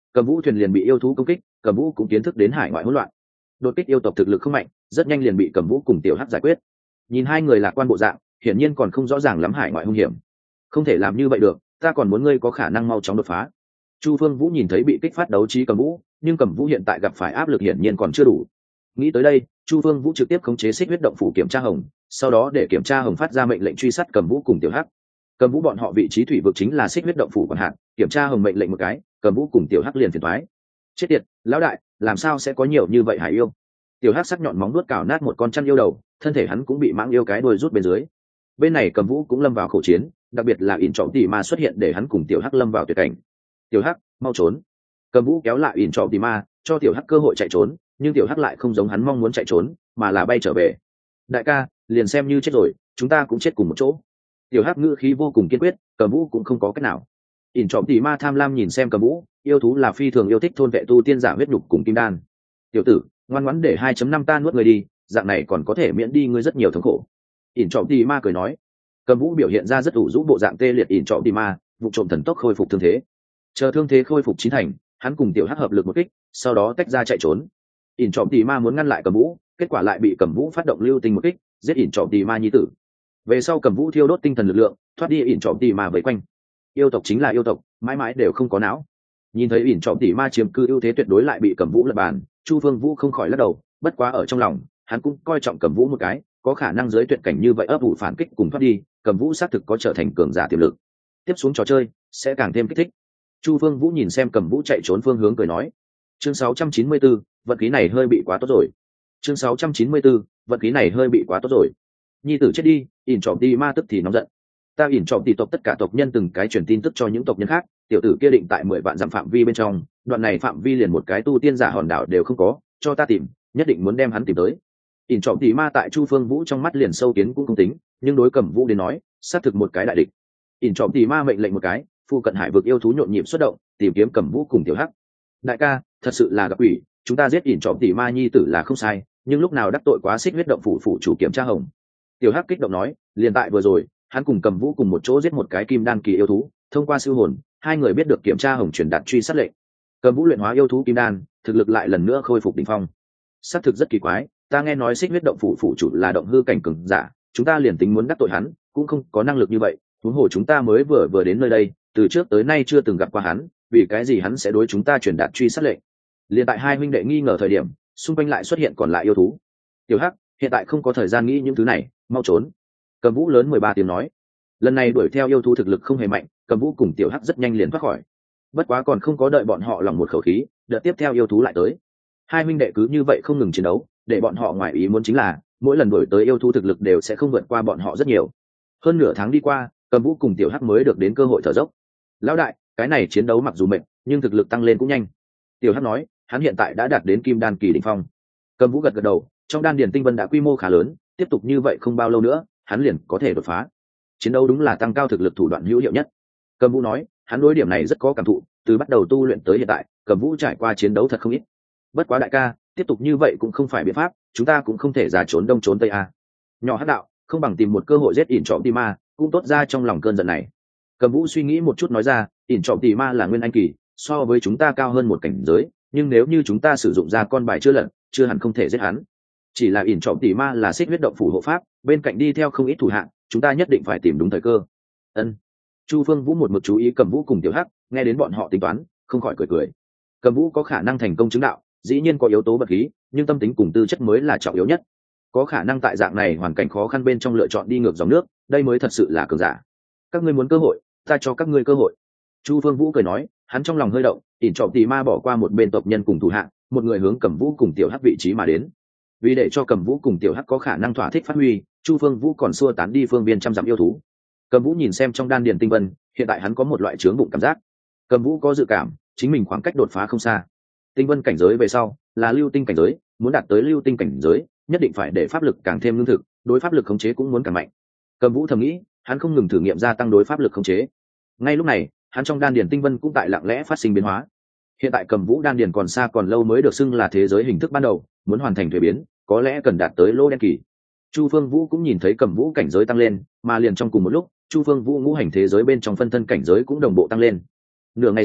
Cầm Vũ thuyền liền bị yêu thú công kích, Cầm Vũ cũng kiến thức đến hải ngoại hỗn loạn. Đột kích yêu tộc thực lực không mạnh, rất nhanh liền bị Cầm Vũ cùng Tiểu Hắc giải quyết. Nhìn hai người lạc quan bộ dạng, hiển nhiên còn không rõ ràng lắm hải ngoại hung hiểm. Không thể làm như vậy được, ta còn muốn ngươi có khả năng mau chóng đột phá. Chu Phương Vũ nhìn thấy bị kích phát đấu trí Cầm Vũ, nhưng Cầm Vũ hiện tại gặp phải áp lực hiển nhiên còn chưa đủ. Nghĩ tới đây, Chu Phương Vũ trực tiếp khống chế xích huyết động phủ kiểm tra hồng, sau đó để kiểm tra hồng phát ra mệnh lệnh truy sát Cầm Vũ cùng Tiểu Hắc. Cầm Vũ bọn họ vị trí thủy vực chính là xích huyết động phủ còn hạn, kiểm tra hồng mệnh lệnh một cái, Cầm Vũ cùng Tiểu Hắc liền phiền toái. Chết tiệt, lão đại, làm sao sẽ có nhiều như vậy hải yêu? Tiểu Hắc sắc nhọn móng vuốt cào nát một con chăn yêu đầu, thân thể hắn cũng bị mãng yêu cái đuôi rút bên dưới. Bên này Cầm Vũ cũng lâm vào khẩu chiến, đặc biệt là ỉn trọng tỷ ma xuất hiện để hắn cùng Tiểu Hắc lâm vào tuyệt cảnh. Tiểu Hắc, mau trốn! Cầm Vũ kéo lại ỉn trọng tỷ ma, cho Tiểu Hắc cơ hội chạy trốn, nhưng Tiểu Hắc lại không giống hắn mong muốn chạy trốn, mà là bay trở về. Đại ca, liền xem như chết rồi, chúng ta cũng chết cùng một chỗ. Tiểu Hắc ngữ khí vô cùng kiên quyết, Cầm Vũ cũng không có cách nào. ỉn trọng tỷ ma tham lam nhìn xem Cầm Vũ, yêu thú là phi thường yêu thích thôn vệ tu tiên giả huyết nhục cùng kim đan. Tiểu tử, ngoan ngoãn để hai chấm năm ta nuốt người đi, dạng này còn có thể miễn đi ngươi rất nhiều thống khổ. ỉn trọng tỷ ma cười nói. Cầm Vũ biểu hiện ra rất ủ rũ bộ dạng tê liệt ỉn trọng tỷ ma, vụ trộm thần tốc khôi phục thương thế. Chờ thương thế khôi phục chín thành, hắn cùng Tiểu Hắc hợp lực một kích, sau đó tách ra chạy trốn. ỉn trọng tỷ ma muốn ngăn lại Cầm Vũ, kết quả lại bị Cầm Vũ phát động lưu tinh một kích, giết ỉn trọng tỷ ma nhi tử. Về sau Cầm Vũ thiêu đốt tinh thần lực lượng, thoát đi ỉn trọng tỷ ma vây quanh. Yêu tộc chính là yêu tộc, mãi mãi đều không có não. Nhìn thấy ỉn trọng tỷ ma chiếm cư ưu thế tuyệt đối lại bị Cầm Vũ lật bàn, Chu Phương Vũ không khỏi lắc đầu, bất quá ở trong lòng, hắn cũng coi trọng Cầm Vũ một cái, có khả năng dưới tuyệt cảnh như vậy ấp ủ phản kích cùng thoát đi, Cầm Vũ xác thực có trở thành cường giả tiềm lực. Tiếp xuống trò chơi sẽ càng thêm kích thích. Chu Phương Vũ nhìn xem Cầm Vũ chạy trốn phương hướng cười nói. Chương sáu trăm chín mươi tư, vận khí này hơi bị quá tốt rồi. Chương sáu trăm chín mươi tư, vận khí này hơi bị quá tốt rồi. Nhi tử chết đi, ỉn trọng tỷ ma tức thì nóng giận. Ta ỉn trọng tỷ tộc tất cả tộc nhân từng cái truyền tin tức cho những tộc nhân khác, tiểu tử kia định tại mười vạn dặm phạm vi bên trong, đoạn này phạm vi liền một cái tu tiên giả hòn đảo đều không có, cho ta tìm, nhất định muốn đem hắn tìm tới. ỉn trọng tỷ ma tại Chu Phương Vũ trong mắt liền sâu kiến cũng không tính, nhưng đối Cầm Vũ đến nói, xác thực một cái đại địch. ỉn trọng tỷ ma mệnh lệnh một cái, phụ cận hải vực yêu thú nhộn nhịp xuất động, tìm kiếm Cầm Vũ cùng Tiểu Hắc. Đại ca, thật sự là gặp quỷ, chúng ta giết ỉn trọng tỷ ma nhi tử là không sai, nhưng lúc nào đắc tội quá xích huyết động phủ phủ chủ kiểm tra hồng. Tiểu Hắc kích động nói, liền tại vừa rồi, hắn cùng Cầm Vũ cùng một chỗ giết một cái kim đan kỳ yêu thú, thông qua siêu hồn, hai người biết được kiểm tra hồng truyền đạt truy sát lệnh. Cầm Vũ luyện hóa yêu thú kim đan, thực lực lại lần nữa khôi phục đỉnh phong. Xác thực rất kỳ quái, ta nghe nói xích huyết động phủ phủ chủ là động hư cảnh cường giả, chúng ta liền tính muốn đắc tội hắn, cũng không có năng lực như vậy, huống hồ chúng ta mới vừa vừa đến nơi đây, từ trước tới nay chưa từng gặp qua hắn, vì cái gì hắn sẽ đối chúng ta truyền đạt truy sát lệnh? Liên tại hai huynh đệ nghi ngờ thời điểm, xung quanh lại xuất hiện còn lại yêu thú. Tiểu Hắc, hiện tại không có thời gian nghĩ những thứ này, mau trốn. Cầm Vũ lớn mười ba tiếng nói. Lần này đuổi theo yêu thú thực lực không hề mạnh, Cầm Vũ cùng Tiểu Hắc rất nhanh liền thoát khỏi. Bất quá còn không có đợi bọn họ lòng một khẩu khí, đợt tiếp theo yêu thú lại tới. Hai huynh đệ cứ như vậy không ngừng chiến đấu, để bọn họ ngoài ý muốn chính là, mỗi lần đuổi tới yêu thú thực lực đều sẽ không vượt qua bọn họ rất nhiều. Hơn nửa tháng đi qua, Cầm Vũ cùng Tiểu Hắc mới được đến cơ hội thở dốc. Lão đại, cái này chiến đấu mặc dù mệt, nhưng thực lực tăng lên cũng nhanh. Tiểu Hắc nói, hắn hiện tại đã đạt đến kim đan kỳ đỉnh phong. Cầm Vũ gật gật đầu, trong đan điền tinh vân đã quy mô khá lớn, tiếp tục như vậy không bao lâu nữa, hắn liền có thể đột phá. Chiến đấu đúng là tăng cao thực lực thủ đoạn hữu hiệu nhất. Cầm Vũ nói, hắn đối điểm này rất có cảm thụ, từ bắt đầu tu luyện tới hiện tại, Cầm Vũ trải qua chiến đấu thật không ít. Bất quá đại ca, tiếp tục như vậy cũng không phải biện pháp, chúng ta cũng không thể giả trốn đông trốn tây a. Nhỏ Hắc đạo, không bằng tìm một cơ hội giết ỉn trộm tì ma, cũng tốt ra trong lòng cơn giận này. Cầm Vũ suy nghĩ một chút nói ra, ỉn trộm tì ma là nguyên anh kỳ, so với chúng ta cao hơn một cảnh giới, nhưng nếu như chúng ta sử dụng ra con bài chưa lật, chưa hẳn không thể giết hắn. Chỉ là ỉn trộm tỉ ma là xích huyết động phủ hộ pháp, bên cạnh đi theo không ít thủ hạng, chúng ta nhất định phải tìm đúng thời cơ. Ân. Chu Phương Vũ một mực chú ý Cầm Vũ cùng Tiểu Hắc, nghe đến bọn họ tính toán, không khỏi cười cười. Cầm Vũ có khả năng thành công chứng đạo, dĩ nhiên có yếu tố vật khí, nhưng tâm tính cùng tư chất mới là trọng yếu nhất. Có khả năng tại dạng này hoàn cảnh khó khăn bên trong lựa chọn đi ngược dòng nước, đây mới thật sự là cường giả. Các ngươi muốn cơ hội, ta cho các ngươi cơ hội. Chu Phương Vũ cười nói, hắn trong lòng hơi động, ỉn trộm tỉ ma bỏ qua một bên tộc nhân cùng thủ hạng, một người hướng Cầm Vũ cùng Tiểu Hắc vị trí mà đến. Vì để cho Cầm Vũ cùng Tiểu Hắc có khả năng thỏa thích phát huy, Chu Phương Vũ còn xua tán đi phương biên trăm dặm yêu thú. Cầm Vũ nhìn xem trong đan điền tinh vân, hiện tại hắn có một loại chướng bụng cảm giác. Cầm Vũ có dự cảm, chính mình khoảng cách đột phá không xa. Tinh vân cảnh giới về sau, là lưu tinh cảnh giới, muốn đạt tới lưu tinh cảnh giới, nhất định phải để pháp lực càng thêm lương thực, đối pháp lực khống chế cũng muốn càng mạnh. Cầm Vũ thầm nghĩ, hắn không ngừng thử nghiệm gia tăng đối pháp lực khống chế. Ngay lúc này, hắn trong đan điền tinh vân cũng tại lặng lẽ phát sinh biến hóa. Hiện tại Cầm Vũ đan điền còn xa còn lâu mới được xưng là thế giới hình thức ban đầu, muốn hoàn thành thuế biến, có lẽ cần đạt tới lô đen kỳ. Chu Phương Vũ cũng nhìn thấy Cầm Vũ cảnh giới tăng lên, mà liền trong cùng một lúc, Chu Phương Vũ ngũ hành thế giới bên trong phân thân cảnh giới cũng đồng bộ tăng lên. Nửa ngày sau,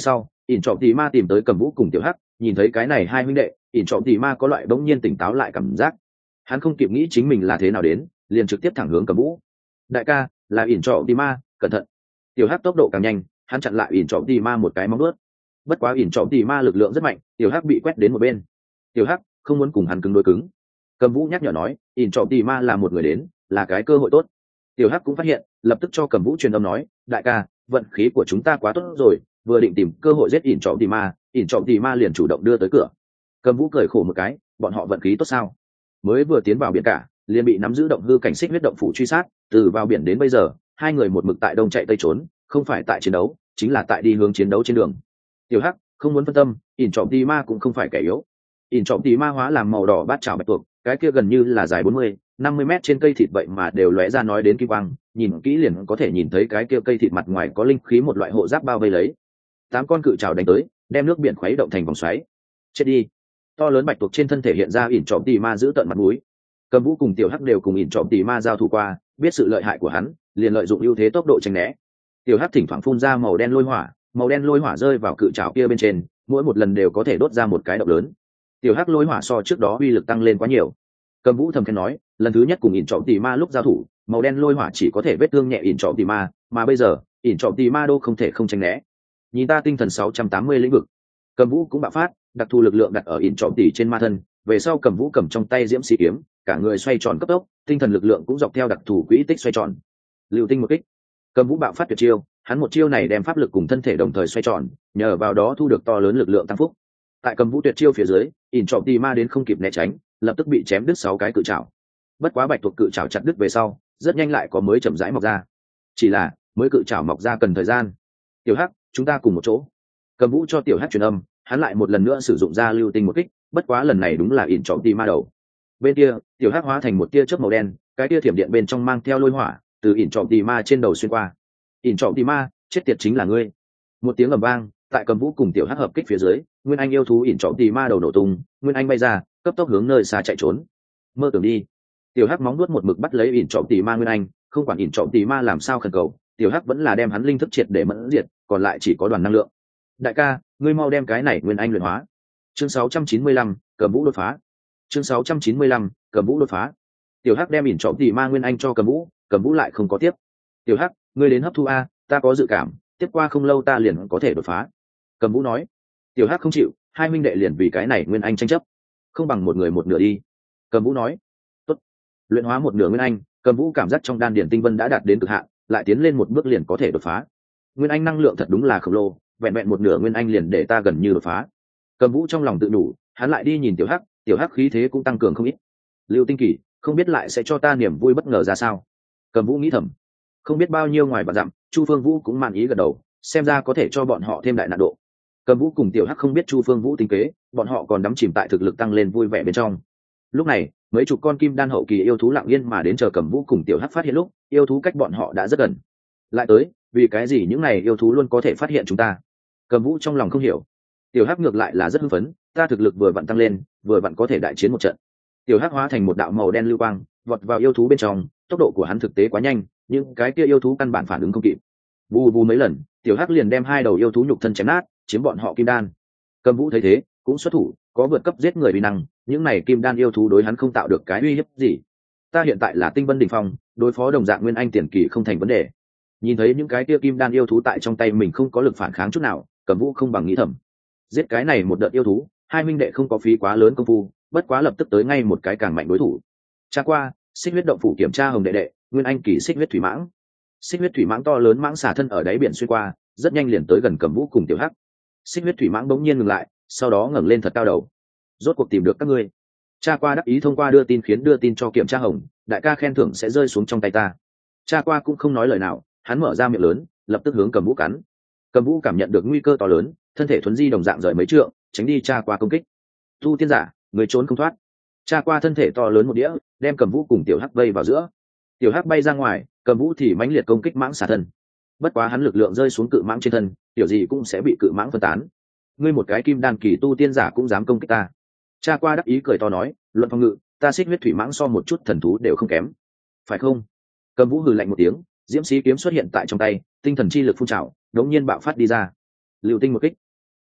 ỉn trọ tì ma tìm tới Cầm Vũ cùng Tiểu Hắc, nhìn thấy cái này hai huynh đệ, ỉn trọ tì ma có loại bỗng nhiên tỉnh táo lại cảm giác. Hắn không kịp nghĩ chính mình là thế nào đến, liền trực tiếp thẳng hướng Cầm Vũ. Đại ca, là ỉn trọ tì ma, cẩn thận. Tiểu Hắc tốc độ càng nhanh, hắn chặn lại ỉn trọ tì ma một cái móng vuốt. Bất quá ỉn trọ tì ma lực lượng rất mạnh, Tiểu Hắc bị quét đến một bên. Tiểu Hắc không muốn cùng hắn cứng đối cứng. Cầm Vũ nhắc nhở nói, ỉn trọ tì ma là một người đến, là cái cơ hội tốt. Tiểu Hắc cũng phát hiện, lập tức cho Cầm Vũ truyền âm nói, đại ca, vận khí của chúng ta quá tốt rồi, vừa định tìm cơ hội giết ỉn trọ tì ma, ỉn trọ tì ma liền chủ động đưa tới cửa. Cầm Vũ cười khổ một cái, bọn họ vận khí tốt sao? Mới vừa tiến vào biển cả, liền bị nắm giữ động hư cảnh xích huyết động phủ truy sát, từ vào biển đến bây giờ, hai người một mực tại đông chạy tây trốn, không phải tại chiến đấu, chính là tại đi hướng chiến đấu trên đường. Tiểu Hắc không muốn phân tâm, ỉn trọ tì ma cũng không phải kẻ yếu. ỉn trọ tì ma hóa làm màu đỏ bát chảo bạch tuộc, cái kia gần như là dài bốn mươi, năm mươi mét trên cây thịt vậy mà đều lóe ra nói đến kim quang, nhìn kỹ liền có thể nhìn thấy cái kia cây thịt mặt ngoài có linh khí một loại hộ giáp bao vây lấy. Tám con cự trảo đánh tới, đem nước biển khuấy động thành vòng xoáy. Chết đi! To lớn bạch tuộc trên thân thể hiện ra ỉn trọ tì ma giữ tận mặt mũi. Cầm Vũ cùng Tiểu Hắc đều cùng ỉn trọ tì ma giao thủ qua, biết sự lợi hại của hắn, liền lợi dụng ưu thế tốc độ tránh né. Tiểu Hắc thỉnh thoảng phun ra màu đen lôi hỏa, màu đen lôi hỏa rơi vào cự trảo kia bên trên, mỗi một lần đều có thể đốt ra một cái động lớn. Tiểu Hắc lôi hỏa so trước đó uy lực tăng lên quá nhiều. Cầm Vũ thầm khen nói, lần thứ nhất cùng ỉn trọ tì ma lúc giao thủ, màu đen lôi hỏa chỉ có thể vết thương nhẹ ỉn trọ tì ma, mà bây giờ ỉn trọ tì ma đô không thể không tránh né. Nhìn ta tinh thần sáu trăm tám mươi lĩnh vực. Cầm Vũ cũng bạo phát, đặc thù lực lượng đặt ở ỉn trọ tì trên ma thân, về sau Cầm Vũ cầm trong tay diễm sĩ kiếm, cả người xoay tròn cấp tốc, tinh thần lực lượng cũng dọc theo đặc thù quỹ tích xoay tròn. Lưu tinh một kích. Cầm Vũ bạo phát tuyệt chiêu, hắn một chiêu này đem pháp lực cùng thân thể đồng thời xoay tròn, nhờ vào đó thu được to lớn lực lượng tăng phúc. Tại Cầm Vũ tuyệt chiêu phía dưới, ỉn trọ tì ma đến không kịp né tránh, lập tức bị chém đứt sáu cái cự trảo. Bất quá bạch tuộc cự trảo chặt đứt về sau, rất nhanh lại có mới chậm rãi mọc ra. Chỉ là mới cự trảo mọc ra cần thời gian. Tiểu Hắc, chúng ta cùng một chỗ. Cầm Vũ cho Tiểu Hắc truyền âm, hắn lại một lần nữa sử dụng ra lưu tinh một kích, bất quá lần này đúng là ỉn trọ tì ma đầu. Bên kia, Tiểu Hắc hóa thành một tia chớp màu đen, cái tia thiểm điện bên trong mang theo lôi hỏa, từ ỉn trọ tì ma trên đầu xuyên qua. ỉn trọ tì ma, chết tiệt chính là ngươi. Một tiếng ầm vang, tại Cầm Vũ cùng Tiểu Hắc hợp kích phía dưới, nguyên anh yêu thú ỉn trọ tì ma đầu nổ tung, nguyên anh bay ra, cấp tốc hướng nơi xa chạy trốn. Mơ tưởng đi. Tiểu Hắc móng nuốt một mực bắt lấy ỉn trọ tì ma nguyên anh, không quản ỉn trọ tì ma làm sao khẩn cầu, Tiểu Hắc vẫn là đem hắn linh thức triệt để mẫn diệt, còn lại chỉ có đoàn năng lượng. Đại ca, ngươi mau đem cái này nguyên anh luyện hóa. Chương sáu trăm chín mươi lăm, Cầm Vũ đột phá. Chương sáu trăm chín mươi lăm, Cầm Vũ đột phá. Tiểu Hắc đem ỉn trọ tì ma nguyên anh cho Cầm Vũ, Cầm Vũ lại không có tiếp. Tiểu Hắc, ngươi đến hấp thu a, ta có dự cảm, tiếp qua không lâu ta liền có thể đột phá. Cầm Vũ nói. Tiểu Hắc không chịu, hai huynh đệ liền vì cái này nguyên anh tranh chấp, không bằng một người một nửa đi. Cầm Vũ nói. Tốt. Luyện hóa một nửa nguyên anh, Cầm Vũ cảm giác trong đan điển tinh vân đã đạt đến cực hạn, lại tiến lên một bước liền có thể đột phá. Nguyên anh năng lượng thật đúng là khổng lồ, vẹn vẹn một nửa nguyên anh liền để ta gần như đột phá. Cầm Vũ trong lòng tự đủ, hắn lại đi nhìn Tiểu Hắc, Tiểu Hắc khí thế cũng tăng cường không ít. Lưu Tinh Kỳ, không biết lại sẽ cho ta niềm vui bất ngờ ra sao. Cầm Vũ nghĩ thầm. Không biết bao nhiêu ngoài vạn dặm, Chu Phương Vũ cũng mạn ý gật đầu, xem ra có thể cho bọn họ thêm đại nạn độ. Cầm Vũ cùng Tiểu Hắc không biết Chu Phương Vũ tính kế, bọn họ còn đắm chìm tại thực lực tăng lên vui vẻ bên trong. Lúc này, mấy chục con kim đan hậu kỳ yêu thú lặng yên mà đến chờ Cầm Vũ cùng Tiểu Hắc phát hiện lúc, yêu thú cách bọn họ đã rất gần. Lại tới, vì cái gì những này yêu thú luôn có thể phát hiện chúng ta? Cầm Vũ trong lòng không hiểu. Tiểu Hắc ngược lại là rất hưng phấn, ta thực lực vừa vặn tăng lên, vừa vặn có thể đại chiến một trận. Tiểu Hắc hóa thành một đạo màu đen lưu quang, vọt vào yêu thú bên trong, tốc độ của hắn thực tế quá nhanh, nhưng cái kia yêu thú căn bản phản ứng không kịp. Vù vù mấy lần, Tiểu Hắc liền đem hai đầu yêu thú nhục thân chém nát, chiếm bọn họ kim đan. Cầm Vũ thấy thế, cũng xuất thủ, có vượt cấp giết người uy năng, những này kim đan yêu thú đối hắn không tạo được cái uy hiếp gì. Ta hiện tại là Tinh Vân đỉnh phong, đối phó đồng dạng nguyên anh tiền kỳ không thành vấn đề. Nhìn thấy những cái kia kim đan yêu thú tại trong tay mình không có lực phản kháng chút nào, Cầm Vũ không bằng nghĩ thầm, giết cái này một đợt yêu thú, hai huynh đệ không có phí quá lớn công phu, bất quá lập tức tới ngay một cái càng mạnh đối thủ. Tra qua, xích huyết động phủ kiểm tra hồng đệ đệ, nguyên anh kỳ xích huyết thủy mãng. Xích huyết thủy mãng to lớn mãng xả thân ở đáy biển xuyên qua, rất nhanh liền tới gần Cầm Vũ cùng Tiểu Hắc. Xích huyết thủy mãng bỗng nhiên ngừng lại, sau đó ngẩng lên thật cao đầu. Rốt cuộc tìm được các ngươi. Cha qua đắc ý thông qua đưa tin khiến đưa tin cho kiểm tra hồng, đại ca khen thưởng sẽ rơi xuống trong tay ta. Cha qua cũng không nói lời nào, hắn mở ra miệng lớn, lập tức hướng Cầm Vũ cắn. Cầm Vũ cảm nhận được nguy cơ to lớn, thân thể thuấn di đồng dạng rời mấy trượng, tránh đi cha qua công kích. Tu tiên giả, người trốn không thoát. Cha qua thân thể to lớn một đĩa, đem Cầm Vũ cùng Tiểu Hắc vây vào giữa. Tiểu Hắc bay ra ngoài, Cầm Vũ thì mãnh liệt công kích mãng xả thân. Bất quá hắn lực lượng rơi xuống cự mãng trên thân, tiểu gì cũng sẽ bị cự mãng phân tán. Ngươi một cái kim đan kỳ tu tiên giả cũng dám công kích ta? Cha qua đắc ý cười to nói, luận phòng ngự, ta xích huyết thủy mãng so một chút thần thú đều không kém, phải không? Cầm Vũ hừ lạnh một tiếng, diễm sĩ kiếm xuất hiện tại trong tay, tinh thần chi lực phun trào, đống nhiên bạo phát đi ra. Lưu tinh một kích.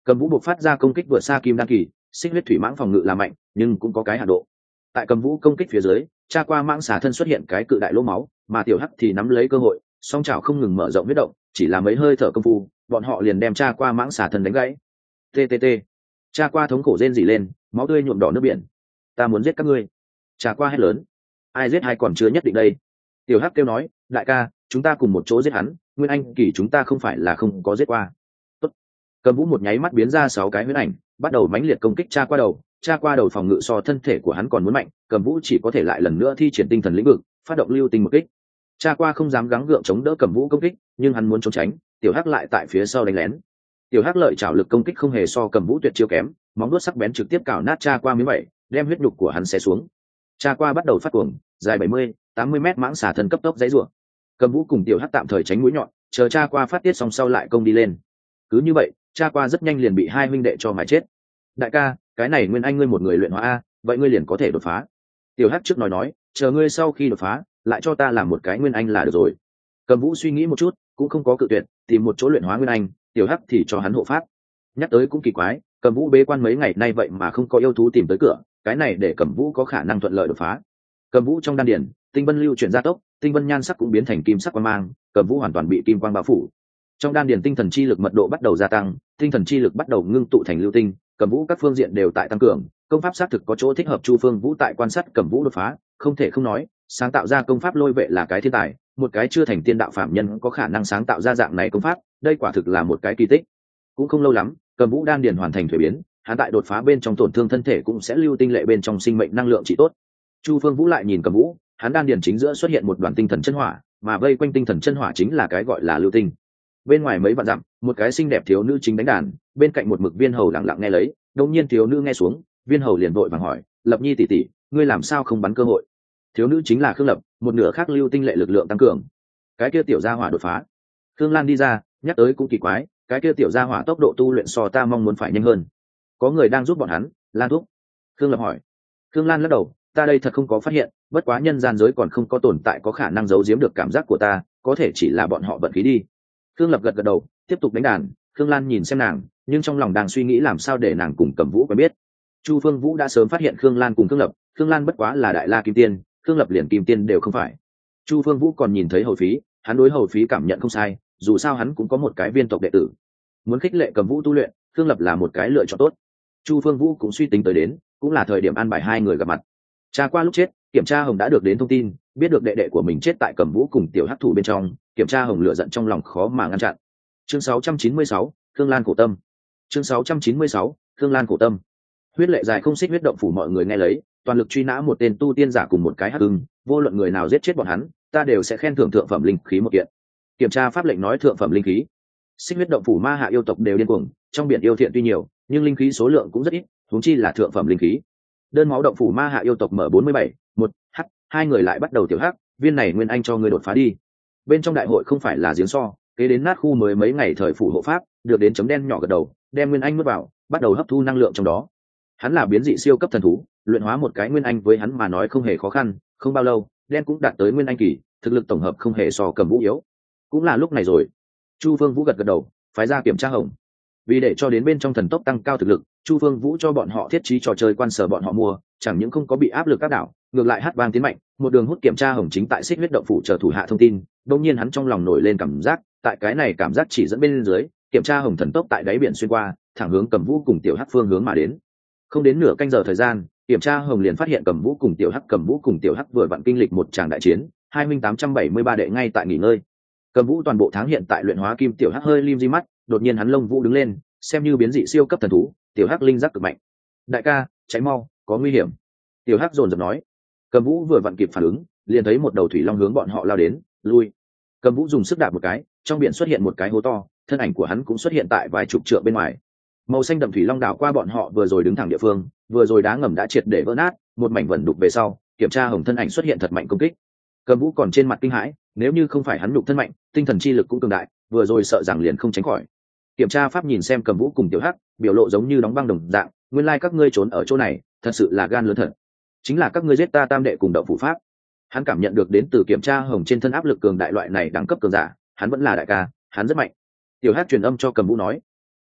Cầm Vũ buộc phát ra công kích vượt xa kim đan kỳ, xích huyết thủy mãng phòng ngự là mạnh nhưng cũng có cái hạ độ. Tại Cầm Vũ công kích phía dưới, tra qua mãng xà thân xuất hiện cái cự đại lỗ máu, mà tiểu hắc thì nắm lấy cơ hội, song chảo không ngừng mở rộng huyết động, chỉ là mấy hơi thở công phu, bọn họ liền đem tra qua mãng xà thân đánh gãy. Ttt. Tra qua thống khổ rên rỉ lên, máu tươi nhuộm đỏ nước biển. Ta muốn giết các ngươi. Tra qua hét lớn. Ai giết hay còn chưa nhất định đây. Tiểu hắc kêu nói, đại ca, chúng ta cùng một chỗ giết hắn, nguyên anh kỳ chúng ta không phải là không có giết qua. Tốt. Cầm Vũ một nháy mắt biến ra sáu cái huyễn ảnh, bắt đầu mãnh liệt công kích tra qua đầu. Tra qua đầu phòng ngự so thân thể của hắn còn muốn mạnh, Cầm Vũ chỉ có thể lại lần nữa thi triển tinh thần lĩnh vực, phát động lưu tinh một kích. Tra qua không dám gắng gượng chống đỡ Cầm Vũ công kích, nhưng hắn muốn trốn tránh, tiểu hắc lại tại phía sau đánh lén. Tiểu hắc lợi chảo lực công kích không hề so Cầm Vũ tuyệt chiêu kém, móng vuốt sắc bén trực tiếp cào nát tra qua miếng vảy, đem huyết nhục của hắn xé xuống. Tra qua bắt đầu phát cuồng, dài bảy mươi, tám mươi mét mãng xà thân cấp tốc dãy rủa. Cầm Vũ cùng tiểu hắc tạm thời tránh mũi nhọn, chờ tra qua phát tiết xong sau lại công đi lên. Cứ như vậy, tra qua rất nhanh liền bị hai huynh đệ cho mà chết. Đại ca, cái này nguyên anh ngươi một người luyện hóa a, vậy ngươi liền có thể đột phá. Tiểu hắc trước nói nói, chờ ngươi sau khi đột phá, lại cho ta làm một cái nguyên anh là được rồi. Cầm Vũ suy nghĩ một chút, cũng không có cự tuyệt, tìm một chỗ luyện hóa nguyên anh, tiểu hắc thì cho hắn hộ pháp. Nhắc tới cũng kỳ quái, Cầm Vũ bế quan mấy ngày nay vậy mà không có yêu thú tìm tới cửa, cái này để Cầm Vũ có khả năng thuận lợi đột phá. Cầm Vũ trong đan điển, tinh vân lưu chuyển gia tốc, tinh vân nhan sắc cũng biến thành kim sắc quang mang, Cầm Vũ hoàn toàn bị kim quang bao phủ. Trong đan điển tinh thần chi lực mật độ bắt đầu gia tăng, tinh thần chi lực bắt đầu ngưng tụ thành lưu tinh, Cầm Vũ các phương diện đều tại tăng cường, công pháp xác thực có chỗ thích hợp. Chu Phương Vũ tại quan sát Cầm Vũ đột phá, không thể không nói, sáng tạo ra công pháp lôi vệ là cái thiên tài, một cái chưa thành tiên đạo phạm nhân có khả năng sáng tạo ra dạng này công pháp, đây quả thực là một cái kỳ tích. Cũng không lâu lắm, Cầm Vũ đan điển hoàn thành thuế biến, hắn tại đột phá bên trong tổn thương thân thể cũng sẽ lưu tinh lệ bên trong sinh mệnh năng lượng trị tốt. Chu Phương Vũ lại nhìn Cầm Vũ, hắn đan điển chính giữa xuất hiện một đoàn tinh thần chân hỏa, mà vây quanh tinh thần chân hỏa chính là cái gọi là lưu tinh. Bên ngoài mấy vạn dặm, một cái xinh đẹp thiếu nữ chính đánh đàn, bên cạnh một mực viên hầu lặng lặng nghe lấy. Đột nhiên thiếu nữ nghe xuống, viên hầu liền vội vàng hỏi, Lập Nhi tỷ tỷ, ngươi làm sao không bắn cơ hội? Thiếu nữ chính là Khương Lập, một nửa khác lưu tinh lệ lực lượng tăng cường. Cái kia tiểu gia hỏa đột phá. Khương Lan đi ra, nhắc tới cũng kỳ quái, cái kia tiểu gia hỏa tốc độ tu luyện so ta mong muốn phải nhanh hơn. Có người đang giúp bọn hắn, Lan thúc. Khương Lập hỏi. Khương Lan lắc đầu, ta đây thật không có phát hiện, bất quá nhân gian giới còn không có tồn tại có khả năng giấu giếm được cảm giác của ta, có thể chỉ là bọn họ vận khí đi. Khương Lập gật gật đầu, tiếp tục đánh đàn. Khương Lan nhìn xem nàng, nhưng trong lòng đang suy nghĩ làm sao để nàng cùng Cầm Vũ quen biết. Chu Phương Vũ đã sớm phát hiện Khương Lan cùng Khương Lập, Khương Lan bất quá là đại la kim tiên, Khương Lập liền kim tiên đều không phải. Chu Phương Vũ còn nhìn thấy Hầu Phí, hắn đối Hầu Phí cảm nhận không sai, dù sao hắn cũng có một cái viên tộc đệ tử. Muốn khích lệ Cầm Vũ tu luyện, Khương Lập là một cái lựa chọn tốt. Chu Phương Vũ cũng suy tính tới đến, cũng là thời điểm an bài hai người gặp mặt. Tra qua lúc chết, Kiểm Tra Hồng đã được đến thông tin, biết được đệ đệ của mình chết tại Cầm Vũ cùng tiểu hắc thủ bên trong, Kiểm Tra Hồng lửa giận trong lòng khó mà ngăn chặn. Chương sáu trăm chín mươi sáu, Khương Lan cổ tâm. Chương sáu trăm chín mươi sáu, Khương Lan cổ tâm. Huyết lệ dài không xích huyết động phủ mọi người nghe lấy, toàn lực truy nã một tên tu tiên giả cùng một cái hắc ưng, vô luận người nào giết chết bọn hắn, ta đều sẽ khen thưởng thượng phẩm linh khí một kiện. Kiểm tra pháp lệnh nói thượng phẩm linh khí. Xích huyết động phủ ma hạ yêu tộc đều điên cuồng, trong biển yêu thiện tuy nhiều, nhưng linh khí số lượng cũng rất ít, huống chi là thượng phẩm linh khí. Đơn máu động phủ ma hạ yêu tộc mở bốn mươi bảy, một h, hai người lại bắt đầu tiểu hắc, viên này nguyên anh cho ngươi đột phá đi. Bên trong đại hội không phải là giếng so, kế đến nát khu mới mấy ngày thời phủ hộ pháp, được đến chấm đen nhỏ gật đầu, đem nguyên anh nuốt vào, bắt đầu hấp thu năng lượng trong đó. Hắn là biến dị siêu cấp thần thú, luyện hóa một cái nguyên anh với hắn mà nói không hề khó khăn, không bao lâu, đen cũng đạt tới nguyên anh kỳ, thực lực tổng hợp không hề so Cầm Vũ yếu. Cũng là lúc này rồi. Chu Phương Vũ gật gật đầu, phái ra Kiểm Tra Hồng. Vì để cho đến bên trong thần tốc tăng cao thực lực, Chu Phương Vũ cho bọn họ thiết trí trò chơi quan sở bọn họ mua, chẳng những không có bị áp lực các đảo, ngược lại hát vang tiến mạnh, một đường hút Kiểm Tra Hồng chính tại xích huyết động phủ chờ thủ hạ thông tin, đột nhiên hắn trong lòng nổi lên cảm giác, tại cái này cảm giác chỉ dẫn bên dưới, Kiểm Tra Hồng thần tốc tại đáy biển xuyên qua, thẳng hướng Cầm Vũ cùng tiểu hắc phương hướng mà đến. Không đến nửa canh giờ thời gian, Kiểm Tra Hồng liền phát hiện Cầm Vũ cùng tiểu hắc Cầm Vũ cùng tiểu hắc vừa vặn kinh lịch một tràng đại chiến, hai minh tám trăm bảy mươi ba đệ ngay tại nghỉ ngơi. Cầm Vũ toàn bộ tháng hiện tại luyện hóa kim, tiểu hắc hơi lim di mắt, đột nhiên hắn lông vũ đứng lên, xem như biến dị siêu cấp thần thú, tiểu hắc linh giác cực mạnh. Đại ca, cháy mau, có nguy hiểm. Tiểu hắc dồn dập nói. Cầm Vũ vừa vặn kịp phản ứng, liền thấy một đầu thủy long hướng bọn họ lao đến, lui. Cầm Vũ dùng sức đạp một cái, trong biển xuất hiện một cái hố to, thân ảnh của hắn cũng xuất hiện tại vài chục trượng bên ngoài. Màu xanh đậm thủy long đảo qua bọn họ vừa rồi đứng thẳng địa phương, vừa rồi đá ngầm đã triệt để vỡ nát, một mảnh vẩn đục về sau, Kiểm Tra Hồng thân ảnh xuất hiện thật mạnh công kích. Cầm Vũ còn trên mặt kinh hãi, nếu như không phải hắn nhục thân mạnh, tinh thần chi lực cũng cường đại, vừa rồi sợ rằng liền không tránh khỏi. Kiểm Tra pháp nhìn xem Cầm Vũ cùng tiểu hắc, biểu lộ giống như đóng băng đồng dạng, nguyên lai các ngươi trốn ở chỗ này, thật sự là gan lớn thật. Chính là các ngươi giết ta tam đệ cùng đậu phủ pháp. Hắn cảm nhận được đến từ Kiểm Tra Hồng trên thân áp lực cường đại loại này đẳng cấp cường giả, hắn vẫn là đại ca, hắn rất mạnh. Tiểu hắc truyền âm cho Cầm Vũ nói, ân,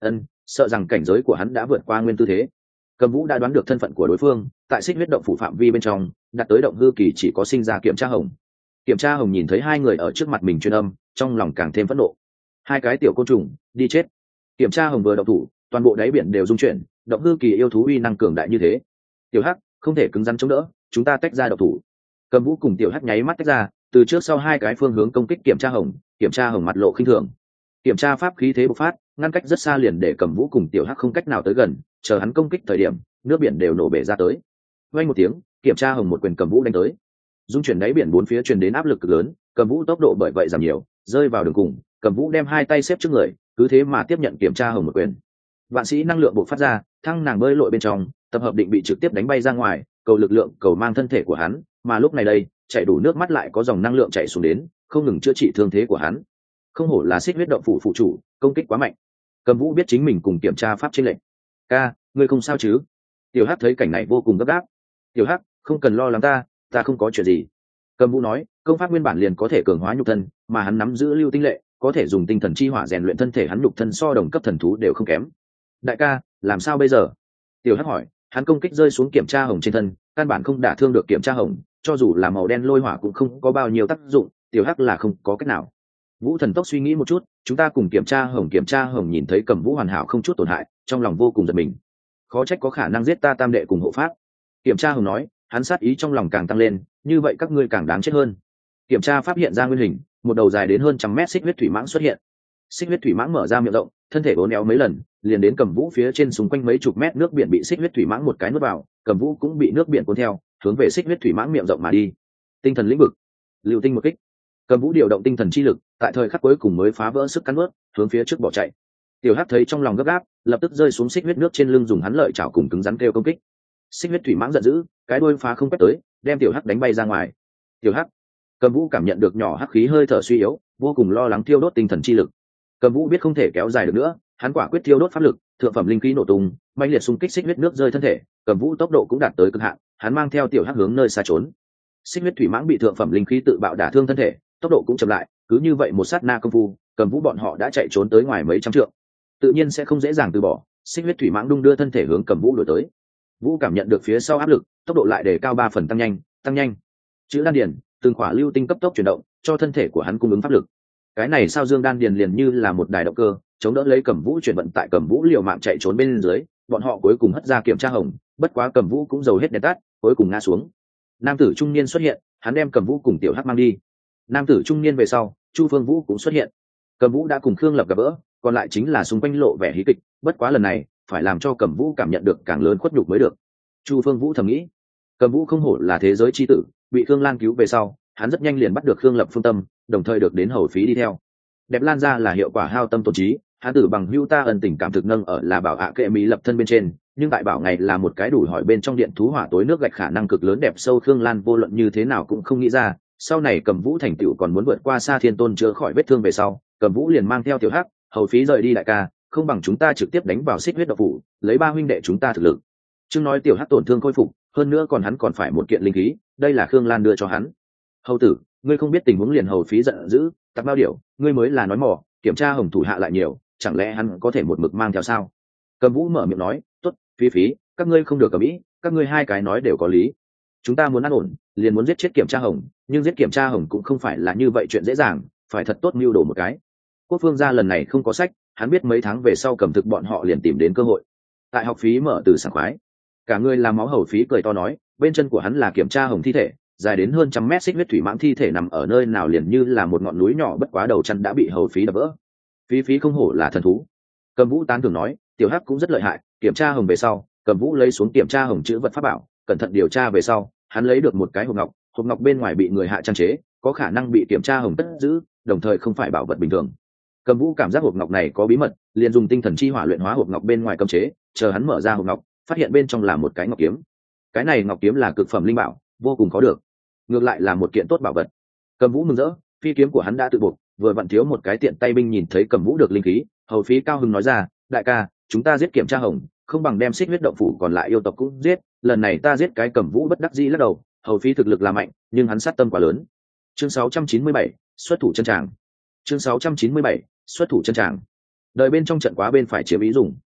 sợ rằng cảnh giới của hắn đã vượt qua nguyên tư thế. Cầm Vũ đã đoán được thân phận của đối phương, tại xích huyết động phủ phạm vi bên trong đặt tới động hư kỳ chỉ có sinh ra Kiểm Tra Hồng. Kiểm Tra Hồng nhìn thấy hai người ở trước mặt mình truyền âm, trong lòng càng thêm phẫn nộ. Hai cái tiểu côn trùng, đi chết. Kiểm Tra Hồng vừa động thủ, toàn bộ đáy biển đều rung chuyển, động hư kỳ yêu thú uy năng cường đại như thế. Tiểu Hắc không thể cứng rắn chống đỡ, chúng ta tách ra động thủ. Cầm Vũ cùng Tiểu Hắc nháy mắt tách ra, từ trước sau hai cái phương hướng công kích Kiểm Tra Hồng. Kiểm Tra Hồng mặt lộ khinh thường, kiểm tra pháp khí thế bộc phát, ngăn cách rất xa liền để Cầm Vũ cùng Tiểu Hắc không cách nào tới gần, chờ hắn công kích thời điểm nước biển đều nổ bể ra tới. Vang một tiếng, Kiểm Tra Hồng một quyền Cầm Vũ đánh tới, dung chuyển đáy biển bốn phía truyền đến áp lực cực lớn, Cầm Vũ tốc độ bởi vậy giảm nhiều, rơi vào đường cùng. Cầm Vũ đem hai tay xếp trước người, cứ thế mà tiếp nhận Kiểm Tra Hồng một quyền. Vạn sĩ năng lượng bộc phát ra, thăng nàng bơi lội bên trong, tập hợp định bị trực tiếp đánh bay ra ngoài, cầu lực lượng cầu mang thân thể của hắn, mà lúc này đây chảy đủ nước mắt lại có dòng năng lượng chảy xuống đến, không ngừng chữa trị thương thế của hắn. Không hổ là xích huyết động phủ phụ chủ, công kích quá mạnh. Cầm Vũ biết chính mình cùng kiểm tra pháp chênh lệnh. Ca, ngươi không sao chứ? Tiểu Hắc thấy cảnh này vô cùng gấp gáp. Tiểu Hắc, không cần lo lắng ta, ta không có chuyện gì. Cầm Vũ nói, công pháp nguyên bản liền có thể cường hóa nhục thân, mà hắn nắm giữ lưu tinh lệ, có thể dùng tinh thần chi hỏa rèn luyện thân thể hắn, nhục thân so đồng cấp thần thú đều không kém. Đại ca, làm sao bây giờ? Tiểu Hắc hỏi, hắn công kích rơi xuống Kiểm Tra Hồng trên thân, căn bản không đả thương được Kiểm Tra Hồng, cho dù là màu đen lôi hỏa cũng không có bao nhiêu tác dụng, Tiểu Hắc là không có cách nào. Vũ Thần Tốc suy nghĩ một chút, chúng ta cùng Kiểm Tra Hồng. Kiểm Tra Hồng nhìn thấy Cầm Vũ hoàn hảo không chút tổn hại, trong lòng vô cùng giật mình. Khó trách có khả năng giết ta tam đệ cùng hộ pháp. Kiểm Tra Hồng nói, hắn sát ý trong lòng càng tăng lên, như vậy các ngươi càng đáng chết hơn. Kiểm Tra pháp hiện ra nguyên hình, một đầu dài đến hơn trăm mét xích huyết thủy mãng xuất hiện. Xích huyết thủy mãng mở ra miệng rộng, thân thể uốn éo mấy lần, liền đến Cầm Vũ phía trên, xung quanh mấy chục mét nước biển bị xích huyết thủy mãng một cái nuốt vào, Cầm Vũ cũng bị nước biển cuốn theo, hướng về xích huyết thủy mãng miệng rộng mà đi. Tinh thần lĩnh vực, lưu tinh một kích. Cầm Vũ điều động tinh thần chi lực, tại thời khắc cuối cùng mới phá vỡ sức cắn nuốt, hướng phía trước bỏ chạy. Tiểu Hắc thấy trong lòng gấp gáp, lập tức rơi xuống xích huyết nước trên lưng, dùng hắn lợi chảo cùng cứng rắn kêu công kích. Xích huyết thủy mãng giận dữ, cái đuôi phá không quét tới, đem Tiểu Hắc đánh bay ra ngoài. Tiểu Hắc, Cầm Vũ cảm nhận được nhỏ hắc khí hơi thở suy yếu, vô cùng lo lắng thiêu đốt tinh thần chi lực. Cầm Vũ biết không thể kéo dài được nữa, hắn quả quyết thiêu đốt pháp lực, thượng phẩm linh khí nổ tung, mãnh liệt xung kích xích huyết nước rơi thân thể. Cầm Vũ tốc độ cũng đạt tới cực hạn, hắn mang theo Tiểu Hắc hướng nơi xa trốn. Xích huyết thủy mãng bị thượng phẩm linh khí tự bạo đả thương thân thể, tốc độ cũng chậm lại, cứ như vậy một sát na công phu, Cầm Vũ bọn họ đã chạy trốn tới ngoài mấy trăm trượng, tự nhiên sẽ không dễ dàng từ bỏ. Xích huyết thủy mãng đung đưa thân thể hướng Cầm Vũ đuổi tới. Vũ cảm nhận được phía sau áp lực, tốc độ lại đề cao ba phần, tăng nhanh, tăng nhanh. Chữ đan điền, từng khỏa lưu tinh cấp tốc chuyển động, cho thân thể của hắn cung ứng pháp lực. Cái này sao dương đan điền liền như là một đài động cơ, chống đỡ lấy Cầm Vũ chuyển vận. Tại Cầm Vũ liều mạng chạy trốn bên dưới, bọn họ cuối cùng hất ra Kiểm Tra Hồng, bất quá Cầm Vũ cũng dầu hết đèn tắt, cuối cùng ngã xuống. Nam tử trung niên xuất hiện, hắn đem Cầm Vũ cùng Tiểu Hắc mang đi. Nam tử trung niên về sau, Chu Phương Vũ cũng xuất hiện. Cầm Vũ đã cùng Khương Lập gặp gỡ, còn lại chính là xung quanh lộ vẻ hí kịch, bất quá lần này phải làm cho Cầm Vũ cảm nhận được càng lớn khuất nhục mới được. Chu Phương Vũ thầm nghĩ, Cầm Vũ không hổ là thế giới chi tử, bị Khương Lan cứu về sau, hắn rất nhanh liền bắt được Khương Lập phương tâm, đồng thời được đến hầu phí đi theo. Đẹp Lan ra là hiệu quả hao tâm tổn trí, hắn tử bằng hữu ta ân tình cảm thực nâng ở là bảo ạ kệ mỹ lập thân bên trên, nhưng tại bảo ngày là một cái đủ hỏi bên trong điện thú hỏa tối nước gạch khả năng cực lớn đẹp sâu. Khương Lan vô luận như thế nào cũng không nghĩ ra, sau này Cầm Vũ thành tựu còn muốn vượt qua xa thiên tôn chữa khỏi vết thương về sau, Cầm Vũ liền mang theo Tiểu Hắc, hầu phí rời đi. Đại ca, không bằng chúng ta trực tiếp đánh vào xích huyết độc phủ, lấy ba huynh đệ chúng ta thực lực. Chương nói Tiểu Hắc tổn thương khôi phục, hơn nữa còn hắn còn phải một kiện linh khí, đây là Khương Lan đưa cho hắn. Hầu tử, ngươi không biết tình huống liền hầu phí giận dữ, tặc bao điểu, ngươi mới là nói mỏ, Kiểm Tra Hồng thủ hạ lại nhiều, chẳng lẽ hắn có thể một mực mang theo sao? Cầm Vũ mở miệng nói, tốt, phí phí, các ngươi không được cầm ý, các ngươi hai cái nói đều có lý. Chúng ta muốn an ổn, liền muốn giết chết Kiểm Tra Hồng, nhưng giết Kiểm Tra Hồng cũng không phải là như vậy chuyện dễ dàng, phải thật tốt mưu đồ một cái. Quốc Phương gia lần này không có sách, hắn biết mấy tháng về sau Cầm Thực bọn họ liền tìm đến cơ hội. Tại học phí mở từ sảng khoái, cả người làm máu hầu phí cười to nói, bên chân của hắn là Kiểm Tra Hồng thi thể, dài đến hơn trăm mét xích huyết thủy mãng thi thể nằm ở nơi nào liền như là một ngọn núi nhỏ, bất quá đầu chân đã bị hầu phí đập vỡ. Phí phí không hổ là thần thú. Cầm Vũ tán thưởng nói, Tiểu Hắc cũng rất lợi hại. Kiểm Tra Hồng về sau, Cầm Vũ lấy xuống Kiểm Tra Hồng chữ vật pháp bảo, cẩn thận điều tra về sau, hắn lấy được một cái hộp ngọc, hộp ngọc bên ngoài bị người hạ trang chế, có khả năng bị Kiểm Tra Hồng cất giữ, đồng thời không phải bảo vật bình thường. Cầm Vũ cảm giác hộp ngọc này có bí mật, liền dùng tinh thần chi hỏa luyện hóa hộp ngọc bên ngoài cấm chế, chờ hắn mở ra hộp ngọc, phát hiện bên trong là một cái ngọc kiếm. Cái này ngọc kiếm là cực phẩm linh bảo, vô cùng khó được, ngược lại là một kiện tốt bảo vật. Cầm Vũ mừng rỡ, phi kiếm của hắn đã tự buộc, vừa vặn thiếu một cái tiện tay binh. Nhìn thấy Cầm Vũ được linh khí, hầu phí cao hứng nói ra, đại ca, chúng ta giết Kiểm Tra Hồng, không bằng đem xích huyết động phủ còn lại yêu tộc cũng giết, lần này ta giết cái. Cầm Vũ bất đắc dĩ lắc đầu, hầu phí thực lực là mạnh, nhưng hắn sát tâm quá lớn. Chương sáu trăm chín mươi bảy, xuất thủ chân tràng. Chương sáu trăm chín mươi bảy, xuất thủ chân tràng. Đợi bên trong trận quá bên phải chiếm ý dùng.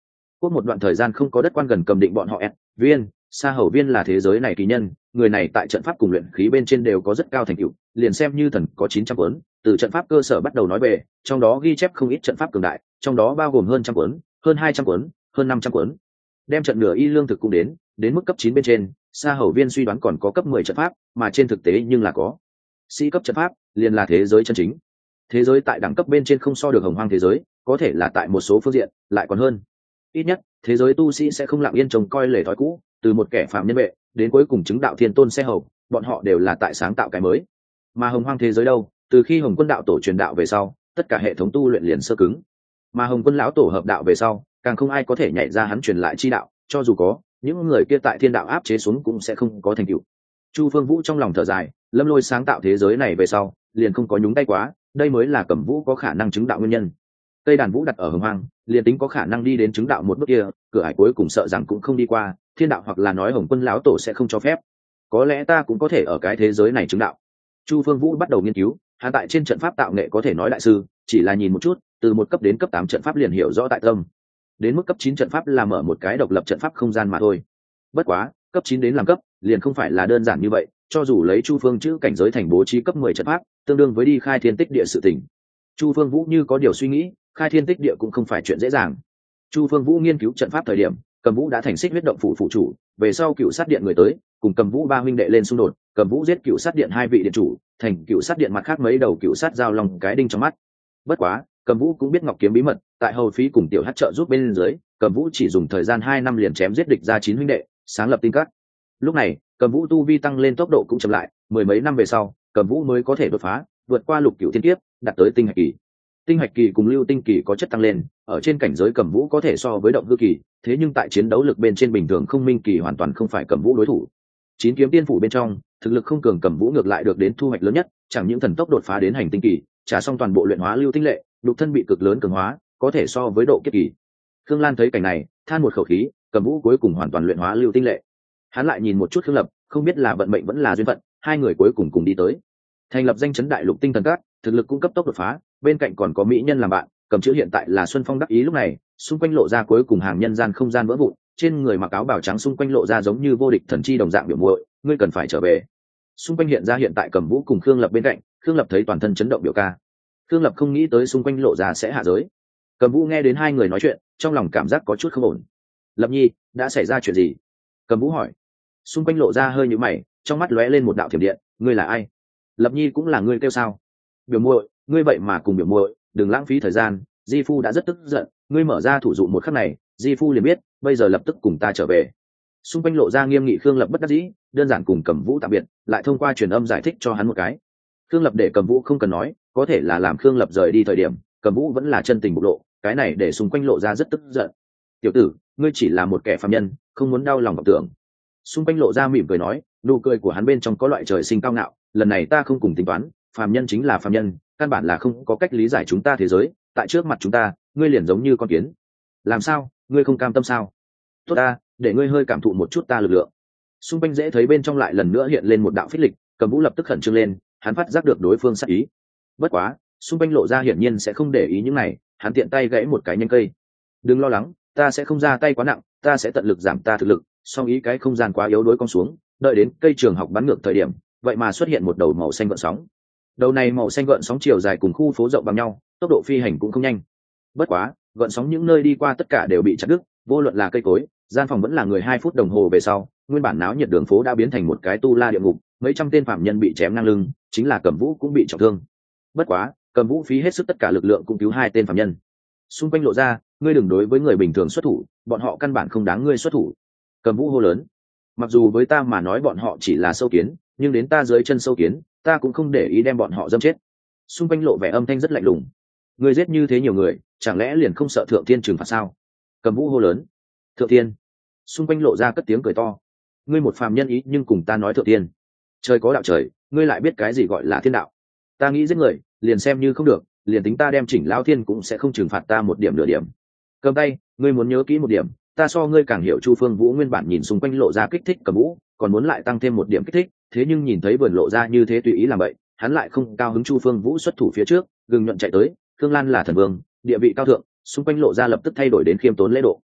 quốc một đoạn thời gian không có đất quan gần cầm định bọn họ ép viên sa hầu viên là thế giới này kỳ nhân, người này tại trận pháp cùng luyện khí bên trên đều có rất cao thành tựu, liền xem như thần có chín trăm cuốn, từ trận pháp cơ sở bắt đầu nói về, trong đó ghi chép không ít trận pháp cường đại, trong đó bao gồm hơn trăm cuốn, hơn hai trăm cuốn, hơn năm trăm cuốn. Đem trận nửa y lương thực cũng đến, đến mức cấp chín bên trên, sa hầu viên suy đoán còn có cấp mười trận pháp, mà trên thực tế nhưng là có sĩ cấp trận pháp, liền là thế giới chân chính. Thế giới tại đẳng cấp bên trên không so được hồng hoang thế giới, có thể là tại một số phương diện lại còn hơn. Ít nhất, thế giới tu sĩ sẽ không lặng yên trông coi lề thói cũ, từ một kẻ phàm nhân vệ đến cuối cùng chứng đạo thiên tôn xe hầu, bọn họ đều là tại sáng tạo cái mới. Mà hồng hoang thế giới đâu, từ khi hồng quân đạo tổ truyền đạo về sau, tất cả hệ thống tu luyện liền sơ cứng. Mà hồng quân lão tổ hợp đạo về sau, càng không ai có thể nhảy ra hắn truyền lại chi đạo, cho dù có, những người kia tại thiên đạo áp chế xuống cũng sẽ không có thành tựu. Chu Phương Vũ trong lòng thở dài, Lâm Lôi sáng tạo thế giới này về sau, liền không có nhúng tay quá, đây mới là Cẩm Vũ có khả năng chứng đạo nguyên nhân. Tây Đàn Vũ đặt ở hồng hoang, liền tính có khả năng đi đến chứng đạo một bước kia, cửa ải cuối cùng sợ rằng cũng không đi qua, thiên đạo hoặc là nói hồng quân lão tổ sẽ không cho phép. Có lẽ ta cũng có thể ở cái thế giới này chứng đạo. Chu Phương Vũ bắt đầu nghiên cứu, hắn tại trên trận pháp tạo nghệ có thể nói đại sư, chỉ là nhìn một chút, từ một cấp đến cấp tám trận pháp liền hiểu rõ tại tâm. Đến mức cấp chín trận pháp là mở một cái độc lập trận pháp không gian mà thôi. Bất quá, cấp chín đến làm cấp, liền không phải là đơn giản như vậy, cho dù lấy Chu Phương chữ cảnh giới thành bố trí cấp mười trận pháp, tương đương với đi khai thiên tích địa sự tình. Chu Phương Vũ như có điều suy nghĩ, khai thiên tích địa cũng không phải chuyện dễ dàng. Chu Phương Vũ nghiên cứu trận pháp thời điểm, Cầm Vũ đã thành Xích Huyết động phủ phụ chủ, về sau Cựu Sát điện người tới, cùng Cầm Vũ ba huynh đệ lên xung đột, Cầm Vũ giết Cựu Sát điện hai vị điện chủ, thành Cựu Sát điện mặt khác mấy đầu Cựu Sát giao lòng cái đinh trong mắt. Bất quá, Cầm Vũ cũng biết Ngọc kiếm bí mật, tại hầu phí cùng tiểu hắc trợ giúp bên dưới, Cầm Vũ chỉ dùng thời gian hai năm liền chém giết địch ra chín huynh đệ, sáng lập tinh các. Lúc này, Cầm Vũ tu vi tăng lên tốc độ cũng chậm lại, mười mấy năm về sau, Cầm Vũ mới có thể đột phá, vượt qua lục cửu thiên kiếp, đạt tới tinh hạch kỳ. Tinh hạch kỳ cùng lưu tinh kỳ có chất tăng lên, ở trên cảnh giới Cầm Vũ có thể so với động hư kỳ, thế nhưng tại chiến đấu lực bên trên bình thường không minh kỳ hoàn toàn không phải Cầm Vũ đối thủ. Chín kiếm tiên phủ bên trong, thực lực không cường Cầm Vũ ngược lại được đến thu hoạch lớn nhất, chẳng những thần tốc đột phá đến hành tinh kỳ, trả xong toàn bộ luyện hóa lưu tinh lệ, đục thân bị cực lớn cường hóa, có thể so với độ kiếp kỳ. Khương Lan thấy cảnh này, than một khẩu khí, Cầm Vũ cuối cùng hoàn toàn luyện hóa lưu tinh lệ. Hắn lại nhìn một chút Khương Lập, không biết là vận mệnh vẫn là duyên phận, hai người cuối cùng cùng đi tới thành lập danh chấn đại lục tinh thần các, thực lực cũng cấp tốc đột phá, bên cạnh còn có mỹ nhân làm bạn, Cầm chữ hiện tại là Xuân Phong đắc ý. Lúc này xung quanh lộ ra cuối cùng hàng nhân gian không gian vỡ vụn, trên người mặc áo bào trắng xung quanh lộ ra giống như vô địch thần chi đồng dạng biểu muội, ngươi cần phải trở về. Xung quanh hiện ra hiện tại Cầm Vũ cùng Khương Lập bên cạnh, Khương Lập thấy toàn thân chấn động biểu ca. Khương Lập không nghĩ tới xung quanh lộ ra sẽ hạ giới. Cầm Vũ nghe đến hai người nói chuyện, trong lòng cảm giác có chút không ổn. Lập Nhi, đã xảy ra chuyện gì? Cầm Vũ hỏi. Xung quanh lộ ra hơi nhíu mày, trong mắt lóe lên một đạo thiểm điện, ngươi là ai? Lập Nhi cũng là ngươi kêu sao? Biểu muội, ngươi vậy mà cùng biểu muội, đừng lãng phí thời gian, Di Phu đã rất tức giận, ngươi mở ra thủ dụ một khắc này, Di Phu liền biết, bây giờ lập tức cùng ta trở về. Xung quanh lộ ra nghiêm nghị. Khương Lập bất đắc dĩ, đơn giản cùng Cầm Vũ tạm biệt, lại thông qua truyền âm giải thích cho hắn một cái. Khương Lập để Cầm Vũ không cần nói, có thể là làm Khương Lập rời đi thời điểm, Cầm Vũ vẫn là chân tình bộc lộ, cái này để xung quanh lộ ra rất tức giận. Tiểu tử, ngươi chỉ là một kẻ phàm nhân, không muốn đau lòng vọng tưởng. Xung quanh lộ ra mỉm cười nói, nụ cười của hắn bên trong có loại trời sinh cao ngạo, lần này ta không cùng tính toán, phàm nhân chính là phàm nhân, căn bản là không có cách lý giải chúng ta thế giới, tại trước mặt chúng ta, ngươi liền giống như con kiến. Làm sao, ngươi không cam tâm sao? Tốt ta, để ngươi hơi cảm thụ một chút ta lực lượng. Xung quanh dễ thấy bên trong lại lần nữa hiện lên một đạo phích lịch, Cầm Vũ lập tức khẩn trương lên, hắn phát giác được đối phương sát ý. Bất quá, xung quanh lộ ra hiển nhiên sẽ không để ý những này, hắn tiện tay gãy một cái nhánh cây. Đừng lo lắng, ta sẽ không ra tay quá nặng, ta sẽ tận lực giảm ta thực lực, song ý cái không gian quá yếu đối con xuống, đợi đến cây trường học bắn ngược thời điểm, vậy mà xuất hiện một đầu màu xanh gợn sóng. Đầu này màu xanh gợn sóng chiều dài cùng khu phố rộng bằng nhau, tốc độ phi hành cũng không nhanh. Bất quá, gợn sóng những nơi đi qua tất cả đều bị chặt đứt, vô luận là cây cối, gian phòng vẫn là người hai phút đồng hồ về sau, nguyên bản náo nhiệt đường phố đã biến thành một cái tu la địa ngục, mấy trăm tên phạm nhân bị chém ngang lưng, chính là Cầm Vũ cũng bị trọng thương. Bất quá, Cầm Vũ phí hết sức tất cả lực lượng cũng cứu hai tên phạm nhân. Xung quanh lộ ra, ngươi đừng đối với người bình thường xuất thủ, bọn họ căn bản không đáng ngươi xuất thủ. Cầm Vũ hô lớn. Mặc dù với ta mà nói bọn họ chỉ là sâu kiến, nhưng đến ta dưới chân sâu kiến, ta cũng không để ý đem bọn họ dâm chết. Xung quanh lộ vẻ âm thanh rất lạnh lùng. Ngươi giết như thế nhiều người, chẳng lẽ liền không sợ thượng thiên trừng phạt sao? Cầm Vũ hô lớn. Thượng thiên? Xung quanh lộ ra cất tiếng cười to. Ngươi một phàm nhân ý nhưng cùng ta nói thượng thiên? Trời có đạo trời, ngươi lại biết cái gì gọi là thiên đạo? Ta nghĩ giết người, liền xem như không được, liền tính ta đem chỉnh lão thiên cũng sẽ không trừng phạt ta một điểm nửa điểm. Cầm tay, ngươi muốn nhớ kỹ một điểm, ta so ngươi càng hiểu Chu Phương Vũ nguyên bản nhìn xung quanh lộ ra kích thích Cầm Vũ, còn muốn lại tăng thêm một điểm kích thích, thế nhưng nhìn thấy vườn lộ ra như thế tùy ý làm vậy, hắn lại không cao hứng. Chu Phương Vũ xuất thủ phía trước, gừng nhuận chạy tới, Khương Lan là thần vương, địa vị cao thượng, xung quanh lộ ra lập tức thay đổi đến khiêm tốn lễ độ.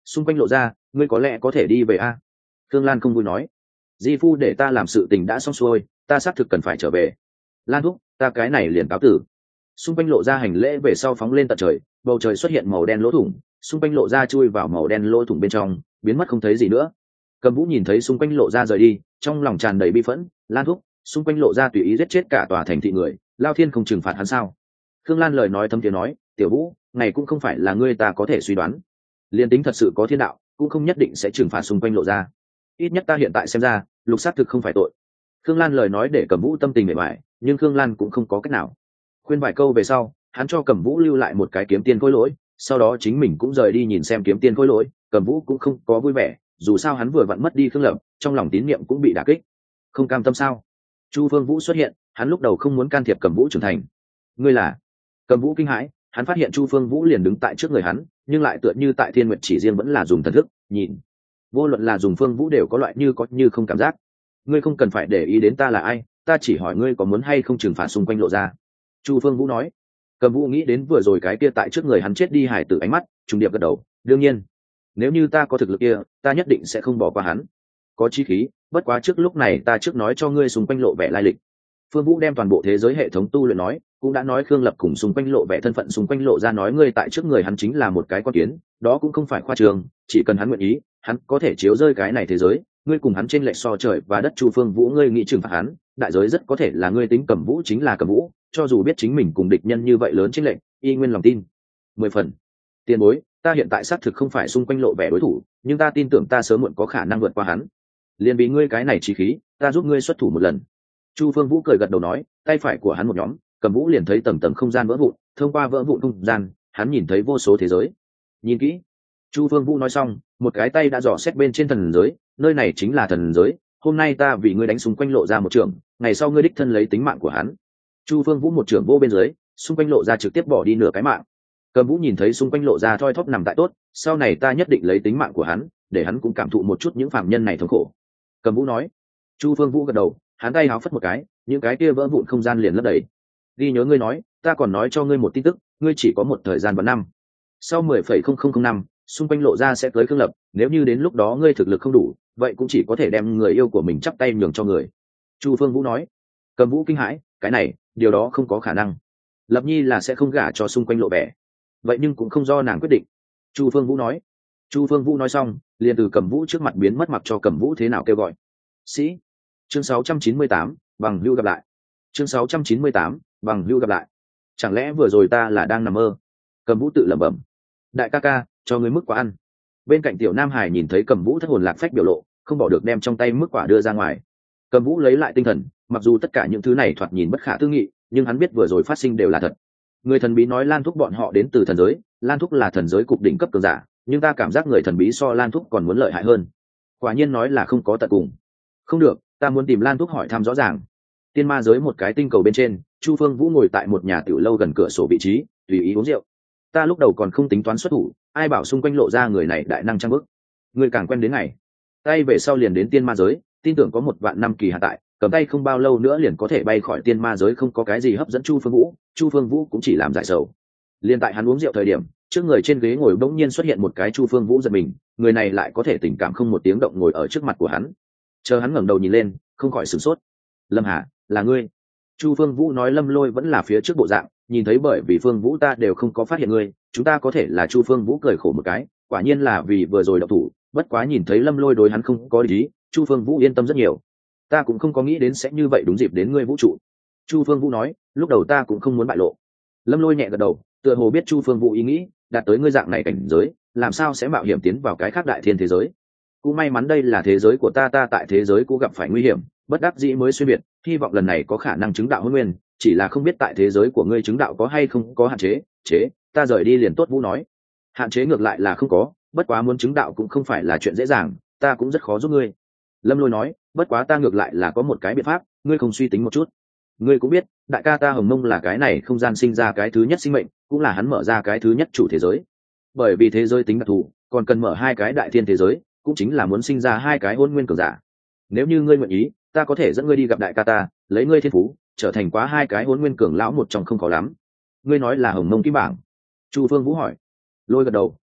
xung quanh lộ ra, ngươi có lẽ có thể đi về a. Thương Lan không vui nói, di phu để ta làm sự tình đã xong xuôi, ta xác thực cần phải trở về. Lan thúc, ta cái này liền cáo tử. Xung quanh lộ ra hành lễ về sau phóng lên tận trời, bầu trời xuất hiện màu đen lỗ thủng, xung quanh lộ ra chui vào màu đen lỗ thủng bên trong, biến mất không thấy gì nữa. Cầm Vũ nhìn thấy xung quanh lộ ra rời đi, trong lòng tràn đầy bi phẫn. Lan thúc, xung quanh lộ ra tùy ý giết chết cả tòa thành thị người, Lao Thiên không trừng phạt hắn sao? Khương Lan lời nói thâm tiếng nói, tiểu Vũ, này cũng không phải là ngươi ta có thể suy đoán. Liên tính thật sự có thiên đạo, cũng không nhất định sẽ trừng phạt xung quanh lộ ra. Ít nhất ta hiện tại xem ra, lục sát thực không phải tội. Khương Lan lời nói để Cẩm Vũ tâm tình mệt mỏi, nhưng Khương Lan cũng không có cách nào. Khuyên vài câu về sau, hắn cho Cẩm Vũ lưu lại một cái kiếm tiên khối lỗi, sau đó chính mình cũng rời đi nhìn xem kiếm tiên khối lỗi. Cẩm Vũ cũng không có vui vẻ, dù sao hắn vừa vặn mất đi Khương Lập, trong lòng tín niệm cũng bị đả kích. Không cam tâm sao? Chu Phương Vũ xuất hiện, hắn lúc đầu không muốn can thiệp Cẩm Vũ trưởng thành. Ngươi là? Cẩm Vũ kinh hãi, hắn phát hiện Chu Phương Vũ liền đứng tại trước người hắn, nhưng lại tựa như tại Thiên Nguyệt chỉ riêng vẫn là dùng thần thức nhìn. Vô luận là dùng Phương Vũ đều có loại như có như không cảm giác. Ngươi không cần phải để ý đến ta là ai, ta chỉ hỏi ngươi có muốn hay không trừng phạt xung quanh lộ ra. Chu Phương Vũ nói. Cầm Vũ nghĩ đến vừa rồi cái kia tại trước người hắn chết đi hải tử ánh mắt, trùng điệp gật đầu. Đương nhiên, nếu như ta có thực lực kia, ta nhất định sẽ không bỏ qua hắn. Có chí khí, bất quá trước lúc này ta trước nói cho ngươi xung quanh lộ vẻ lai lịch. Phương Vũ đem toàn bộ thế giới hệ thống tu luyện nói, cũng đã nói Khương Lập cùng xung quanh lộ vẻ thân phận xung quanh lộ ra nói ngươi tại trước người hắn chính là một cái con kiến, đó cũng không phải khoa trường, chỉ cần hắn nguyện ý, hắn có thể chiếu rơi cái này thế giới, ngươi cùng hắn trên lệch so trời và đất. Chu Phương Vũ ngươi nghĩ trừng phạt hắn, đại giới rất có thể là ngươi tính Cẩm Vũ chính là Cẩm Vũ, cho dù biết chính mình cùng địch nhân như vậy lớn trên lệch, y nguyên lòng tin. Mười phần. Tiền bối, ta hiện tại xác thực không phải xung quanh lộ vẻ đối thủ, nhưng ta tin tưởng ta sớm muộn có khả năng vượt qua hắn. Liên vì ngươi cái này chí khí, ta giúp ngươi xuất thủ một lần. Chu Phương Vũ cười gật đầu nói, tay phải của hắn một nhóm, Cẩm Vũ liền thấy tầng tầng không gian vỡ vụn, thông qua vỡ vụn không gian, hắn nhìn thấy vô số thế giới. Nhìn kỹ. Chu Phương Vũ nói xong, một cái tay đã dò xét bên trên thần giới, nơi này chính là thần giới, hôm nay ta vì ngươi đánh xung quanh lộ ra một trường, ngày sau ngươi đích thân lấy tính mạng của hắn. Chu Phương Vũ một trường vô bên dưới, xung quanh lộ ra trực tiếp bỏ đi nửa cái mạng. Cầm Vũ nhìn thấy xung quanh lộ ra thoi thóp nằm tại tốt, sau này ta nhất định lấy tính mạng của hắn, để hắn cũng cảm thụ một chút những phạm nhân này thống khổ. Cầm Vũ nói. Chu Phương Vũ gật đầu, hắn tay háo phất một cái, những cái kia vỡ vụn không gian liền lấp đầy. Ghi nhớ ngươi nói, ta còn nói cho ngươi một tin tức, ngươi chỉ có một thời gian vào năm. Sau mười phẩy không không không năm, xung quanh lộ ra sẽ tới Khương Lập, nếu như đến lúc đó ngươi thực lực không đủ, vậy cũng chỉ có thể đem người yêu của mình chắp tay nhường cho người. Chu Phương Vũ nói. Cầm Vũ kinh hãi, cái này, điều đó không có khả năng. Lập Nhi là sẽ không gả cho xung quanh lộ vẻ. Vậy nhưng cũng không do nàng quyết định. Chu Phương Vũ nói. Chu Phương Vũ nói xong, liền từ Cầm Vũ trước mặt biến mất, mặc cho Cầm Vũ thế nào kêu gọi. Sĩ. Chương sáu trăm chín mươi tám, bằng hữu gặp lại. Chương sáu trăm chín mươi tám, bằng hữu gặp lại. Chẳng lẽ vừa rồi ta là đang nằm mơ? Cầm Vũ tự lẩm bẩm. Đại ca ca, cho ngươi mức quả ăn. Bên cạnh Tiểu Nam Hải nhìn thấy Cầm Vũ thất hồn lạc phách biểu lộ, không bỏ được đem trong tay mức quả đưa ra ngoài. Cầm Vũ lấy lại tinh thần, mặc dù tất cả những thứ này thoạt nhìn bất khả tư nghị, nhưng hắn biết vừa rồi phát sinh đều là thật. Người thần bí nói Lan Thúc bọn họ đến từ thần giới, Lan Thúc là thần giới cục đỉnh cấp cường giả, nhưng ta cảm giác người thần bí so Lan Thúc còn muốn lợi hại hơn. Quả nhiên nói là không có tận cùng. Không được, ta muốn tìm Lan Thúc hỏi thăm rõ ràng. Tiên ma giới một cái tinh cầu bên trên, Chu Phương Vũ ngồi tại một nhà tiểu lâu gần cửa sổ vị trí, tùy ý uống rượu. Ta lúc đầu còn không tính toán xuất thủ, ai bảo xung quanh lộ ra người này đại năng trang bức. Người càng quen đến ngày, tay về sau liền đến tiên ma giới, tin tưởng có một vạn năm kỳ hạn tại, cầm tay không bao lâu nữa liền có thể bay khỏi tiên ma giới, không có cái gì hấp dẫn Chu Phương Vũ. Chu Phương Vũ cũng chỉ làm giải sầu. Liên tại hắn uống rượu thời điểm, trước người trên ghế ngồi bỗng nhiên xuất hiện một cái. Chu Phương Vũ giật mình, người này lại có thể tình cảm không một tiếng động ngồi ở trước mặt của hắn. Chờ hắn ngẩng đầu nhìn lên, không khỏi sửng sốt. Lâm Hà, là ngươi? Chu Phương Vũ nói Lâm Lôi vẫn là phía trước bộ dạng, nhìn thấy bởi vì Phương Vũ ta đều không có phát hiện ngươi, chúng ta có thể là. Chu Phương Vũ cười khổ một cái, quả nhiên là vì vừa rồi động thủ, bất quá nhìn thấy Lâm Lôi đối hắn không có ý, Chu Phương Vũ yên tâm rất nhiều. Ta cũng không có nghĩ đến sẽ như vậy, đúng dịp đến ngươi vũ trụ. Chu Phương Vũ nói, lúc đầu ta cũng không muốn bại lộ. Lâm Lôi nhẹ gật đầu, tựa hồ biết Chu Phương Vũ ý nghĩ, đạt tới ngươi dạng này cảnh giới, làm sao sẽ mạo hiểm tiến vào cái khác đại thiên thế giới. Cũng may mắn đây là thế giới của ta, ta tại thế giới cũ gặp phải nguy hiểm, bất đắc dĩ mới xuyên biệt, hy vọng lần này có khả năng chứng đạo hôn nguyên, chỉ là không biết tại thế giới của ngươi chứng đạo có hay không có hạn chế. Chế, ta rời đi liền tốt. Vũ nói, hạn chế ngược lại là không có, bất quá muốn chứng đạo cũng không phải là chuyện dễ dàng, ta cũng rất khó giúp ngươi. Lâm Lôi nói, bất quá ta ngược lại là có một cái biện pháp, ngươi không suy tính một chút. Ngươi cũng biết, đại ca ta Hồng Mông là cái này không gian sinh ra cái thứ nhất sinh mệnh, cũng là hắn mở ra cái thứ nhất chủ thế giới. Bởi vì thế giới tính đặc thù, còn cần mở hai cái đại thiên thế giới, cũng chính là muốn sinh ra hai cái hôn nguyên cường giả. Nếu như ngươi nguyện ý, ta có thể dẫn ngươi đi gặp đại ca ta, lấy ngươi thiên phú, trở thành quá hai cái hôn nguyên cường lão một trong không khó lắm. Ngươi nói là Hồng Mông Kim Bảng? Chu Phương Vũ hỏi. Lôi gật đầu,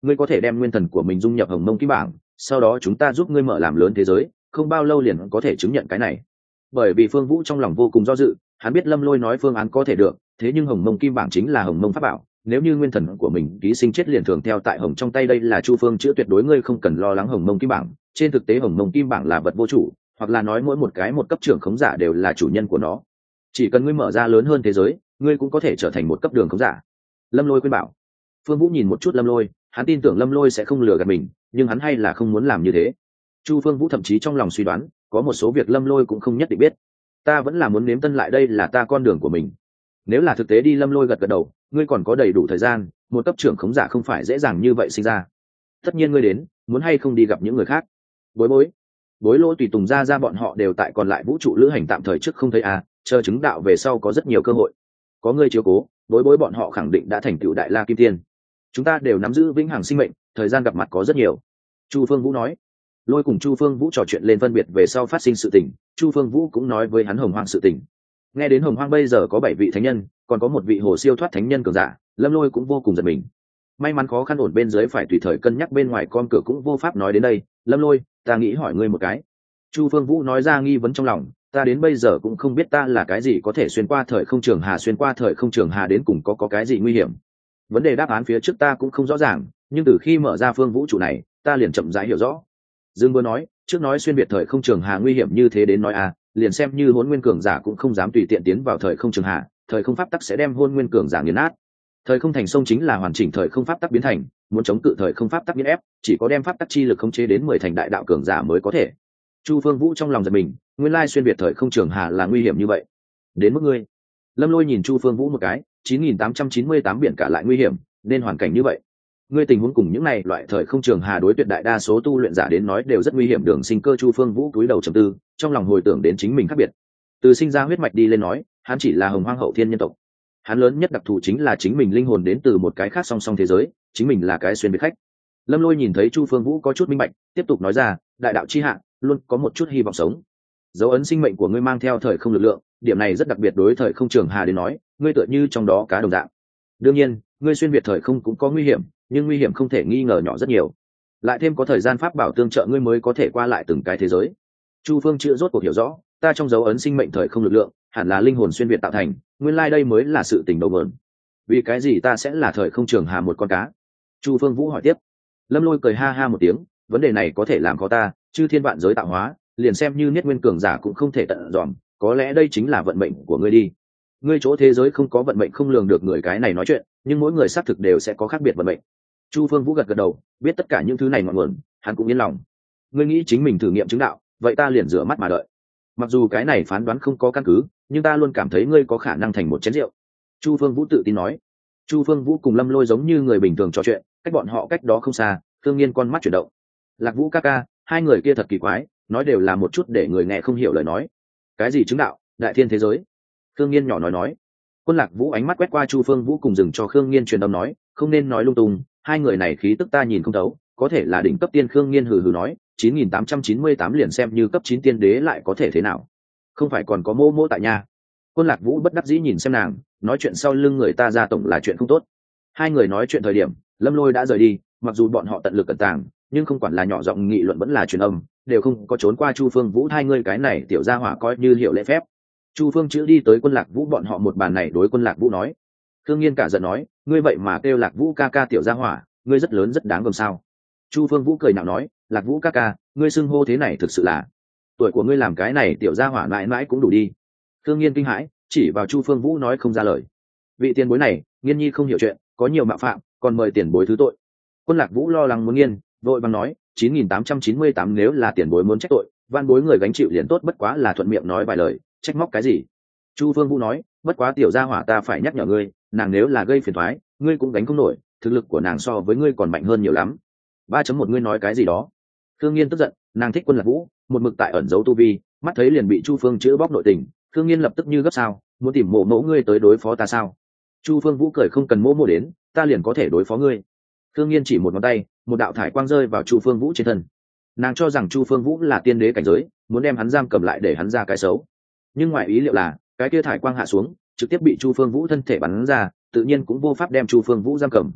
ngươi có thể đem nguyên thần của mình dung nhập hồng mông kim bảng, sau đó chúng ta giúp ngươi mở làm lớn thế giới, không bao lâu liền có thể chứng nhận cái này. Bởi vì Phương Vũ trong lòng vô cùng do dự, hắn biết Lâm Lôi nói phương án có thể được, thế nhưng hồng mông kim bảng chính là hồng mông pháp bảo, nếu như nguyên thần của mình ký sinh chết liền thường theo tại hồng trong tay, đây là Chu Phương chữa tuyệt đối, ngươi không cần lo lắng hồng mông kim bảng. Trên thực tế hồng mông kim bảng là vật vô chủ, hoặc là nói mỗi một cái một cấp trưởng khống giả đều là chủ nhân của nó, chỉ cần ngươi mở ra lớn hơn thế giới, ngươi cũng có thể trở thành một cấp đường khống giả. Lâm Lôi khuyên bảo. Phương Vũ nhìn một chút Lâm Lôi, hắn tin tưởng Lâm Lôi sẽ không lừa gạt mình, nhưng hắn hay là không muốn làm như thế. Chu Phương Vũ thậm chí trong lòng suy đoán, có một số việc Lâm Lôi cũng không nhất định biết. Ta vẫn là muốn nếm tân lại, đây là ta con đường của mình. Nếu là thực tế đi, Lâm Lôi gật gật đầu, ngươi còn có đầy đủ thời gian, một cấp trưởng khống giả không phải dễ dàng như vậy sinh ra. Tất nhiên ngươi đến, muốn hay không đi gặp những người khác? Bối bối, Bối Lỗ tùy tùng ra ra bọn họ đều tại còn lại vũ trụ lữ hành tạm thời trước không thấy à, chờ chứng đạo về sau có rất nhiều cơ hội. Có ngươi chiếu cố, bối bối bọn họ khẳng định đã thành tựu đại la kim tiên. Chúng ta đều nắm giữ vĩnh hằng sinh mệnh, thời gian gặp mặt có rất nhiều. Chu Phương Vũ nói. Lôi cùng Chu Phương Vũ trò chuyện lên phân biệt về sau phát sinh sự tình, Chu Phương Vũ cũng nói với hắn Hồng Hoang sự tình. Nghe đến Hồng Hoang bây giờ có bảy vị thánh nhân, còn có một vị hồ siêu thoát thánh nhân cường giả, Lâm Lôi cũng vô cùng giật mình. May mắn khó khăn ổn bên dưới phải tùy thời cân nhắc bên ngoài con cửa cũng vô pháp nói đến đây. Lâm Lôi, ta nghĩ hỏi ngươi một cái. Chu Phương Vũ nói ra nghi vấn trong lòng, ta đến bây giờ cũng không biết ta là cái gì có thể xuyên qua thời không trường hà, xuyên qua thời không trường hà đến cùng có có cái gì nguy hiểm. Vấn đề đáp án phía trước ta cũng không rõ ràng, nhưng từ khi mở ra phương vũ trụ này, ta liền chậm rãi hiểu rõ. Dương Bơ nói, trước nói xuyên biệt thời không trường hà nguy hiểm như thế đến nói à, liền xem như Hỗn Nguyên cường giả cũng không dám tùy tiện tiến vào thời không trường hà, thời không pháp tắc sẽ đem Hỗn Nguyên cường giả nghiền nát. Thời không thành sông chính là hoàn chỉnh thời không pháp tắc biến thành, muốn chống cự thời không pháp tắc biến ép, chỉ có đem pháp tắc chi lực khống chế đến mười thành đại đạo cường giả mới có thể. Chu Phương Vũ trong lòng giật mình, nguyên lai xuyên biệt thời không trường hà là nguy hiểm như vậy. Đến mức ngươi. Lâm Lôi nhìn Chu Phương Vũ một cái, chín nghìn tám trăm chín mươi tám biển cả lại nguy hiểm, nên hoàn cảnh như vậy. Ngươi tình huống cùng những này loại thời không trường hà đối tuyệt đại đa số tu luyện giả đến nói đều rất nguy hiểm, đường sinh cơ. Chu Phương Vũ cúi đầu trầm tư, trong lòng hồi tưởng đến chính mình khác biệt. Từ sinh ra huyết mạch đi lên nói, hắn chỉ là hồng hoang hậu thiên nhân tộc. Hắn lớn nhất đặc thù chính là chính mình linh hồn đến từ một cái khác song song thế giới, chính mình là cái xuyên biệt khách. Lâm Lôi nhìn thấy Chu Phương Vũ có chút minh bạch, tiếp tục nói ra, đại đạo chi hạ, luôn có một chút hy vọng sống. Dấu ấn sinh mệnh của ngươi mang theo thời không lực lượng, điểm này rất đặc biệt đối thời không trường hà đến nói, ngươi tựa như trong đó cá đồng dạng. Đương nhiên, ngươi xuyên việt thời không cũng có nguy hiểm, nhưng nguy hiểm không thể nghi ngờ nhỏ rất nhiều. Lại thêm có thời gian pháp bảo tương trợ, ngươi mới có thể qua lại từng cái thế giới. Chu Phương chữa rốt cuộc hiểu rõ, ta trong dấu ấn sinh mệnh thời không lực lượng, hẳn là linh hồn xuyên việt tạo thành, nguyên lai like đây mới là sự tình đầu nguồn. Vì cái gì ta sẽ là thời không trường hà một con cá? Chu Phương Vũ hỏi tiếp. Lâm Lôi cười ha ha một tiếng, vấn đề này có thể làm khó ta, chư thiên vạn giới tạo hóa, liền xem như Niết Nguyên cường giả cũng không thể tận dòm, có lẽ đây chính là vận mệnh của ngươi đi. Ngươi chỗ thế giới không có vận mệnh không lường được người, cái này nói chuyện, nhưng mỗi người xác thực đều sẽ có khác biệt vận mệnh. Chu Phương Vũ gật gật đầu, biết tất cả những thứ này ngọn nguồn, hắn cũng yên lòng. Ngươi nghĩ chính mình thử nghiệm chứng đạo, vậy ta liền rửa mắt mà đợi. Mặc dù cái này phán đoán không có căn cứ, nhưng ta luôn cảm thấy ngươi có khả năng thành một chén rượu. Chu Phương Vũ tự tin nói. Chu Phương Vũ cùng Lâm Lôi giống như người bình thường trò chuyện, cách bọn họ cách đó không xa, Thương Nghiên con mắt chuyển động. Lạc Vũ ca ca, hai người kia thật kỳ quái, nói đều là một chút để người nghe không hiểu lời nói. Cái gì chứng đạo, đại thiên thế giới? Thương Nghiên nhỏ nói nói. Quân Lạc Vũ ánh mắt quét qua Chu Phương Vũ cùng dừng cho Khương Nghiên truyền âm nói, không nên nói lung tung, hai người này khí tức ta nhìn không thấu, có thể là đỉnh cấp tiên. Khương Nghiên hừ hừ nói, chín nghìn tám trăm chín mươi tám liền xem như cấp chín tiên đế lại có thể thế nào? Không phải còn có Mô Mô tại nhà. Quân Lạc Vũ bất đắc dĩ nhìn xem nàng, nói chuyện sau lưng người ta ra tổng là chuyện không tốt. Hai người nói chuyện thời điểm, Lâm Lôi đã rời đi, mặc dù bọn họ tận lực cẩn tàng, nhưng không quản là nhỏ giọng nghị luận vẫn là truyền âm, đều không có trốn qua Chu Phương Vũ. Hai người cái này tiểu gia hỏa coi như hiểu lễ phép. Chu Phương chữ đi tới Quân Lạc Vũ bọn họ một bàn này, đối Quân Lạc Vũ nói. Thương Nghiên cả giận nói, ngươi vậy mà kêu Lạc Vũ ca ca tiểu gia hỏa, ngươi rất lớn rất đáng gờm sao? Chu Phương Vũ cười nhạo nói, Lạc Vũ ca ca, ngươi xưng hô thế này thực sự là, tuổi của ngươi làm cái này tiểu gia hỏa mãi mãi cũng đủ đi. Thương Nghiên kinh hãi, chỉ vào Chu Phương Vũ nói không ra lời. Vị tiền bối này, Nghiên nhi không hiểu chuyện, có nhiều mạo phạm, còn mời tiền bối thứ tội. Quân Lạc Vũ lo lắng muốn Nghiên, vội vàng nói, chín nghìn tám trăm chín mươi tám nếu là tiền bối muốn trách tội, van bối người gánh chịu liền tốt, bất quá là thuận miệng nói vài lời, trách móc cái gì? Chu Phương Vũ nói, bất quá tiểu gia hỏa ta phải nhắc nhở ngươi, nàng nếu là gây phiền toái, ngươi cũng gánh không nổi, thực lực của nàng so với ngươi còn mạnh hơn nhiều lắm. ba chấm một ngươi nói cái gì đó? Thương Nghiên tức giận, nàng thích Quân Lạc Vũ, một mực tại ẩn giấu tu vi, mắt thấy liền bị Chu Phương chữa bóc nội tình, Thương Nghiên lập tức như gấp sao, muốn tìm mộ mẫu ngươi tới đối phó ta sao? Chu Phương Vũ cười, không cần mô mô đến, ta liền có thể đối phó ngươi. Thương Nghiên chỉ một ngón tay, một đạo thải quang rơi vào Chu Phương Vũ trên thân. Nàng cho rằng Chu Phương Vũ là tiên đế cảnh giới, muốn đem hắn giam cầm lại để hắn ra cái xấu. Nhưng ngoài ý liệu là, cái kia thải quang hạ xuống, trực tiếp bị Chu Phương Vũ thân thể bắn ra, tự nhiên cũng vô pháp đem Chu Phương Vũ giam cầm.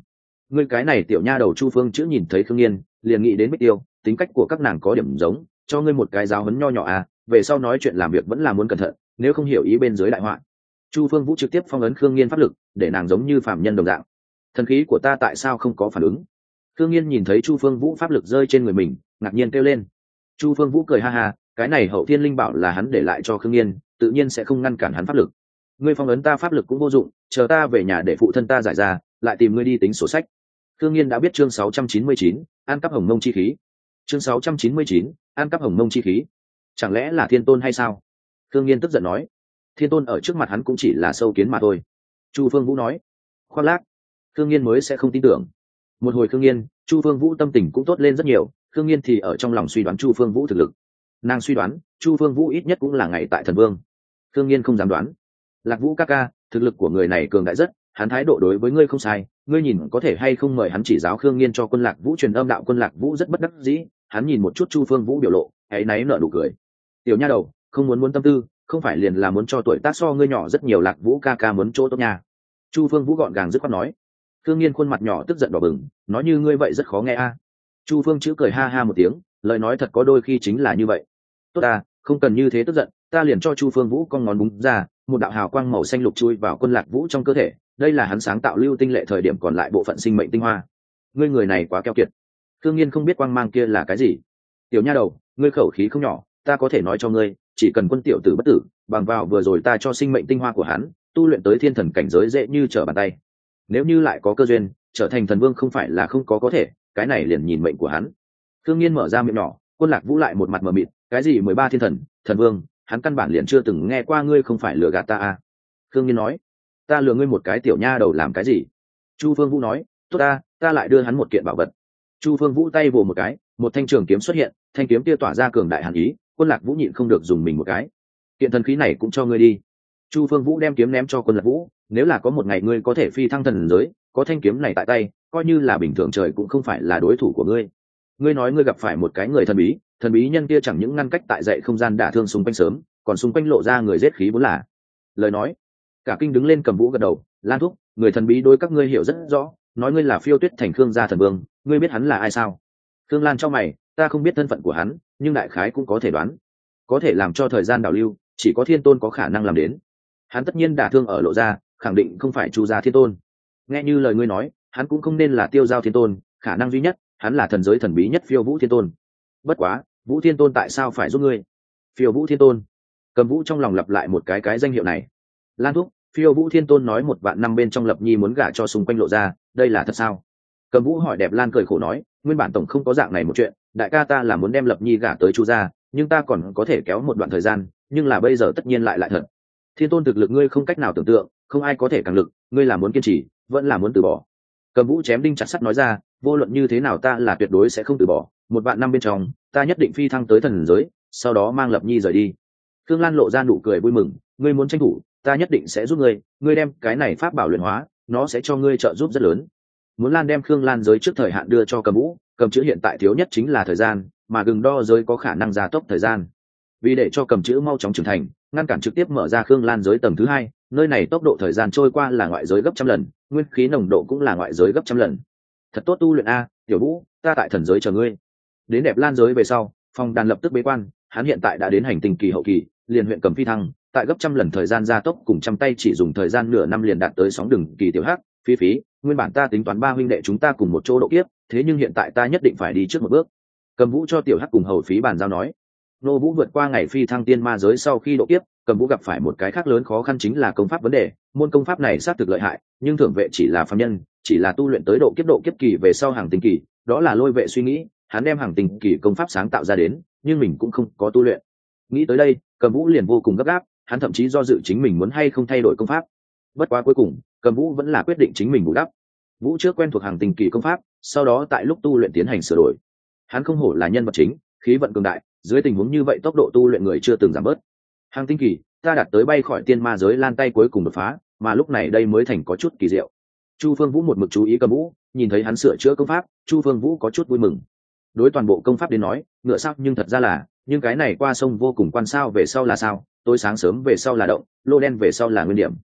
ngươi cái này tiểu nha đầu Chu Phương chữ nhìn thấy Khương Nghiên liền nghĩ đến Bích Tiêu, tính cách của các nàng có điểm giống, cho ngươi một cái giáo huấn nho nhỏ à, về sau nói chuyện làm việc vẫn là muốn cẩn thận, nếu không hiểu ý bên dưới đại họa. Chu Phương Vũ trực tiếp phong ấn Khương Nghiên pháp lực, để nàng giống như phàm nhân đồng dạng. Thần khí của ta tại sao không có phản ứng? Khương Nghiên nhìn thấy Chu Phương Vũ pháp lực rơi trên người mình, ngạc nhiên kêu lên. Chu Phương Vũ cười ha ha, cái này hậu thiên linh bảo là hắn để lại cho Khương Nghiên, tự nhiên sẽ không ngăn cản hắn pháp lực. Ngươi phong ấn ta pháp lực cũng vô dụng, chờ ta về nhà để phụ thân ta giải ra, lại tìm ngươi đi tính sổ sách. Khương Nghiên đã biết chương sáu trăm chín mươi chín, an cắp hồng mông chi khí. Chương sáu trăm chín mươi chín, an cắp hồng mông chi khí. Chẳng lẽ là Thiên Tôn hay sao? Khương Nghiên tức giận nói. Thiên Tôn ở trước mặt hắn cũng chỉ là sâu kiến mà thôi. Chu Phương Vũ nói. Khoác lác. Khương Nghiên mới sẽ không tin tưởng. Một hồi Khương Nghiên, Chu Phương Vũ tâm tình cũng tốt lên rất nhiều, Khương Nghiên thì ở trong lòng suy đoán Chu Phương Vũ thực lực. Nàng suy đoán, Chu Phương Vũ ít nhất cũng là ngày tại Thần Vương. Khương Nghiên không dám đoán. Lạc Vũ ca ca, thực lực của người này cường đại rất, hắn thái độ đối với ngươi không sai, ngươi nhìn có thể hay không mời hắn chỉ giáo Khương Nghiên cho Quân Lạc Vũ truyền âm đạo. Quân Lạc Vũ rất bất đắc dĩ, hắn nhìn một chút Chu Phương Vũ biểu lộ, ấy náy nở nụ cười. Tiểu nha đầu, không muốn muốn tâm tư, không phải liền là muốn cho tuổi tác so ngươi nhỏ rất nhiều. Lạc Vũ ca ca muốn chỗ tốt nha. Chu Phương Vũ gọn gàng dứt khoát nói. Khương Nghiên khuôn mặt nhỏ tức giận đỏ bừng, nói như ngươi vậy rất khó nghe a. Chu Phương chữ cười ha ha một tiếng, lời nói thật có đôi khi chính là như vậy. Tốt à, không cần như thế tức giận, ta liền cho Chu Phương Vũ con ngón búng ra, một đạo hào quang màu xanh lục chui vào Quân Lạc Vũ trong cơ thể, đây là hắn sáng tạo lưu tinh lệ thời điểm còn lại bộ phận sinh mệnh tinh hoa. Ngươi người này quá keo kiệt. Khương Nghiên không biết quang mang kia là cái gì. Tiểu nha đầu, ngươi khẩu khí không nhỏ, ta có thể nói cho ngươi, chỉ cần Quân tiểu tử bất tử, bằng vào vừa rồi ta cho sinh mệnh tinh hoa của hắn, tu luyện tới thiên thần cảnh giới dễ như trở bàn tay. Nếu như lại có cơ duyên, trở thành thần vương không phải là không có có thể, cái này liền nhìn mệnh của hắn. Khương Nghiên mở ra miệng nhỏ, Quân Lạc Vũ lại một mặt mờ mịt, cái gì mười ba thiên thần, thần vương, hắn căn bản liền chưa từng nghe qua, ngươi không phải lừa gạt ta à? Khương Nghiên nói. Ta lừa ngươi một cái tiểu nha đầu làm cái gì? Chu Phương Vũ nói. Tốt ta, ta lại đưa hắn một kiện bảo vật. Chu Phương Vũ tay vồ một cái, một thanh trường kiếm xuất hiện, thanh kiếm kia tỏa ra cường đại hàn ý, Quân Lạc Vũ nhịn không được dùng mình một cái. Kiện thần khí này cũng cho ngươi đi. Chu Phương Vũ đem kiếm ném cho Quân Lạc Vũ, nếu là có một ngày ngươi có thể phi thăng thần giới, có thanh kiếm này tại tay, coi như là bình thường trời cũng không phải là đối thủ của ngươi. Ngươi nói ngươi gặp phải một cái người thần bí, thần bí nhân kia chẳng những ngăn cách tại dậy không gian đả thương xung quanh sớm, còn xung quanh lộ ra người giết khí vốn là. Lời nói, cả kinh đứng lên Cầm Vũ gật đầu, Lan thúc, người thần bí đối các ngươi hiểu rất rõ, nói ngươi là Phiêu Tuyết thành Khương gia thần vương, ngươi biết hắn là ai sao? Khương Lan cho mày, ta không biết thân phận của hắn, nhưng đại khái cũng có thể đoán, có thể làm cho thời gian đảo lưu, chỉ có Thiên Tôn có khả năng làm đến. Hắn tất nhiên đả thương ở lộ ra, khẳng định không phải Chu gia Thiên Tôn. Nghe như lời ngươi nói, hắn cũng không nên là Tiêu Giao Thiên Tôn, khả năng duy nhất, hắn là thần giới thần bí nhất Phiêu Vũ Thiên Tôn. Bất quá, Vũ Thiên Tôn tại sao phải giúp ngươi? Phiêu Vũ Thiên Tôn. Cầm Vũ trong lòng lặp lại một cái cái danh hiệu này. Lan thúc, Phiêu Vũ Thiên Tôn nói một vạn năm bên trong Lập Nhi muốn gả cho xung quanh lộ ra, đây là thật sao? Cầm Vũ hỏi. Đẹp Lan cười khổ nói, nguyên bản tổng không có dạng này một chuyện, đại ca ta là muốn đem Lập Nhi gả tới Chu gia, nhưng ta còn có thể kéo một đoạn thời gian, nhưng là bây giờ tất nhiên lại lại thật. Thiên Tôn thực lực ngươi không cách nào tưởng tượng, không ai có thể càng lực, ngươi là muốn kiên trì, vẫn là muốn từ bỏ? Cầm Vũ chém đinh chặt sắt nói ra, vô luận như thế nào ta là tuyệt đối sẽ không từ bỏ, một vạn năm bên trong, ta nhất định phi thăng tới thần giới, sau đó mang Lập Nhi rời đi. Khương Lan lộ ra nụ cười vui mừng, ngươi muốn tranh thủ, ta nhất định sẽ giúp ngươi, ngươi đem cái này pháp bảo luyện hóa, nó sẽ cho ngươi trợ giúp rất lớn. Muốn Lan đem Khương Lan giới trước thời hạn đưa cho Cầm Vũ, cầm chữ hiện tại thiếu nhất chính là thời gian, mà gừng đo giới có khả năng gia tốc thời gian. Vì để cho cầm chữ mau chóng trưởng thành, ngăn cản trực tiếp mở ra Khương Lan giới tầng thứ hai, nơi này tốc độ thời gian trôi qua là ngoại giới gấp trăm lần, nguyên khí nồng độ cũng là ngoại giới gấp trăm lần. Thật tốt tu luyện a, Tiểu Vũ, ta tại thần giới chờ ngươi. Đến Đẹp Lan giới về sau, Phong Đàn lập tức bế quan, hắn hiện tại đã đến hành tinh kỳ hậu kỳ, liền huyện cầm phi thăng, tại gấp trăm lần thời gian gia tốc cùng trăm tay chỉ dùng thời gian nửa năm liền đạt tới sóng đường kỳ tiểu hắc. Phi phí, nguyên bản ta tính toán ba huynh đệ chúng ta cùng một chỗ độ kiếp, thế nhưng hiện tại ta nhất định phải đi trước một bước. Cầm Vũ cho tiểu hắc cùng hầu phí bàn giao nói. Nô Vũ vượt qua ngày phi thăng tiên ma giới sau khi độ kiếp, Cầm Vũ gặp phải một cái khác lớn khó khăn chính là công pháp vấn đề, môn công pháp này xác thực lợi hại, nhưng thưởng vệ chỉ là phàm nhân, chỉ là tu luyện tới độ kiếp độ kiếp kỳ về sau hàng tinh kỳ, đó là Lôi Vệ suy nghĩ, hắn đem hàng tinh kỳ công pháp sáng tạo ra đến, nhưng mình cũng không có tu luyện. Nghĩ tới đây, Cầm Vũ liền vô cùng gấp gáp, hắn thậm chí do dự chính mình muốn hay không thay đổi công pháp. Bất quá cuối cùng, Cầm Vũ vẫn là quyết định chính mình bù đắp. Vũ trước quen thuộc hàng tinh kỳ công pháp, sau đó tại lúc tu luyện tiến hành sửa đổi. Hắn không hổ là nhân vật chính, khí vận cường đại, dưới tình huống như vậy tốc độ tu luyện người chưa từng giảm bớt. Hàng tinh kỳ, ta đạt tới bay khỏi tiên ma giới lan tay cuối cùng đột phá, mà lúc này đây mới thành có chút kỳ diệu. Chu Phương Vũ một mực chú ý Cầm Vũ, nhìn thấy hắn sửa chữa công pháp, Chu Phương Vũ có chút vui mừng. Đối toàn bộ công pháp đến nói, ngựa sao nhưng thật ra là, nhưng cái này qua sông vô cùng quan sao về sau là sao, tối sáng sớm về sau là động, lô đen về sau là nguyên điểm.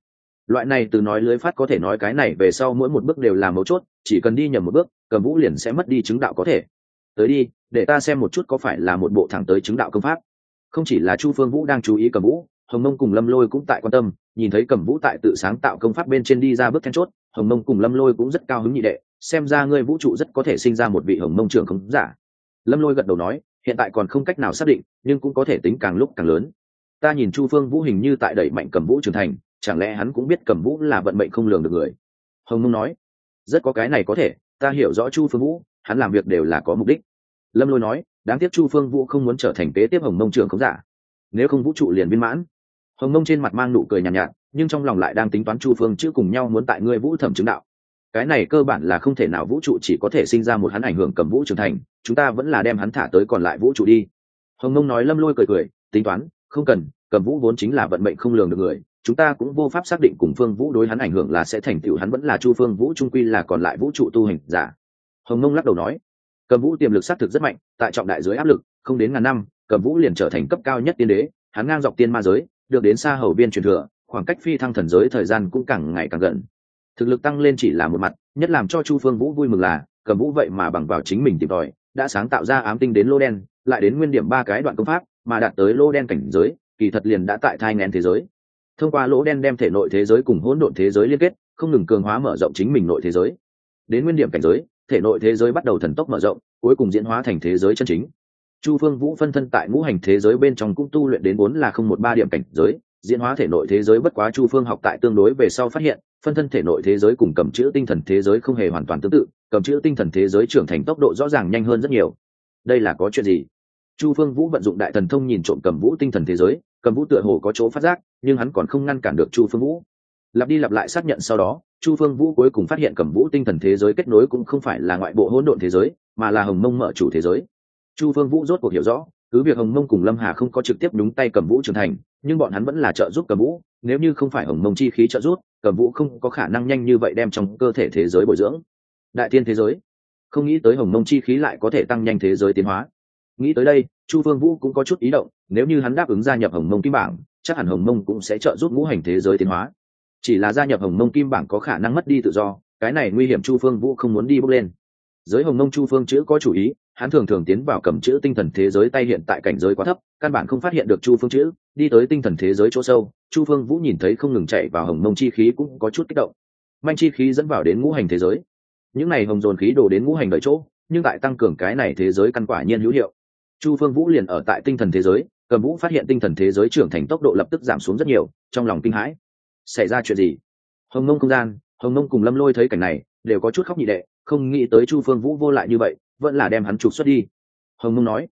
loại này từ nói lưới phát có thể nói cái này về sau mỗi một bước đều là mấu chốt, chỉ cần đi nhầm một bước Cầm Vũ liền sẽ mất đi chứng đạo có thể. Tới đi, để ta xem một chút có phải là một bộ thẳng tới chứng đạo công pháp. Không chỉ là Chu Phương Vũ đang chú ý Cầm Vũ, Hồng Mông cùng Lâm Lôi cũng tại quan tâm, nhìn thấy Cầm Vũ tại tự sáng tạo công pháp bên trên đi ra bước then chốt, Hồng Mông cùng Lâm Lôi cũng rất cao hứng nhị đệ, xem ra ngươi vũ trụ rất có thể sinh ra một vị Hồng Mông trưởng không giả. Lâm Lôi gật đầu nói, hiện tại còn không cách nào xác định, nhưng cũng có thể tính càng lúc càng lớn. Ta nhìn Chu Phương Vũ hình như tại đẩy mạnh Cầm Vũ trưởng thành, chẳng lẽ hắn cũng biết Cầm Vũ là vận mệnh không lường được người. Hồng Mông nói, rất có cái này có thể, ta hiểu rõ Chu Phương Vũ, hắn làm việc đều là có mục đích. Lâm Lôi nói, đáng tiếc Chu Phương Vũ không muốn trở thành kế tiếp Hồng Mông trưởng không giả, nếu không vũ trụ liền viên mãn. Hồng Mông trên mặt mang nụ cười nhàn nhạt, nhạt nhưng trong lòng lại đang tính toán Chu Phương chữ cùng nhau muốn tại ngươi vũ thẩm chứng đạo. Cái này cơ bản là không thể nào, vũ trụ chỉ có thể sinh ra một hắn ảnh hưởng Cầm Vũ trưởng thành, chúng ta vẫn là đem hắn thả tới còn lại vũ trụ đi. Hồng Mông nói. Lâm Lôi cười cười, tính toán, không cần, Cầm Vũ vốn chính là vận mệnh không lường được người, chúng ta cũng vô pháp xác định cùng Phương Vũ đối hắn ảnh hưởng là sẽ thành tựu hắn vẫn là Chu Phương Vũ trung quy là còn lại vũ trụ tu hành giả. Hồng Mông lắc đầu nói, Cầm Vũ tiềm lực xác thực rất mạnh, tại trọng đại dưới áp lực, không đến ngàn năm, Cầm Vũ liền trở thành cấp cao nhất tiên đế, hắn ngang dọc tiên ma giới, được đến xa hầu viên truyền thừa, khoảng cách phi thăng thần giới thời gian cũng càng ngày càng gần. Thực lực tăng lên chỉ là một mặt, nhất làm cho Chu Phương Vũ vui mừng là, Cầm Vũ vậy mà bằng vào chính mình tìm tòi, đã sáng tạo ra ám tinh đến lô đen, lại đến nguyên điểm ba cái đoạn công pháp, mà đạt tới lô đen cảnh giới, kỳ thật liền đã tại thai nghén thế giới. Thông qua lỗ đen đem thể nội thế giới cùng hỗn độn thế giới liên kết, không ngừng cường hóa mở rộng chính mình nội thế giới. Đến nguyên điểm cảnh giới, thể nội thế giới bắt đầu thần tốc mở rộng, cuối cùng diễn hóa thành thế giới chân chính. Chu Phương Vũ phân thân tại ngũ hành thế giới bên trong cũng tu luyện đến bốn là không một ba điểm cảnh giới, diễn hóa thể nội thế giới. Bất quá Chu Phương học tại tương đối về sau phát hiện, phân thân thể nội thế giới cùng cầm chữ tinh thần thế giới không hề hoàn toàn tương tự, cầm chữ tinh thần thế giới trưởng thành tốc độ rõ ràng nhanh hơn rất nhiều. Đây là có chuyện gì? Chu Phương Vũ vận dụng đại thần thông nhìn trộm cầm vũ tinh thần thế giới, cầm vũ tựa hồ có chỗ phát giác, nhưng hắn còn không ngăn cản được Chu Phương Vũ. Lặp đi lặp lại xác nhận sau đó, Chu Phương Vũ cuối cùng phát hiện cầm vũ tinh thần thế giới kết nối cũng không phải là ngoại bộ hỗn độn thế giới, mà là Hồng Mông mở chủ thế giới. Chu Phương Vũ rốt cuộc hiểu rõ, cứ việc Hồng Mông cùng Lâm Hà không có trực tiếp đúng tay cầm vũ trưởng thành, nhưng bọn hắn vẫn là trợ giúp cầm vũ, nếu như không phải Hồng Mông chi khí trợ giúp, cầm vũ không có khả năng nhanh như vậy đem trong cơ thể thế giới bồi dưỡng. Đại thiên thế giới, không nghĩ tới Hồng Mông chi khí lại có thể tăng nhanh thế giới tiến hóa. Nghĩ tới đây, Chu Phương Vũ cũng có chút ý động, nếu như hắn đáp ứng gia nhập Hồng Mông Kim Bảng, chắc hẳn Hồng Mông cũng sẽ trợ giúp ngũ hành thế giới tiến hóa. Chỉ là gia nhập Hồng Mông Kim Bảng có khả năng mất đi tự do, cái này nguy hiểm Chu Phương Vũ không muốn đi bước lên. Giới Hồng Mông Chu Phương chữ có chủ ý, hắn thường thường tiến vào cầm chữ tinh thần thế giới, tay hiện tại cảnh giới quá thấp, căn bản không phát hiện được Chu Phương chữ, đi tới tinh thần thế giới chỗ sâu, Chu Phương Vũ nhìn thấy không ngừng chạy vào Hồng Mông chi khí cũng có chút kích động. Manh chi khí dẫn vào đến ngũ hành thế giới. Những này hồng dồn khí đổ đến ngũ hành đợi chỗ, nhưng tại tăng cường cái này thế giới căn quả nhiên hữu hiệu. Chu Phương Vũ liền ở tại tinh thần thế giới, cầm vũ phát hiện tinh thần thế giới trưởng thành tốc độ lập tức giảm xuống rất nhiều, trong lòng kinh hãi. Xảy ra chuyện gì? Hồng Mông không gian, Hồng Mông cùng Lâm Lôi thấy cảnh này, đều có chút khóc nhị đệ, không nghĩ tới Chu Phương Vũ vô lại như vậy, vẫn là đem hắn trục xuất đi. Hồng Mông nói,